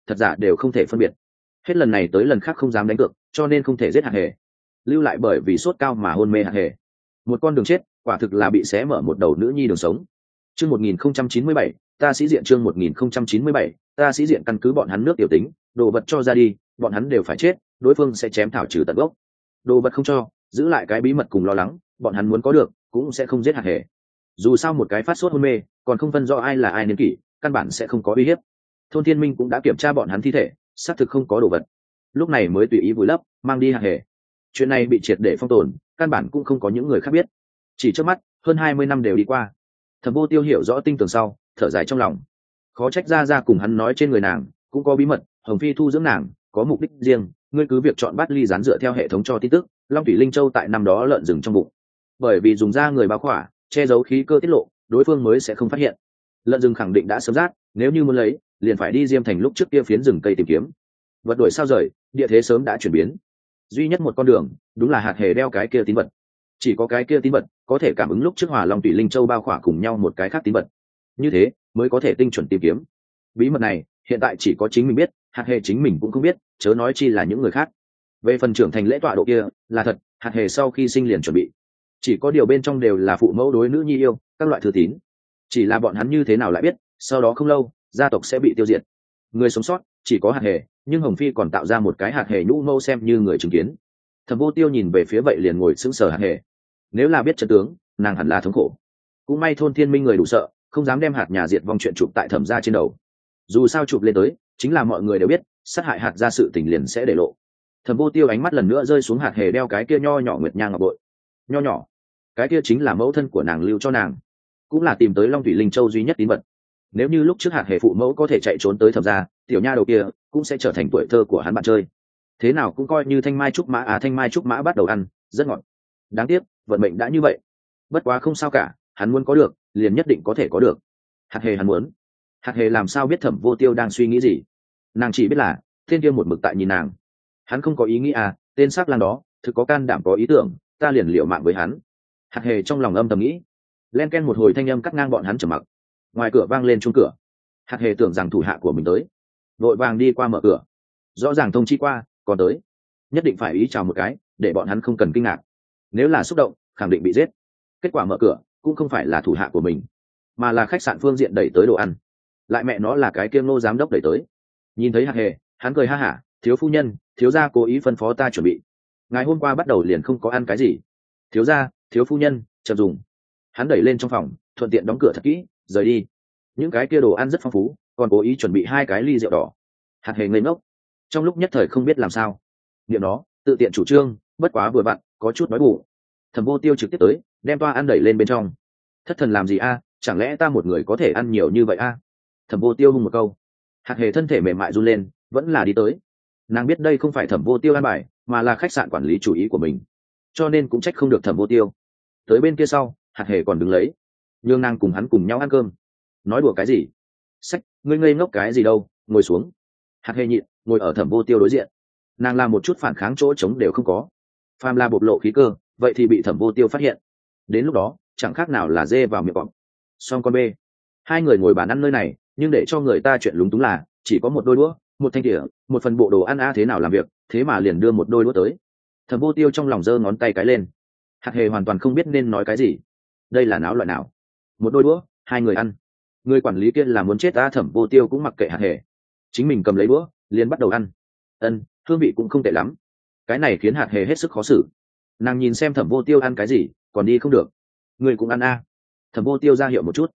thật giả đều không thể phân biệt. Hết lần này tới lần khác không dám đánh cược, cho nên không thể giết hạt hề, lưu lại bởi vì sốt cao mà hôn mê hạt hề. Một con đường chết, quả thực là bị xé mở một đầu nữ nhi đường sống. Chương 1097, ta sĩ diện. Chương 1097, ta sĩ diện. Căn cứ bọn hắn nước tiểu tính, đồ vật cho ra đi, bọn hắn đều phải chết, đối phương sẽ chém thảo trừ tận gốc. Đồ vật không cho, giữ lại cái bí mật cùng lo lắng, bọn hắn muốn có được cũng sẽ không giết hạt hề. Dù sao một cái phát sốt hôn mê, còn không phân rõ ai là ai niên kỷ, căn bản sẽ không có uy hiếp. Thôn Thiên Minh cũng đã kiểm tra bọn hắn thi thể, xác thực không có đồ vật, lúc này mới tùy ý vùi lấp, mang đi hạt hề. Chuyện này bị triệt để phong tồn, căn bản cũng không có những người khác biết. Chỉ trước mắt, hơn 20 năm đều đi qua. Thẩm Vô Tiêu hiểu rõ tinh tường sau, thở dài trong lòng. Khó trách ra cùng hắn nói trên người nàng cũng có bí mật, Hồng Phi thu dưỡng nàng có mục đích riêng, ngươi cứ việc chọn bát ly rán dựa theo hệ thống cho tin tức, Long Thủy Linh Châu tại năm đó lợn rừng trong bụng. Bởi vì dùng da người bao khỏa, che giấu khí cơ tiết lộ, đối phương mới sẽ không phát hiện. Lợn rừng khẳng định đã sớm rát, nếu như muốn lấy, liền phải đi Diêm Thành lúc trước kia phiến rừng cây tìm kiếm. Vật đổi sao rời, địa thế sớm đã chuyển biến. Duy nhất một con đường, đúng là hạt hề đeo cái kia tín vật. Chỉ có cái kia tín vật có thể cảm ứng lúc trước Hỏa Long Thủy Linh Châu bao khỏa cùng nhau một cái khác tín vật. Như thế mới có thể tinh chuẩn tìm kiếm. Bí mật này hiện tại chỉ có chính mình biết, hạt hề chính mình cũng không biết, chớ nói chi là những người khác. Về phần trưởng thành lễ tọa độ kia là thật, hạt hề sau khi sinh liền chuẩn bị. Chỉ có điều bên trong đều là phụ mẫu đối nữ nhi yêu, các loại thư tín. Chỉ là bọn hắn như thế nào lại biết, sau đó không lâu gia tộc sẽ bị tiêu diệt. Người sống sót chỉ có hạt hề, nhưng Hồng Phi còn tạo ra một cái hạt hề nhũ mâu xem như người chứng kiến. Thẩm Vô Tiêu nhìn về phía vậy liền ngồi sững sờ hạt hề. Nếu là biết chân tướng, nàng hẳn là thống khổ. Cũng may Thôn Thiên Minh người đủ sợ, không dám đem hạt nhà diệt vong chuyện chụp tại Thẩm gia trên đầu. Dù sao chụp lên tới, chính là mọi người đều biết, sát hại hạt gia sự tình liền sẽ để lộ. Thẩm Vô Tiêu ánh mắt lần nữa rơi xuống hạt hề đeo cái kia nho nhỏ nguyệt nha ngọc bội. Nho nhỏ, cái kia chính là mẫu thân của nàng lưu cho nàng, cũng là tìm tới Long Thủy Linh Châu duy nhất tín vật. Nếu như lúc trước hạt hề phụ mẫu có thể chạy trốn tới Thẩm gia, tiểu nha đầu kia cũng sẽ trở thành tuổi thơ của hắn bạn chơi. Thế nào cũng coi như thanh mai trúc mã thanh mai trúc mã bắt đầu ăn, rất ngọt. Đáng tiếc, vận mệnh đã như vậy. Bất quá không sao cả, hắn muốn có được, liền nhất định có thể có được. Hạt hề hắn muốn. Hạt hề làm sao biết Thẩm Vô Tiêu đang suy nghĩ gì? Nàng chỉ biết là tên kia một mực tại nhìn nàng. Hắn không có ý nghĩ tên sắc lang đó thực có can đảm có ý tưởng, ta liền liều mạng với hắn. Hạt hề trong lòng âm thầm nghĩ. Len ken một hồi thanh âm cắt ngang bọn hắn trầm mặc. Ngoài cửa vang lên chuông cửa. Hạt hề tưởng rằng thủ hạ của mình tới, vội vàng đi qua mở cửa. Rõ ràng thông chi qua, còn tới, nhất định phải ý chào một cái, để bọn hắn không cần kinh ngạc. Nếu là xúc động, khẳng định bị giết. Kết quả mở cửa cũng không phải là thủ hạ của mình, mà là khách sạn phương diện đẩy tới đồ ăn. Lại mẹ nó là cái kiêm nô giám đốc đẩy tới. Nhìn thấy hạt hề, hắn cười ha hả, thiếu phu nhân, thiếu gia cố ý phân phó ta chuẩn bị. Ngày hôm qua bắt đầu liền không có ăn cái gì. Thiếu gia, thiếu phu nhân, chậm dùng. Hắn đẩy lên trong phòng, thuận tiện đóng cửa thật kỹ, rời đi. Những cái kia đồ ăn rất phong phú, còn cố ý chuẩn bị 2 cái ly rượu đỏ. Hạt hề ngây ngốc, trong lúc nhất thời không biết làm sao. Niệm đó, tự tiện chủ trương, bất quá vừa vặn, có chút đói bụng. Thẩm Vô Tiêu trực tiếp tới, đem toa ăn đẩy lên bên trong. Thất thần làm gì chẳng lẽ ta một người có thể ăn nhiều như vậy Thẩm Vô Tiêu hung một câu. Hạt hề thân thể mềm mại run lên, vẫn là đi tới. Nàng biết đây không phải Thẩm Vô Tiêu ăn bài, mà là khách sạn quản lý chủ ý của mình, cho nên cũng trách không được Thẩm Vô Tiêu. Tới bên kia sau, hạt hề còn đứng lấy, nhưng nàng cùng hắn cùng nhau ăn cơm. Nói đùa cái gì? Sách, ngươi ngây ngốc cái gì đâu, ngồi xuống. Hạt hề nhịn, ngồi ở Thẩm Vô Tiêu đối diện. Nàng làm một chút phản kháng chỗ trống đều không có. Phàm là bộc lộ khí cơ, vậy thì bị Thẩm Vô Tiêu phát hiện. Đến lúc đó, chẳng khác nào là dê vào miệng cọp. Xong con bê. Hai người ngồi bàn ăn nơi này, nhưng để cho người ta chuyện lúng túng là chỉ có một đôi đũa, một thanh đĩa, một phần bộ đồ ăn thế nào làm việc, thế mà liền đưa một đôi đũa tới. Thẩm Vô Tiêu trong lòng giơ ngón tay cái lên. Hạt hề hoàn toàn không biết nên nói cái gì. Đây là náo loại nào? Một đôi đũa, 2 người ăn. Người quản lý kia là muốn chết Thẩm Vô Tiêu cũng mặc kệ hạt hề, chính mình cầm lấy đũa, liền bắt đầu ăn. Hương vị cũng không tệ lắm. Cái này khiến hạt hề hết sức khó xử. Nàng nhìn xem Thẩm Vô Tiêu ăn cái gì, còn đi không được. Người cũng ăn Thẩm Vô Tiêu ra hiệu một chút.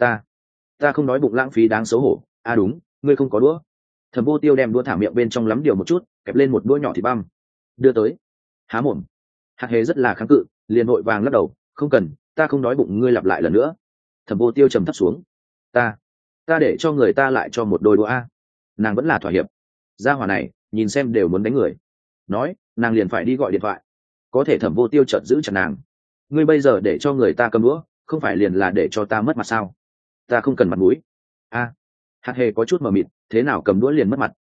Ta không nói bụng lãng phí đáng xấu hổ. Đúng, ngươi không có đũa. Thẩm Vô Tiêu đem đũa thả miệng bên trong lắm điều một chút, kẹp lên một đũa nhỏ thịt băm, đưa tới. Há mồm. Hạt hề rất là kháng cự, liền vội vàng lắc đầu, không cần, ta không đói bụng. Ngươi lặp lại lần nữa. Thẩm Vô Tiêu trầm thấp xuống. Ta để cho người ta lại cho một đôi đũa Nàng vẫn là thỏa hiệp. Gia hỏa này nhìn xem đều muốn đánh người. Nói, nàng liền phải đi gọi điện thoại. Có thể Thẩm Vô Tiêu chợt giữ chặt nàng. Ngươi bây giờ để cho người ta cầm đũa, không phải liền là để cho ta mất mặt sao? Ta không cần mặt mũi. Hạt hề có chút mờ mịt, thế nào cầm đũa liền mất mặt?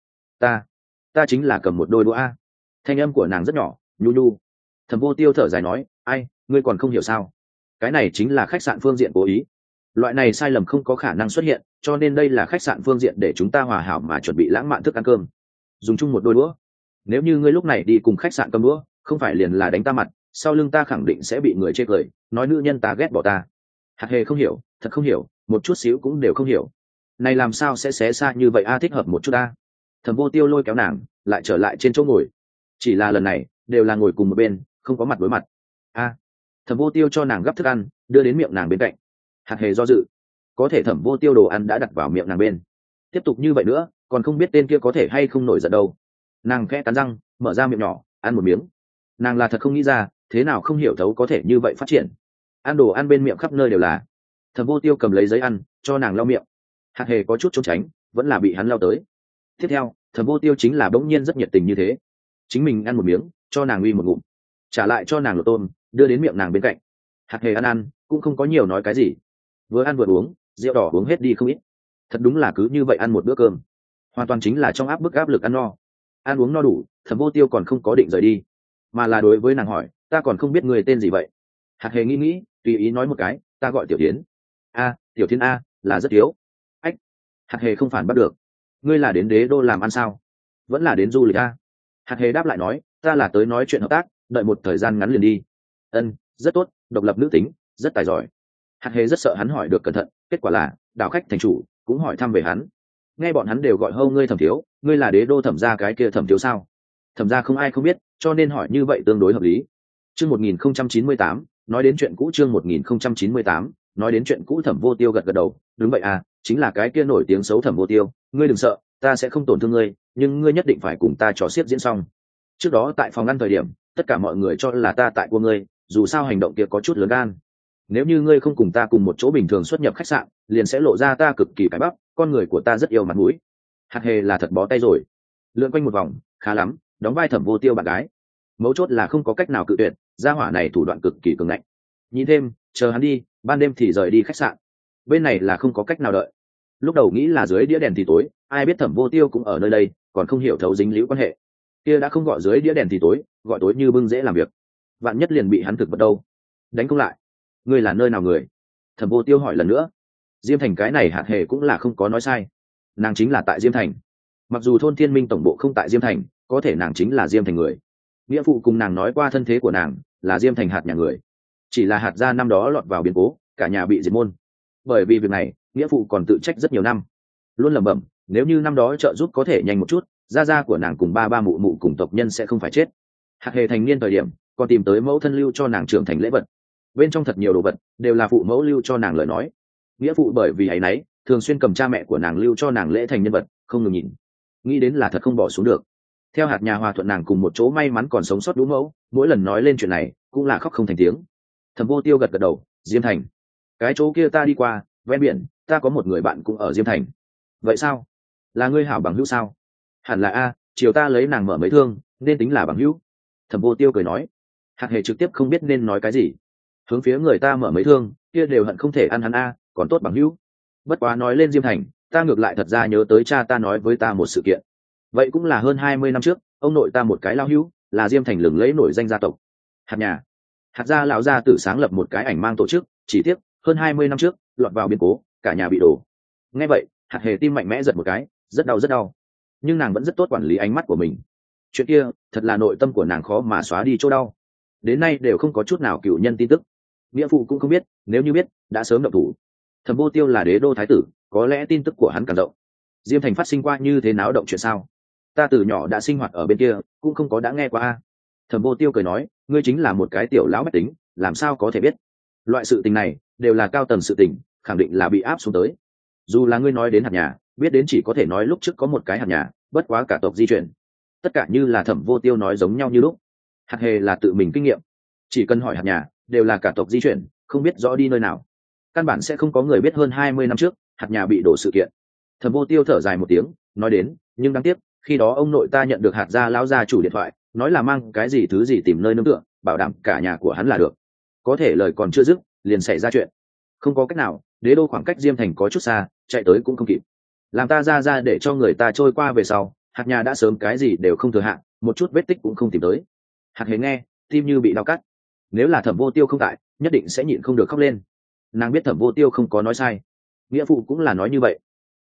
Ta chính là cầm một đôi đũa Thanh âm của nàng rất nhỏ, nhu nhu. Thẩm Vô Tiêu thở dài nói, ngươi còn không hiểu sao? Cái này chính là khách sạn phương diện cố ý. Loại này sai lầm không có khả năng xuất hiện, cho nên đây là khách sạn phương diện để chúng ta hòa hảo mà chuẩn bị lãng mạn thức ăn cơm, dùng chung một đôi đũa. Nếu như ngươi lúc này đi cùng khách sạn cầm đũa, không phải liền là đánh ta mặt, sau lưng ta khẳng định sẽ bị người chê cười, nói nữ nhân ta ghét bỏ ta. Hạt Hề không hiểu, thật không hiểu, một chút xíu cũng đều không hiểu. Này làm sao sẽ xé xa như vậy thích hợp một chút ta. Thẩm Vô Tiêu lôi kéo nàng lại trở lại trên chỗ ngồi, chỉ là lần này đều là ngồi cùng một bên, không có mặt đối mặt. Thẩm Vô Tiêu cho nàng gắp thức ăn đưa đến miệng nàng bên cạnh. Hạt Hề do dự, có thể Thẩm Vô Tiêu đồ ăn đã đặt vào miệng nàng bên, tiếp tục như vậy nữa còn không biết tên kia có thể hay không nổi giận đâu. Nàng khẽ cắn răng mở ra miệng nhỏ ăn một miếng. Nàng là thật không nghĩ ra thế nào không hiểu thấu có thể như vậy phát triển, ăn đồ ăn bên miệng khắp nơi đều là. Thẩm Vô Tiêu cầm lấy giấy ăn cho nàng lau miệng. Hạt Hề có chút trốn tránh, vẫn là bị hắn lau tới. Tiếp theo Thẩm Vô Tiêu chính là bỗng nhiên rất nhiệt tình như thế, chính mình ăn một miếng cho nàng uy một ngụm, trả lại cho nàng lột tôm đưa đến miệng nàng bên cạnh. Hạt Hề ăn cũng không có nhiều nói cái gì, vừa ăn vừa uống, rượu đỏ uống hết đi không ít. Thật đúng là cứ như vậy ăn một bữa cơm, hoàn toàn chính là trong áp lực ăn no. Ăn uống no đủ, Thẩm Vô Tiêu còn không có định rời đi, mà là đối với nàng hỏi, ta còn không biết người tên gì vậy. Hạt Hề nghĩ tùy ý nói một cái, ta gọi Tiểu Thiến. Tiểu Thiến là rất thiếu. Ách. Hạt Hề không phản bắt được, ngươi là đến Đế Đô làm ăn sao, vẫn là đến du lịch Hạt Hề đáp lại nói, ta là tới nói chuyện hợp tác, đợi một thời gian ngắn liền đi. Rất tốt, độc lập nữ tính, rất tài giỏi. Hạt Hề rất sợ hắn hỏi được cẩn thận, kết quả là đảo khách thành chủ cũng hỏi thăm về hắn. Nghe bọn hắn đều gọi hô ngươi Thẩm thiếu, ngươi là Đế Đô Thẩm gia cái kia Thẩm thiếu sao? Thẩm gia không ai không biết, cho nên hỏi như vậy tương đối hợp lý. Chương 1098, nói đến chuyện cũ. Chương 1098, nói đến chuyện cũ. Thẩm Vô Tiêu gật gật đầu, đúng vậy chính là cái kia nổi tiếng xấu Thẩm Vô Tiêu, ngươi đừng sợ, ta sẽ không tổn thương ngươi, nhưng ngươi nhất định phải cùng ta trò xiết diễn xong. Trước đó tại phòng ăn thời điểm, tất cả mọi người cho là ta tại của ngươi, dù sao hành động kia có chút lớn gan. Nếu như ngươi không cùng ta cùng một chỗ bình thường xuất nhập khách sạn, liền sẽ lộ ra ta cực kỳ cái bắp, con người của ta rất yêu mặt mũi. Hạt Hề là thật bó tay rồi, lượn quanh một vòng, khá lắm, đóng vai Thẩm Vô Tiêu bạn gái. Mấu chốt là không có cách nào cự tuyệt, gia hỏa này thủ đoạn cực kỳ cường ngạnh. Nhìn thêm, chờ hắn đi, ban đêm thì rời đi khách sạn. Bên này là không có cách nào đợi. Lúc đầu nghĩ là dưới đĩa đèn thì tối, ai biết Thẩm Vô Tiêu cũng ở nơi đây, còn không hiểu thấu dính liễu quan hệ. Kia đã không gọi dưới đĩa đèn thì tối, gọi tối như bưng dễ làm việc. Vạn nhất liền bị hắn thực vật đâu. Đánh không lại. Ngươi là nơi nào người? Thẩm Vô Tiêu hỏi lần nữa. Diêm Thành cái này Hạt Hề cũng là không có nói sai. Nàng chính là tại Diêm Thành. Mặc dù thôn Thiên Minh tổng bộ không tại Diêm Thành, có thể nàng chính là Diêm Thành người. Nghĩa phụ cùng nàng nói qua thân thế của nàng là Diêm Thành Hạt nhà người. Chỉ là Hạt gia năm đó lọt vào biến cố, cả nhà bị diệt môn. Bởi vì việc này, nghĩa phụ còn tự trách rất nhiều năm. Luôn lẩm bẩm, nếu như năm đó trợ giúp có thể nhanh một chút, gia của nàng cùng ba mụ mụ cùng tộc nhân sẽ không phải chết. Hạt Hề thành niên thời điểm, còn tìm tới mẫu thân lưu cho nàng trưởng thành lễ vật. Bên trong thật nhiều đồ vật đều là phụ mẫu lưu cho nàng lời nói. Nghĩa phụ bởi vì ấy nấy, thường xuyên cầm cha mẹ của nàng lưu cho nàng lễ thành nhân vật, không ngừng nhìn. Nghĩ đến là thật không bỏ xuống được. Theo Hạt nhà hòa thuận nàng cùng một chỗ may mắn còn sống sót đũ mẫu, mỗi lần nói lên chuyện này cũng là khóc không thành tiếng. Thẩm Vô Tiêu gật gật đầu, Diêm Thành, cái chỗ kia ta đi qua, ven biển, ta có một người bạn cũng ở Diêm Thành. Vậy sao? Là ngươi hảo bằng hữu sao? Hẳn là chiều ta lấy nàng mở mấy thương, nên tính là bằng hữu. Thẩm Vô Tiêu cười nói. Hạt Hề trực tiếp không biết nên nói cái gì, hướng phía người ta mở mấy thương, kia đều hận không thể ăn hắn còn tốt bằng hữu. Bất quá nói lên Diêm Thành, ta ngược lại thật ra nhớ tới cha ta nói với ta một sự kiện. Vậy cũng là hơn 20 năm trước, ông nội ta một cái lao hữu, là Diêm Thành lừng lẫy nổi danh gia tộc. Hạt gia lão gia tử sáng lập một cái ảnh mang tổ chức, chỉ tiếc hơn 20 năm trước lọt vào biến cố, cả nhà bị đổ. Nghe vậy, Hạt Hề tim mạnh mẽ giật một cái, rất đau. Nhưng nàng vẫn rất tốt quản lý ánh mắt của mình. Chuyện kia thật là nội tâm của nàng khó mà xóa đi chỗ đau. Đến nay đều không có chút nào cựu nhân tin tức. Nghĩa phụ cũng không biết, nếu như biết đã sớm động thủ. Thẩm Vô Tiêu là Đế Đô thái tử, có lẽ tin tức của hắn càng rộng. Diêm Thành phát sinh qua như thế náo động chuyện sao? Ta từ nhỏ đã sinh hoạt ở bên kia, cũng không có đã nghe qua Thẩm Vô Tiêu cười nói, ngươi chính là một cái tiểu lão bách tính, làm sao có thể biết? Loại sự tình này đều là cao tầng sự tình, khẳng định là bị áp xuống tới. Dù là ngươi nói đến Hạt nhà, biết đến chỉ có thể nói lúc trước có một cái Hạt nhà, bất quá cả tộc di chuyển. Tất cả như là Thẩm Vô Tiêu nói giống nhau như lúc. Hạt Hề là tự mình kinh nghiệm, chỉ cần hỏi Hạt nhà, đều là cả tộc di chuyển, không biết rõ đi nơi nào. Căn bản sẽ không có người biết hơn 20 năm trước Hạt nhà bị đổ sự kiện. Thẩm Vô Tiêu thở dài một tiếng, nói đến, nhưng đáng tiếc, khi đó ông nội ta nhận được Hạt gia lão gia chủ điện thoại, nói là mang cái gì thứ gì tìm nơi nương tựa, bảo đảm cả nhà của hắn là được. Có thể lời còn chưa dứt, liền xảy ra chuyện. Không có cách nào, Đế Đô khoảng cách Diêm Thành có chút xa, chạy tới cũng không kịp. Làm ta ra để cho người ta trôi qua về sau, Hạt nhà đã sớm cái gì đều không thừa hạn, một chút vết tích cũng không tìm tới. Hạt Hề nghe, tim như bị đau cắt. Nếu là Thẩm Vô Tiêu không tại, nhất định sẽ nhịn không được khóc lên. Nàng biết Thẩm Vô Tiêu không có nói sai, nghĩa phụ cũng là nói như vậy,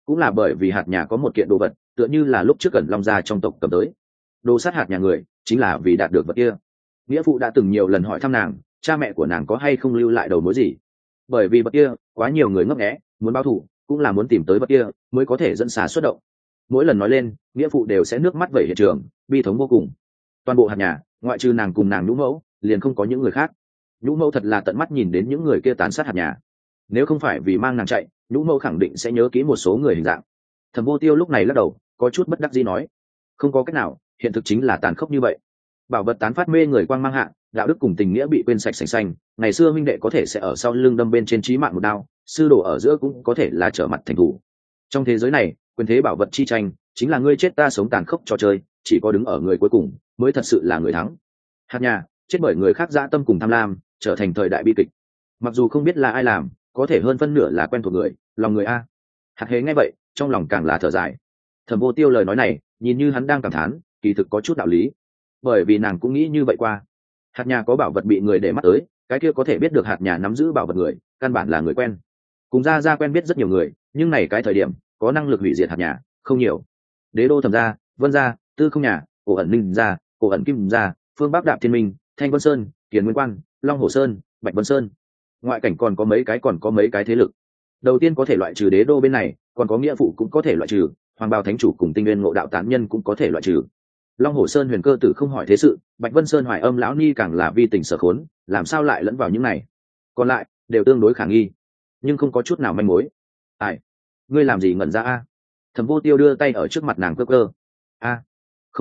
cũng là bởi vì hạt nhà có một kiện đồ vật tựa như là lúc trước Cẩn Long gia trong tộc cầm tới đồ sát hạt nhà người, chính là vì đạt được vật kia. Nghĩa phụ đã từng nhiều lần hỏi thăm nàng cha mẹ của nàng có hay không lưu lại đầu mối gì, bởi vì vật kia quá nhiều người ngấp nghé muốn báo thù, cũng là muốn tìm tới vật kia mới có thể dẫn xà xuất động. Mỗi lần nói lên, nghĩa phụ đều sẽ nước mắt vẩy hiện trường, bi thống vô cùng. Toàn bộ hạt nhà ngoại trừ nàng cùng nàng nhũ mẫu liền không có những người khác. Nhũ mẫu thật là tận mắt nhìn đến những người kia tàn sát hạt nhà, nếu không phải vì mang nàng chạy, nhũ mẫu khẳng định sẽ nhớ kỹ một số người hình dạng. Thẩm Vô Tiêu lúc này lắc đầu, có chút bất đắc dĩ nói, không có cách nào, hiện thực chính là tàn khốc như vậy. Bảo vật tán phát mê người quang mang hạ, đạo đức cùng tình nghĩa bị quên sạch sành xanh. Ngày xưa huynh đệ có thể sẽ ở sau lưng đâm bên trên chí mạng một đao, sư đồ ở giữa cũng có thể là trở mặt thành thủ. Trong thế giới này, quyền thế bảo vật chi tranh chính là ngươi chết ta sống tàn khốc trò chơi, chỉ có đứng ở người cuối cùng mới thật sự là người thắng. Hạt nhà chết bởi người khác dã tâm cùng tham lam, trở thành thời đại bi kịch. Mặc dù không biết là ai làm, có thể hơn phân nửa là quen thuộc người, lòng người a. Hạt Hề nghe vậy, trong lòng càng là thở dài. Thẩm Vô Tiêu lời nói này, nhìn như hắn đang cảm thán, kỳ thực có chút đạo lý, bởi vì nàng cũng nghĩ như vậy qua. Hạt nhà có bảo vật bị người để mắt tới, cái kia có thể biết được hạt nhà nắm giữ bảo vật người, căn bản là người quen. Cùng ra quen biết rất nhiều người, nhưng này cái thời điểm có năng lực hủy diệt hạt nhà không nhiều. Đế đô Thẩm gia, Vân gia, Tư Không nhà, Cổ ẩn Ninh gia, Cổ ẩn Kim gia, Phương Bắc Đạp Thiên Minh, Thanh Vân Sơn, Kiền Nguyên Quan, Long Hồ Sơn, Bạch Vân Sơn. Ngoại cảnh còn có mấy cái thế lực. Đầu tiên có thể loại trừ đế đô bên này, còn có nghĩa phụ cũng có thể loại trừ, Hoàng Bào Thánh chủ cùng Tinh Nguyên Ngộ Đạo tán nhân cũng có thể loại trừ. Long Hồ Sơn Huyền Cơ Tử không hỏi thế sự, Bạch Vân Sơn Hoài Âm lão ni càng là vi tình sở khốn, làm sao lại lẫn vào những này? Còn lại đều tương đối khả nghi, nhưng không có chút nào manh mối. Ai, ngươi làm gì ngẩn ra a? Thẩm Vô Tiêu đưa tay ở trước mặt nàng cơ cơ. A, không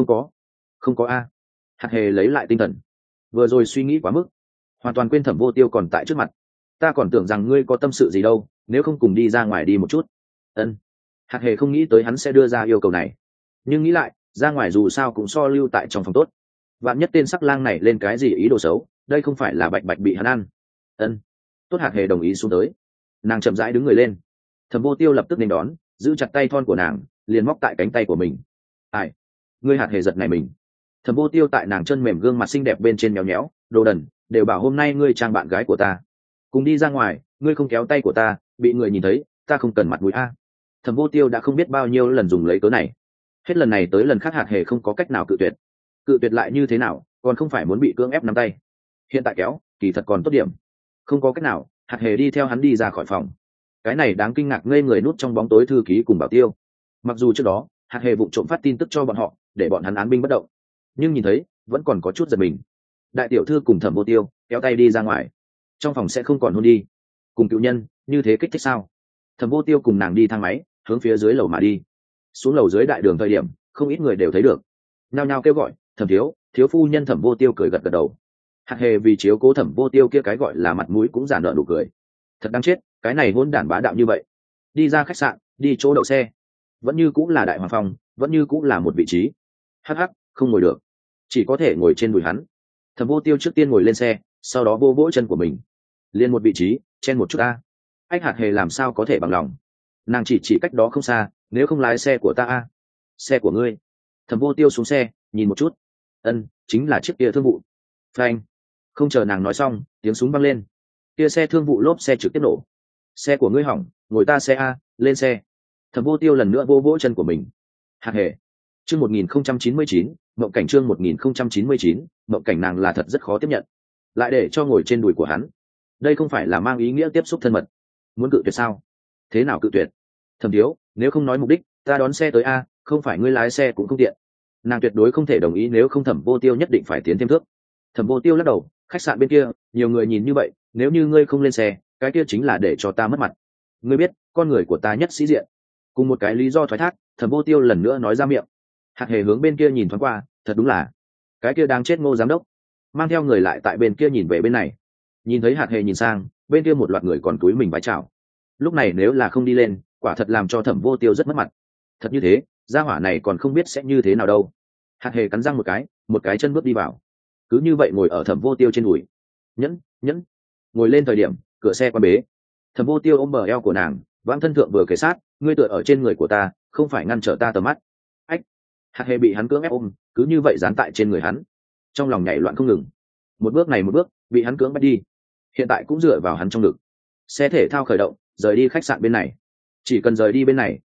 có a. Hạt Hề lấy lại tinh thần, vừa rồi suy nghĩ quá mức, hoàn toàn quên Thẩm Vô Tiêu còn tại trước mặt. Ta còn tưởng rằng ngươi có tâm sự gì đâu, nếu không cùng đi ra ngoài đi một chút. Ân. Hạt Hề không nghĩ tới hắn sẽ đưa ra yêu cầu này, nhưng nghĩ lại, ra ngoài dù sao cũng so lưu tại trong phòng tốt. Vạn nhất tên sắc lang này lên cái gì ý đồ xấu, đây không phải là bạch bạch bị hắn ăn. Ân. Tốt. Hạt Hề đồng ý xuống tới. Nàng chậm rãi đứng người lên. Thẩm Vô Tiêu lập tức nên đón, giữ chặt tay thon của nàng, liền móc tại cánh tay của mình. Ai? Ngươi? Hạt Hề giật này mình. Thẩm Vô Tiêu tại nàng chân mềm gương mặt xinh đẹp bên trên nhéo nhéo, đồ đần, đều bảo hôm nay ngươi trang bạn gái của ta, cùng đi ra ngoài, ngươi không kéo tay của ta, bị người nhìn thấy, ta không cần mặt mũi a. Thẩm Vô Tiêu đã không biết bao nhiêu lần dùng lấy cớ này, hết lần này tới lần khác Hạt Hề không có cách nào cự tuyệt lại như thế nào, còn không phải muốn bị cưỡng ép nắm tay. Hiện tại kéo, kỳ thật còn tốt điểm. Không có cách nào, Hạt Hề đi theo hắn đi ra khỏi phòng. Cái này đáng kinh ngạc ngây người nút trong bóng tối thư ký cùng Bảo Tiêu. Mặc dù trước đó Hạt Hề vụng trộm phát tin tức cho bọn họ, để bọn hắn án binh bất động, nhưng nhìn thấy vẫn còn có chút giật mình. Đại tiểu thư cùng Thẩm Vô Tiêu kéo tay đi ra ngoài, trong phòng sẽ không còn hôn đi, cùng cựu nhân như thế kích thích sao? Thẩm Vô Tiêu cùng nàng đi thang máy hướng phía dưới lầu mà đi. Xuống lầu dưới đại đường thời điểm, không ít người đều thấy được, nhao nhao kêu gọi Thẩm thiếu phu nhân. Thẩm Vô Tiêu cười gật gật đầu. Hạt Hề vì chiếu cố Thẩm Vô Tiêu kia cái gọi là mặt mũi cũng giản nợ nụ cười. Thật đáng chết, cái này hôn đản bá đạo như vậy. Đi ra khách sạn, đi chỗ đậu xe, vẫn như cũng là đại hoàng phòng, vẫn như cũng là một vị trí. Hắc, không ngồi được, chỉ có thể ngồi trên đùi hắn. Thẩm Vô Tiêu trước tiên ngồi lên xe, sau đó vô vỗ chân của mình. Liên một vị trí, chen một chút a. Anh Hạt Hề làm sao có thể bằng lòng? Nàng chỉ cách đó không xa, nếu không lái xe của ta a. Xe của ngươi? Thẩm Vô Tiêu xuống xe, nhìn một chút. Ân, chính là chiếc kia thương vụ. Phanh. Không chờ nàng nói xong, tiếng súng vang lên. Kia xe thương vụ lốp xe trực tiếp nổ. Xe của ngươi hỏng, ngồi ta xe a, lên xe. Thẩm Vô Tiêu lần nữa vô vỗ chân của mình. Hạt Hề. Chương 1099, mộng cảnh chương 1099, mộng cảnh nàng là thật rất khó tiếp nhận. Lại để cho ngồi trên đùi của hắn. Đây không phải là mang ý nghĩa tiếp xúc thân mật. Muốn cự tuyệt sao? Thế nào cự tuyệt? Thẩm thiếu, nếu không nói mục đích, ta đón xe tới a, không phải ngươi lái xe cũng không tiện. Nàng tuyệt đối không thể đồng ý, nếu không Thẩm Vô Tiêu nhất định phải tiến thêm thước. Thẩm Vô Tiêu lắc đầu, khách sạn bên kia, nhiều người nhìn như vậy, nếu như ngươi không lên xe, cái kia chính là để cho ta mất mặt. Ngươi biết, con người của ta nhất sĩ diện. Cùng một cái lý do thoái thác, Thẩm Vô Tiêu lần nữa nói ra miệng. Hạt Hề hướng bên kia nhìn thoáng qua, thật đúng là cái kia đang chết Ngô giám đốc, mang theo người lại tại bên kia nhìn về bên này. Nhìn thấy Hạt Hề nhìn sang, bên kia một loạt người còn túi mình vái chào. Lúc này nếu là không đi lên, quả thật làm cho Thẩm Vô Tiêu rất mất mặt. Thật như thế, gia hỏa này còn không biết sẽ như thế nào đâu. Hạt Hề cắn răng một cái chân bước đi vào, cứ như vậy ngồi ở Thẩm Vô Tiêu trên đùi. Nhẫn ngồi lên thời điểm, cửa xe quan bế. Thẩm Vô Tiêu ôm bờ eo của nàng, vãng thân thượng vừa kề sát, ngươi tựa ở trên người của ta, không phải ngăn trở ta tầm mắt. Ách. Hạt Hề bị hắn cưỡng ép ôm, cứ như vậy dán tại trên người hắn, trong lòng nhảy loạn không ngừng. Một bước này một bước, bị hắn cưỡng bắt đi, hiện tại cũng dựa vào hắn trong ngực. Xe thể thao khởi động, rời đi khách sạn bên này. Chỉ cần rời đi bên này,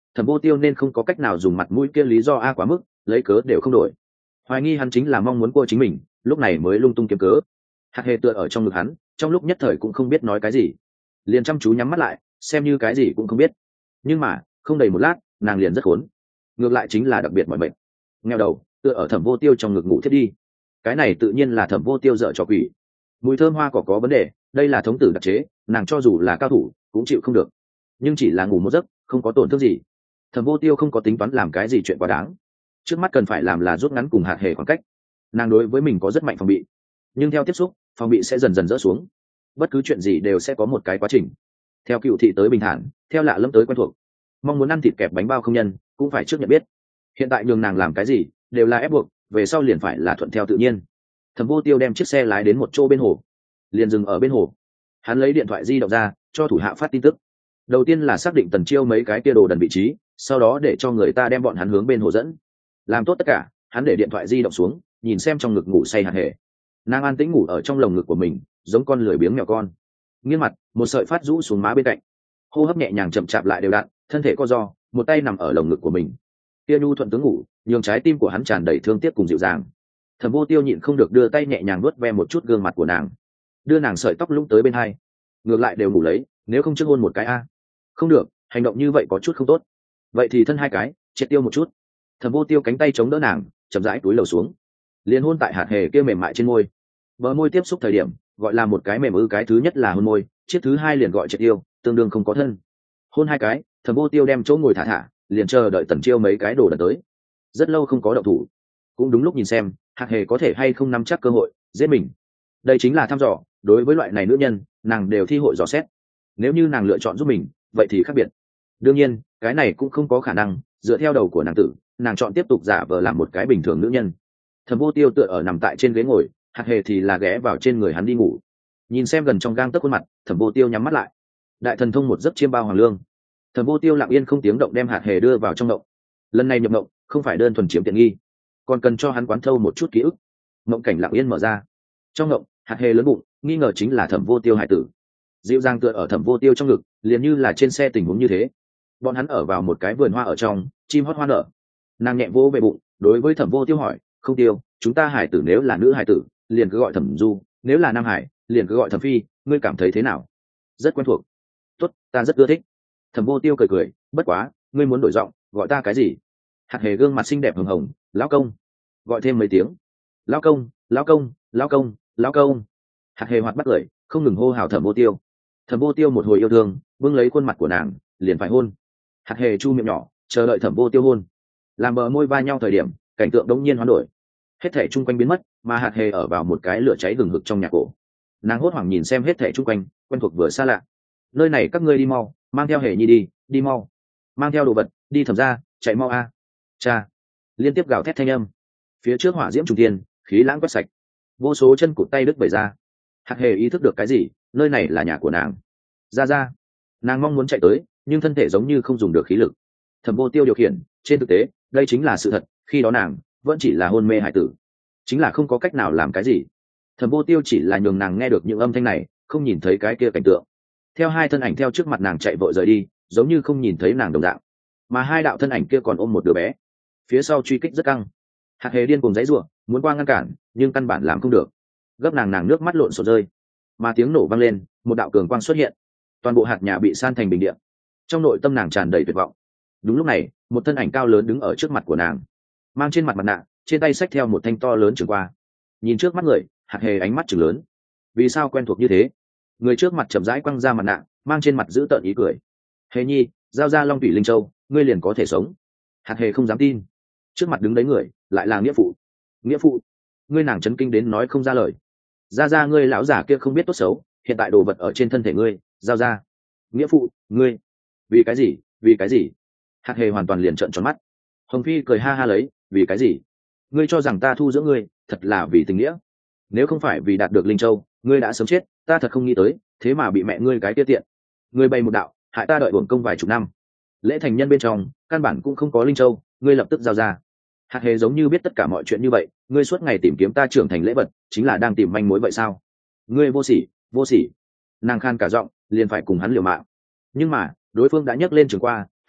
Thẩm Vô Tiêu nên không có cách nào dùng mặt mũi kia lý do quá mức, lấy cớ đều không đổi. Hoài nghi hắn chính là mong muốn cô chính mình, lúc này mới lung tung kiếm cớ. Hạc Hề tựa ở trong ngực hắn, trong lúc nhất thời cũng không biết nói cái gì, liền chăm chú nhắm mắt lại, xem như cái gì cũng không biết. Nhưng mà không đầy một lát, nàng liền rất khốn, ngược lại chính là đặc biệt mỏi mệt, ngheo đầu tựa ở Thẩm Vô Tiêu trong ngực ngủ thiết đi. Cái này tự nhiên là Thẩm Vô Tiêu dở trò quỷ. Mùi thơm hoa cỏ có vấn đề, đây là thống tử đặc chế, nàng cho dù là cao thủ cũng chịu không được. Nhưng chỉ là ngủ một giấc, không có tổn thương gì. Thẩm Vô Tiêu không có tính toán làm cái gì chuyện quá đáng, trước mắt cần phải làm là rút ngắn cùng Hạc Hề khoảng cách. Nàng đối với mình có rất mạnh phòng bị, nhưng theo tiếp xúc, phòng bị sẽ dần dần dỡ xuống. Bất cứ chuyện gì đều sẽ có một cái quá trình. Theo cựu thị tới bình thản, theo lạ lẫm tới quen thuộc. Mong muốn ăn thịt kẹp bánh bao không nhân, cũng phải trước nhận biết. Hiện tại nhường nàng làm cái gì đều là ép buộc, về sau liền phải là thuận theo tự nhiên. Thẩm Vô Tiêu đem chiếc xe lái đến một chỗ bên hồ, liền dừng ở bên hồ. Hắn lấy điện thoại di động ra, cho thủ hạ phát tin tức. Đầu tiên là xác định Tần Chiêu mấy cái kia đồ đần vị trí, sau đó để cho người ta đem bọn hắn hướng bên hồ dẫn. Làm tốt tất cả, hắn để điện thoại di động xuống, nhìn xem trong ngực ngủ say Hạc Hề. Nàng an tĩnh ngủ ở trong lồng ngực của mình, giống con lười biếng mèo con. Nghiêng mặt, một sợi phát rũ xuống má bên cạnh, hô hấp nhẹ nhàng chậm chạp lại đều đặn, thân thể co ro, một tay nằm ở lồng ngực của mình. Kia nhu thuận tướng ngủ, nhường trái tim của hắn tràn đầy thương tiếc cùng dịu dàng. Thẩm Vô Tiêu nhịn không được đưa tay nhẹ nhàng vuốt ve một chút gương mặt của nàng, đưa nàng sợi tóc lũng tới bên hai. Ngược lại đều ngủ lấy, nếu không trước hôn một cái a. Không được, hành động như vậy có chút không tốt. Vậy thì thân hai cái, triệt tiêu một chút. Thẩm Vô Tiêu cánh tay chống đỡ nàng, chậm rãi túi lầu xuống, liền hôn tại Hạc Hề kia mềm mại trên môi. Bờ môi tiếp xúc thời điểm, gọi là một cái mềm cái thứ nhất là hôn môi, chiếc thứ hai liền gọi triệt tiêu, tương đương không có thân. Hôn hai cái, Thẩm Vô Tiêu đem chỗ ngồi thả thả, liền chờ đợi Tần Chiêu mấy cái đồ đần tới. Rất lâu không có động thủ, cũng đúng lúc nhìn xem Hạc Hề có thể hay không nắm chắc cơ hội giết mình. Đây chính là thăm dò, đối với loại này nữ nhân, nàng đều thi hội dò xét. Nếu như nàng lựa chọn giúp mình, vậy thì khác biệt. Đương nhiên, cái này cũng không có khả năng, dựa theo đầu của nàng tử, nàng chọn tiếp tục giả vờ làm một cái bình thường nữ nhân. Thẩm Vô Tiêu tựa ở nằm tại trên ghế ngồi, Hạc Hề thì là ghé vào trên người hắn đi ngủ. Nhìn xem gần trong gang tấc khuôn mặt, Thẩm Vô Tiêu nhắm mắt lại. Đại thần thông một giấc chiêm bao hoàng lương. Thẩm Vô Tiêu lặng yên không tiếng động đem Hạc Hề đưa vào trong động. Lần này nhập động, không phải đơn thuần chiếm tiện nghi, còn cần cho hắn quán thâu một chút ký ức. Mộng cảnh lặng yên mở ra. Trong động, Hạc Hề lớn bụng, nghi ngờ chính là Thẩm Vô Tiêu hải tử. Dịu dàng tựa ở Thẩm Vô Tiêu trong ngực, liền như là trên xe tình huống như thế. Bọn hắn ở vào một cái vườn hoa ở trong, chim hót hoa nở. Nàng nhẹ vỗ về bụng, đối với Thẩm Vô Tiêu hỏi, "Không Tiêu, chúng ta hải tử nếu là nữ hải tử, liền cứ gọi Thẩm Du, nếu là nam hải, liền cứ gọi Thẩm Phi, ngươi cảm thấy thế nào?" Rất quen thuộc. "Tốt, ta rất ưa thích." Thẩm Vô Tiêu cười cười, "Bất quá, ngươi muốn đổi giọng, gọi ta cái gì?" Hạc Hề gương mặt xinh đẹp hồng hồng, "Lão công." Gọi thêm mấy tiếng. "Lão công, lão công, lão công, lão công." Hạc Hề hoạt bắt cười, không ngừng hô hào Thẩm Vô Tiêu. Thẩm Vô Tiêu một hồi yêu thương, bưng lấy khuôn mặt của nàng, liền phải hôn. Hạc Hề chu miệng nhỏ, chờ đợi Thẩm Vô Tiêu hôn. Làm bờ môi va nhau thời điểm, cảnh tượng đống nhiên hoán đổi. Hết thảy chung quanh biến mất, mà Hạc Hề ở vào một cái lửa cháy hừng hực trong nhà cổ. Nàng hốt hoảng nhìn xem hết thảy chung quanh, quen thuộc vừa xa lạ. "Nơi này các ngươi đi mau, mang theo Hề Nhi đi, đi mau. Mang theo đồ vật, đi Thẩm gia, chạy mau a." Cha. Liên tiếp gào thét thanh âm. Phía trước hỏa diễm trùng thiên, khí lãng quét sạch. Vô số chân cụt tay đứt bể ra. Hạc Hề ý thức được cái gì, nơi này là nhà của nàng. Ra. Nàng mong muốn chạy tới, nhưng thân thể giống như không dùng được khí lực. Thẩm Vô Tiêu điều khiển, trên thực tế, đây chính là sự thật, khi đó nàng vẫn chỉ là hôn mê hải tử, chính là không có cách nào làm cái gì. Thẩm Vô Tiêu chỉ là nhường nàng nghe được những âm thanh này, không nhìn thấy cái kia cảnh tượng. Theo hai thân ảnh theo trước mặt nàng chạy vội rời đi, giống như không nhìn thấy nàng đồng dạng. Mà hai đạo thân ảnh kia còn ôm một đứa bé, phía sau truy kích rất căng. Hạc Hề điên cùng giãy giụa, muốn qua ngăn cản, nhưng căn bản làm không được. Gấp nàng nước mắt lộn xộn rơi. Mà tiếng nổ vang lên, một đạo cường quang xuất hiện. Toàn bộ hạt nhà bị san thành bình địa. Trong nội tâm nàng tràn đầy tuyệt vọng. Đúng lúc này, một thân ảnh cao lớn đứng ở trước mặt của nàng, mang trên mặt mặt nạ, trên tay xách theo một thanh to lớn trường qua. Nhìn trước mắt người, Hạc Hề ánh mắt trừng lớn. Vì sao quen thuộc như thế? Người trước mặt chậm rãi quăng ra mặt nạ, mang trên mặt giữ tợn ý cười. "Hề Nhi, giao ra Long Thủy Linh Châu, ngươi liền có thể sống." Hạc Hề không dám tin, trước mặt đứng đấy người lại là nghĩa phụ. "Nghĩa phụ?" Ngươi nàng chấn kinh đến nói không ra lời. "Ra ngươi lão giả kia không biết tốt xấu, hiện tại đồ vật ở trên thân thể ngươi, giao ra." "Nghĩa phụ, ngươi, vì cái gì, vì cái gì?" Hạc Hề hoàn toàn liền trợn tròn mắt. Hồng Phi cười ha ha lấy, "Vì cái gì? Ngươi cho rằng ta thu dưỡng ngươi, thật là vì tình nghĩa. Nếu không phải vì đạt được Linh Châu, ngươi đã sớm chết, ta thật không nghĩ tới, thế mà bị mẹ ngươi cái tiết tiện. Ngươi bày một đạo, hại ta đợi uổng công vài chục năm. Lễ thành nhân bên trong, căn bản cũng không có Linh Châu, ngươi lập tức giao ra." Hạc Hề giống như biết tất cả mọi chuyện như vậy, "Ngươi suốt ngày tìm kiếm ta trưởng thành lễ vật, chính là đang tìm manh mối vậy sao? Ngươi vô sỉ, vô sỉ." Nàng khan cả giọng, liền phải cùng hắn liều mạng. Nhưng mà, đối phương đã nhấc lên trường qua,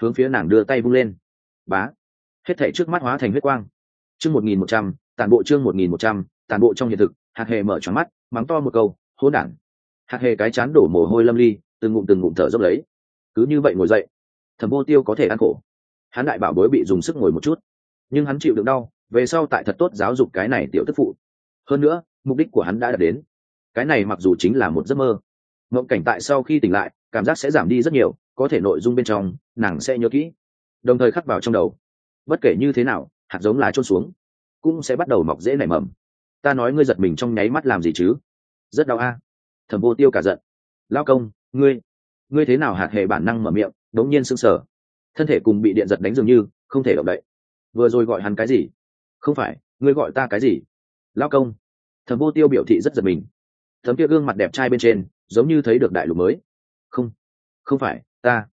hướng phía nàng đưa tay vung lên. Bá, hết thảy trước mắt hóa thành huyết quang. Chương 1100, tản bộ. Chương 1100, tản bộ. Trong hiện thực, Hạt Hề mở tròn mắt, mắng to một câu, hỗn đản. Hạt Hề cái chán đổ mồ hôi lâm ly, từng ngụm thở dốc lấy. Cứ như vậy ngồi dậy, Thẩm Vô Tiêu có thể ăn khổ. Hắn đại bảo bối bị dùng sức ngồi một chút, nhưng hắn chịu đựng đau, về sau tại thật tốt giáo dục cái này tiểu tức phụ. Hơn nữa, mục đích của hắn đã đạt đến. Cái này mặc dù chính là một giấc mơ, mộng cảnh tại sau khi tỉnh lại, cảm giác sẽ giảm đi rất nhiều, có thể nội dung bên trong, nàng sẽ nhớ kỹ, đồng thời khắc vào trong đầu. Bất kể như thế nào, hạt giống lá trôn xuống, cũng sẽ bắt đầu mọc rễ nảy mầm. Ta nói ngươi giật mình trong nháy mắt làm gì chứ? Rất đau a. Thẩm Vô Tiêu cả giận. Lao công, ngươi thế nào? Hạt Hề bản năng mở miệng, đống nhiên sững sờ, thân thể cùng bị điện giật đánh dường như không thể động đậy. Vừa rồi gọi hắn cái gì? Không phải, ngươi gọi ta cái gì? Lao công. Thẩm Vô Tiêu biểu thị rất giật mình. Tấm kia gương mặt đẹp trai bên trên giống như thấy được đại lục mới. Không phải,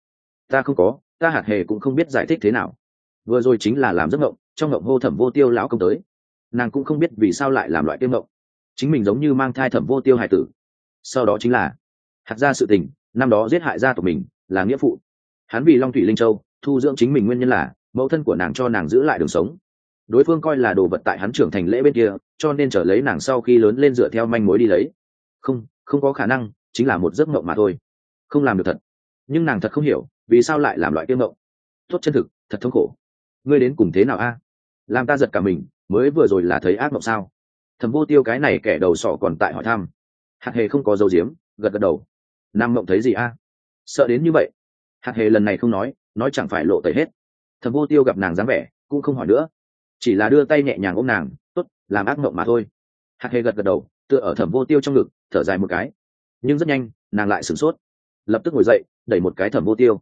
ta không có. Ta Hạt Hề cũng không biết giải thích thế nào. Vừa rồi chính là làm giấc mộng, trong mộng hô Thẩm Vô Tiêu lão công tới. Nàng cũng không biết vì sao lại làm loại kiêm mộng, chính mình giống như mang thai Thẩm Vô Tiêu hài tử. Sau đó chính là hạt ra sự tình, năm đó giết hại gia tộc mình là nghĩa phụ. Hắn vì Long Thủy Linh Châu thu dưỡng chính mình, nguyên nhân là mẫu thân của nàng cho nàng giữ lại đường sống. Đối phương coi là đồ vật tại hắn trưởng thành lễ bên kia, cho nên trở lấy nàng sau khi lớn lên dựa theo manh mối đi lấy. Không có khả năng, chính là một giấc mộng mà thôi, không làm được thật. Nhưng nàng thật không hiểu vì sao lại làm loại kiêm mộng. Tốt chân thực, thật thống khổ. Ngươi đến cùng thế nào a? Làm ta giật cả mình, mới vừa rồi là thấy ác mộng sao? Thẩm Vô Tiêu cái này kẻ đầu sỏ còn tại hỏi thăm. Hạt Hề không có dấu diếm, gật đầu. Nam mộng thấy gì a? Sợ đến như vậy. Hạt Hề lần này không nói chẳng phải lộ tẩy hết. Thẩm Vô Tiêu gặp nàng dáng vẻ, cũng không hỏi nữa, chỉ là đưa tay nhẹ nhàng ôm nàng. Tốt, làm ác mộng mà thôi. Hạt Hề gật đầu, tựa ở Thẩm Vô Tiêu trong ngực, thở dài một cái. Nhưng rất nhanh, nàng lại sửng sốt, lập tức ngồi dậy, đẩy một cái Thẩm Vô Tiêu.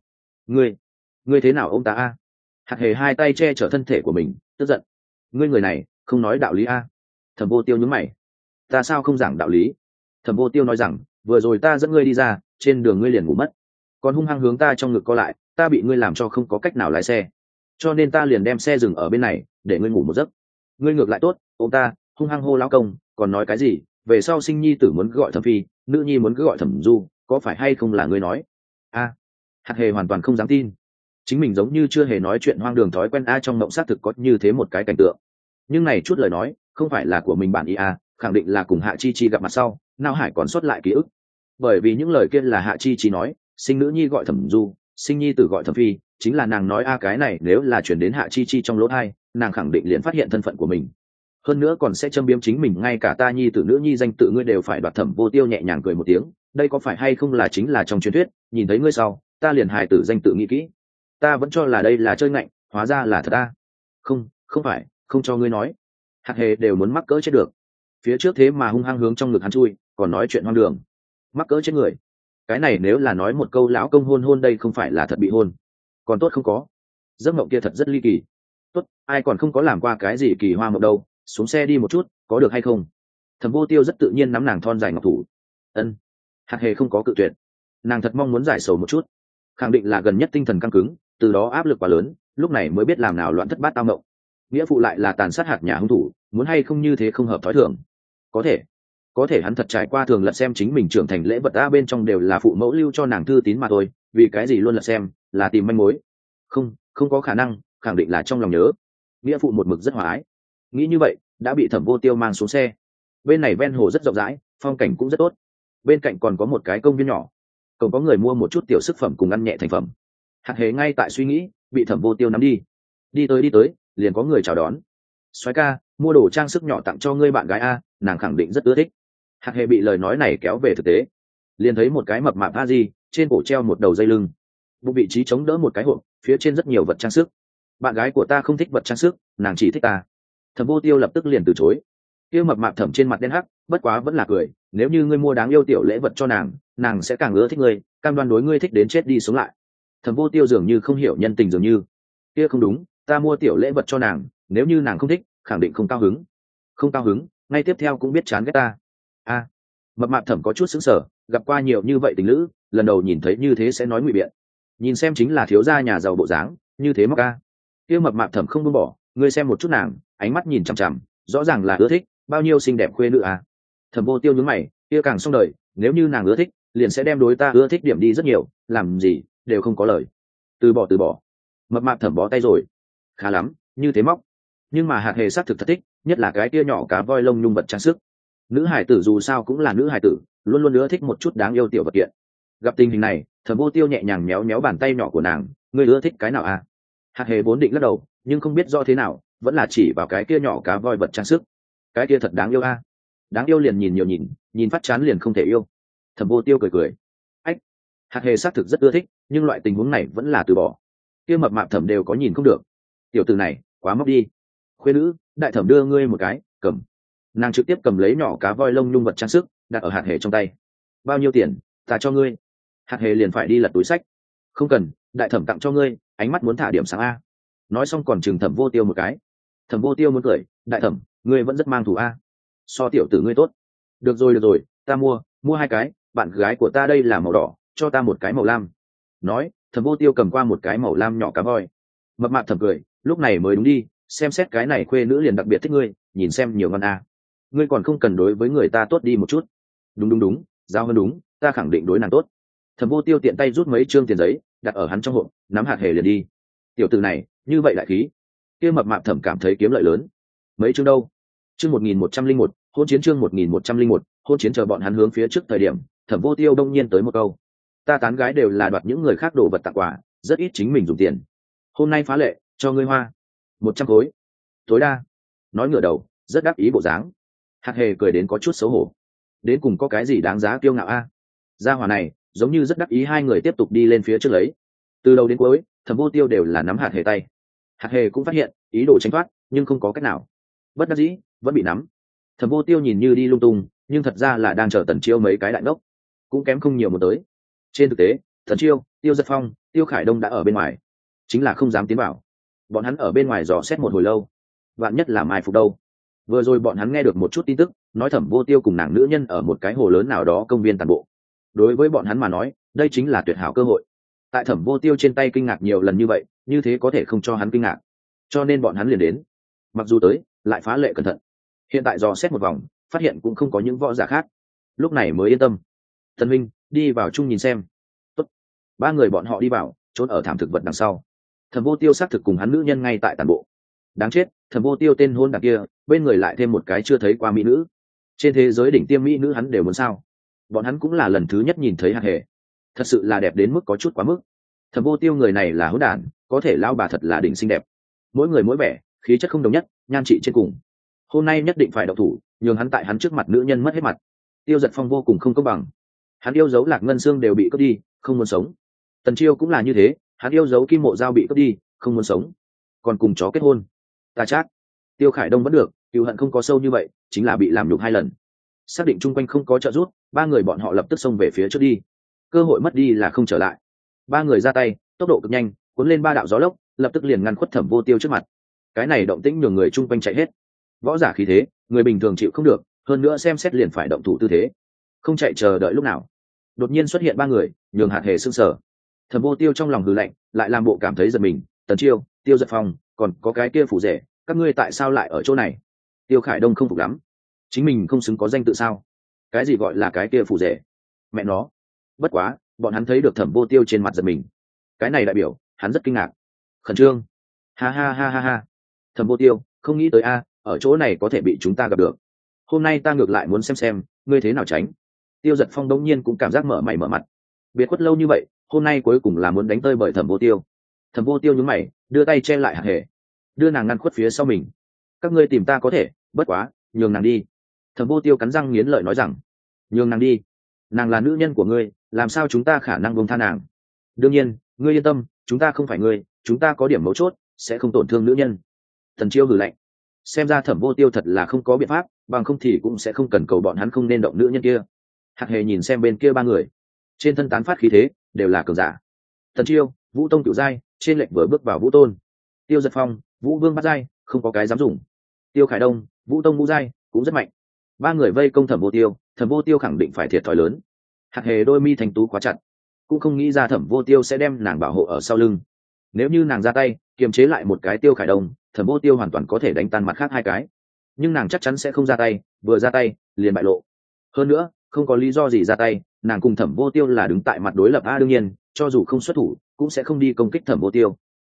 Ngươi thế nào ôm ta a? Hạt Hề hai tay che chở thân thể của mình, tức giận. Ngươi người này không nói đạo lý a? Thẩm Vô Tiêu nhướng mày. Ta sao không giảng đạo lý? Thẩm Vô Tiêu nói rằng, vừa rồi ta dẫn ngươi đi ra, trên đường ngươi liền ngủ mất, còn hung hăng hướng ta trong ngực co lại, ta bị ngươi làm cho không có cách nào lái xe, cho nên ta liền đem xe dừng ở bên này để ngươi ngủ một giấc. Ngươi ngược lại tốt, ôm ta hung hăng hô lão công, còn nói cái gì về sau sinh nhi tử muốn cứ gọi Thẩm Phi, nữ nhi muốn cứ gọi Thẩm Du, có phải hay không là ngươi nói a? Hạt Hề hoàn toàn không dám tin, chính mình giống như chưa hề nói chuyện hoang đường thói quen a. Trong mộng xác thực có như thế một cái cảnh tượng, nhưng này chút lời nói không phải là của mình bản ý a, khẳng định là cùng Hạ Chi Chi gặp mặt sau Nao Hải còn sót lại ký ức. Bởi vì những lời kia là Hạ Chi Chi nói, sinh nữ nhi gọi Thẩm Du, sinh nhi tử gọi Thẩm Phi, chính là nàng nói a. Cái này nếu là chuyển đến Hạ Chi Chi trong lỗ tai, nàng khẳng định liền phát hiện thân phận của mình, hơn nữa còn sẽ châm biếm chính mình. Ngay cả ta nhi tử nữ nhi danh tự ngươi đều phải đoạt. Thẩm Vô Tiêu nhẹ nhàng cười một tiếng, đây có phải hay không là chính là trong truyền thuyết, nhìn thấy ngươi sau ta liền hài tử danh tự nghĩ kỹ. Ta vẫn cho là đây là chơi ngạnh, hóa ra là thật a. Không phải, không cho ngươi nói. Hạt Hề đều muốn mắc cỡ chết được, phía trước thế mà hung hăng hướng trong ngực hắn chui, còn nói chuyện hoang đường, mắc cỡ chết người. Cái này nếu là nói một câu lão công hôn đây không phải là thật bị hôn. Còn tốt không có, giấc mộng kia thật rất ly kỳ. Tốt, ai còn không có làm qua cái gì kỳ hoa mộng đâu, xuống xe đi một chút có được hay không? Thẩm Vô Tiêu rất tự nhiên nắm nàng thon dài ngọc thủ. Ân. Hạt Hề không có cự tuyệt, nàng thật mong muốn giải sầu một chút, khẳng định là gần nhất tinh thần căng cứng, từ đó áp lực quá lớn, lúc này mới biết làm nào loạn thất bát tao mộng. Nghĩa phụ lại là tàn sát hạt nhà hung thủ, muốn hay không như thế không hợp thói thường. Có thể hắn thật trải qua thường lật xem chính mình trưởng thành lễ vật a, bên trong đều là phụ mẫu lưu cho nàng thư tín mà thôi, vì cái gì luôn lật xem, là tìm manh mối? Không có khả năng, khẳng định là trong lòng nhớ. Nghĩa phụ một mực rất hòa ái. Nghĩ như vậy, đã bị Thẩm Vô Tiêu mang xuống xe. Bên này ven hồ rất rộng rãi, phong cảnh cũng rất tốt, bên cạnh còn có một cái công viên nhỏ, còn có người mua một chút tiểu sức phẩm cùng ăn nhẹ thành phẩm. Hạt Hề ngay tại suy nghĩ, bị Thẩm Vô Tiêu nắm đi tới, liền có người chào đón. Soái ca, mua đồ trang sức nhỏ tặng cho ngươi bạn gái a, nàng khẳng định rất ưa thích. Hạt Hề bị lời nói này kéo về thực tế, liền thấy một cái mập mạp a di, trên cổ treo một đầu dây lưng, bụng vị trí chống đỡ một cái hộp, phía trên rất nhiều vật trang sức. Bạn gái của ta không thích vật trang sức, nàng chỉ thích ta. Thẩm Vô Tiêu lập tức liền từ chối. Kia mập mạp Thẩm trên mặt đen hắc, bất quá vẫn là cười, nếu như ngươi mua đáng yêu tiểu lễ vật cho nàng, nàng sẽ càng ưa thích ngươi, cam đoan đối ngươi thích đến chết đi sống lại. Thẩm Vô Tiêu dường như không hiểu nhân tình dường như. Kia không đúng, ta mua tiểu lễ vật cho nàng, nếu như nàng không thích, khẳng định không cao hứng, ngay tiếp theo cũng biết chán ghét ta. A. Mập mạp Thẩm có chút sững sờ, gặp qua nhiều như vậy tình lữ, lần đầu nhìn thấy như thế sẽ nói ngụy biện. Nhìn xem chính là thiếu gia nhà giàu bộ dáng, như thế móc a. Kia mập mạp Thẩm không buông bỏ, ngươi xem một chút nàng, ánh mắt nhìn chằm chằm, rõ ràng là ưa thích, bao nhiêu xinh đẹp khuê nữ a. Thẩm Vô Tiêu nhướng mày, kia càng xong đời, nếu như nàng ưa thích, liền sẽ đem đối ta ưa thích điểm đi rất nhiều, làm gì đều không có lời. Từ bỏ. mập mạp thẩm bó tay rồi. Khá lắm, như thế móc. Nhưng mà hạt hề xác thực thật thích, nhất là cái kia nhỏ cá voi lông nhung vật trang sức. Nữ hải tử dù sao cũng là nữ hải tử, luôn luôn ưa thích một chút đáng yêu tiểu vật kiện. Gặp tình hình này, Thẩm Vô Tiêu nhẹ nhàng méo méo bàn tay nhỏ của nàng, ngươi ưa thích cái nào à? Hạt hề vốn định lắc đầu, nhưng không biết do thế nào, vẫn là chỉ vào cái kia nhỏ cá voi vật trang sức. Cái kia thật đáng yêu a. Đáng yêu liền nhìn nhiều nhìn, nhìn phát chán liền không thể yêu. Thẩm Vô Tiêu cười cười. Ách, hạt hề xác thực rất ưa thích, nhưng loại tình huống này vẫn là từ bỏ. Kia mập mạp thẩm đều có nhìn không được. Tiểu tử này, quá móc đi. Khuê nữ, đại thẩm đưa ngươi một cái, cầm. Nàng trực tiếp cầm lấy nhỏ cá voi lông nhung vật trang sức, đặt ở hạt hề trong tay. Bao nhiêu tiền, ta cho ngươi. Hạt hề liền phải đi lật túi sách. Không cần, đại thẩm tặng cho ngươi, ánh mắt muốn thả điểm sáng a. Nói xong còn chừng Thẩm Vô Tiêu một cái. Thẩm Vô Tiêu muốn cười, đại thẩm, ngươi vẫn rất mang thù a. So tiểu tử ngươi tốt. Được rồi, ta mua hai cái, bạn gái của ta đây là màu đỏ, cho ta một cái màu lam. Nói, Thẩm Vô Tiêu cầm qua một cái màu lam nhỏ cá voi. Mập mạp thẩm cười, lúc này mới đúng đi, xem xét cái này khuê nữ liền đặc biệt thích ngươi, nhìn xem nhiều ngon a. Ngươi còn không cần đối với người ta tốt đi một chút. Đúng, giao hơn đúng, ta khẳng định đối nàng tốt. Thẩm Vô Tiêu tiện tay rút mấy trương tiền giấy đặt ở hắn trong hộp, nắm hạt hề liền đi. Tiểu tử này như vậy lại khí. Kia mập mạp thẩm cảm thấy kiếm lợi lớn. Mấy chương đâu? Chương 1101, hôn chiến. Chương 1101, hôn chiến. Chờ bọn hắn hướng phía trước thời điểm, Thẩm Vô Tiêu đông nhiên tới một câu, ta tán gái đều là đoạt những người khác đồ vật tặng quà, rất ít chính mình dùng tiền. Hôm nay phá lệ, cho ngươi hoa 100 khối tối đa. Nói ngửa đầu, rất đắc ý bộ dáng. Hạt hề cười đến có chút xấu hổ. Đến cùng có cái gì đáng giá kiêu ngạo a? Gia hỏa này giống như rất đắc ý. Hai người tiếp tục đi lên phía trước lấy. Từ đầu đến cuối, Thẩm Vô Tiêu đều là nắm hạt hề tay. Hạt hề cũng phát hiện ý đồ tránh thoát, nhưng không có cách nào, bất đắc dĩ vẫn bị nắm. Thẩm Vô Tiêu nhìn như đi lung tung, nhưng thật ra là đang chờ Tần Chiêu mấy cái đại ngốc, cũng kém không nhiều một tới. Trên thực tế, Tần Chiêu, Tiêu Giật Phong, Tiêu Khải Đông đã ở bên ngoài, chính là không dám tiến vào. Bọn hắn ở bên ngoài dò xét một hồi lâu, vạn nhất là mai phục đâu. Vừa rồi bọn hắn nghe được một chút tin tức, nói Thẩm Vô Tiêu cùng nàng nữ nhân ở một cái hồ lớn nào đó công viên tàn bộ. Đối với bọn hắn mà nói, đây chính là tuyệt hảo cơ hội. Tại Thẩm Vô Tiêu trên tay kinh ngạc nhiều lần như vậy, như thế có thể không cho hắn kinh ngạc, cho nên bọn hắn liền đến. Mặc dù tới, lại phá lệ cẩn thận. Hiện tại dò xét một vòng, phát hiện cũng không có những võ giả khác, lúc này mới yên tâm. Thần Minh, đi vào chung nhìn xem. Tốt. Ba người bọn họ đi vào, trốn ở thảm thực vật đằng sau. Thẩm Vô Tiêu xác thực cùng hắn nữ nhân ngay tại tàn bộ. Đáng chết, Thẩm Vô Tiêu tên hôn đằng kia, bên người lại thêm một cái chưa thấy qua mỹ nữ. Trên thế giới đỉnh tiêm mỹ nữ hắn đều muốn sao? Bọn hắn cũng là lần thứ nhất nhìn thấy hạt hề, thật sự là đẹp đến mức có chút quá mức. Thẩm Vô Tiêu người này là hỗn đản, có thể lao bà thật là đỉnh xinh đẹp, mỗi người mỗi vẻ, khí chất không đồng nhất, nhan trị trên cùng. Hôm nay nhất định phải động thủ, nhường hắn tại hắn trước mặt nữ nhân mất hết mặt. Tiêu Giật Phong vô cùng không công bằng, hắn yêu dấu Lạc Ngân Xương đều bị cướp đi, không muốn sống. Tần Chiêu cũng là như thế, hắn yêu dấu Kim Mộ Dao bị cướp đi, không muốn sống, còn cùng chó kết hôn. Ta chát. Tiêu Khải Đông vẫn được, cừu hận không có sâu như vậy, chính là bị làm nhục 2 lần. Xác định chung quanh không có trợ giúp, ba người bọn họ lập tức xông về phía trước đi. Cơ hội mất đi là không trở lại. Ba người ra tay, tốc độ cực nhanh, cuốn lên 3 đạo gió lốc, lập tức liền ngăn khuất Thẩm Vô Tiêu trước mặt. Cái này động tĩnh nhường người chung quanh chạy hết. Võ giả khí thế, người bình thường chịu không được, hơn nữa xem xét liền phải động thủ tư thế, không chạy chờ đợi lúc nào. Đột nhiên xuất hiện 3 người, nhường hạt hề sững sờ. Thẩm Vô Tiêu trong lòng hừ lạnh, lại làm bộ cảm thấy giật mình. Tần Chiêu, Tiêu Giật Phong, còn có cái kia phủ rể, các ngươi tại sao lại ở chỗ này? Tiêu Khải Đông không phục lắm, chính mình không xứng có danh tự sao? Cái gì gọi là cái kia phủ rể? Mẹ nó! Bất quá, bọn hắn thấy được Thẩm Vô Tiêu trên mặt giật mình, cái này đại biểu hắn rất kinh ngạc, khẩn trương. Ha. Thẩm Vô Tiêu, không nghĩ tới a, ở chỗ này có thể bị chúng ta gặp được. Hôm nay ta ngược lại muốn xem ngươi thế nào tránh. Tiêu Giật Phong đống nhiên cũng cảm giác mở mày mở mặt. Biệt khuất lâu như vậy, hôm nay cuối cùng là muốn đánh tơi bởi Thẩm Vô Tiêu. Thẩm Vô Tiêu nhướng mày, đưa tay che lại hạt hề, đưa nàng ngăn khuất phía sau mình. Các ngươi tìm ta có thể, bất quá, nhường nàng đi. Thẩm Vô Tiêu cắn răng nghiến lợi nói rằng, nhường nàng đi? Nàng là nữ nhân của ngươi, làm sao chúng ta khả năng buông tha nàng? Đương nhiên, ngươi yên tâm, chúng ta không phải ngươi, chúng ta có điểm mấu chốt, sẽ không tổn thương nữ nhân. Tần Chiêu hừ lạnh, xem ra Thẩm Vô Tiêu thật là không có biện pháp, bằng không thì cũng sẽ không cần cầu bọn hắn không nên động nữ nhân kia. Hạt hề nhìn xem bên kia 3 người, trên thân tán phát khí thế đều là cường giả. Tần Chiêu, Vũ Tông cửu giai, trên lệnh vừa bước vào Vũ Tôn. Tiêu Giật Phong, Vũ Vương bát giai, không có cái dám dùng. Tiêu Khải Đông, Vũ Tông ngũ giai, cũng rất mạnh. 3 người vây công Thẩm Vô Tiêu khẳng định phải thiệt thòi lớn. Hạt hề đôi mi thành tú quá chặt, cũng không nghĩ ra Thẩm Vô Tiêu sẽ đem nàng bảo hộ ở sau lưng. Nếu như nàng ra tay kiềm chế lại một cái Tiêu Khải Đông, Thẩm Vô Tiêu hoàn toàn có thể đánh tan mặt khác 2 cái, nhưng nàng chắc chắn sẽ không ra tay, vừa ra tay liền bại lộ. Hơn nữa, không có lý do gì ra tay, nàng cùng Thẩm Vô Tiêu là đứng tại mặt đối lập a, đương nhiên cho dù không xuất thủ cũng sẽ không đi công kích Thẩm Vô Tiêu.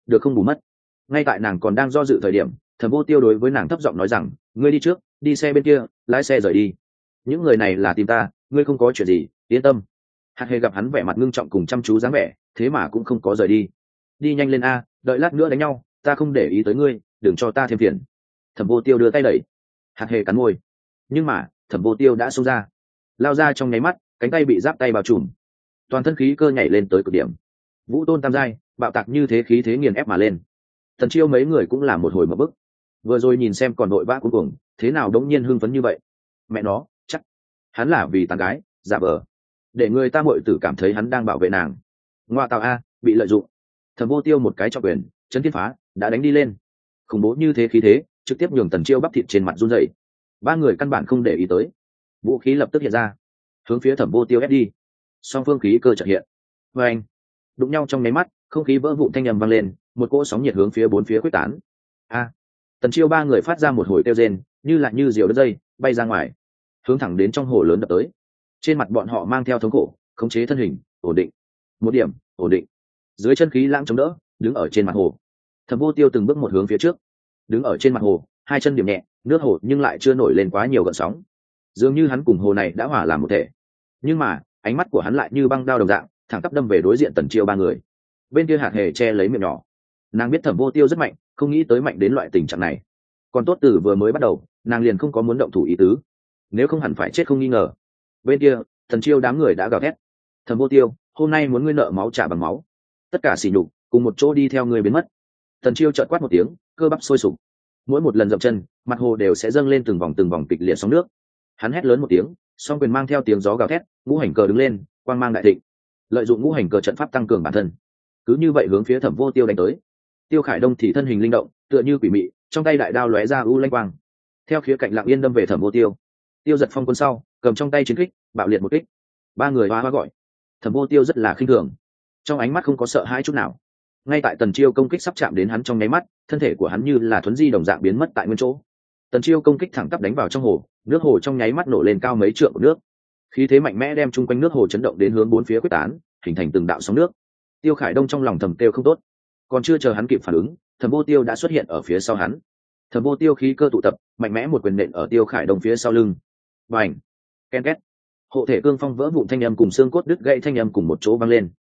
được không bù mất. Ngay tại nàng còn đang do dự thời điểm, Thẩm Vô Tiêu đối với nàng thấp giọng nói rằng, ngươi đi trước, đi xe bên kia, lái xe rời đi. Những người này là tìm ta, ngươi không có chuyện gì, yên tâm. Hạt Hề gặp hắn vẻ mặt ngưng trọng cùng chăm chú dáng vẻ, thế mà cũng không có rời đi. Đi nhanh lên a, đợi lát nữa đánh nhau, ta không để ý tới ngươi, đừng cho ta thêm phiền. Thẩm Vô Tiêu đưa tay đẩy. Hạt Hề cắn môi, nhưng mà Thẩm Vô Tiêu đã xông ra, lao ra trong nháy mắt, cánh tay bị giáp tay bao trùm, toàn thân khí cơ nhảy lên tới cực điểm. Vũ tôn tam giai, bạo tạc như thế, khí thế nghiền ép mà lên. Tần Chiêu mấy người cũng là một hồi mở bức, vừa rồi nhìn xem còn đội vã cuối cùng, thế nào đống nhiên hưng phấn như vậy. Mẹ nó, chắc hắn là vì tán gái giả vờ, để người ta muội tử cảm thấy hắn đang bảo vệ nàng. Ngoa tạo a, bị lợi dụng. Thẩm Vô Tiêu một cái cho quyền, chấn thiên phá đã đánh đi lên, khủng bố như thế khí thế trực tiếp nhường Tần Chiêu bắp thịt trên mặt run rẩy. Ba người căn bản không để ý tới, vũ khí lập tức hiện ra, hướng phía Thẩm Vô Tiêu ép đi. Song phương khí cơ chợt hiện, và anh đụng nhau trong nháy mắt, không khí vỡ vụn, thanh âm vang lên, một cỗ sóng nhiệt hướng phía bốn phía quyết tán. A, Tần Chiêu ba người phát ra một hồi kêu rên, như diều đứt dây bay ra ngoài, hướng thẳng đến trong hồ lớn đập tới. Trên mặt bọn họ mang theo thống khổ, khống chế thân hình, ổn định. Một điểm, ổn định. Dưới chân khí lãng chống đỡ, đứng ở trên mặt hồ. Thẩm Vô Tiêu từng bước một hướng phía trước, đứng ở trên mặt hồ, hai chân điểm nhẹ, nước hồ nhưng lại chưa nổi lên quá nhiều gợn sóng, dường như hắn cùng hồ này đã hòa làm một thể. Nhưng mà ánh mắt của hắn lại như băng đao đồng dạng, thẳng tắp đâm về đối diện Tần Chiêu ba người. Bên kia Hạt Hề che lấy miệng nhỏ, nàng biết Thẩm Vô Tiêu rất mạnh, không nghĩ tới mạnh đến loại tình trạng này. Còn tốt từ vừa mới bắt đầu, nàng liền không có muốn động thủ ý tứ, nếu không hẳn phải chết không nghi ngờ. Bên kia Tần Chiêu đám người đã gào thét, Thẩm Vô Tiêu, hôm nay muốn ngươi nợ máu trả bằng máu, tất cả sỉ nhục cùng một chỗ đi theo ngươi biến mất. Tần Chiêu chợt quát một tiếng, cơ bắp sôi sục, mỗi một lần dậm chân, mặt hồ đều sẽ dâng lên từng vòng kịch liệt sóng nước. Hắn hét lớn một tiếng, song quyền mang theo tiếng gió gào thét, ngũ hành cờ đứng lên, quang mang đại thịnh, lợi dụng ngũ hành cờ trận pháp tăng cường bản thân, cứ như vậy hướng phía Thẩm Vô Tiêu đánh tới. Tiêu Khải Đông thì thân hình linh động, tựa như quỷ mị, trong tay đại đao lóe ra u lanh quang, theo khía cạnh lặng yên đâm về Thẩm Vô Tiêu. Tiêu Giật Phong quân sau, cầm trong tay chiến kích, bạo liệt một kích. Ba người hoa hoa gọi. Thẩm Vô Tiêu rất là khinh thường, trong ánh mắt không có sợ hãi chút nào. Ngay tại Tần Chiêu công kích sắp chạm đến hắn trong nháy mắt, thân thể của hắn như là thuấn di đồng dạng biến mất tại nguyên chỗ. Tần Chiêu công kích thẳng tắp đánh vào trong hồ, nước hồ trong nháy mắt nổ lên cao mấy trượng của nước, khí thế mạnh mẽ đem chung quanh nước hồ chấn động đến hướng bốn phía quyết tán, hình thành từng đạo sóng nước. Tiêu Khải Đông trong lòng thầm kêu không tốt, còn chưa chờ hắn kịp phản ứng, Thẩm Vô Tiêu đã xuất hiện ở phía sau hắn. Thẩm Vô Tiêu khí cơ tụ tập, mạnh mẽ một quyền nện ở Tiêu Khải Đông phía sau lưng. Bành! Ken két! Hộ thể cương phong vỡ vụn thanh âm cùng xương cốt đứt gãy thanh âm cùng một chỗ vang lên.